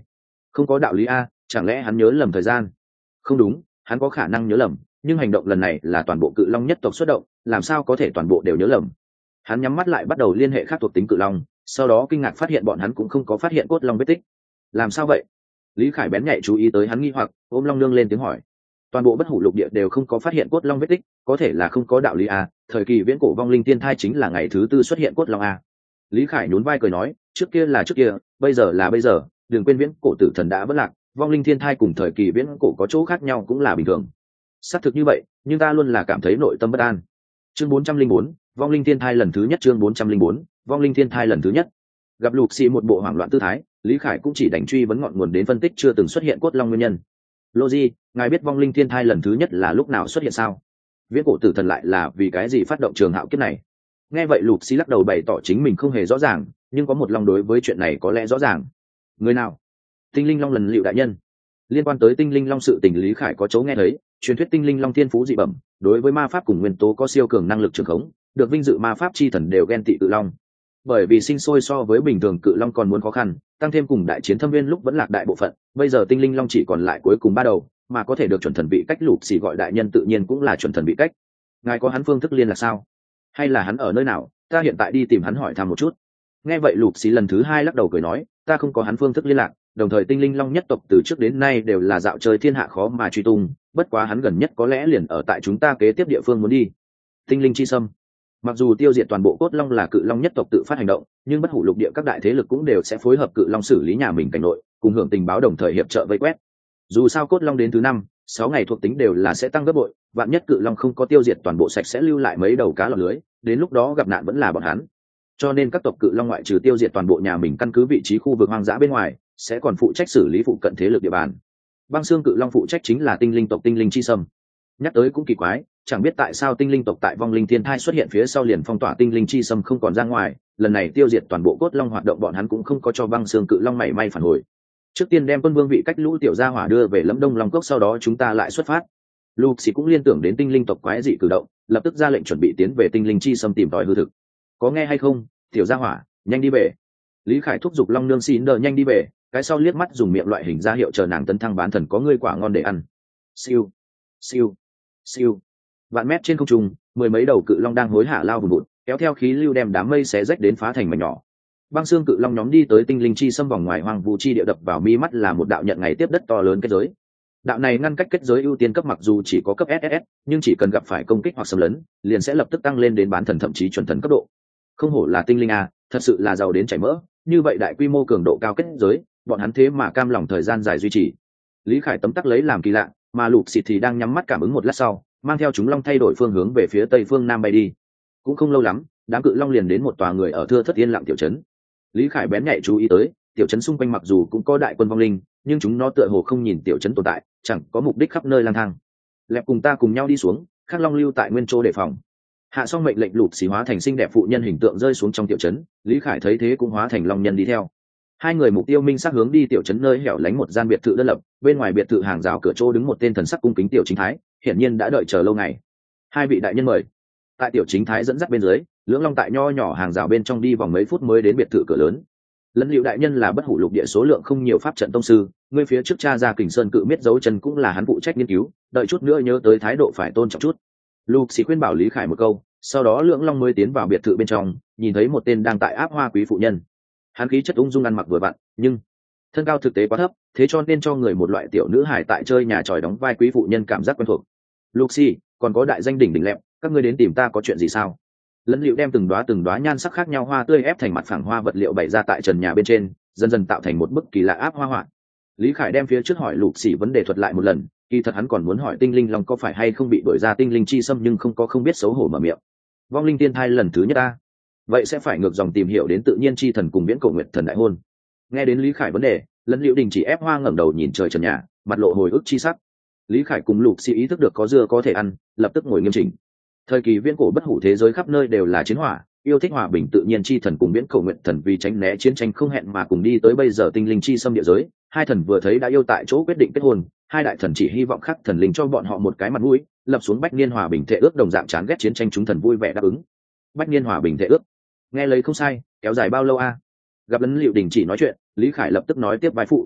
Không có đạo lý a, chẳng lẽ hắn nhớ lầm thời gian? Không đúng, hắn có khả năng nhớ lầm, nhưng hành động lần này là toàn bộ cự long nhất tộc xuất động, làm sao có thể toàn bộ đều nhớ lầm? Hắn nhắm mắt lại bắt đầu liên hệ khác thuộc tính cự long, sau đó kinh ngạc phát hiện bọn hắn cũng không có phát hiện cốt long vết tích. Làm sao vậy? Lý Khải bén nhạy chú ý tới hắn nghi hoặc, ôm long nương lên tiếng hỏi. Toàn bộ bất hủ lục địa đều không có phát hiện cốt long vết tích, có thể là không có đạo lý a, thời kỳ viễn cổ vong linh tiên thai chính là ngày thứ tư xuất hiện cốt long a. Lý Khải nhún vai cười nói, trước kia là trước kia, bây giờ là bây giờ, đừng quên viễn cổ tử thần đã vỡ lạc, vong linh thiên thai cùng thời kỳ viễn cổ có chỗ khác nhau cũng là bình thường. Xác thực như vậy, nhưng ta luôn là cảm thấy nội tâm bất an. Chương 404, vong linh thiên thai lần thứ nhất. Chương 404, vong linh thiên thai lần thứ nhất. Gặp Lục Xì một bộ hoảng loạn tư thái, Lý Khải cũng chỉ đành truy vấn ngọn nguồn đến phân tích chưa từng xuất hiện cốt long nguyên nhân. Logi, ngài biết vong linh thiên thai lần thứ nhất là lúc nào xuất hiện sao? Viễn cổ tử thần lại là vì cái gì phát động trường hạo kiếp này? Nghe vậy Lục Xì lắc đầu bày tỏ chính mình không hề rõ ràng, nhưng có một long đối với chuyện này có lẽ rõ ràng. Người nào? Tinh linh long lần liệu đại nhân. Liên quan tới tinh linh long sự tình Lý Khải có chỗ nghe thấy, truyền thuyết tinh linh long thiên phú dị bẩm, đối với ma pháp cùng nguyên tố có siêu cường năng lực trường khống, được vinh dự ma pháp chi thần đều ghen tị cự long. Bởi vì sinh sôi so với bình thường cự long còn muốn khó khăn, tăng thêm cùng đại chiến thâm viên lúc vẫn lạc đại bộ phận, bây giờ tinh linh long chỉ còn lại cuối cùng ba đầu, mà có thể được chuẩn thần vị cách Lục Xì gọi đại nhân tự nhiên cũng là chuẩn thần vị cách. Ngài có hắn phương thức liên là sao? Hay là hắn ở nơi nào? Ta hiện tại đi tìm hắn hỏi thăm một chút. Nghe vậy Lục Xì lần thứ hai lắc đầu cười nói, ta không có hắn phương thức liên lạc, đồng thời tinh linh long nhất tộc từ trước đến nay đều là dạo chơi thiên hạ khó mà truy tung, bất quá hắn gần nhất có lẽ liền ở tại chúng ta kế tiếp địa phương muốn đi. Tinh linh chi sâm. Mặc dù tiêu diệt toàn bộ cốt long là cự long nhất tộc tự phát hành động, nhưng bất hủ lục địa các đại thế lực cũng đều sẽ phối hợp cự long xử lý nhà mình cảnh nội, cùng hưởng tình báo đồng thời hiệp trợ vây quét. Dù sao cốt long đến thứ 5, 6 ngày thuộc tính đều là sẽ tăng gấp bội, vạn nhất cự long không có tiêu diệt toàn bộ sạch sẽ lưu lại mấy đầu cá lọt lưới, đến lúc đó gặp nạn vẫn là bọn hắn. Cho nên các tộc cự long ngoại trừ tiêu diệt toàn bộ nhà mình căn cứ vị trí khu vực hoang dã bên ngoài, sẽ còn phụ trách xử lý phụ cận thế lực địa bàn. Băng xương cự long phụ trách chính là tinh linh tộc tinh linh chi sâm. Nhắc tới cũng kỳ quái, chẳng biết tại sao tinh linh tộc tại vong linh thiên thai xuất hiện phía sau liền phong tỏa tinh linh chi sâm không còn ra ngoài, lần này tiêu diệt toàn bộ cốt long hoạt động bọn hắn cũng không có cho băng xương cự long mảy may phản hồi. Trước tiên đem quân vương vị cách lũ tiểu gia hỏa đưa về Lâm Đông Long cốc, sau đó chúng ta lại xuất phát. Luxi cũng liên tưởng đến tinh linh tộc quái dị cử động, lập tức ra lệnh chuẩn bị tiến về tinh linh chi sâm tìm tòi hư thực. Có nghe hay không, tiểu gia hỏa, nhanh đi về. Lý Khải thúc giục Long Nương xin đợi nhanh đi về, cái sau liếc mắt dùng miệng loại hình ra hiệu chờ nàng tấn thăng bán thần có ngươi quả ngon để ăn. Siêu, siêu, siêu. Vạn mét trên không trung, mười mấy đầu cự long đang hối hả lao vùn vụt, kéo theo khí lưu đem đám mây xé rách đến phá thành mảnh nhỏ. Băng xương cự long nhóm đi tới tinh linh chi xâm vòng ngoài hoang vu chi địa, đập vào mi mắt là một đạo nhận ngày tiếp đất to lớn kết giới. Đạo này ngăn cách kết giới ưu tiên cấp mặc dù chỉ có cấp SS, nhưng chỉ cần gặp phải công kích hoặc xâm lấn, liền sẽ lập tức tăng lên đến bán thần thậm chí chuẩn thần cấp độ. Không hổ là tinh linh a, thật sự là giàu đến chảy mỡ, như vậy đại quy mô cường độ cao kết giới, bọn hắn thế mà cam lòng thời gian dài duy trì. Lý Khải tấm tắc lấy làm kỳ lạ, mà Lục Xịt thì đang nhắm mắt cảm ứng một lát sau, mang theo chúng long thay đổi phương hướng về phía tây phương nam bay đi. Cũng không lâu lắm, đám cự long liền đến một tòa người ở thưa thất yên lặng tiểu trấn. Lý Khải bén nhạy chú ý tới, tiểu trấn xung quanh mặc dù cũng có đại quân vong linh, nhưng chúng nó tựa hồ không nhìn tiểu trấn tồn tại, chẳng có mục đích khắp nơi lang thang. Lẹp cùng ta cùng nhau đi xuống, khắc long lưu tại nguyên chỗ đề phòng. Hạ xong mệnh lệnh, Lục Xì hóa thành xinh đẹp phụ nhân hình tượng rơi xuống trong tiểu trấn, Lý Khải thấy thế cũng hóa thành long nhân đi theo. Hai người mục tiêu minh xác hướng đi tiểu trấn nơi hẻo lánh một gian biệt thự đơn lập, bên ngoài biệt thự hàng rào cửa chỗ đứng một tên thần sắc cung kính tiểu chính thái, hiển nhiên đã đợi chờ lâu ngày. Hai vị đại nhân mời. Tại tiểu chính thái dẫn dắt bên dưới, lưỡng long tại nho nhỏ hàng rào bên trong đi vòng mấy phút mới đến biệt thự cửa lớn. Lẫn liệu đại nhân là bất hủ lục địa số lượng không nhiều pháp trận tông sư, ngươi phía trước cha ra Kình Sơn cự miết dấu chân cũng là hắn phụ trách nghiên cứu, đợi chút nữa nhớ tới thái độ phải tôn trọng chút. Lục Sĩ khuyên bảo Lý Khải một câu, sau đó lưỡng long mới tiến vào biệt thự bên trong, nhìn thấy một tên đang tại áp hoa quý phụ nhân. Hắn khí chất ung dung ăn mặc vừa vặn, nhưng thân cao thực tế quá thấp, thế cho nên cho người một loại tiểu nữ hài tại chơi nhà tròi đóng vai quý phụ nhân cảm giác quen thuộc. Luxi, còn có đại danh đỉnh đỉnh lẹm, các ngươi đến tìm ta có chuyện gì sao? Lẫn liệu đem từng đóa nhan sắc khác nhau hoa tươi ép thành mặt phẳng hoa vật liệu bày ra tại trần nhà bên trên, dần dần tạo thành một bức kỳ lạ áp hoa họa. Lý Khải đem phía trước hỏi Luxi vấn đề thuật lại một lần, kỳ thật hắn còn muốn hỏi tinh linh long có phải hay không bị đuổi ra tinh linh chi xâm, nhưng không biết xấu hổ mở miệng. Vong linh tiên thai lần thứ nhất ta, vậy sẽ phải ngược dòng tìm hiểu đến tự nhiên chi thần cùng viễn cổ nguyệt thần đại hôn. Nghe đến Lý Khải vấn đề, Lẫn liệu đình chỉ ép hoa ngẩng đầu nhìn trời trần nhà, mặt lộ hồi ức chi sắc. Lý Khải cùng Lục Sĩ ý thức được có dưa có thể ăn, lập tức ngồi nghiêm chỉnh. Thời kỳ viễn cổ bất hủ thế giới khắp nơi đều là chiến hỏa, yêu thích hòa bình tự nhiên chi thần cùng viễn cổ nguyện thần vì tránh né chiến tranh không hẹn mà cùng đi tới bây giờ tinh linh chi xâm địa giới. Hai thần vừa thấy đã yêu tại chỗ quyết định kết hôn, hai đại thần chỉ hy vọng khắc thần linh cho bọn họ một cái mặt mũi, lập xuống bách niên hòa bình thệ ước, đồng dạng chán ghét chiến tranh, chúng thần vui vẻ đáp ứng. Bách niên hòa bình thệ ước, nghe lấy không sai, kéo dài bao lâu a? Gặp Lẫn liệu đình chỉ nói chuyện, Lý Khải lập tức nói tiếp vai phụ.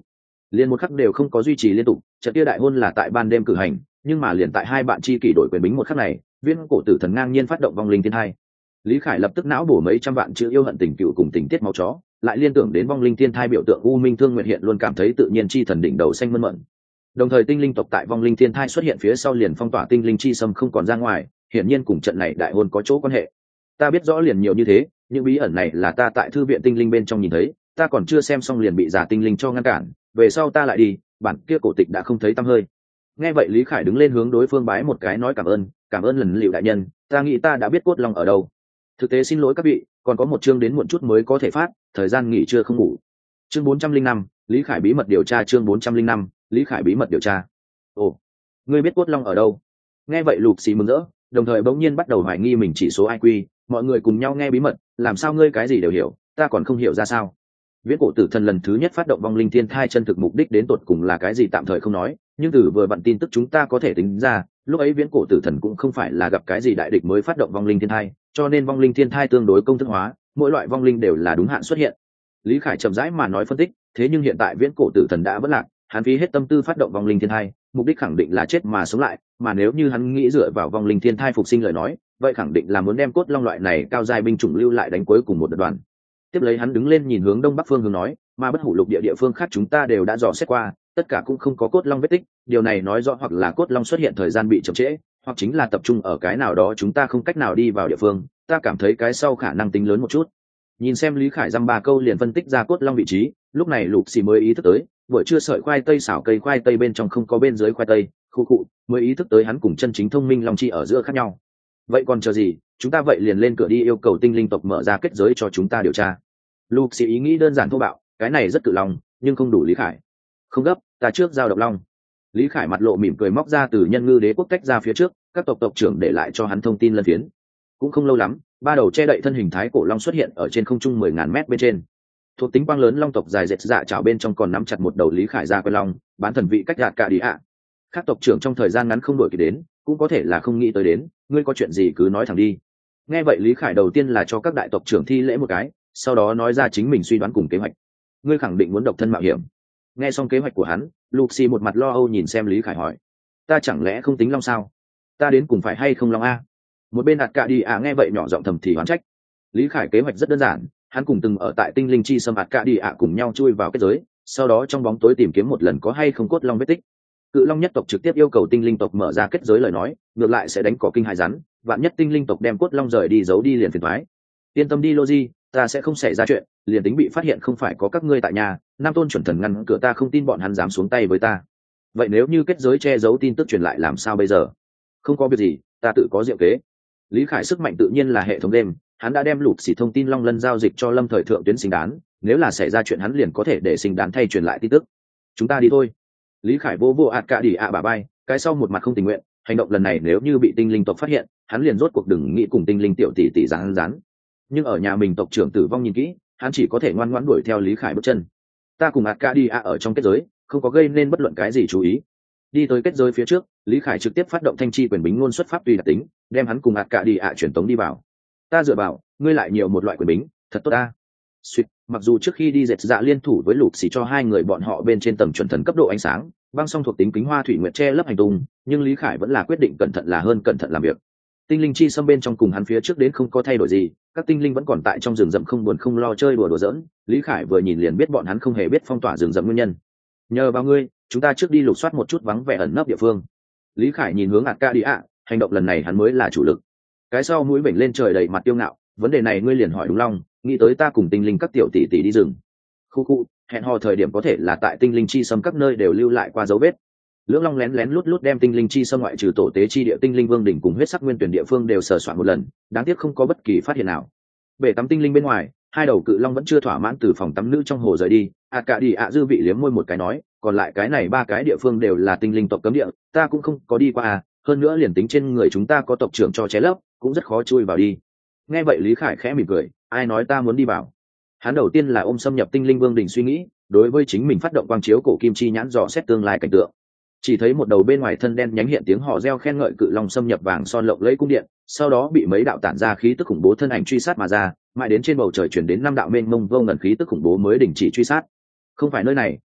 liền một khắc đều không có duy trì liên tục. Trận kia đại hôn là tại ban đêm cử hành, nhưng mà liền tại hai bạn chi kỷ đổi quyền bính một khắc này, viễn cổ tử thần ngang nhiên phát động vong linh thiên thai. Lý Khải lập tức não bổ mấy trăm vạn chữ yêu hận tình cựu cùng tình tiết máu chó, lại liên tưởng đến vong linh thiên thai biểu tượng u minh thương nguyện hiện luôn cảm thấy tự nhiên chi thần đỉnh đầu xanh mơn mận. Đồng thời tinh linh tộc tại vong linh thiên thai xuất hiện phía sau liền phong tỏa tinh linh chi xâm không còn ra ngoài, hiển nhiên cùng trận này đại hôn có chỗ quan hệ. Ta biết rõ liền nhiều như thế, những bí ẩn này là ta tại thư viện tinh linh bên trong nhìn thấy, ta còn chưa xem xong liền bị giả tinh linh cho ngăn cản, về sau ta lại đi, bản kia cổ tịch đã không thấy tăm hơi. Nghe vậy Lý Khải đứng lên hướng đối phương bái một cái nói cảm ơn lần liệu đại nhân, ta nghĩ ta đã biết cốt long ở đâu. Thực tế xin lỗi các vị, còn có một chương đến muộn chút mới có thể phát, thời gian nghỉ trưa không ngủ. Chương 405, Lý Khải bí mật điều tra. Chương 405, Lý Khải bí mật điều tra. Ồ, ngươi biết cốt long ở đâu? Nghe vậy Lục Xì mừng rỡ, đồng thời bỗng nhiên bắt đầu hoài nghi mình chỉ số IQ, mọi người cùng nhau nghe bí mật, làm sao ngươi cái gì đều hiểu, ta còn không hiểu ra sao? Viễn cổ tử thần lần thứ nhất phát động vong linh thiên thai chân thực mục đích đến tột cùng là cái gì tạm thời không nói, nhưng từ vừa vặn tin tức chúng ta có thể tính ra, lúc ấy viễn cổ tử thần cũng không phải là gặp cái gì đại địch mới phát động vong linh thiên thai, cho nên vong linh thiên thai tương đối công thức hóa, mỗi loại vong linh đều là đúng hạn xuất hiện. Lý Khải chậm rãi mà nói phân tích, thế nhưng hiện tại viễn cổ tử thần đã vất lạc, hắn phí hết tâm tư phát động vong linh thiên thai, mục đích khẳng định là chết mà sống lại, mà nếu như hắn nghĩ dựa vào vong linh thiên thai phục sinh lời nói, vậy khẳng định là muốn đem cốt long loại này cao giai binh chủng lưu lại đánh cuối cùng một đợt đoàn. Tiếp lấy hắn đứng lên nhìn hướng đông bắc phương hướng nói, mà bất hủ lục địa địa phương khác chúng ta đều đã dò xét qua, tất cả cũng không có cốt long vết tích, điều này nói rõ hoặc là cốt long xuất hiện thời gian bị chậm trễ, hoặc chính là tập trung ở cái nào đó chúng ta không cách nào đi vào địa phương, ta cảm thấy cái sau khả năng tính lớn một chút. Nhìn xem Lý Khải dăm ba câu liền phân tích ra cốt long vị trí, lúc này Lục Xì mới ý thức tới, buổi trưa sợi khoai tây xảo cây khoai tây bên trong không có bên dưới khoai tây, khu cụ, mới ý thức tới hắn cùng chân chính thông minh long chi ở giữa khác nhau. Vậy còn chờ gì, chúng ta vậy liền lên cửa đi yêu cầu tinh linh tộc mở ra kết giới cho chúng ta điều tra. Lục Xì ý nghĩ đơn giản thô bạo, cái này rất cự lòng, nhưng không đủ Lý Khải. Không gấp, ta trước giao động long. Lý Khải mặt lộ mỉm cười móc ra từ nhân ngư đế quốc cách ra phía trước, các tộc trưởng để lại cho hắn thông tin lân phiến. Cũng không lâu lắm, ba đầu che đậy thân hình thái cổ long xuất hiện ở trên không trung 10.000 mét bên trên. Thuộc tính quang lớn long tộc dài dệt dạ chảo bên trong còn nắm chặt một đầu Lý Khải ra quen long, bán thần vị cách gạt cả đi ạ. Các tộc trưởng trong thời gian ngắn không đuổi kịp đến, cũng có thể là không nghĩ tới đến, ngươi có chuyện gì cứ nói thẳng đi. Nghe vậy Lý Khải đầu tiên là cho các đại tộc trưởng thi lễ một cái, sau đó nói ra chính mình suy đoán cùng kế hoạch. Ngươi khẳng định muốn độc thân mạo hiểm. Nghe xong kế hoạch của hắn, Lucy một mặt lo âu nhìn xem Lý Khải hỏi, ta chẳng lẽ không tính long sao? Ta đến cùng phải hay không long a? Một bên đặt cả đi nghe vậy nhỏ giọng thầm thì oán trách. Lý Khải kế hoạch rất đơn giản, hắn cùng từng ở tại tinh linh chi xâm ạt cả đi cùng nhau chui vào kết giới, sau đó trong bóng tối tìm kiếm một lần có hay không cốt long vết tích. Cự long nhất tộc trực tiếp yêu cầu tinh linh tộc mở ra kết giới lời nói, ngược lại sẽ đánh cỏ kinh hại rắn, vạn nhất tinh linh tộc đem cốt long rời đi giấu đi liền phiền toái. Yên tâm đi Logi, ta sẽ không xảy ra chuyện, liền tính bị phát hiện không phải có các ngươi tại nhà, Nam Tôn chuẩn thần ngăn cửa ta không tin bọn hắn dám xuống tay với ta. Vậy nếu như kết giới che giấu tin tức truyền lại làm sao bây giờ? Không có việc gì, ta tự có diệu kế. Lý Khải sức mạnh tự nhiên là hệ thống đêm, hắn đã đem Lục Xỉ thông tin long lân giao dịch cho Lâm Thời Thượng tuyến sinh đán, nếu là xảy ra chuyện hắn liền có thể để sinh đán thay truyền lại tin tức. Chúng ta đi thôi. Lý Khải vô ạt cả đi bà bay, cái sau một mặt không tình nguyện, hành động lần này nếu như bị tinh linh tộc phát hiện, hắn liền rốt cuộc đừng nghĩ cùng tinh linh tiểu tỷ tỷ rán. Nhưng ở nhà mình tộc trưởng tử vong nhìn kỹ, hắn chỉ có thể ngoan ngoãn đuổi theo Lý Khải bước chân. Ta cùng ạt cả đi ở trong kết giới, không có gây nên bất luận cái gì chú ý. Đi tới kết giới phía trước, Lý Khải trực tiếp phát động thanh chi quyền bính ngôn xuất pháp tùy đặc tính, đem hắn cùng ạt cả đi truyền tống đi vào. Ta dựa vào, ngươi lại nhiều một loại quyền bính, thật tốt ta. Suýt, mặc dù trước khi đi dệt dạ liên thủ với Lục Xỉ cho hai người bọn họ bên trên tầng chuẩn thần cấp độ ánh sáng, băng song thuộc tính kính hoa thủy nguyệt che lấp hành tung, nhưng Lý Khải vẫn là quyết định cẩn thận là hơn cẩn thận làm việc. Tinh linh chi xâm bên trong cùng hắn phía trước đến không có thay đổi gì, các tinh linh vẫn còn tại trong rừng rậm không buồn không lo chơi đùa giỡn. Lý Khải vừa nhìn liền biết bọn hắn không hề biết phong tỏa rừng rậm nguyên nhân. Nhờ vào ngươi, chúng ta trước đi lục soát một chút vắng vẻ ẩn nấp địa phương. Lý Khải nhìn hướng ạt ca đi hành động lần này hắn mới là chủ lực. Cái sau mũi vểnh lên trời đầy mặt tiêu ngạo, vấn đề này ngươi liền hỏi đúng long, nghĩ tới ta cùng tinh linh các tiểu tỷ tỷ đi rừng. Khu, hẹn hò thời điểm có thể là tại tinh linh chi xâm các nơi đều lưu lại qua dấu vết. Lưỡng long lén lén lút lút đem tinh linh chi xâm ngoại trừ tổ tế chi địa tinh linh vương đỉnh cùng huyết sắc nguyên tuyển địa phương đều sờ soạn một lần, đáng tiếc không có bất kỳ phát hiện nào. Bể tắm tinh linh bên ngoài, hai đầu cự long vẫn chưa thỏa mãn từ phòng tắm nữ trong hồ rời đi. Cả đi dư vị liếm môi một cái nói, còn lại cái này ba cái địa phương đều là tinh linh tộc cấm địa, ta cũng không có đi qua hơn nữa liền tính trên người chúng ta có tộc trưởng cho ché lấp, cũng rất khó chui vào đi. Nghe vậy Lý Khải khẽ mỉm cười, ai nói ta muốn đi vào? Hắn đầu tiên là ôm xâm nhập tinh linh vương đỉnh suy nghĩ, đối với chính mình phát động quang chiếu cổ kim chi nhãn dò xét tương lai cảnh tượng. Chỉ thấy một đầu bên ngoài thân đen nhánh hiện tiếng hò reo khen ngợi cự long xâm nhập vàng son lộng lẫy cung điện, sau đó bị mấy đạo tản ra khí tức khủng bố thân ảnh truy sát mà ra, mãi đến trên bầu trời chuyển đến 5 đạo mênh mông vô ngần khí tức khủng bố mới đình chỉ truy sát. Không phải nơi này,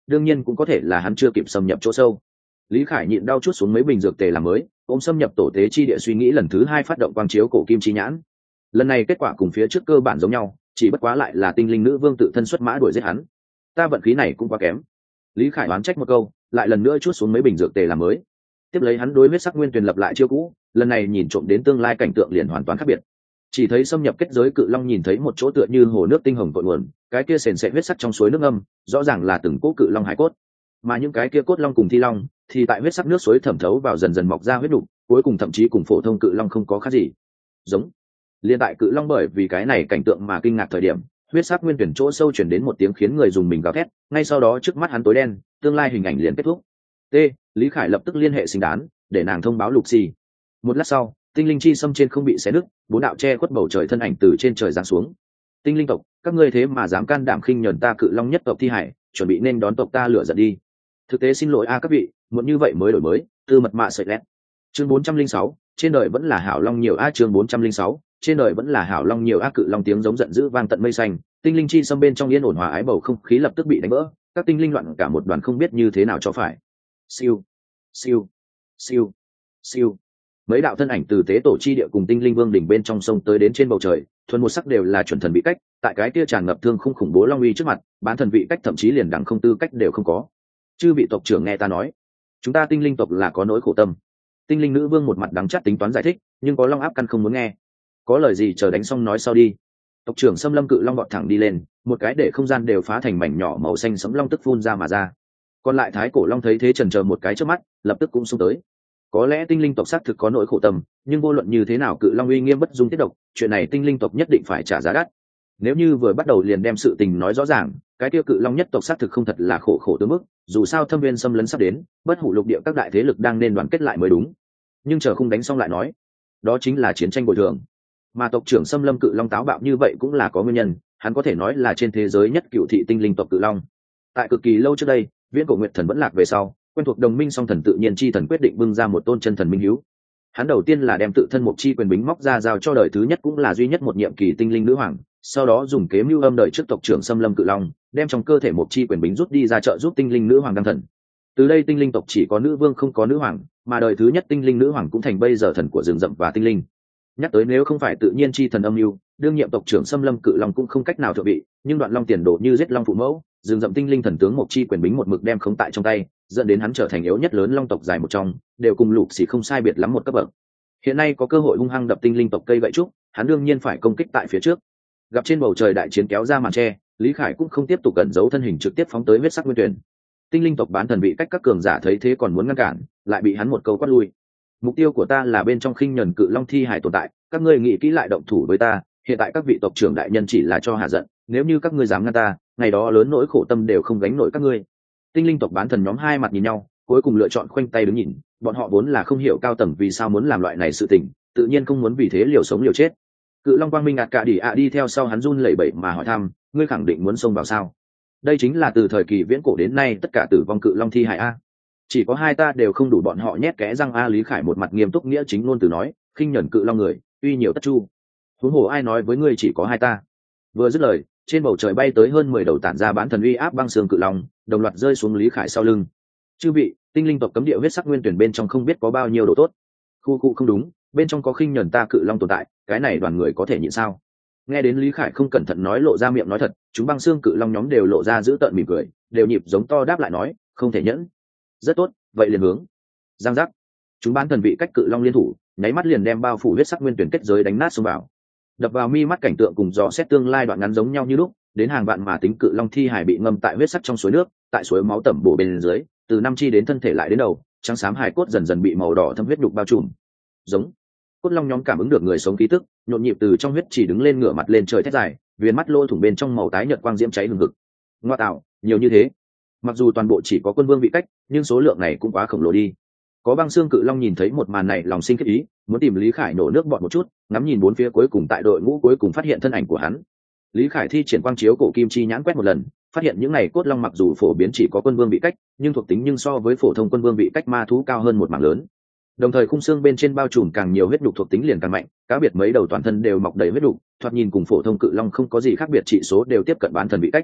đương nhiên cũng có thể là hắn chưa kịp xâm nhập chỗ sâu. Lý Khải nhịn đau chút xuống mấy bình dược tề làm mới, ôm xâm nhập tổ tế chi địa suy nghĩ lần thứ hai phát động quang chiếu cổ kim chi nhãn. Lần này kết quả cùng phía trước cơ bản giống nhau, chỉ bất quá lại là tinh linh nữ vương tự thân xuất mã đuổi giết hắn. Ta vận khí này cũng quá kém. Lý Khải oán trách một câu, lại lần nữa chút xuống mấy bình dược tề làm mới. Tiếp lấy hắn đối huyết sắc nguyên tuyền lập lại chiêu cũ, lần này nhìn trộm đến tương lai cảnh tượng liền hoàn toàn khác biệt. Chỉ thấy xâm nhập kết giới cự long nhìn thấy một chỗ tựa như hồ nước tinh hồng cội nguồn, cái kia sền sệt huyết sắc trong suối nước âm, rõ ràng là từng cỗ cự long hải cốt. Mà những cái kia cốt long cùng thi long, thì tại huyết sắc nước suối thẩm thấu vào dần dần mọc ra huyết đục, cuối cùng thậm chí cùng phổ thông cự long không có khác gì. Giống. Liên tại cự long bởi vì cái này cảnh tượng mà kinh ngạc thời điểm, huyết sắc nguyên tuyển chỗ sâu chuyển đến một tiếng khiến người dùng mình gào thét, ngay sau đó trước mắt hắn tối đen, tương lai hình ảnh liền kết thúc. T. Lý Khải lập tức liên hệ sinh đán, để nàng thông báo Lục Xì. Một lát sau, tinh linh chi xâm trên không bị xé nứt, bốn đạo che khuất bầu trời thân ảnh từ trên trời giáng xuống. Tinh linh tộc, các ngươi thế mà dám can đảm khinh nhẫn ta cự long nhất tộc thi hải, chuẩn bị nên đón tộc ta lửa giận đi. Thực tế xin lỗi các vị, muốn như vậy mới đổi mới, tư mật mạ sợi lẹt. Chương 406, trên đời vẫn là hảo long nhiều chương 406, trên đời vẫn là hảo long nhiều cự long tiếng giống giận dữ vang tận mây xanh, tinh linh chi xâm bên trong yên ổn hòa ái bầu không khí lập tức bị đánh vỡ, các tinh linh loạn cả một đoàn không biết như thế nào cho phải. Siêu, siêu, siêu, siêu. Mấy đạo thân ảnh từ tế tổ chi địa cùng tinh linh vương đỉnh bên trong sông tới đến trên bầu trời, thuần một sắc đều là chuẩn thần vị cách, tại cái kia tràn ngập thương không khủng bố long uy trước mặt, bán thần vị cách thậm chí liền đẳng không tư cách đều không có. Chư vị tộc trưởng nghe ta nói, chúng ta tinh linh tộc là có nỗi khổ tâm. Tinh linh nữ vương một mặt đắng chát tính toán giải thích, nhưng có long áp căn không muốn nghe. Có lời gì chờ đánh xong nói sau đi. Tộc trưởng Xâm Lâm cự long vọt thẳng đi lên, một cái để không gian đều phá thành mảnh nhỏ màu xanh sẫm long tức phun ra mà ra. Còn lại thái cổ long thấy thế chần chờ một cái trước mắt, lập tức cũng xông tới. Có lẽ tinh linh tộc xác thực có nỗi khổ tâm, nhưng vô luận như thế nào cự long uy nghiêm bất dung tiết độc, chuyện này tinh linh tộc nhất định phải trả giá đắt. Nếu như vừa bắt đầu liền đem sự tình nói rõ ràng, cái tiêu cự long nhất tộc xác thực không thật là khổ tới mức, dù sao thâm viên xâm lấn sắp đến, bất hủ lục địa các đại thế lực đang nên đoàn kết lại mới đúng. Nhưng chờ không đánh xong lại nói, đó chính là chiến tranh bồi thường. Mà tộc trưởng Xâm Lâm cự long táo bạo như vậy cũng là có nguyên nhân, hắn có thể nói là trên thế giới nhất cựu thị tinh linh tộc cự long. Tại cực kỳ lâu trước đây, viễn cổ nguyệt thần vẫn lạc về sau, quen thuộc đồng minh song thần tự nhiên chi thần quyết định bưng ra một tôn chân thần minh hiếu. Hắn đầu tiên là đem tự thân một chi quyền bính móc ra giao cho đời thứ nhất cũng là duy nhất một nhiệm kỳ tinh linh nữ hoàng, sau đó dùng kế mưu âm đời trước tộc trưởng Xâm Lâm cự long, đem trong cơ thể một chi quyền bính rút đi ra trợ giúp tinh linh nữ hoàng đăng thần. Từ đây tinh linh tộc chỉ có nữ vương không có nữ hoàng, mà đời thứ nhất tinh linh nữ hoàng cũng thành bây giờ thần của rừng rậm và tinh linh. Nhắc tới nếu không phải tự nhiên chi thần âm mưu, đương nhiệm tộc trưởng Xâm Lâm cự long cũng không cách nào thượng vị, nhưng đoạn long tiền đồ như giết long phụ mẫu, rừng rậm tinh linh thần tướng một chi quyền bính một mực đem khống tại trong tay, dẫn đến hắn trở thành yếu nhất lớn long tộc dài một trong, đều cùng Lục Xì không sai biệt lắm một cấp bậc. Hiện nay có cơ hội hung hăng đập tinh linh tộc cây gậy trúc, hắn đương nhiên phải công kích tại phía trước. Gặp trên bầu trời đại chiến kéo ra màn che, Lý Khải cũng không tiếp tục cẩn giấu thân hình trực tiếp phóng tới huyết sắc nguyên tuyển. Tinh linh tộc bán thần vị cách các cường giả thấy thế còn muốn ngăn cản, lại bị hắn một câu quát lui. Mục tiêu của ta là bên trong khinh nhẫn cự long thi hải tồn tại, các ngươi nghĩ kỹ lại động thủ với ta, hiện tại các vị tộc trưởng đại nhân chỉ là cho hạ giận, nếu như các ngươi dám ngăn ta, ngày đó lớn nỗi khổ tâm đều không gánh nổi các ngươi. Tinh linh tộc bán thần nhóm hai mặt nhìn nhau, cuối cùng lựa chọn khoanh tay đứng nhìn, bọn họ vốn là không hiểu cao tầng vì sao muốn làm loại này sự tình, tự nhiên không muốn vì thế liều sống liều chết. Cự long quang minh ạt cả đi theo sau hắn run lẩy bẩy mà hỏi thăm, ngươi khẳng định muốn xông vào sao? Đây chính là từ thời kỳ viễn cổ đến nay tất cả tử vong cự long thi hải chỉ có hai ta đều không đủ bọn họ nhét kẽ răng Lý Khải một mặt nghiêm túc nghĩa chính ngôn từ nói, khinh nhẫn cự long người uy nhiều tất chu, huống hồ ai nói với ngươi chỉ có hai ta. Vừa dứt lời, trên bầu trời bay tới hơn 10 đầu tản ra bán thần uy áp băng xương cự long, đồng loạt rơi xuống Lý Khải sau lưng. Chư vị, tinh linh tộc cấm địa huyết sắc nguyên tuyển bên trong không biết có bao nhiêu đồ tốt. Khu không đúng, bên trong có khinh nhẫn ta cự long tồn tại, cái này đoàn người có thể nhịn sao? Nghe đến Lý Khải không cẩn thận nói lộ ra miệng nói thật, chúng băng xương cự long nhóm đều lộ ra giữ tợn mỉm cười, đều nhịp giống to đáp lại nói, không thể nhẫn. Rất tốt, vậy liền hướng. Giang giác. Chúng bán thần vị cách cự long liên thủ, nháy mắt liền đem bao phủ huyết sắc nguyên tuyển kết giới đánh nát xông vào. Đập vào mi mắt cảnh tượng cùng dò xét tương lai đoạn ngắn giống nhau như lúc, đến hàng vạn mà tính cự long thi hải bị ngâm tại huyết sắc trong suối nước, tại suối máu tẩm bổ bên dưới, từ năm chi đến thân thể lại đến đầu, trắng xám hải cốt dần dần bị màu đỏ thâm huyết nhục bao trùm. Giống. Cốt long nhóm cảm ứng được người sống khí tức, nhộn nhịp từ trong huyết chỉ đứng lên ngửa mặt lên trời thét dài, viền mắt lỗ thủng bên trong màu tái nhợt quang diễm cháy hừng hực. Ngoa tạo, nhiều như thế. Mặc dù toàn bộ chỉ có quân vương vị cách, nhưng số lượng này cũng quá khổng lồ đi. Có băng xương cự long nhìn thấy một màn này lòng sinh kết ý, muốn tìm Lý Khải nổ nước bọt một chút, ngắm nhìn bốn phía cuối cùng tại đội ngũ cuối cùng phát hiện thân ảnh của hắn. Lý Khải thi triển quang chiếu cổ kim chi nhãn quét một lần, phát hiện những này cốt long mặc dù phổ biến chỉ có quân vương vị cách, nhưng thuộc tính nhưng so với phổ thông quân vương vị cách ma thú cao hơn một mảng lớn. Đồng thời khung xương bên trên bao trùm càng nhiều huyết đục thuộc tính liền càng mạnh, cá biệt mấy đầu toàn thân đều mọc đầy huyết đục, thoạt nhìn cùng phổ thông cự long không có gì khác biệt, trị số đều tiếp cận bán thần vị cách.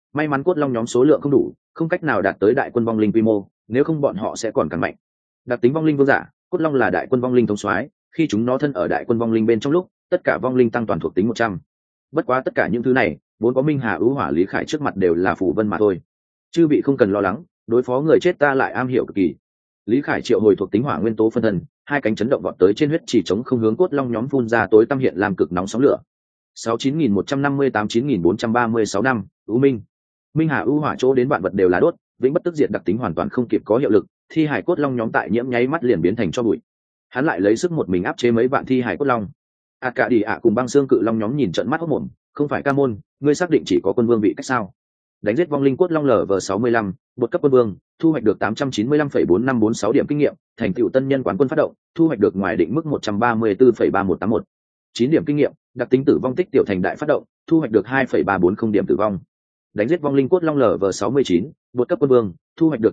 may mắn cốt long nhóm số lượng không đủ, không cách nào đạt tới đại quân vong linh quy mô, nếu không bọn họ sẽ còn càng mạnh. Đặc tính vong linh vương giả, cốt long là đại quân vong linh thống soái, khi chúng nó thân ở đại quân vong linh bên trong lúc, tất cả vong linh tăng toàn thuộc tính 100. Bất quá tất cả những thứ này vốn có Minh Hà ưu hỏa Lý Khải trước mặt đều là phù vân mà thôi. Chư vị không cần lo lắng, đối phó người chết ta lại am hiểu cực kỳ. Lý Khải triệu hồi thuộc tính hỏa nguyên tố phân thân, hai cánh chấn động vọt tới trên huyết chỉ chống không hướng cốt long nhóm phun ra tối tăm hiện làm cực nóng sóng lửa. 69158-9436 năm, U Minh. Minh Hà ưu hỏa chỗ đến vạn vật đều là đốt, vĩnh bất tức diệt đặc tính hoàn toàn không kịp có hiệu lực, thi hải cốt long nhóm tại nhiễm nháy mắt liền biến thành cho bụi. Hắn lại lấy sức một mình áp chế mấy vạn thi hải cốt long. Cả đi cùng băng xương cự long nhóm nhìn trận mắt hốt mồm, không phải ca môn, ngươi xác định chỉ có quân vương vị cách sao? Đánh giết vong linh cốt long LV65, vượt cấp quân vương, thu hoạch được 895,4546 điểm kinh nghiệm, thành tựu tân nhân quán quân phát động, thu hoạch được ngoài định mức 134,3181. 9 điểm kinh nghiệm, đặc tính tử vong tích tiểu thành đại phát động, thu hoạch được 2,340 điểm tử vong. Đánh giết vong linh cốt long LV69, vượt cấp quân vương, thu hoạch được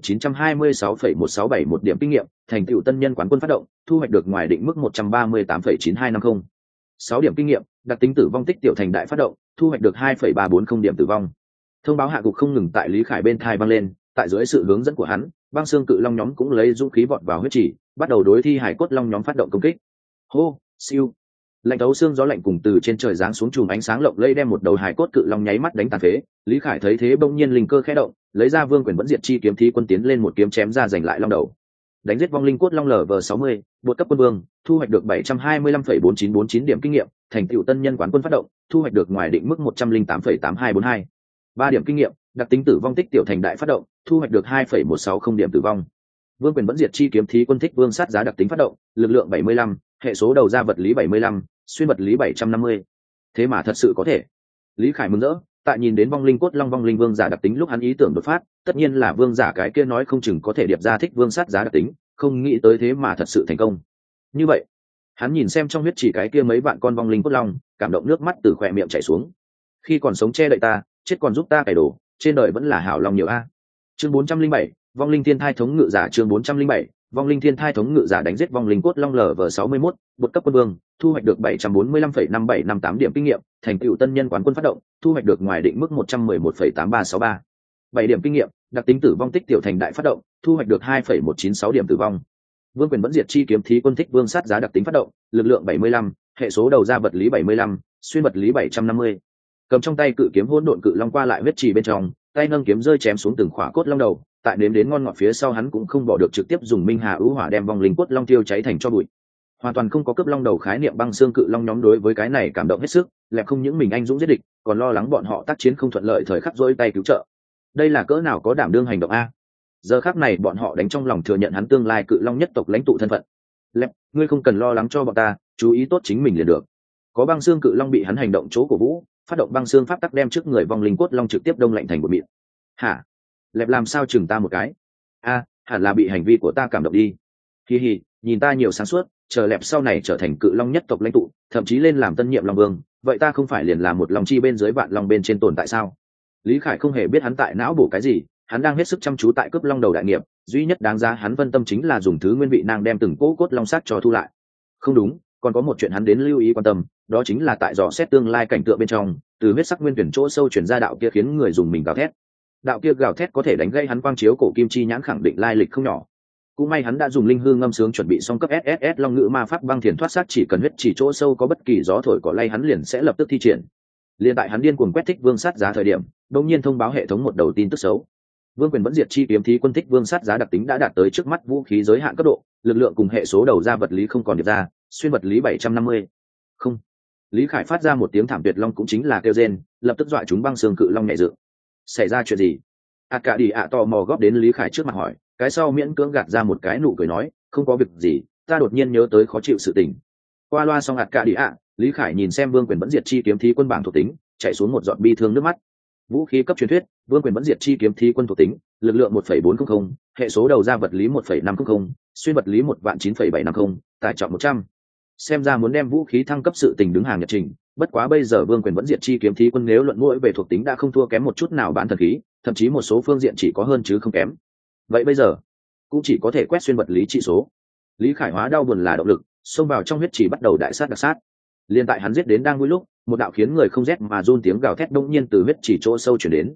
926,1671 điểm kinh nghiệm, thành tựu tân nhân quán quân phát động, thu hoạch được ngoài định mức 138,9250. 6 điểm kinh nghiệm, đặc tính tử vong tích tiểu thành đại phát động, thu hoạch được 2,340 điểm tử vong. Thông báo hạ gục không ngừng tại Lý Khải bên thai vang lên, tại dưới sự hướng dẫn của hắn, băng xương cự long nhóm cũng lấy dũng khí vọt vào huyết chỉ, bắt đầu đối thi hải cốt long nhóm phát động công kích. Hô, siêu. Lạnh thấu xương gió lạnh cùng từ trên trời giáng xuống chùm ánh sáng lộng lẫy đem một đầu hải cốt cự long nháy mắt đánh tàn phế. Lý Khải thấy thế bỗng nhiên linh cơ khẽ động, lấy ra vương quyền vẫn diệt chi kiếm thí quân tiến lên một kiếm chém ra giành lại long đầu. Đánh giết vong linh cốt long LV60, vượt cấp quân vương, thu hoạch được 725,4949 điểm kinh nghiệm, thành tựu tân nhân quán quân phát động, thu hoạch được ngoài định mức 108,8242. 3 điểm kinh nghiệm, đặc tính tử vong tích tiểu thành đại phát động, thu hoạch được 2,160 điểm tử vong. Vương quyền vẫn diệt chi kiếm thí quân thích vương sát giá đặc tính phát động, lực lượng 75, hệ số đầu ra vật lý 75, xuyên vật lý 750. Thế mà thật sự có thể. Lý Khải mừng rỡ, tại nhìn đến vong linh cốt long vong linh vương giả đặc tính lúc hắn ý tưởng đột phát, tất nhiên là vương giả cái kia nói không chừng có thể điệp ra thích vương sát giá đặc tính, không nghĩ tới thế mà thật sự thành công. Như vậy, hắn nhìn xem trong huyết chỉ cái kia mấy vạn con vong linh cốt long, cảm động nước mắt từ khóe miệng chảy xuống. Khi còn sống che đậy ta, chết còn giúp ta cải đổ, trên đời vẫn là hảo lòng nhiều a. Chương 407, vong linh thiên thai thống ngự giả. Chương 407, vong linh thiên thai thống ngự giả. Đánh giết vong linh cốt long LV61, vượt cấp quân vương, thu hoạch được 745,5758 điểm kinh nghiệm, thành tựu tân nhân quán quân phát động, thu hoạch được ngoài định mức 111,8363. 7 điểm kinh nghiệm, đặc tính tử vong tích tiểu thành đại phát động, thu hoạch được 2,196 điểm tử vong. Vương quyền vẫn diệt chi kiếm thí quân thích vương sát giá đặc tính phát động, lực lượng 75, hệ số đầu ra vật lý 75, xuyên vật lý 750. Cầm trong tay cự kiếm hỗn độn cự long qua lại huyết trì bên trong, tay nâng kiếm rơi chém xuống từng khỏa cốt long đầu, tại nếm đến ngon ngọt phía sau hắn cũng không bỏ được trực tiếp dùng Minh Hà ưu hỏa đem vong linh cốt long tiêu cháy thành cho bụi. Hoàn toàn không có cướp long đầu khái niệm băng xương cự long nhóm đối với cái này cảm động hết sức, lẹp không những mình anh dũng giết địch, còn lo lắng bọn họ tác chiến không thuận lợi thời khắc rỗi tay cứu trợ. Đây là cỡ nào có đảm đương hành động a. Giờ khắc này bọn họ đánh trong lòng thừa nhận hắn tương lai cự long nhất tộc lãnh tụ thân phận. Lẹp, ngươi không cần lo lắng cho bọn ta, chú ý tốt chính mình liền được. Có băng xương cự long bị hắn hành động chỗ cổ vũ, phát động băng xương pháp tắc đem trước người vong linh cốt long trực tiếp đông lạnh thành một miệng. Hả? Lẹp làm sao chừng ta một cái? Hẳn là bị hành vi của ta cảm động đi. Hi hi, nhìn ta nhiều sáng suốt, chờ lẹp sau này trở thành cự long nhất tộc lãnh tụ, thậm chí lên làm tân nhiệm long vương, vậy ta không phải liền là một long chi bên dưới vạn long bên trên tồn tại sao? Lý Khải không hề biết hắn tại não bổ cái gì, hắn đang hết sức chăm chú tại cướp long đầu đại nghiệp, duy nhất đáng giá hắn phân tâm chính là dùng thứ nguyên vị nang đem từng cỗ cốt long sát cho thu lại. Không đúng, còn có một chuyện hắn đến lưu ý quan tâm, đó chính là tại dò xét tương lai cảnh tượng bên trong, từ huyết sắc nguyên tuyển chỗ sâu chuyển ra đạo kia khiến người dùng mình gào thét. Đạo kia gào thét có thể đánh gây hắn quang chiếu cổ kim chi nhãn khẳng định lai lịch không nhỏ. Cũng may hắn đã dùng linh hư ngâm sướng chuẩn bị xong cấp SSS long ngữ ma pháp băng thiền thoát sát, chỉ cần huyết chỉ chỗ sâu có bất kỳ gió thổi cỏ lay hắn liền sẽ lập tức thi triển. Liên tại hắn điên cuồng quét thích vương sát giá thời điểm, đột nhiên thông báo hệ thống một đầu tin tức xấu. Vương quyền vẫn diệt chi kiếm thí quân thích vương sát giá đặc tính đã đạt tới trước mắt vũ khí giới hạn cấp độ, lực lượng cùng hệ số đầu ra vật lý không còn điệp ra, xuyên vật lý 750. Không. Lý Khải phát ra một tiếng thảm tuyệt long cũng chính là kêu rên, lập tức dọa chúng băng xương cự long nhẹ dự. Xảy ra chuyện gì? Cả đi tò mò góp đến Lý Khải trước mặt hỏi, cái sau miễn cưỡng gạt ra một cái nụ cười nói, không có việc gì, ta đột nhiên nhớ tới khó chịu sự tình. Qua loa xong cả đi Lý Khải nhìn xem Vương quyền vẫn diệt chi kiếm thí quân bảng thuộc tính, chạy xuống một giọt bi thương nước mắt. Vũ khí cấp truyền thuyết, Vương quyền vẫn diệt chi kiếm thí quân thuộc tính, lực lượng 1,400, hệ số đầu ra vật lý 1,500, xuyên vật lý 1,9750, tải trọng 100. Xem ra muốn đem vũ khí thăng cấp sự tình đứng hàng nhật trình, bất quá bây giờ Vương quyền vẫn diệt chi kiếm thí quân nếu luận mỗi về thuộc tính đã không thua kém một chút nào bản thần khí, thậm chí một số phương diện chỉ có hơn chứ không kém. Vậy bây giờ cũng chỉ có thể quét xuyên vật lý trị số. Lý Khải hóa đau buồn là động lực, xông vào trong huyết chỉ bắt đầu đại sát đặc sát. Liên tại hắn giết đến đang vui lúc, một đạo khiến người không rét mà run tiếng gào thét đông nhiên từ huyết chỉ chỗ sâu chuyển đến.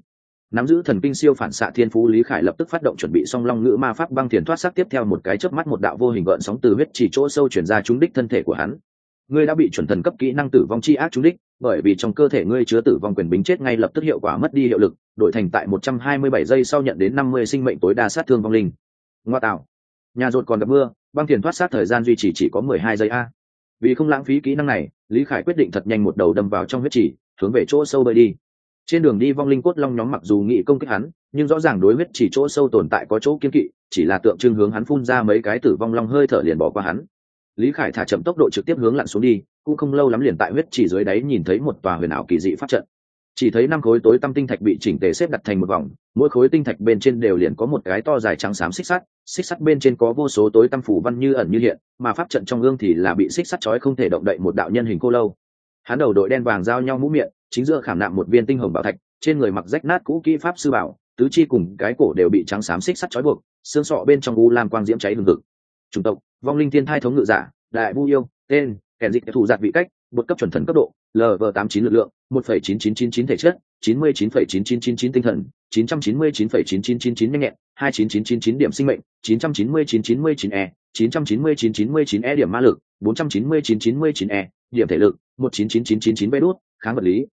Nắm giữ thần kinh siêu phản xạ thiên phú Lý Khải lập tức phát động chuẩn bị song long ngữ ma pháp băng thiền thoát sắc, tiếp theo một cái chớp mắt một đạo vô hình gợn sóng từ huyết chỉ chỗ sâu chuyển ra trúng đích thân thể của hắn. Ngươi đã bị chuẩn thần cấp kỹ năng tử vong chi ác trúng đích, bởi vì trong cơ thể ngươi chứa tử vong quyền bính chết ngay lập tức hiệu quả mất đi hiệu lực, đổi thành tại 127 giây sau nhận đến 50 sinh mệnh tối đa sát thương vong linh. Ngoa tạo. Nhà rột còn gặp mưa, băng thiền thoát sát thời gian duy trì chỉ có 12 giây a. Vì không lãng phí kỹ năng này, Lý Khải quyết định thật nhanh một đầu đâm vào trong huyết chỉ, hướng về chỗ sâu bơi đi. Trên đường đi vong linh cốt long nhóm mặc dù nghị công kích hắn, nhưng rõ ràng đối huyết chỉ chỗ sâu tồn tại có chỗ kiên kỵ, chỉ là tượng trưng hướng hắn phun ra mấy cái tử vong long hơi thở liền bỏ qua hắn. Lý Khải thả chậm tốc độ trực tiếp hướng lặn xuống đi, cũng không lâu lắm liền tại huyết chỉ dưới đáy nhìn thấy một tòa huyền ảo kỳ dị pháp trận. Chỉ thấy 5 khối tối tăm tinh thạch bị chỉnh tề xếp đặt thành một vòng, mỗi khối tinh thạch bên trên đều liền có một cái to dài trắng xám xích sắt bên trên có vô số tối tăm phủ văn như ẩn như hiện, mà pháp trận trong gương thì là bị xích sắt trói không thể động đậy một đạo nhân hình cô lâu. Hắn đầu đội đen vàng giao nhau mũ miệng, chính giữa khảm nạm một viên tinh hồng bảo thạch, trên người mặc rách nát cũ kỹ pháp sư bảo, tứ chi cùng cái cổ đều bị trắng xám xích sắt trói buộc, xương sọ bên trong u lam quang diễm cháy hừng hực. Chủng tộc: Vong linh thiên thai thống ngự giả, đại vu yêu, tên: kẻ dịch thủ giạt vị cách, bột cấp chuẩn thần cấp độ, LV89 lực lượng, 1.9999 thể chất, 99,9999 tinh thần, 999,9999 nhanh nhẹn, 29999 điểm sinh mệnh, 99999e, 99999e điểm ma lực, 49999e, điểm thể lực, 19999 bê đút, kháng vật lý,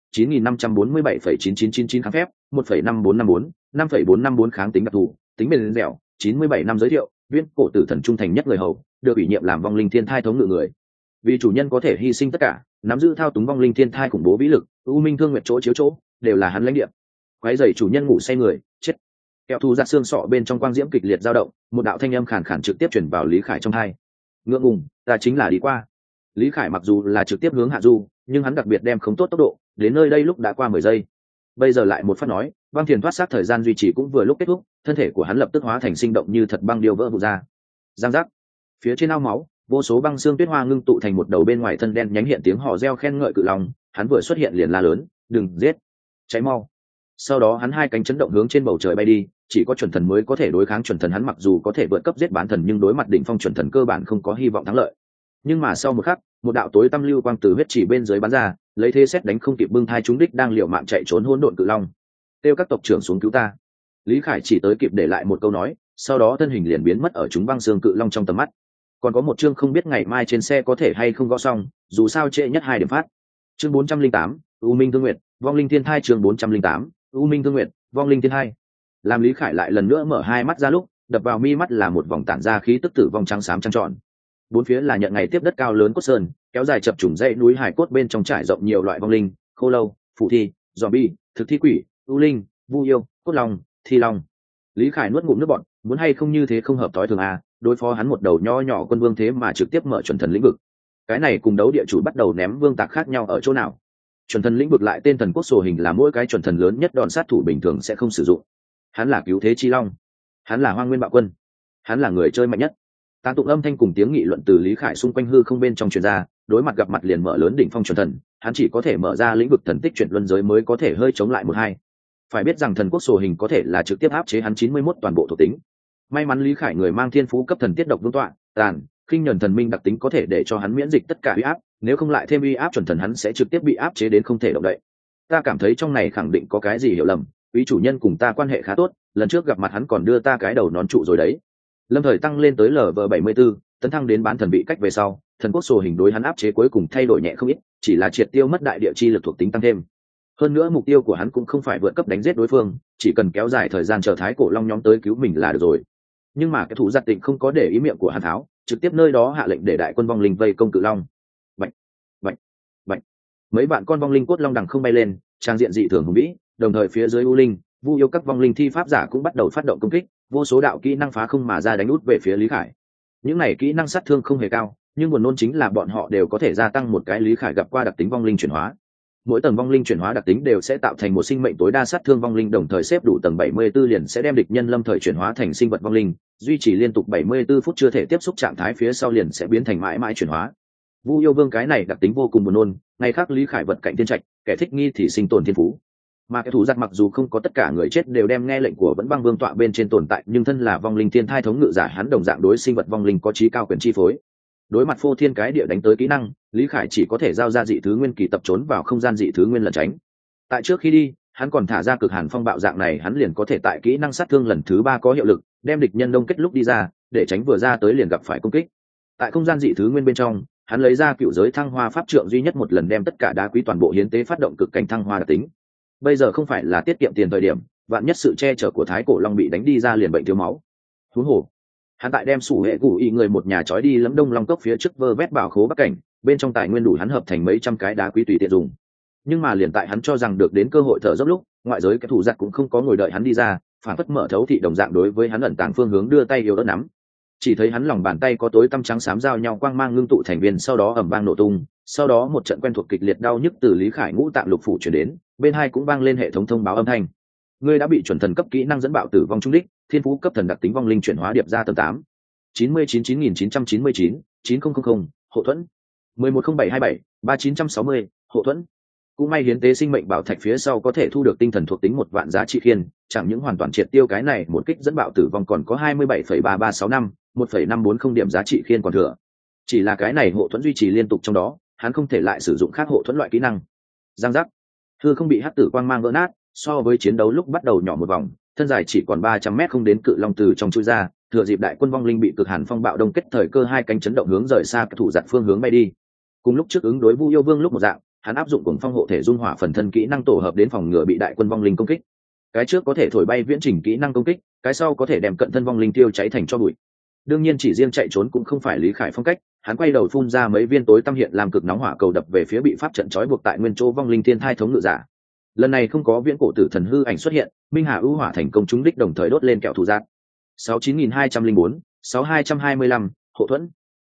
9547,9999 kháng phép, 1.5454, 5.454 kháng tính đặc thù, tính bền dẻo, 97 năm giới thiệu, viên cổ tử thần trung thành nhất người hầu, được ủy nhiệm làm vong linh thiên thai thống ngự người. Vì chủ nhân có thể hy sinh tất cả, nắm giữ thao túng vong linh thiên thai khủng bố vĩ lực, u minh thương nguyệt chỗ chiếu chỗ, đều là hắn lãnh địa. Quái dày chủ nhân ngủ say người, chết. Kẹo thù ra xương sọ bên trong quang diễm kịch liệt dao động, một đạo thanh âm khàn khàn trực tiếp truyền vào Lý Khải trong tai. Ngượng ngùng, ta chính là đi qua. Lý Khải mặc dù là trực tiếp hướng hạ du, nhưng hắn đặc biệt đem không tốt tốc độ, đến nơi đây lúc đã qua 10 giây. Bây giờ lại một phát nói, băng thiền thoát sát thời gian duy trì cũng vừa lúc kết thúc, thân thể của hắn lập tức hóa thành sinh động như thật băng điêu vỡ vụn ra. Giang giác. Phía trên ao máu, vô số băng xương tuyết hoa ngưng tụ thành một đầu bên ngoài thân đen nhánh hiện tiếng hò reo khen ngợi cự long, hắn vừa xuất hiện liền la lớn, đừng giết, cháy mau. Sau đó hắn hai cánh chấn động hướng trên bầu trời bay đi, chỉ có chuẩn thần mới có thể đối kháng chuẩn thần, hắn mặc dù có thể vượt cấp giết bán thần nhưng đối mặt đỉnh phong chuẩn thần cơ bản không có hy vọng thắng lợi. Nhưng mà sau một khắc, một đạo tối tăm lưu quang từ huyết chỉ bên dưới bắn ra, lấy thế xét đánh không kịp bưng thai trúng đích đang liều mạng chạy trốn hỗn độn cự long. Kêu các tộc trưởng xuống cứu ta. Lý Khải chỉ tới kịp để lại một câu nói, sau đó thân hình liền biến mất ở chúng băng xương cự long trong tầm mắt. Còn có một chương không biết ngày mai trên xe có thể hay không gõ xong, dù sao trễ nhất 2 điểm phát. Chương 408, U Minh Thương Nguyệt, Vong Linh Thiên Thai. Chương 408, U Minh Thương Nguyệt, Vong Linh Thiên Thai. Làm Lý Khải lại lần nữa mở hai mắt ra lúc, đập vào mi mắt là một vòng tản ra khí tức tử vong trắng xám trăng tròn. Bốn phía là nhận ngày tiếp đất cao lớn cốt sơn, kéo dài chập trùng dãy núi hải cốt bên trong trải rộng nhiều loại vong linh, khô lâu, phù thi, zombie, thực thi quỷ, u linh, vu yêu, cốt long, thi long. Lý Khải nuốt ngụm nước bọt, muốn hay không như thế không hợp tối thường à, đối phó hắn một đầu nho nhỏ quân vương thế mà trực tiếp mở chuẩn thần lĩnh vực. Cái này cùng đấu địa chủ bắt đầu ném vương tạc khác nhau ở chỗ nào? Chuẩn thần lĩnh vực lại tên thần quốc sổ hình là mỗi cái chuẩn thần lớn nhất đòn sát thủ bình thường sẽ không sử dụng. Hắn là cứu thế chi long, hắn là hoang nguyên bạo quân, hắn là người chơi mạnh nhất. Tán tụng âm thanh cùng tiếng nghị luận từ Lý Khải xung quanh hư không bên trong truyền ra, đối mặt gặp mặt liền mở lớn đỉnh phong chuẩn thần, hắn chỉ có thể mở ra lĩnh vực thần tích chuyển luân giới mới có thể hơi chống lại một hai. Phải biết rằng thần quốc sổ hình có thể là trực tiếp áp chế hắn 91 toàn bộ thuộc tính. May mắn Lý Khải người mang thiên phú cấp thần tiết độc vương tọa, tàn, khinh nhẫn thần minh đặc tính có thể để cho hắn miễn dịch tất cả uy áp, nếu không lại thêm uy áp chuẩn thần hắn sẽ trực tiếp bị áp chế đến không thể động đậy. Ta cảm thấy trong này khẳng định có cái gì hiểu lầm, quý chủ nhân cùng ta quan hệ khá tốt, lần trước gặp mặt hắn còn đưa ta cái đầu nón trụ rồi đấy. Lâm Thời tăng lên tới LV74, tấn thăng đến bán thần vị cách về sau, thần quốc sổ hình đối hắn áp chế cuối cùng thay đổi nhẹ không ít, chỉ là triệt tiêu mất đại địa chi lực thuộc tính tăng thêm. Hơn nữa mục tiêu của hắn cũng không phải vượt cấp đánh giết đối phương, chỉ cần kéo dài thời gian chờ thái cổ long nhóm tới cứu mình là được rồi. Nhưng mà cái thủ giật tịnh không có để ý miệng của hắn tháo, trực tiếp nơi đó hạ lệnh để đại quân vong linh vây công cự long. Bạch, bạch, bạch. Mấy bạn con vong linh cốt long đằng không bay lên, trang diện dị thường hùng vĩ, đồng thời phía dưới u linh, vu yêu các vong linh thi pháp giả cũng bắt đầu phát động công kích, vô số đạo kỹ năng phá không mà ra đánh út về phía Lý Khải. Những này kỹ năng sát thương không hề cao, nhưng buồn nôn chính là bọn họ đều có thể gia tăng một cái Lý Khải gặp qua đặc tính vong linh chuyển hóa. Mỗi tầng vong linh chuyển hóa đặc tính đều sẽ tạo thành một sinh mệnh tối đa sát thương vong linh, đồng thời xếp đủ tầng 74 liền sẽ đem địch nhân lâm thời chuyển hóa thành sinh vật vong linh, duy trì liên tục 74 phút chưa thể tiếp xúc trạng thái phía sau liền sẽ biến thành mãi mãi chuyển hóa. Vu yêu vương cái này đặc tính vô cùng buồn nôn, ngày khác Lý Khải vật cạnh thiên trạch, kẻ thích nghi thì sinh tồn thiên phú. Mà cái thủ giặc mặc dù không có tất cả người chết đều đem nghe lệnh của vẫn băng vương tọa bên trên tồn tại, nhưng thân là vong linh thiên thai thống ngự giả, hắn đồng dạng đối sinh vật vong linh có trí cao quyền chi phối. Đối mặt phô thiên cái địa đánh tới kỹ năng, Lý Khải chỉ có thể giao ra dị thứ nguyên kỳ tập trốn vào không gian dị thứ nguyên lẩn tránh. Tại trước khi đi, hắn còn thả ra cực hàn phong bạo dạng này, hắn liền có thể tại kỹ năng sát thương lần thứ 3 có hiệu lực, đem địch nhân đông kết lúc đi ra, để tránh vừa ra tới liền gặp phải công kích. Tại không gian dị thứ nguyên bên trong, hắn lấy ra cựu giới thăng hoa pháp trượng duy nhất một lần đem tất cả đá quý toàn bộ hiến tế phát động cực cảnh thăng hoa đặc tính. Bây giờ không phải là tiết kiệm tiền thời điểm, vạn nhất sự che chở của thái cổ long bị đánh đi ra liền bệnh thiếu máu. Huống hồ, hắn tại đem sủ hệ cũ y người một nhà trói đi lẫm đông long cốc phía trước vơ vét bảo khố bắc cảnh, bên trong tài nguyên đủ hắn hợp thành mấy trăm cái đá quý tùy tiện dùng. Nhưng mà liền tại hắn cho rằng được đến cơ hội thở dốc lúc, ngoại giới cái thủ giặc cũng không có ngồi đợi hắn đi ra, phản phất mở thấu thị đồng dạng đối với hắn ẩn tàng phương hướng đưa tay yêu đất nắm. Chỉ thấy hắn lòng bàn tay có tối tăm trắng xám giao nhau quang mang ngưng tụ thành viên, sau đó ầm vang nổ tung, sau đó một trận quen thuộc kịch liệt đau nhức từ Lý Khải ngũ tạng lục phủ truyền đến, bên hai cũng vang lên hệ thống thông báo âm thanh. Ngươi đã bị chuẩn thần cấp kỹ năng dẫn bạo tử vong trung đích, thiên phú cấp thần đặc tính vong linh chuyển hóa điệp ra tầng 8. 999999 9000 hộ thuẫn 110727 3960 hộ thuẫn. Cũng may hiến tế sinh mệnh bảo thạch phía sau có thể thu được tinh thần thuộc tính 1 vạn giá trị khiên, chẳng những hoàn toàn triệt tiêu cái này một kích dẫn bạo tử vong còn có 27,3365 1,540 điểm giá trị khiên còn thừa. Chỉ là cái này hộ thuẫn duy trì liên tục trong đó, hắn không thể lại sử dụng khác hộ thuẫn loại kỹ năng. Giang giác, hư không bị hắc tử quang mang vỡ nát, so với chiến đấu lúc bắt đầu nhỏ một vòng, thân dài chỉ còn 300 mét không đến cự long từ trong chui ra, thừa dịp đại quân vong linh bị cực hàn phong bạo đông kết thời cơ, hai cánh chấn động hướng rời xa các thủ giặc phương hướng bay đi. Cùng lúc trước ứng đối Vu Yêu Vương lúc một dạng, hắn áp dụng cuồng phong hộ thể dung hỏa phần thân kỹ năng tổ hợp đến phòng ngừa bị đại quân vong linh công kích. Cái trước có thể thổi bay viễn trình kỹ năng công kích, cái sau có thể đem cận thân vong linh tiêu cháy thành tro bụi. Đương nhiên chỉ riêng chạy trốn cũng không phải Lý Khải phong cách, hắn quay đầu phun ra mấy viên tối tăm hiện làm cực nóng hỏa cầu đập về phía bị pháp trận trói buộc tại nguyên chỗ vong linh thiên thai thống ngự giả. Lần này không có viễn cổ tử thần hư ảnh xuất hiện, minh hà ưu hỏa thành công trúng đích, đồng thời đốt lên kẹo thủ giác. 69204 6225 hộ thuẫn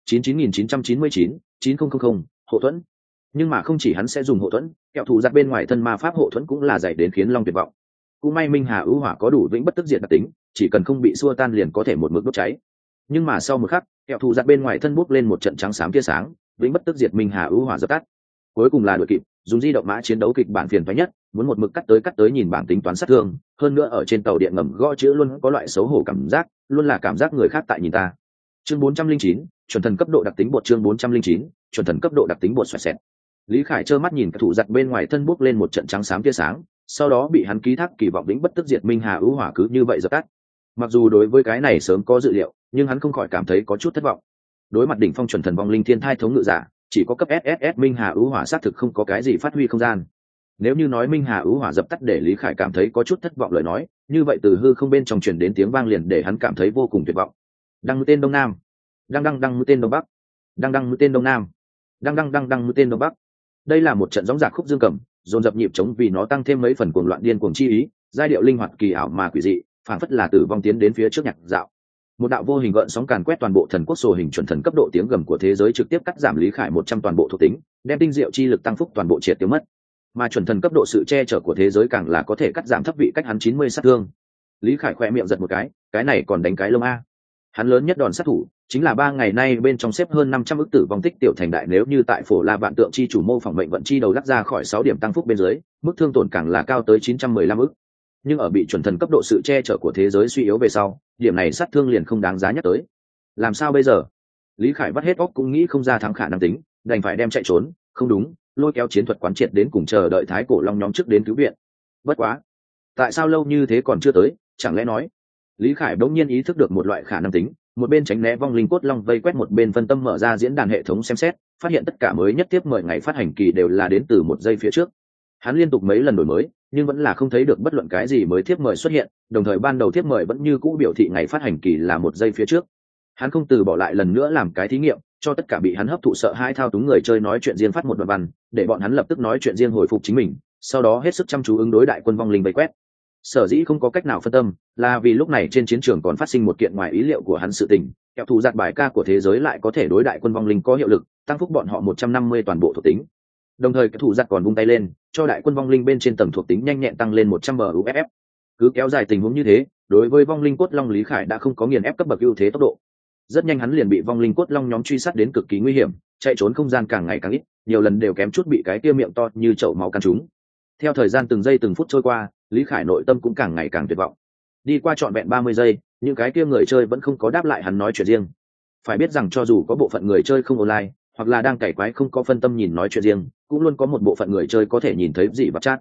99999 9000 hộ thuẫn. Nhưng mà không chỉ hắn sẽ dùng hộ thuẫn, kẹo thủ giặc bên ngoài thân ma pháp hộ thuẫn cũng là dày đến khiến long tuyệt vọng. Cũng may minh hà ưu hỏa có đủ vĩnh bất tức diệt đặc tính, chỉ cần không bị xua tan liền có thể một mực đốt cháy. Nhưng mà sau một khắc, kẹo thủ giặc bên ngoài thân bốc lên một trận trắng xám tia sáng, vĩnh bất tức diệt minh hà ưu hỏa dập tắt. Cuối cùng là đuổi kịp, dùng di động mã chiến đấu kịch bản phiền toái nhất, muốn một mực cắt tới nhìn bảng tính toán sát thương, hơn nữa ở trên tàu điện ngầm gõ chữ luôn có loại xấu hổ cảm giác, luôn là cảm giác người khác tại nhìn ta. Chương 409, chuẩn thần cấp độ đặc tính bột. Chương 409, chuẩn thần cấp độ đặc tính bột xoẹt xẹt. Lý Khải trơ mắt nhìn các thủ giặc bên ngoài thân bốc lên một trận trắng xám tia sáng, sau đó bị hắn ký thác kỳ vọng vĩnh bất tức diệt minh hà ưu hỏa cứ như vậy dập tắt. Mặc dù đối với cái này sớm có dự liệu, nhưng hắn không khỏi cảm thấy có chút thất vọng. Đối mặt đỉnh phong chuẩn thần vong linh thiên thai thống ngự giả, chỉ có cấp SSS minh hà ưu hỏa xác thực không có cái gì phát huy không gian. Nếu như nói minh hà ưu hỏa dập tắt để Lý Khải cảm thấy có chút thất vọng lời nói, như vậy từ hư không bên trong truyền đến tiếng vang liền để hắn cảm thấy vô cùng tuyệt vọng. Đăng mũi tên đông nam, đăng mũi tên đông bắc, đăng mũi tên đông nam, đăng mũi tên đông bắc. Đây là một trận gióng giạc khúc dương cầm, dồn dập nhịp trống vì nó tăng thêm mấy phần cuồng loạn điên cuồng chi ý, giai điệu linh hoạt kỳ ảo mà quỷ dị, phảng phất là tử vong tiến đến phía trước nhạc dạo. Một đạo vô hình gợn sóng càn quét toàn bộ thần quốc sổ hình chuẩn thần cấp độ, tiếng gầm của thế giới trực tiếp cắt giảm Lý Khải 100 toàn bộ thuộc tính, đem tinh diệu chi lực tăng phúc toàn bộ triệt tiêu mất. Mà chuẩn thần cấp độ sự che chở của thế giới càng là có thể cắt giảm thấp vị cách hắn 90 sát thương. Lý Khải khẽ miệng giật một cái này còn đánh cái lông a. Hắn lớn nhất đòn sát thủ chính là 3 ngày nay bên trong xếp hơn 500 ức tử vong tích tiểu thành đại, nếu như tại phổ La vạn tượng chi chủ mô phỏng mệnh vận chi đầu lắc ra khỏi 6 điểm tăng phúc bên dưới, mức thương tổn càng là cao tới 915 ức. Nhưng ở bị chuẩn thần cấp độ sự che chở của thế giới suy yếu về sau, điểm này sát thương liền không đáng giá nhắc tới. Làm sao bây giờ? Lý Khải vắt hết óc cũng nghĩ không ra thắng khả năng tính, đành phải đem chạy trốn, không đúng, lôi kéo chiến thuật quán triệt đến cùng chờ đợi thái cổ long nhóm trước đến cứu viện. Bất quá, tại sao lâu như thế còn chưa tới, chẳng lẽ nói? Lý Khải đột nhiên ý thức được một loại khả năng tính, một bên tránh né vong linh cốt long vây quét, một bên phân tâm mở ra diễn đàn hệ thống xem xét, phát hiện tất cả mới nhất tiếp mời ngày phát hành kỳ đều là đến từ 1 giây phía trước. Hắn liên tục mấy lần đổi mới, nhưng vẫn là không thấy được bất luận cái gì mới thiếp mời xuất hiện, đồng thời ban đầu thiếp mời vẫn như cũ biểu thị ngày phát hành kỳ là 1 giây phía trước. Hắn không từ bỏ lại lần nữa làm cái thí nghiệm, cho tất cả bị hắn hấp thụ sợ hãi thao túng người chơi nói chuyện riêng phát một đoạn văn, để bọn hắn lập tức nói chuyện riêng hồi phục chính mình, sau đó hết sức chăm chú ứng đối đại quân vong linh vây quét. Sở dĩ không có cách nào phân tâm, là vì lúc này trên chiến trường còn phát sinh một kiện ngoài ý liệu của hắn sự tình, kẹo thủ giặc bài ca của thế giới lại có thể đối đại quân vong linh có hiệu lực, tăng phúc bọn họ 150 toàn bộ thuộc tính. Đồng thời cái thủ giặc còn vung tay lên, cho đại quân vong linh bên trên tầng thuộc tính nhanh nhẹn tăng lên 100 buff. Cứ kéo dài tình huống như thế, đối với vong linh cốt long Lý Khải đã không có nghiền ép cấp bậc ưu thế tốc độ. Rất nhanh hắn liền bị vong linh cốt long nhóm truy sát đến cực kỳ nguy hiểm, chạy trốn không gian càng ngày càng ít, nhiều lần đều kém chút bị cái kia miệng to như chậu máu cắn trúng. Theo thời gian từng giây từng phút trôi qua, Lý Khải nội tâm cũng càng ngày càng tuyệt vọng. Đi qua trọn vẹn 30 giây, những cái kia người chơi vẫn không có đáp lại hắn nói chuyện riêng. Phải biết rằng cho dù có bộ phận người chơi không online, hoặc là đang cày quái không có phân tâm nhìn nói chuyện riêng, cũng luôn có một bộ phận người chơi có thể nhìn thấy gì vật chat.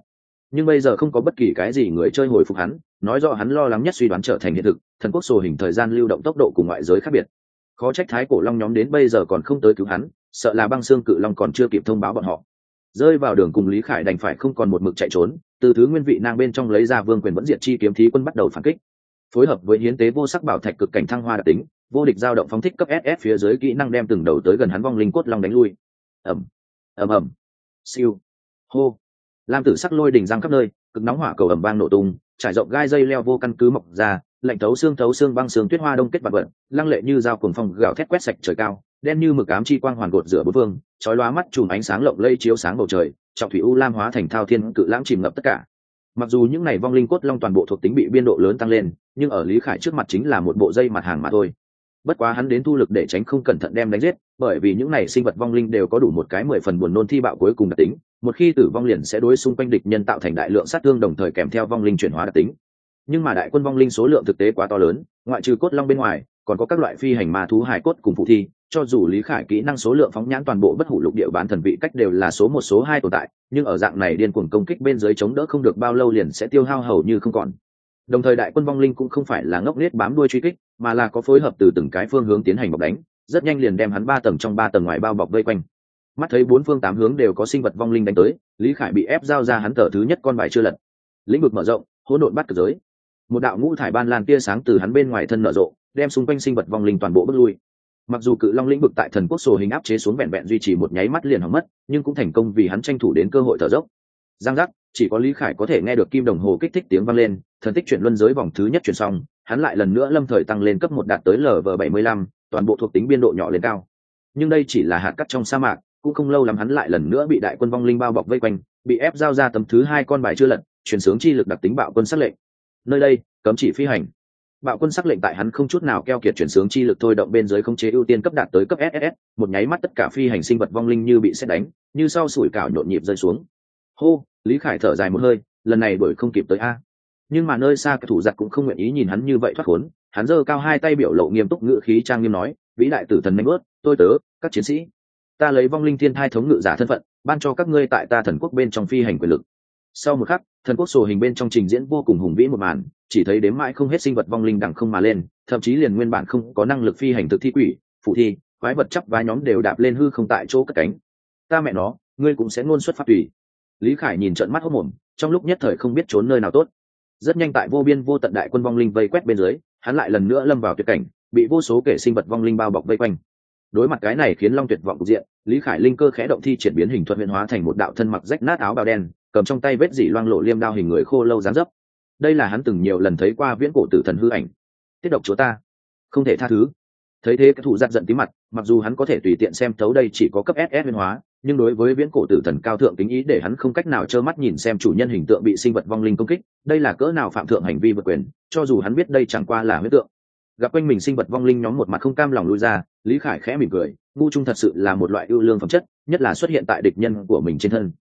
nhưng bây giờ không có bất kỳ cái gì người chơi hồi phục hắn, nói rõ hắn lo lắng nhất suy đoán trở thành hiện thực. Thần quốc sổ hình thời gian lưu động tốc độ cùng ngoại giới khác biệt, khó trách thái cổ long nhóm đến bây giờ còn không tới cứu hắn, sợ là băng xương cự long còn chưa kịp thông báo bọn họ. Rơi vào đường cùng Lý Khải đành phải không còn một mực chạy trốn, từ thứ nguyên vị nang bên trong lấy ra vương quyền vẫn diệt chi kiếm thí quân bắt đầu phản kích, phối hợp với hiến tế vô sắc bảo thạch cực cảnh thăng hoa đặc tính, vô địch dao động phóng thích cấp SS phía dưới kỹ năng đem từng đầu tới gần hắn vong linh cốt long đánh lui. ầm ầm ầm, siêu, hô, lam tử sắc lôi đỉnh giang khắp nơi, cực nóng hỏa cầu ầm vang nổ tung, trải rộng gai dây leo vô căn cứ mọc ra, lạnh thấu xương băng xương tuyết hoa đông kết vật vận, lăng lệ như dao cuồng phong gào thét quét sạch trời cao, đen như mực ám chi quang hoàn gột rửa bốn phương, chói lóa mắt chùm ánh sáng lộng lẫy chiếu sáng bầu trời, trọng thủy u lam hóa thành thao thiên cự lãng chìm ngập tất cả. Mặc dù những này vong linh cốt long toàn bộ thuộc tính bị biên độ lớn tăng lên, nhưng ở Lý Khải trước mặt chính là một bộ dây mặt hàng mà thôi. Bất quá hắn đến thu lực để tránh không cẩn thận đem đánh giết, bởi vì những này sinh vật vong linh đều có đủ một cái 10 phần buồn nôn thi bạo cuối cùng đặc tính, một khi tử vong liền sẽ đối xung quanh địch nhân tạo thành đại lượng sát thương, đồng thời kèm theo vong linh chuyển hóa đặc tính. Nhưng mà đại quân vong linh số lượng thực tế quá to lớn, ngoại trừ cốt long bên ngoài còn có các loại phi hành ma thú hài cốt cùng phụ thi, cho dù Lý Khải kỹ năng số lượng phóng nhãn toàn bộ bất hủ lục địa bán thần vị cách đều là số 1 số 2 tồn tại, nhưng ở dạng này điên cuồng công kích bên dưới chống đỡ không được bao lâu liền sẽ tiêu hao hầu như không còn. Đồng thời đại quân vong linh cũng không phải là ngốc nghếch bám đuôi truy kích, mà là có phối hợp từ từng cái phương hướng tiến hành bọc đánh, rất nhanh liền đem hắn 3 tầng trong 3 tầng ngoài bao bọc vây quanh. Mắt thấy 4 phương 8 hướng đều có sinh vật vong linh đánh tới, Lý Khải bị ép giao ra hắn tờ thứ nhất con bài chưa lật. Lĩnh vực mở rộng, hỗn độn bắt cực giới. Một đạo ngũ thải ban lan tia sáng từ hắn bên ngoài thân nở rộ, đem xung quanh sinh vật vong linh toàn bộ bước lui. Mặc dù cự long lĩnh vực tại thần quốc sổ hình áp chế xuống vẹn vẹn duy trì một nháy mắt liền hỏng mất, nhưng cũng thành công vì hắn tranh thủ đến cơ hội thở dốc. Giang giác, chỉ có Lý Khải có thể nghe được kim đồng hồ kích thích tiếng vang lên, thần tích chuyển luân giới vòng thứ nhất chuyển xong, hắn lại lần nữa lâm thời tăng lên cấp 1 đạt tới LV75, toàn bộ thuộc tính biên độ nhỏ lên cao. Nhưng đây chỉ là hạt cát trong sa mạc, cũng không lâu lắm hắn lại lần nữa bị đại quân vong linh bao bọc vây quanh, bị ép giao ra tấm thứ 2 con bài chưa lật, truyền sướng chi lực đặc tính bạo quân sắc lệnh. Nơi đây, cấm chỉ phi hành. Bạo quân sắc lệnh tại hắn không chút nào keo kiệt chuyển sướng chi lực thôi động bên dưới khống chế ưu tiên cấp đạt tới cấp SS, một nháy mắt tất cả phi hành sinh vật vong linh như bị sét đánh, như sau sủi cảo nhộn nhịp rơi xuống. Hô, Lý Khải thở dài một hơi, lần này đuổi không kịp tới a. Nhưng mà nơi xa các thủ giặc cũng không nguyện ý nhìn hắn như vậy thoát khốn, hắn giơ cao 2 tay biểu lộ nghiêm túc ngữ khí trang nghiêm nói, vĩ đại tử thần nhanh bước, tôi tớ, các chiến sĩ, ta lấy vong linh thiên thai thống ngự giả thân phận, ban cho các ngươi tại ta thần quốc bên trong phi hành quyền lực. Sau một khắc, thần quốc sổ hình bên trong trình diễn vô cùng hùng vĩ một màn, chỉ thấy đếm mãi không hết sinh vật vong linh đằng không mà lên, thậm chí liền nguyên bản không có năng lực phi hành thực thi quỷ, phụ thi, quái vật chắp vá nhóm đều đạp lên hư không tại chỗ cất cánh. Ta mẹ nó, ngươi cũng sẽ ngôn xuất pháp tùy. Lý Khải nhìn trợn mắt hốt mồm, trong lúc nhất thời không biết trốn nơi nào tốt. Rất nhanh tại vô biên vô tận đại quân vong linh vây quét bên dưới, hắn lại lần nữa lâm vào tuyệt cảnh, bị vô số kẻ sinh vật vong linh bao bọc vây quanh. Đối mặt cái này khiến long tuyệt vọng cục diện, Lý Khải linh cơ khẽ động thi triển biến hình thuật huyền hóa thành một đạo thân mặc rách nát áo bào đen, cầm trong tay vết dỉ loang lộ liêm đao hình người khô lâu dáng dấp. Đây là hắn từng nhiều lần thấy qua viễn cổ tử thần hư ảnh. Tiết độc chúa ta, không thể tha thứ. Thấy thế, cái thủ giật giận tí mặt, mặc dù hắn có thể tùy tiện xem thấu đây chỉ có cấp SS huyền hóa, nhưng đối với viễn cổ tử thần cao thượng kính ý để hắn không cách nào trơ mắt nhìn xem chủ nhân hình tượng bị sinh vật vong linh công kích, đây là cỡ nào phạm thượng hành vi vượt quyền, cho dù hắn biết đây chẳng qua là huyết tượng. Gặp quanh mình sinh vật vong linh nhóm một mặt không cam lòng lui ra, Lý Khải khẽ mỉm cười, ngu trung thật sự là một loại ưu lương phẩm chất, nhất là xuất hiện tại địch nhân của mình trên thân.